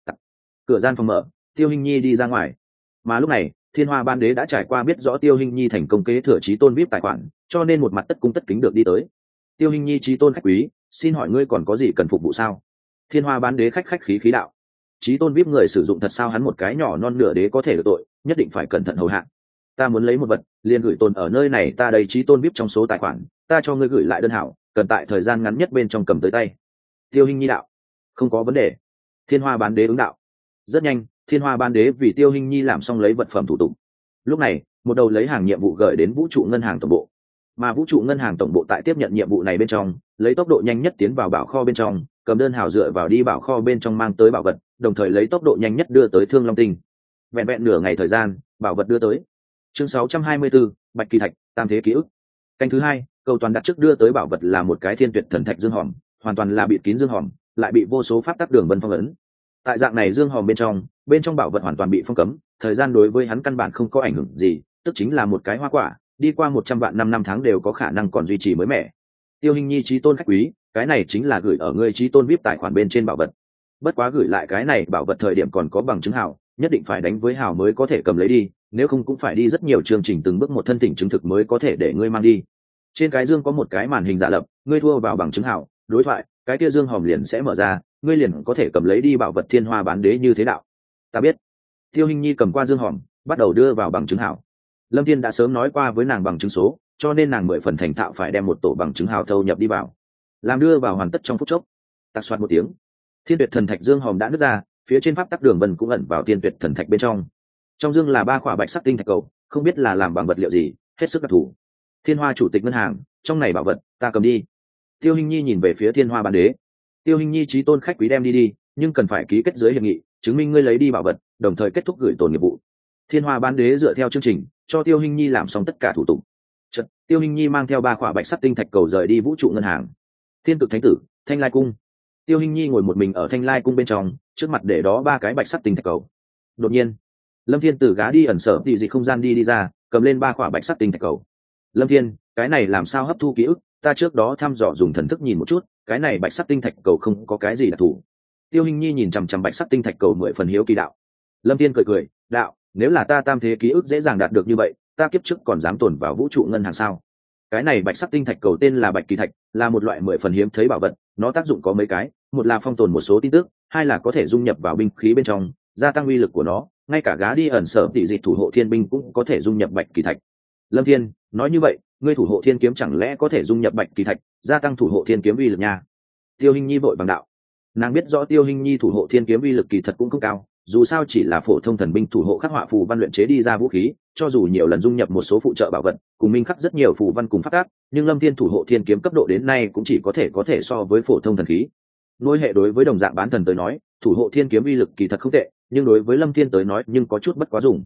S1: Cửa gian phòng mở, Tiêu Hinh Nhi đi ra ngoài. Mà lúc này, Thiên Hoa Ban Đế đã trải qua biết rõ Tiêu Hinh Nhi thành công kế thừa Chí Tôn VIP tài khoản, cho nên một mặt tất cung tất kính được đi tới. Tiêu Hinh Nhi Chí Tôn khách quý, xin hỏi ngươi còn có gì cần phục vụ sao? Thiên Hoa Ban Đế khách khách khí khí đạo. Chí Tôn VIP người sử dụng thật sao, hắn một cái nhỏ non nửa đế có thể được tội, nhất định phải cẩn thận hầu hạ. Ta muốn lấy một vật, liền gửi tồn ở nơi này, ta đây Chí Tôn VIP trong số tài khoản, ta cho ngươi gửi lại đơn hảo, cần tại thời gian ngắn nhất bên trong cầm tới tay. Tiêu Hinh Nhi đạo. Không có vấn đề. Thiên Hoa Ban Đế ứng đạo. Rất nhanh, Thiên Hoa Ban Đế vì Tiêu Hinh Nhi làm xong lấy vật phẩm thủ tục. Lúc này, một đầu lấy hàng nhiệm vụ gửi đến vũ trụ ngân hàng tổng bộ. Mà vũ trụ ngân hàng tổng bộ tại tiếp nhận nhiệm vụ này bên trong, lấy tốc độ nhanh nhất tiến vào bảo kho bên trong, cầm đơn hảo dựa vào đi bảo kho bên trong mang tới bảo vật, đồng thời lấy tốc độ nhanh nhất đưa tới Thương Long Tinh. Vẹn vẹn nửa ngày thời gian, bảo vật đưa tới. Chương 624, Bạch Kỳ Thạch, Tam Thế Ký ức. Canh thứ hai, cầu toàn đặt trước đưa tới bảo vật là một cái Thiên Tuyệt Thần Thạch dương hòm, hoàn toàn là bịt kín dương hòm, lại bị vô số pháp tắc đường vân phong ấn. Tại dạng này dương hòm bên trong bảo vật hoàn toàn bị phong cấm, thời gian đối với hắn căn bản không có ảnh hưởng gì, tức chính là một cái hoa quả, đi qua 100 vạn năm tháng đều có khả năng còn duy trì mới mẻ. Tiêu Hinh Nhi Chí Tôn khách quý, cái này chính là gửi ở ngươi Chí Tôn VIP tài khoản bên trên bảo vật. Bất quá gửi lại cái này bảo vật thời điểm còn có bằng chứng hảo, nhất định phải đánh với hảo mới có thể cầm lấy đi, nếu không cũng phải đi rất nhiều chương trình từng bước một thân thỉnh chứng thực mới có thể để ngươi mang đi. Trên cái dương có một cái màn hình giả lập, ngươi thua vào bằng chứng hảo, đối thoại, cái kia dương hòm liền sẽ mở ra, ngươi liền có thể cầm lấy đi bảo vật Thiên Hoa Bán Đế như thế đạo. Ta biết. Tiêu Hinh Nhi cầm qua dương hòm, bắt đầu đưa vào bằng chứng hảo. Lâm Thiên đã sớm nói qua với nàng bằng chứng số, cho nên nàng 10 phần thành thạo phải đem một tổ bằng chứng hào thâu nhập đi vào. Làm đưa vào hoàn tất trong phút chốc. Tạc soạt một tiếng, Thiên Tuyệt Thần Thạch dương hòm đã nứt ra, phía trên pháp tắc đường vân cũng ẩn vào Thiên Tuyệt Thần Thạch bên trong. Trong dương là 3 khỏa bạch sắc tinh thạch cầu, không biết là làm bằng vật liệu gì, hết sức đặc thù. Thiên Hoa chủ tịch ngân hàng, trong này bảo vật, ta cầm đi. Tiêu Hinh Nhi nhìn về phía Thiên Hoa Bán Đế. Tiêu Hinh Nhi Chí Tôn khách quý đem đi, nhưng cần phải ký kết dưới hiệp nghị, chứng minh ngươi lấy đi bảo vật, đồng thời kết thúc gửi tồn nghiệp vụ. Thiên Hoa Bán Đế dựa theo chương trình, cho Tiêu Hinh Nhi làm xong tất cả thủ tục. Chợt, Tiêu Hinh Nhi mang theo 3 khỏa bạch sắc tinh thạch cầu rời đi vũ trụ ngân hàng. Thiên Cực Thánh Tử, Thanh Lai Cung. Tiêu Hinh Nhi ngồi một mình ở Thanh Lai Cung bên trong, trước mặt để đó 3 cái bạch sắc tinh thạch cầu. Đột nhiên, Lâm Thiên từ gá đi ẩn sở tỷ dị không gian đi ra, cầm lên 3 khỏa bạch sắc tinh thạch cầu. Lâm Thiên, cái này làm sao hấp thu ký ức, ta trước đó thăm dò dùng thần thức nhìn một chút, cái này bạch sắc tinh thạch cầu không có cái gì đặc thù. Tiêu Hinh Nhi nhìn chằm chằm bạch sắc tinh thạch cầu 10 phần hiếu kỳ đạo. Lâm Thiên cười, đạo, nếu là ta tam thế ký ức dễ dàng đạt được như vậy, ta kiếp trước còn dám tồn vào vũ trụ ngân hàng sao? Cái này bạch sắc tinh thạch cầu tên là Bạch Kỳ Thạch, là một loại 10 phần hiếm thấy bảo vật, nó tác dụng có mấy cái, một là phong tồn một số tin tức, hai là có thể dung nhập vào binh khí bên trong, gia tăng uy lực của nó, ngay cả gá đi ẩn sở tỷ dịch thủ hộ thiên binh cũng có thể dung nhập Bạch Kỳ Thạch. Lâm Thiên, nói như vậy, ngươi thủ hộ thiên kiếm chẳng lẽ có thể dung nhập Bạch Kỳ Thạch, gia tăng thủ hộ thiên kiếm uy lực nha? Tiêu Hinh Nhi vội bằng đạo. Nàng biết rõ Tiêu Hinh Nhi thủ hộ thiên kiếm uy lực kỳ thật cũng không cao, dù sao chỉ là phổ thông thần binh thủ hộ khắc họa phù văn luyện chế đi ra vũ khí, cho dù nhiều lần dung nhập một số phụ trợ bảo vật, cùng minh khắc rất nhiều phù văn cùng phát tác, nhưng Lâm Thiên thủ hộ thiên kiếm cấp độ đến nay cũng chỉ có thể so với phổ thông thần khí. Nuôi hệ đối với đồng dạng bán thần tới nói, thủ hộ thiên kiếm uy lực kỳ thật không tệ, nhưng đối với Lâm Thiên tới nói nhưng có chút bất quá dùng.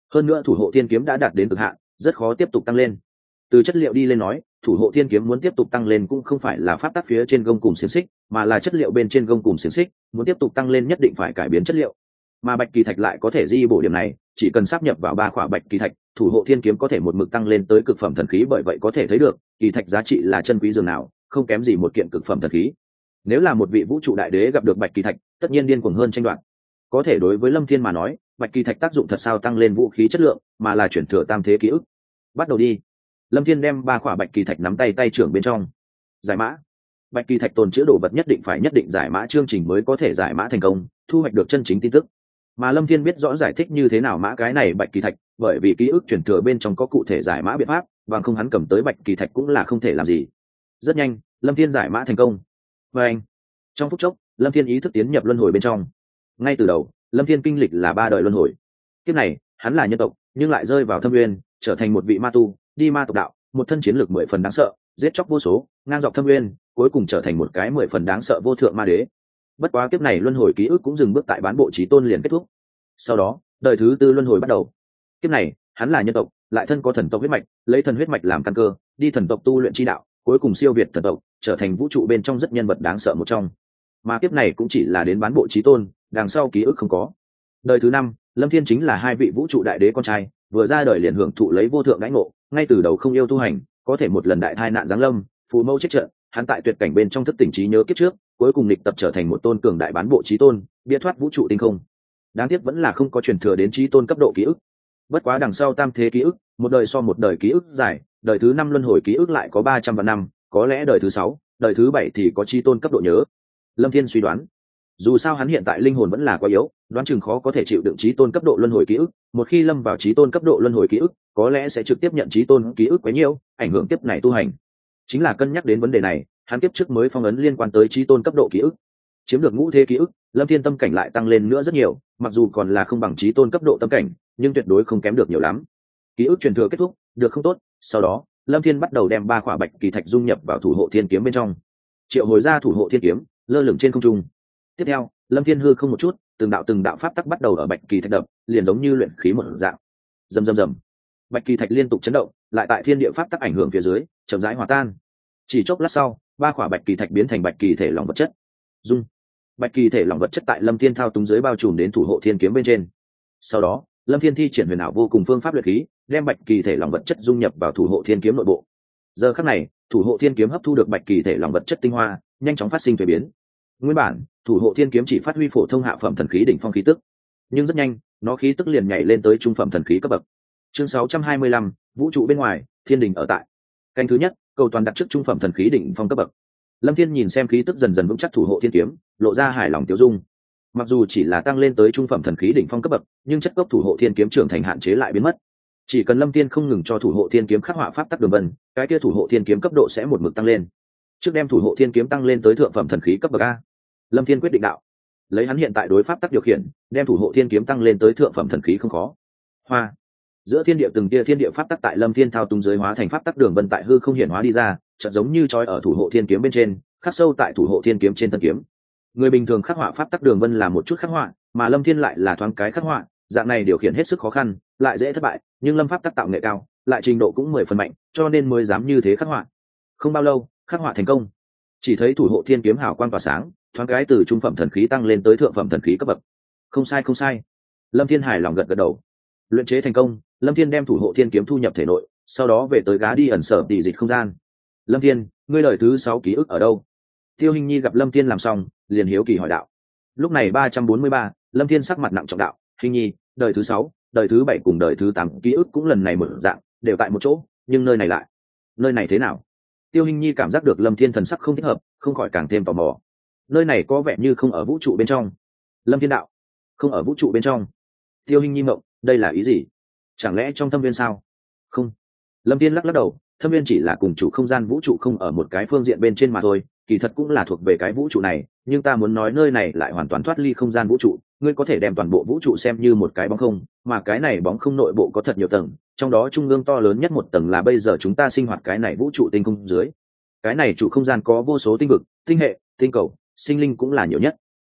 S1: hơn nữa thủ hộ thiên kiếm đã đạt đến cực hạn, rất khó tiếp tục tăng lên. Từ chất liệu đi lên nói, thủ hộ thiên kiếm muốn tiếp tục tăng lên cũng không phải là pháp tắc phía trên gông cùng xiềng xích, mà là chất liệu bên trên gông cùng xiềng xích, muốn tiếp tục tăng lên nhất định phải cải biến chất liệu. Mà bạch kỳ thạch lại có thể di bổ điểm này, chỉ cần sáp nhập vào 3 khỏa bạch kỳ thạch, thủ hộ thiên kiếm có thể một mực tăng lên tới cực phẩm thần khí. Bởi vậy có thể thấy được kỳ thạch giá trị là chân quý dường nào, không kém gì một kiện cực phẩm thần khí. Nếu là một vị vũ trụ đại đế gặp được bạch kỳ thạch, tất nhiên điên cuồng hơn tranh đoạt. Có thể đối với Lâm Thiên mà nói, bạch kỳ thạch tác dụng thật sao tăng lên vũ khí chất lượng, mà là chuyển thừa tam thế ký ức. Bắt đầu đi. Lâm Thiên đem 3 khỏa bạch kỳ thạch nắm tay trưởng bên trong. Giải mã. Bạch kỳ thạch tồn chứa đồ vật nhất định giải mã chương trình mới có thể giải mã thành công, thu hoạch được chân chính tin tức. Mà Lâm Thiên biết rõ giải thích như thế nào mã cái này bạch kỳ thạch, bởi vì ký ức chuyển thừa bên trong có cụ thể giải mã biện pháp, bằng không hắn cầm tới bạch kỳ thạch cũng là không thể làm gì. Rất nhanh, Lâm Thiên giải mã thành công. Và anh, trong phút chốc, Lâm Thiên ý thức tiến nhập luân hồi bên trong. Ngay từ đầu, Lâm Thiên kinh lịch là 3 đời luân hồi. Kiếp này, hắn là nhân tộc, nhưng lại rơi vào thâm nguyên, trở thành một vị ma tu, đi ma tộc đạo, một thân chiến lược 10 phần đáng sợ, giết chóc vô số, ngang dọc thâm nguyên, cuối cùng trở thành một cái 10 phần đáng sợ vô thượng ma đế. Bất quá kiếp này luân hồi ký ức cũng dừng bước tại bán bộ chí tôn liền kết thúc. Sau đó, đời thứ 4 luân hồi bắt đầu. Kiếp này, hắn là nhân tộc, lại thân có thần tộc huyết mạch, lấy thần huyết mạch làm căn cơ, đi thần tộc tu luyện chi đạo, cuối cùng siêu việt thần tộc, trở thành vũ trụ bên trong rất nhân vật đáng sợ một trong. Mà kiếp này cũng chỉ là đến bán bộ chí tôn, đằng sau ký ức không có. Đời thứ 5, Lâm Thiên chính là 2 vị vũ trụ đại đế con trai, vừa ra đời liền hưởng thụ lấy vô thượng đãi ngộ, ngay từ đầu không yêu tu hành, có thể một lần đại tai nạn giáng lâm, phù mâu chết trận, hắn tại tuyệt cảnh bên trong thức tỉnh trí nhớ kiếp trước, cuối cùng lịch tập trở thành một tôn cường đại bán bộ chí tôn, bia thoát vũ trụ tinh không. Đáng tiếc vẫn là không có truyền thừa đến chí tôn cấp độ ký ức. Bất quá đằng sau tam thế ký ức, một đời so một đời ký ức dài, đời thứ 5 luân hồi ký ức lại có 300 vạn năm, có lẽ đời thứ 6, đời thứ 7 thì có chí tôn cấp độ nhớ. Lâm Thiên suy đoán, dù sao hắn hiện tại linh hồn vẫn là quá yếu, đoán chừng khó có thể chịu đựng chí tôn cấp độ luân hồi ký ức, một khi lâm vào chí tôn cấp độ luân hồi ký ức, có lẽ sẽ trực tiếp nhận chí tôn ký ức quá nhiều, ảnh hưởng tiếp này tu hành. Chính là cân nhắc đến vấn đề này, hắn kiếp trước mới phong ấn liên quan tới chí tôn cấp độ ký ức. Chiếm được ngũ thế ký ức, Lâm Thiên tâm cảnh lại tăng lên nữa rất nhiều, mặc dù còn là không bằng chí tôn cấp độ tâm cảnh, nhưng tuyệt đối không kém được nhiều lắm. Ký ức truyền thừa kết thúc, được không tốt, sau đó, Lâm Thiên bắt đầu đem 3 khỏa bạch kỳ thạch dung nhập vào thủ hộ thiên kiếm bên trong. Triệu hồi ra thủ hộ thiên kiếm, lơ lửng trên không trung. Tiếp theo, Lâm Thiên hư không một chút, từng đạo pháp tắc bắt đầu ở bạch kỳ thạch đập, liền giống như luyện khí một dạng. Rầm rầm rầm. Bạch kỳ thạch liên tục chấn động, lại tại thiên địa pháp tắc ảnh hưởng phía dưới, chậm rãi hòa tan. Chỉ chốc lát sau, 3 khỏa bạch kỳ thạch biến thành bạch kỳ thể lỏng vật chất. Dung. Bạch kỳ thể lỏng vật chất tại Lâm Thiên thao túng dưới bao trùm đến thủ hộ thiên kiếm bên trên. Sau đó, Lâm Thiên thi triển huyền ảo vô cùng phương pháp luyện khí, đem bạch kỳ thể lỏng vật chất dung nhập vào thủ hộ thiên kiếm nội bộ. Giờ khắc này, thủ hộ thiên kiếm hấp thu được bạch kỳ thể lỏng vật chất tinh hoa, nhanh chóng phát sinh thay biến. Nguyên bản, thủ hộ thiên kiếm chỉ phát huy phổ thông hạ phẩm thần khí đỉnh phong khí tức, nhưng rất nhanh, nó khí tức liền nhảy lên tới trung phẩm thần khí cấp bậc. Chương 625, vũ trụ bên ngoài, thiên đình ở tại. Canh thứ nhất, cầu toàn đặt trước trung phẩm thần khí đỉnh phong cấp bậc. Lâm Thiên nhìn xem khí tức dần dần vững chắc thủ hộ thiên kiếm, lộ ra hài lòng tiêu dung. Mặc dù chỉ là tăng lên tới trung phẩm thần khí đỉnh phong cấp bậc, nhưng chất gốc thủ hộ thiên kiếm trưởng thành hạn chế lại biến mất. Chỉ cần Lâm Thiên không ngừng cho thủ hộ thiên kiếm khắc họa pháp tắc đường vân, cái kia thủ hộ thiên kiếm cấp độ sẽ một mực tăng lên. Trước đem thủ hộ thiên kiếm tăng lên tới thượng phẩm thần khí cấp bậc A. Lâm Thiên quyết định đạo, lấy hắn hiện tại đối pháp tắc điều khiển, đem thủ hộ thiên kiếm tăng lên tới thượng phẩm thần khí không khó. Hoa. Giữa thiên địa từng tia thiên địa pháp tắc tại Lâm Thiên thao túng dưới hóa thành pháp tắc đường vân tại hư không hiển hóa đi ra, chợt giống như trói ở thủ hộ thiên kiếm bên trên, khắc sâu tại thủ hộ thiên kiếm trên thân kiếm. Người bình thường khắc họa pháp tắc đường vân là một chút khắc họa, mà Lâm Thiên lại là thoáng cái khắc họa, dạng này điều khiển hết sức khó khăn, lại dễ thất bại, nhưng Lâm pháp tắc tạo nghệ cao, lại trình độ cũng 10 phần mạnh, cho nên mới dám như thế khắc họa. Không bao lâu, khắc họa thành công. Chỉ thấy thủ hộ thiên kiếm hào quang tỏa sáng, thoáng cái từ trung phẩm thần khí tăng lên tới thượng phẩm thần khí cấp bậc. Không sai không sai. Lâm Thiên hài lòng gật gật đầu. Luyện chế thành công, Lâm Thiên đem thủ hộ thiên kiếm thu nhập thể nội, sau đó về tới gá đi ẩn sở tỷ dịch không gian. Lâm Thiên, ngươi đời thứ 6 ký ức ở đâu? Tiêu Hinh Nhi gặp Lâm Thiên làm xong, liền hiếu kỳ hỏi đạo. Lúc này 343, Lâm Thiên sắc mặt nặng trọng đạo, Hinh Nhi, đời thứ 6, đời thứ 7 cùng đời thứ 8 ký ức cũng lần này một dạng, đều tại một chỗ, nhưng nơi này lại. Nơi này thế nào? Tiêu Hinh Nhi cảm giác được Lâm Thiên thần sắc không thích hợp, không khỏi càng thêm tò mò. Nơi này có vẻ như không ở vũ trụ bên trong. Lâm Thiên đạo, không ở vũ trụ bên trong. Tiêu Hinh Nhi mộng, đây là ý gì? Chẳng lẽ trong thâm viên sao? Không. Lâm Thiên lắc lắc đầu, thâm viên chỉ là cùng chủ không gian vũ trụ không ở một cái phương diện bên trên mà thôi, kỳ thật cũng là thuộc về cái vũ trụ này, nhưng ta muốn nói nơi này lại hoàn toàn thoát ly không gian vũ trụ, ngươi có thể đem toàn bộ vũ trụ xem như một cái bóng không, mà cái này bóng không nội bộ có thật nhiều tầng, trong đó trung ương to lớn nhất một tầng là bây giờ chúng ta sinh hoạt cái này vũ trụ tinh không dưới. Cái này chủ không gian có vô số tinh vực, tinh hệ, tinh cầu, sinh linh cũng là nhiều nhất.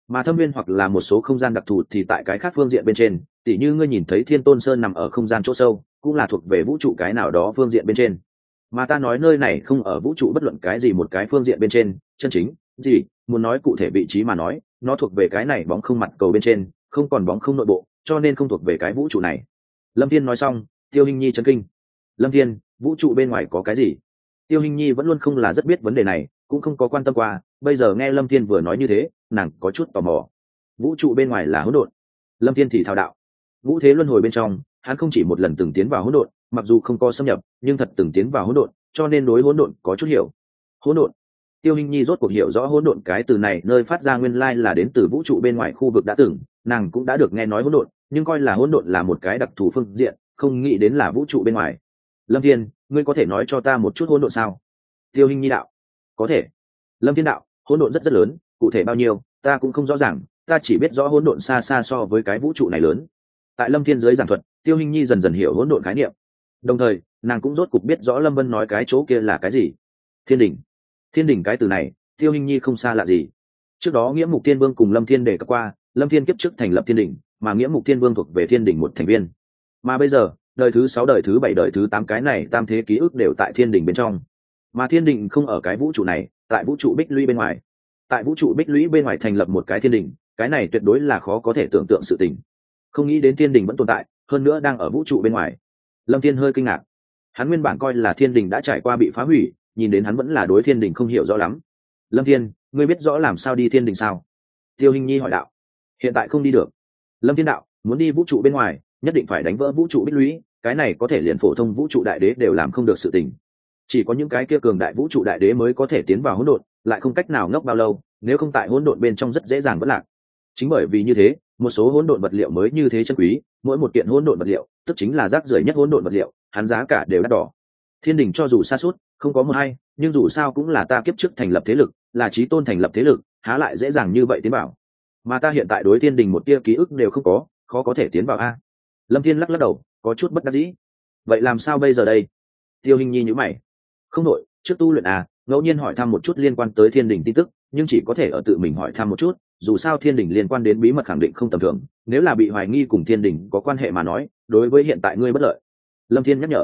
S1: mà thâm viên hoặc là một số không gian đặc thù thì tại cái khác phương diện bên trên, tỉ như ngươi nhìn thấy Thiên Tôn Sơn nằm ở không gian chỗ sâu, cũng là thuộc về vũ trụ cái nào đó phương diện bên trên. Mà ta nói nơi này không ở vũ trụ bất luận cái gì một cái phương diện bên trên, chân chính gì, muốn nói cụ thể vị trí mà nói, nó thuộc về cái này bóng không mặt cầu bên trên, không còn bóng không nội bộ, cho nên không thuộc về cái vũ trụ này. Lâm Thiên nói xong, Tiêu Hinh Nhi chấn kinh. Lâm Thiên, vũ trụ bên ngoài có cái gì? Tiêu Hinh Nhi vẫn luôn không là rất biết vấn đề này, cũng không có quan tâm qua, bây giờ nghe Lâm Thiên vừa nói như thế, nàng có chút tò mò. Vũ trụ bên ngoài là hỗn độn. Lâm Thiên thì thao đạo. Vũ thế luân hồi bên trong, hắn không chỉ một lần từng tiến vào hỗn độn, mặc dù không có xâm nhập, nhưng thật từng tiến vào hỗn độn, cho nên đối hỗn độn có chút hiểu. Hỗn độn. Tiêu Hinh Nhi rốt cuộc hiểu rõ hỗn độn cái từ này nơi phát ra nguyên lai là đến từ vũ trụ bên ngoài khu vực đã từng, nàng cũng đã được nghe nói hỗn độn, nhưng coi là hỗn độn là một cái đặc thù phương diện, không nghĩ đến là vũ trụ bên ngoài. Lâm Thiên, ngươi có thể nói cho ta một chút hỗn độn sao? Tiêu Hinh Nhi đạo. Có thể. Lâm Thiên đạo, hỗn độn rất rất lớn, cụ thể bao nhiêu, ta cũng không rõ ràng, ta chỉ biết rõ hỗn độn xa xa so với cái vũ trụ này lớn. Tại Lâm Thiên dưới giảng thuật, Tiêu Hinh Nhi dần dần hiểu hỗn độn khái niệm. Đồng thời, nàng cũng rốt cục biết rõ Lâm Vân nói cái chỗ kia là cái gì. Thiên đỉnh. Thiên đỉnh cái từ này, Tiêu Hinh Nhi không xa lạ gì. Trước đó Nghĩa Mục Thiên Vương cùng Lâm Thiên đề cập qua, Lâm Thiên kiếp trước thành lập Thiên đỉnh, mà Nghĩa Mục Thiên Vương thuộc về Thiên đỉnh một thành viên. Mà bây giờ, đời thứ 6, đời thứ 7, đời thứ 8 cái này tam thế ký ức đều tại Thiên đỉnh bên trong. Mà Thiên đỉnh không ở cái vũ trụ này, tại vũ trụ Bích Lũy bên ngoài. Tại vũ trụ Bích Lũy bên ngoài thành lập một cái Thiên đỉnh, cái này tuyệt đối là khó có thể tưởng tượng sự tình. Không nghĩ đến Thiên đỉnh vẫn tồn tại, hơn nữa đang ở vũ trụ bên ngoài. Lâm Thiên hơi kinh ngạc. Hắn nguyên bản coi là Thiên đỉnh đã trải qua bị phá hủy, nhìn đến hắn vẫn là đối Thiên đỉnh không hiểu rõ lắm. Lâm Thiên, ngươi biết rõ làm sao đi Thiên đỉnh sao? Tiêu Hinh Nhi hỏi đạo. Hiện tại không đi được. Lâm Thiên đạo, muốn đi vũ trụ bên ngoài, nhất định phải đánh vỡ vũ trụ Bích Lũy, cái này có thể liền phổ thông vũ trụ đại đế đều làm không được sự tình. Chỉ có những cái kia cường đại vũ trụ đại đế mới có thể tiến vào hỗn độn, lại không cách nào ngốc bao lâu, nếu không tại hỗn độn bên trong rất dễ dàng vỡ lạc. Chính bởi vì như thế, một số hỗn độn vật liệu mới như thế chân quý, mỗi một kiện hỗn độn vật liệu, tức chính là rác rưởi nhất hỗn độn vật liệu, hắn giá cả đều đắt đỏ. Thiên đỉnh cho dù xa suốt, không có một hay, nhưng dù sao cũng là ta kiếp trước thành lập thế lực, là chí tôn thành lập thế lực, há lại dễ dàng như vậy tiến vào. Mà ta hiện tại đối thiên đỉnh một tia ký ức đều không có, khó có thể tiến vào a. Lâm Thiên lắc lắc đầu, có chút bất đắc dĩ. Vậy làm sao bây giờ đây? Tiêu Hinh Nhi nhíu mày. Không nội, trước tu luyện ngẫu nhiên hỏi thăm một chút liên quan tới thiên đỉnh tin tức, nhưng chỉ có thể ở tự mình hỏi thăm một chút, dù sao thiên đỉnh liên quan đến bí mật khẳng định không tầm thường, nếu là bị hoài nghi cùng thiên đỉnh có quan hệ mà nói, đối với hiện tại ngươi bất lợi. Lâm Thiên nhắc nhở.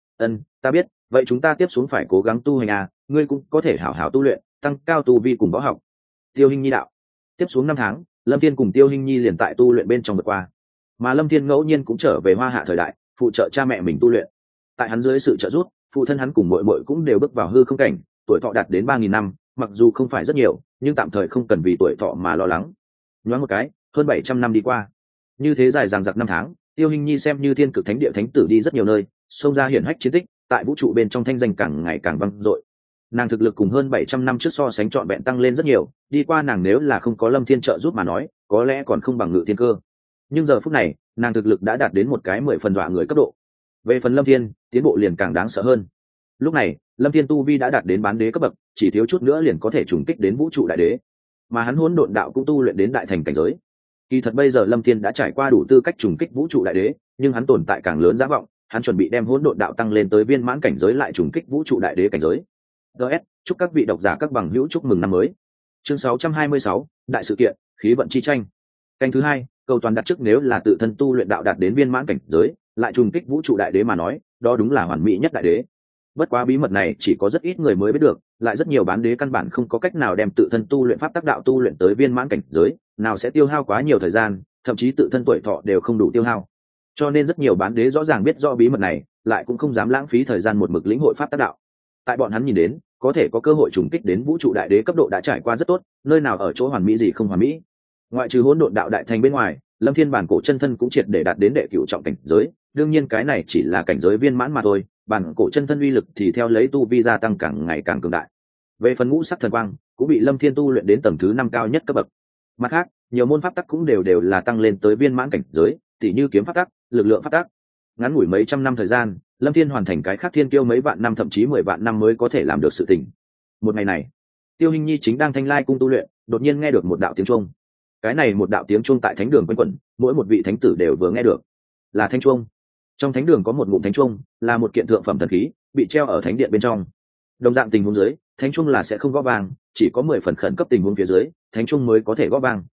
S1: Ta biết, vậy chúng ta tiếp xuống phải cố gắng tu hành ngươi cũng có thể hảo hảo tu luyện, tăng cao tu vi cùng võ học. Tiêu Hinh Nhi đạo. Tiếp xuống 5 tháng, Lâm Thiên cùng Tiêu Hinh Nhi liền tại tu luyện bên trong vượt qua, mà Lâm Thiên ngẫu nhiên cũng trở về Hoa Hạ thời đại, phụ trợ cha mẹ mình tu luyện. Tại hắn dưới sự trợ giúp, phụ thân hắn cùng muội muội cũng đều bước vào hư không cảnh, tuổi thọ đạt đến 3000 năm, mặc dù không phải rất nhiều, nhưng tạm thời không cần vì tuổi thọ mà lo lắng. Nhoáng một cái, hơn 700 năm đi qua. Như thế dài dằng dặc 5 tháng, Tiêu Hinh Nhi xem như thiên cực thánh địa thánh tử đi rất nhiều nơi, xông ra hiển hách chiến tích, tại vũ trụ bên trong thanh danh càng ngày càng vang dội. Nàng thực lực cùng hơn 700 năm trước so sánh trọn vẹn tăng lên rất nhiều, đi qua nàng nếu là không có Lâm Thiên trợ giúp mà nói, có lẽ còn không bằng Ngự Thiên Cơ. Nhưng giờ phút này, nàng thực lực đã đạt đến một cái 10 phần dọa người cấp độ. Về phần Lâm Thiên, tiến bộ liền càng đáng sợ hơn. Lúc này, Lâm Thiên tu vi đã đạt đến bán đế cấp bậc, chỉ thiếu chút nữa liền có thể trùng kích đến vũ trụ đại đế. Mà hắn Hỗn Độn đạo cũng tu luyện đến đại thành cảnh giới. Kỳ thật bây giờ Lâm Thiên đã trải qua đủ tư cách trùng kích vũ trụ đại đế, nhưng hắn tồn tại càng lớn dã vọng, hắn chuẩn bị đem Hỗn Độn đạo tăng lên tới viên mãn cảnh giới lại trùng kích vũ trụ đại đế cảnh giới. DS, chúc các vị độc giả các bằng hữu chúc mừng năm mới. Chương 626, đại sự kiện, khí vận chi tranh. Canh thứ 2, cầu toàn đặt trước nếu là tự thân tu luyện đạo đạt đến viên mãn cảnh giới, lại trùng kích vũ trụ đại đế mà nói, đó đúng là hoàn mỹ nhất đại đế. Bất quá bí mật này chỉ có rất ít người mới biết được, lại rất nhiều bán đế căn bản không có cách nào đem tự thân tu luyện pháp tác đạo tu luyện tới viên mãn cảnh giới, nào sẽ tiêu hao quá nhiều thời gian, thậm chí tự thân tuổi thọ đều không đủ tiêu hao. Cho nên rất nhiều bán đế rõ ràng biết rõ bí mật này, lại cũng không dám lãng phí thời gian một mực lĩnh hội pháp tác đạo. Tại bọn hắn nhìn đến, có thể có cơ hội trùng kích đến vũ trụ đại đế cấp độ đã trải qua rất tốt, nơi nào ở chỗ hoàn mỹ gì không hoàn mỹ. Ngoại trừ Hỗn Độn đạo đại thành bên ngoài, Lâm Thiên bản cổ chân thân cũng triệt để đạt đến đệ cửu trọng cảnh giới, đương nhiên cái này chỉ là cảnh giới viên mãn mà thôi, bản cổ chân thân uy lực thì theo lấy tu vi gia tăng càng ngày càng cường đại. Về phần ngũ sắc thần quang, cũng bị Lâm Thiên tu luyện đến tầng thứ 5 cao nhất cấp bậc. Mặt khác, nhiều môn pháp tắc cũng đều là tăng lên tới viên mãn cảnh giới, tỉ như kiếm pháp tắc, lực lượng pháp tắc. Ngắn ngủi mấy trăm năm thời gian, Lâm Thiên hoàn thành cái khác thiên kiêu mấy vạn năm thậm chí 10 vạn năm mới có thể làm được sự tình. Một ngày này, Tiêu Hinh Nhi chính đang Thanh Lai cung tu luyện, đột nhiên nghe được một đạo tiếng chuông. Cái này một đạo tiếng chuông tại thánh đường quanh quẩn, mỗi một vị thánh tử đều vừa nghe được. Là thanh chuông. Trong thánh đường có một ngụm thánh chuông, là một kiện thượng phẩm thần khí, bị treo ở thánh điện bên trong. Đồng dạng tình huống dưới, thánh chuông là sẽ không gõ vang, chỉ có 10 phần khẩn cấp tình huống phía dưới, thánh chuông mới có thể gõ vang.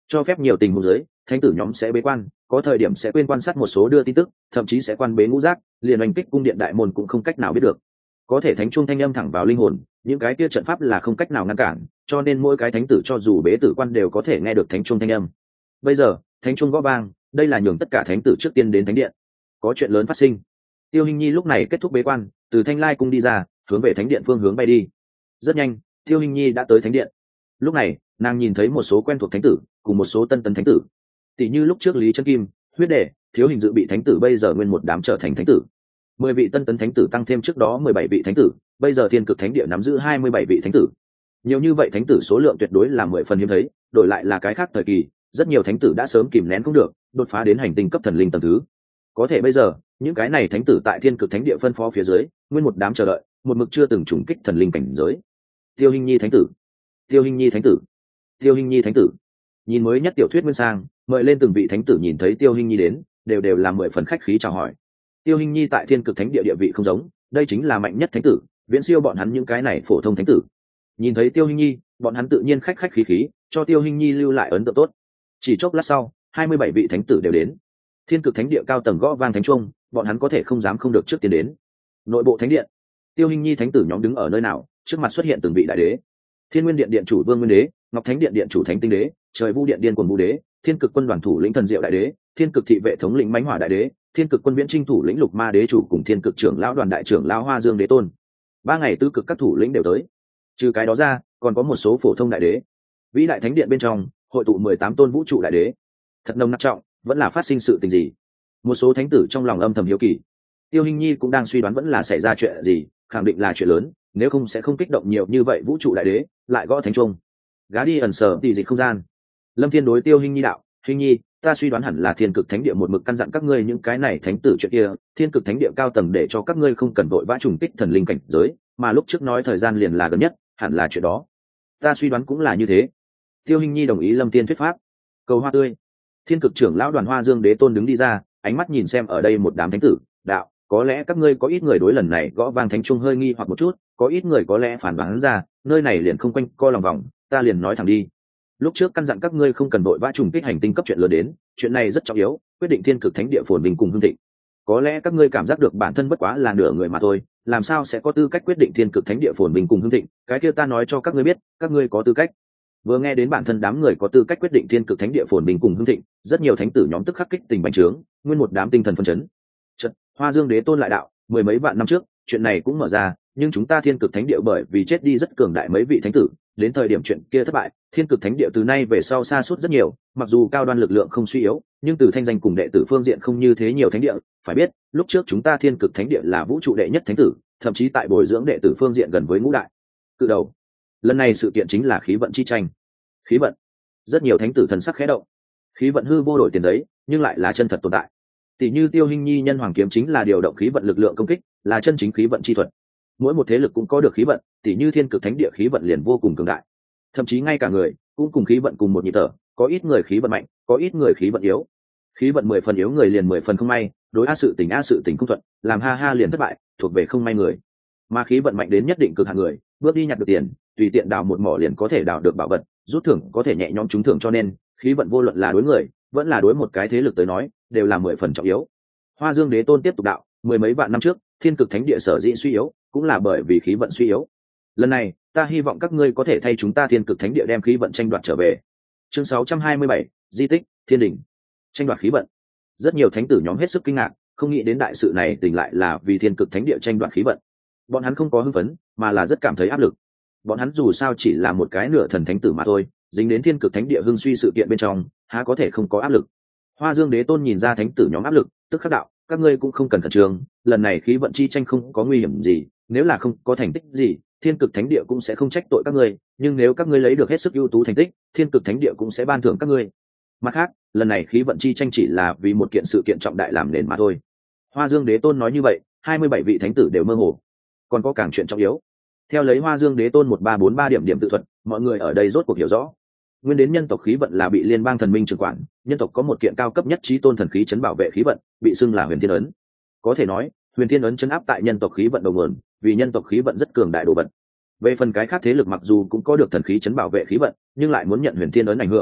S1: cho phép nhiều tình huống dưới thánh tử nhóm sẽ bế quan, có thời điểm sẽ quên quan sát một số đưa tin tức, thậm chí sẽ quan bế ngũ giác, liền oanh kích cung điện đại môn cũng không cách nào biết được. Có thể thánh chuông thanh âm thẳng vào linh hồn, những cái kia trận pháp là không cách nào ngăn cản, cho nên mỗi cái thánh tử cho dù bế tử quan đều có thể nghe được thánh chuông thanh âm. Bây giờ thánh chuông gõ vang, đây là nhường tất cả thánh tử trước tiên đến thánh điện. Có chuyện lớn phát sinh. Tiêu Hinh Nhi lúc này kết thúc bế quan, từ Thanh Lai cung đi ra, hướng về thánh điện phương hướng bay đi. Rất nhanh, Tiêu Hinh Nhi đã tới thánh điện. Lúc này nàng nhìn thấy một số quen thuộc thánh tử cùng một số tân tấn thánh tử, tỷ như lúc trước Lý Chân Kim, Huyết Đề, Thiếu Hình dự bị thánh tử, bây giờ nguyên một đám trở thành thánh tử. 10 vị tân tấn thánh tử tăng thêm trước đó 17 vị thánh tử, bây giờ Thiên Cực Thánh Địa nắm giữ 27 vị thánh tử. Nhiều như vậy thánh tử số lượng tuyệt đối là 10 phần hiếm thấy, đổi lại là cái khác thời kỳ, rất nhiều thánh tử đã sớm kìm nén không được, đột phá đến hành tinh cấp thần linh tầng thứ. Có thể bây giờ, những cái này thánh tử tại Thiên Cực Thánh Địa phân phó phía dưới, nguyên một đám chờ đợi, một mực chưa từng trùng kích thần linh cảnh giới. Tiêu Hinh Nhi thánh tử, Tiêu Hinh Nhi thánh tử, Tiêu Hinh Nhi thánh tử. Nhìn mới nhất tiểu thuyết nguyên sang, mời lên từng vị thánh tử nhìn thấy Tiêu Hinh Nhi đến, đều là 10 phần khách khí chào hỏi. Tiêu Hinh Nhi tại Thiên Cực Thánh Địa địa vị không giống, đây chính là mạnh nhất thánh tử, viễn siêu bọn hắn những cái này phổ thông thánh tử. Nhìn thấy Tiêu Hinh Nhi, bọn hắn tự nhiên khách khí khí, cho Tiêu Hinh Nhi lưu lại ấn tượng tốt. Chỉ chốc lát sau, 27 vị thánh tử đều đến. Thiên Cực Thánh Địa cao tầng gõ vang thánh chuông, bọn hắn có thể không dám không được trước tiên đến. Nội bộ thánh điện, Tiêu Hinh Nhi thánh tử nhóm đứng ở nơi nào, trước mặt xuất hiện từng vị đại đế. Thiên Nguyên Điện điện chủ Vương Nguyên Đế, Ngọc Thánh Điện điện chủ Thánh Tinh Đế, Trời Vu Điện điên quần Vũ Đế, Thiên Cực Quân đoàn thủ lĩnh Thần Diệu Đại Đế, Thiên Cực Thị vệ thống lĩnh Mãnh Hỏa Đại Đế, Thiên Cực Quân viễn trinh thủ lĩnh Lục Ma Đế chủ cùng Thiên Cực trưởng lão đoàn đại trưởng lão Hoa Dương Đế tôn. 3 ngày tứ cực các thủ lĩnh đều tới. Trừ cái đó ra, còn có một số phổ thông đại đế. Vĩ Đại Thánh Điện bên trong, hội tụ 18 tôn vũ trụ đại đế. Thật nồng nặc trọng, vẫn là phát sinh sự tình gì? Một số thánh tử trong lòng âm thầm hiếu kỳ. Tiêu Hinh Nhi cũng đang suy đoán vẫn là xảy ra chuyện gì, khẳng định là chuyện lớn, nếu không sẽ không kích động nhiều như vậy vũ trụ đại đế, lại gõ thánh chuông. Gá đi ẩn sở tỷ dịch không gian. Lâm Thiên đối Tiêu Hinh Nhi đạo, Hinh Nhi, ta suy đoán hẳn là Thiên Cực Thánh Địa một mực căn dặn các ngươi những cái này thánh tử chuyện kia, Thiên Cực Thánh Địa cao tầng để cho các ngươi không cần vội vã trùng kích thần linh cảnh giới, mà lúc trước nói thời gian liền là gần nhất, hẳn là chuyện đó. Ta suy đoán cũng là như thế. Tiêu Hinh Nhi đồng ý Lâm Thiên thuyết pháp. Cầu hoa tươi. Thiên Cực trưởng lão đoàn Hoa Dương Đế tôn đứng đi ra, ánh mắt nhìn xem ở đây một đám thánh tử, đạo, có lẽ các ngươi có ít người đối lần này gõ vang thánh chuông hơi nghi hoặc một chút, có ít người có lẽ phản đoán ra, nơi này liền không quanh co lòng vòng, ta liền nói thẳng đi. Lúc trước căn dặn các ngươi không cần vội vã trùng kích hành tinh cấp chuyện lớn đến, chuyện này rất trọng yếu, quyết định Thiên Cực Thánh Địa phồn vinh cùng hưng thịnh. Có lẽ các ngươi cảm giác được bản thân bất quá là nửa người mà thôi, làm sao sẽ có tư cách quyết định Thiên Cực Thánh Địa phồn vinh cùng hưng thịnh, cái kia ta nói cho các ngươi biết, các ngươi có tư cách. Vừa nghe đến bản thân đám người có tư cách quyết định Thiên Cực Thánh Địa phồn vinh cùng hưng thịnh, rất nhiều thánh tử nhóm tức khắc kích tình bành trướng, nguyên một đám tinh thần phấn chấn. Chợt, Hoa Dương Đế tôn lại đạo, 10 mấy vạn năm trước, chuyện này cũng mở ra, nhưng chúng ta Thiên Cực Thánh Địa bởi vì chết đi rất cường đại mấy vị thánh tử, đến thời điểm chuyện kia thất bại, Thiên Cực Thánh Địa từ nay về sau sa sút rất nhiều, mặc dù cao đoan lực lượng không suy yếu, nhưng từ thanh danh cùng đệ tử phương diện không như thế nhiều thánh địa, phải biết, lúc trước chúng ta Thiên Cực Thánh Địa là vũ trụ đệ nhất thánh tử, thậm chí tại bồi dưỡng đệ tử phương diện gần với ngũ đại. Cự đầu. Lần này sự kiện chính là khí vận chi tranh. Khí vận. Rất nhiều thánh tử thần sắc khẽ động. Khí vận hư vô đổi tiền giấy, nhưng lại là chân thật tồn tại. Tỷ như Tiêu Hinh Nhi nhân hoàng kiếm chính là điều động khí vận lực lượng công kích, là chân chính khí vận chi thuật. Mỗi một thế lực cũng có được khí vận, tỷ như Thiên Cực Thánh Địa khí vận liền vô cùng cường đại. Thậm chí ngay cả người cũng cùng khí vận cùng một nhịp thở, có ít người khí vận mạnh, có ít người khí vận yếu. Khí vận 10 phần yếu người liền 10 phần không may, đối a sự tình không thuận, làm ha ha liền thất bại, thuộc về không may người. Mà khí vận mạnh đến nhất định cực hạn người, bước đi nhặt được tiền, tùy tiện đào một mỏ liền có thể đào được bảo vật, rút thưởng có thể nhẹ nhõm trúng thưởng, cho nên khí vận vô luận là đối người, vẫn là đối một cái thế lực tới nói, đều là 10 phần trọng yếu. Hoa Dương Đế tôn tiếp tục đạo, 10 mấy vạn năm trước, Thiên Cực Thánh Địa sở dĩ suy yếu, cũng là bởi vì khí vận suy yếu. Lần này, ta hy vọng các ngươi có thể thay chúng ta Thiên Cực Thánh Địa đem khí vận tranh đoạt trở về. Chương 627, di tích, Thiên đỉnh. Tranh đoạt khí vận. Rất nhiều thánh tử nhóm hết sức kinh ngạc, không nghĩ đến đại sự này tình lại là vì Thiên Cực Thánh Địa tranh đoạt khí vận. Bọn hắn không có hưng phấn, mà là rất cảm thấy áp lực. Bọn hắn dù sao chỉ là một cái nửa thần thánh tử mà thôi, dính đến Thiên Cực Thánh Địa hưng suy sự kiện bên trong, há có thể không có áp lực. Hoa Dương Đế tôn nhìn ra thánh tử nhóm áp lực, tức khắc đạo, các ngươi cũng không cần khẩn trương, lần này khí vận chi tranh không có nguy hiểm gì, nếu là không có thành tích gì, Thiên Cực Thánh Địa cũng sẽ không trách tội các ngươi, nhưng nếu các ngươi lấy được hết sức ưu tú thành tích, Thiên Cực Thánh Địa cũng sẽ ban thưởng các ngươi. Mặt khác, lần này khí vận chi tranh chỉ là vì một kiện sự kiện trọng đại làm nền mà thôi. Hoa Dương Đế tôn nói như vậy, 27 vị thánh tử đều mơ hồ. Còn có càng chuyện trọng yếu. Theo lấy Hoa Dương Đế tôn 1343 điểm tự thuật, mọi người ở đây rốt cuộc hiểu rõ. Nguyên đến nhân tộc khí vận là bị liên bang thần minh trưởng quản, nhân tộc có một kiện cao cấp nhất chí tôn thần khí chấn bảo vệ khí vận, bị xưng là Huyền Thiên ấn. Có thể nói, Huyền Thiên ấn chấn áp tại nhân tộc khí vận đầu nguồn, vì nhân tộc khí vận rất cường đại đồ vật. Về phần cái khác thế lực mặc dù cũng có được thần khí chấn bảo vệ khí vận, nhưng lại muốn nhận Huyền Thiên ấn ảnh hưởng,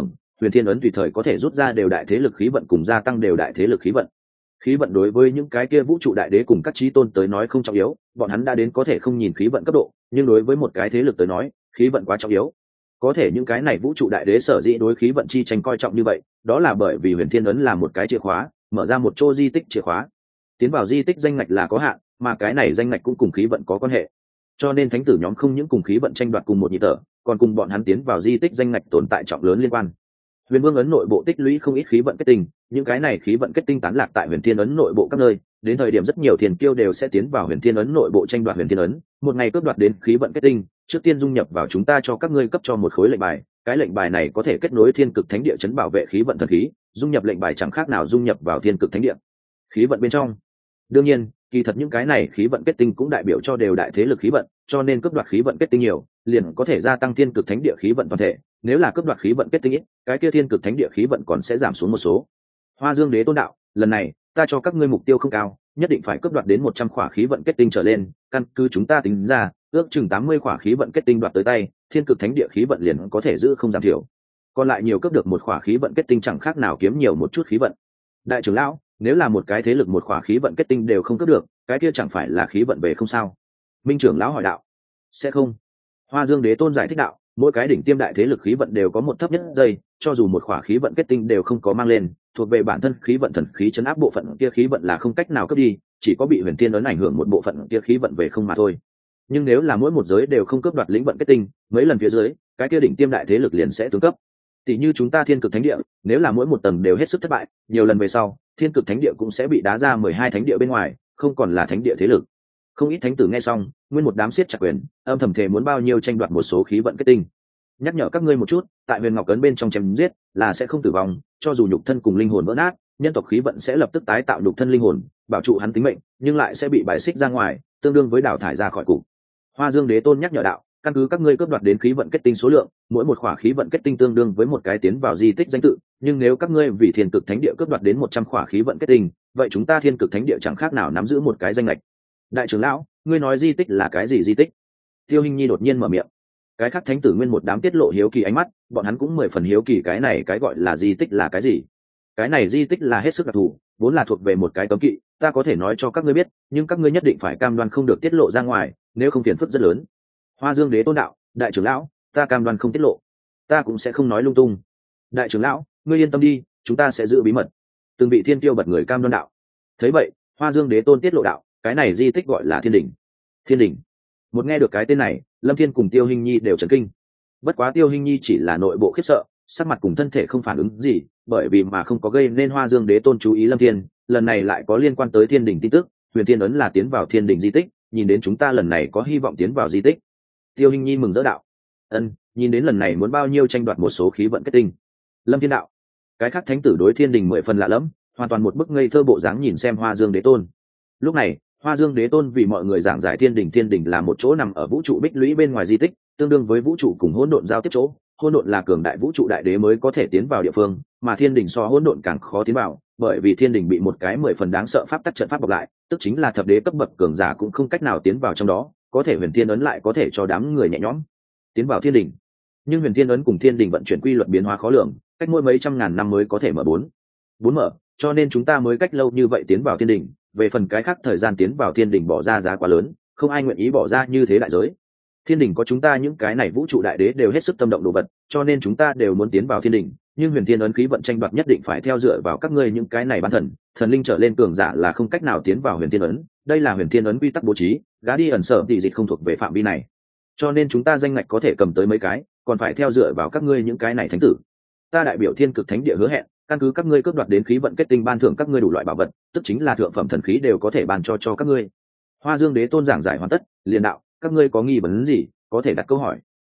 S1: huyền thiên ấn tùy thời có thể rút ra đều đại thế lực khí vận cùng gia tăng đều đại thế lực khí vận. Khí vận đối với những cái kia vũ trụ đại đế cùng các chí tôn tới nói không trọng yếu, bọn hắn đã đến có thể không nhìn khí vận cấp độ, nhưng đối với một cái thế lực tới nói, khí vận quá trọng yếu. Có thể những cái này vũ trụ đại đế sở dĩ đối khí vận chi tranh coi trọng như vậy, đó là bởi vì huyền thiên ấn là một cái chìa khóa, mở ra một chỗ di tích chìa khóa. Tiến vào di tích danh ngạch là có hạn, mà cái này danh ngạch cũng cùng khí vận có quan hệ. Cho nên thánh tử nhóm không những cùng khí vận tranh đoạt cùng một nhịp thở, còn cùng bọn hắn tiến vào di tích danh ngạch tồn tại trọng lớn liên quan. Huyền Vương ấn nội bộ tích lũy không ít khí vận kết tinh, những cái này khí vận kết tinh tán lạc tại Huyền Thiên ấn nội bộ các nơi, đến thời điểm rất nhiều thiên kiêu đều sẽ tiến vào Huyền Thiên ấn nội bộ tranh đoạt Huyền Thiên ấn, một ngày cướp đoạt đến khí vận kết tinh, trước tiên dung nhập vào chúng ta cho các ngươi cấp cho một khối lệnh bài, cái lệnh bài này có thể kết nối Thiên Cực Thánh Địa trấn bảo vệ khí vận thần khí, dung nhập lệnh bài chẳng khác nào dung nhập vào Thiên Cực Thánh Địa. Khí vận bên trong. Đương nhiên, kỳ thật những cái này khí vận kết tinh cũng đại biểu cho đều đại thế lực khí vận, cho nên cướp đoạt khí vận kết tinh nhiều, liền có thể gia tăng Thiên Cực Thánh Địa khí vận toàn thể, nếu là cướp đoạt khí vận kết tinh ít, cái kia Thiên Cực Thánh Địa khí vận còn sẽ giảm xuống một số. Hoa Dương Đế Tôn đạo, lần này ta cho các ngươi mục tiêu không cao, nhất định phải cướp đoạt đến 100 khỏa khí vận kết tinh trở lên, căn cứ chúng ta tính ra, ước chừng 80 khỏa khí vận kết tinh đoạt tới tay, Thiên Cực Thánh Địa khí vận liền có thể giữ không giảm thiểu. Còn lại nhiều cướp được một khỏa khí vận kết tinh chẳng khác nào kiếm nhiều một chút khí vận. Đại trưởng lão, nếu là một cái thế lực một khỏa khí vận kết tinh đều không cướp được, cái kia chẳng phải là khí vận về không sao? Minh trưởng lão hỏi đạo. Sẽ không. Hoa Dương Đế Tôn giải thích đạo, mỗi cái đỉnh tiêm đại thế lực khí vận đều có một thấp nhất giây, cho dù một khỏa khí vận kết tinh đều không có mang lên, thuộc về bản thân khí vận thần khí chấn áp bộ phận kia khí vận là không cách nào cướp đi, chỉ có bị huyền thiên ấn ảnh hưởng một bộ phận kia khí vận về không mà thôi. Nhưng nếu là mỗi một giới đều không cướp đoạt lĩnh vận kết tinh, mấy lần phía dưới, cái kia đỉnh tiêm đại thế lực liền sẽ tướng cấp. Tỷ như chúng ta Thiên Cực Thánh Địa, nếu là mỗi một tầng đều hết sức thất bại, nhiều lần về sau, Thiên Cực Thánh Địa cũng sẽ bị đá ra 12 thánh địa bên ngoài, không còn là thánh địa thế lực. Không ít thánh tử nghe xong, nguyên một đám siết chặt quyền, âm thầm thề muốn bao nhiêu tranh đoạt một số khí vận kết tinh. Nhắc nhở các ngươi một chút, tại Huyền Ngọc Cấn bên trong chém giết là sẽ không tử vong, cho dù nhục thân cùng linh hồn vỡ nát, nhân tộc khí vận sẽ lập tức tái tạo nhục thân linh hồn, bảo trụ hắn tính mệnh, nhưng lại sẽ bị bài xích ra ngoài, tương đương với đào thải ra khỏi cục. Hoa Dương Đế Tôn nhắc nhở đạo, căn cứ các ngươi cướp đoạt đến khí vận kết tinh số lượng, mỗi một khỏa khí vận kết tinh tương đương với một cái tiến vào di tích danh tự, nhưng nếu các ngươi vì Thiên Cực Thánh Địa cướp đoạt đến 100 khỏa khí vận kết tinh, vậy chúng ta Thiên Cực Thánh Địa chẳng khác nào nắm giữ một cái danh lệch. Đại trưởng lão, ngươi nói di tích là cái gì di tích? Tiêu Hinh Nhi đột nhiên mở miệng. Cái khác thánh tử nguyên một đám tiết lộ hiếu kỳ ánh mắt, bọn hắn cũng 10 phần hiếu kỳ cái này cái gọi là di tích là cái gì. Cái này di tích là hết sức đặc thù, vốn là thuộc về một cái cấm kỵ, ta có thể nói cho các ngươi biết, nhưng các ngươi nhất định phải cam đoan không được tiết lộ ra ngoài, nếu không phiền phức rất lớn. Hoa Dương Đế Tôn đạo, đại trưởng lão, ta cam đoan không tiết lộ, ta cũng sẽ không nói lung tung. Đại trưởng lão, ngươi yên tâm đi, chúng ta sẽ giữ bí mật. Từng vị thiên tiêu bật người cam đoan đạo. Thấy vậy, Hoa Dương Đế Tôn tiết lộ đạo, cái này di tích gọi là Thiên Đỉnh. Thiên Đỉnh. Một nghe được cái tên này, Lâm Thiên cùng Tiêu Hinh Nhi đều chấn kinh. Bất quá Tiêu Hinh Nhi chỉ là nội bộ khiếp sợ, sắc mặt cùng thân thể không phản ứng gì, bởi vì mà không có gây nên Hoa Dương Đế Tôn chú ý Lâm Thiên, lần này lại có liên quan tới Thiên Đỉnh tin tức, Huyền Thiên ấn là tiến vào Thiên Đỉnh di tích, nhìn đến chúng ta lần này có hy vọng tiến vào di tích. Tiêu Hinh Nhi mừng rỡ đạo. Nhìn đến lần này muốn bao nhiêu tranh đoạt một số khí vận kết tinh. Lâm Thiên đạo. Cái khác thánh tử đối Thiên Đỉnh 10 phần lạ lẫm, hoàn toàn một bức ngây thơ bộ dáng nhìn xem Hoa Dương Đế Tôn. Lúc này, Hoa Dương Đế Tôn vì mọi người giảng giải Thiên Đỉnh là một chỗ nằm ở vũ trụ bích lũy bên ngoài di tích, tương đương với vũ trụ cùng hỗn độn giao tiếp chỗ, hỗn độn là cường đại vũ trụ đại đế mới có thể tiến vào địa phương, mà Thiên Đỉnh so hỗn độn càng khó tiến vào, bởi vì Thiên Đỉnh bị một cái 10 phần đáng sợ pháp tắc trận pháp bọc lại, tức chính là thập đế cấp bậc cường giả cũng không cách nào tiến vào trong đó, có thể Huyền Thiên ấn lại có thể cho đám người nhẹ nhõm tiến vào Thiên Đỉnh. Nhưng Huyền Thiên ấn cùng Thiên Đỉnh vận chuyển quy luật biến hóa khó lường, cách mỗi mấy trăm ngàn năm mới có thể mở bốn mở, cho nên chúng ta mới cách lâu như vậy tiến vào Thiên Đỉnh. Về phần cái khác thời gian tiến vào Thiên Đỉnh bỏ ra giá quá lớn, không ai nguyện ý bỏ ra như thế đại giới. Thiên Đỉnh có chúng ta những cái này vũ trụ đại đế đều hết sức tâm động đồ vật, cho nên chúng ta đều muốn tiến vào Thiên Đỉnh, nhưng Huyền Thiên ấn khí vận tranh đoạt nhất định phải theo dựa vào các ngươi những cái này bán thần linh trở lên cường giả là không cách nào tiến vào Huyền Thiên ấn, đây là Huyền Thiên ấn quy tắc bố trí, gá đi ẩn sở tỷ dịch không thuộc về phạm vi này. Cho nên chúng ta danh ngạch có thể cầm tới mấy cái, còn phải theo dựa vào các ngươi những cái này thánh tử. Ta đại biểu Thiên Cực Thánh Địa hứa hẹn, căn cứ các ngươi cướp đoạt đến khí vận kết tinh ban thưởng các ngươi đủ loại bảo vật, tức chính là thượng phẩm thần khí đều có thể ban cho các ngươi. Hoa Dương Đế Tôn giảng giải hoàn tất, liền đạo, các ngươi có nghi vấn gì, có thể đặt câu hỏi.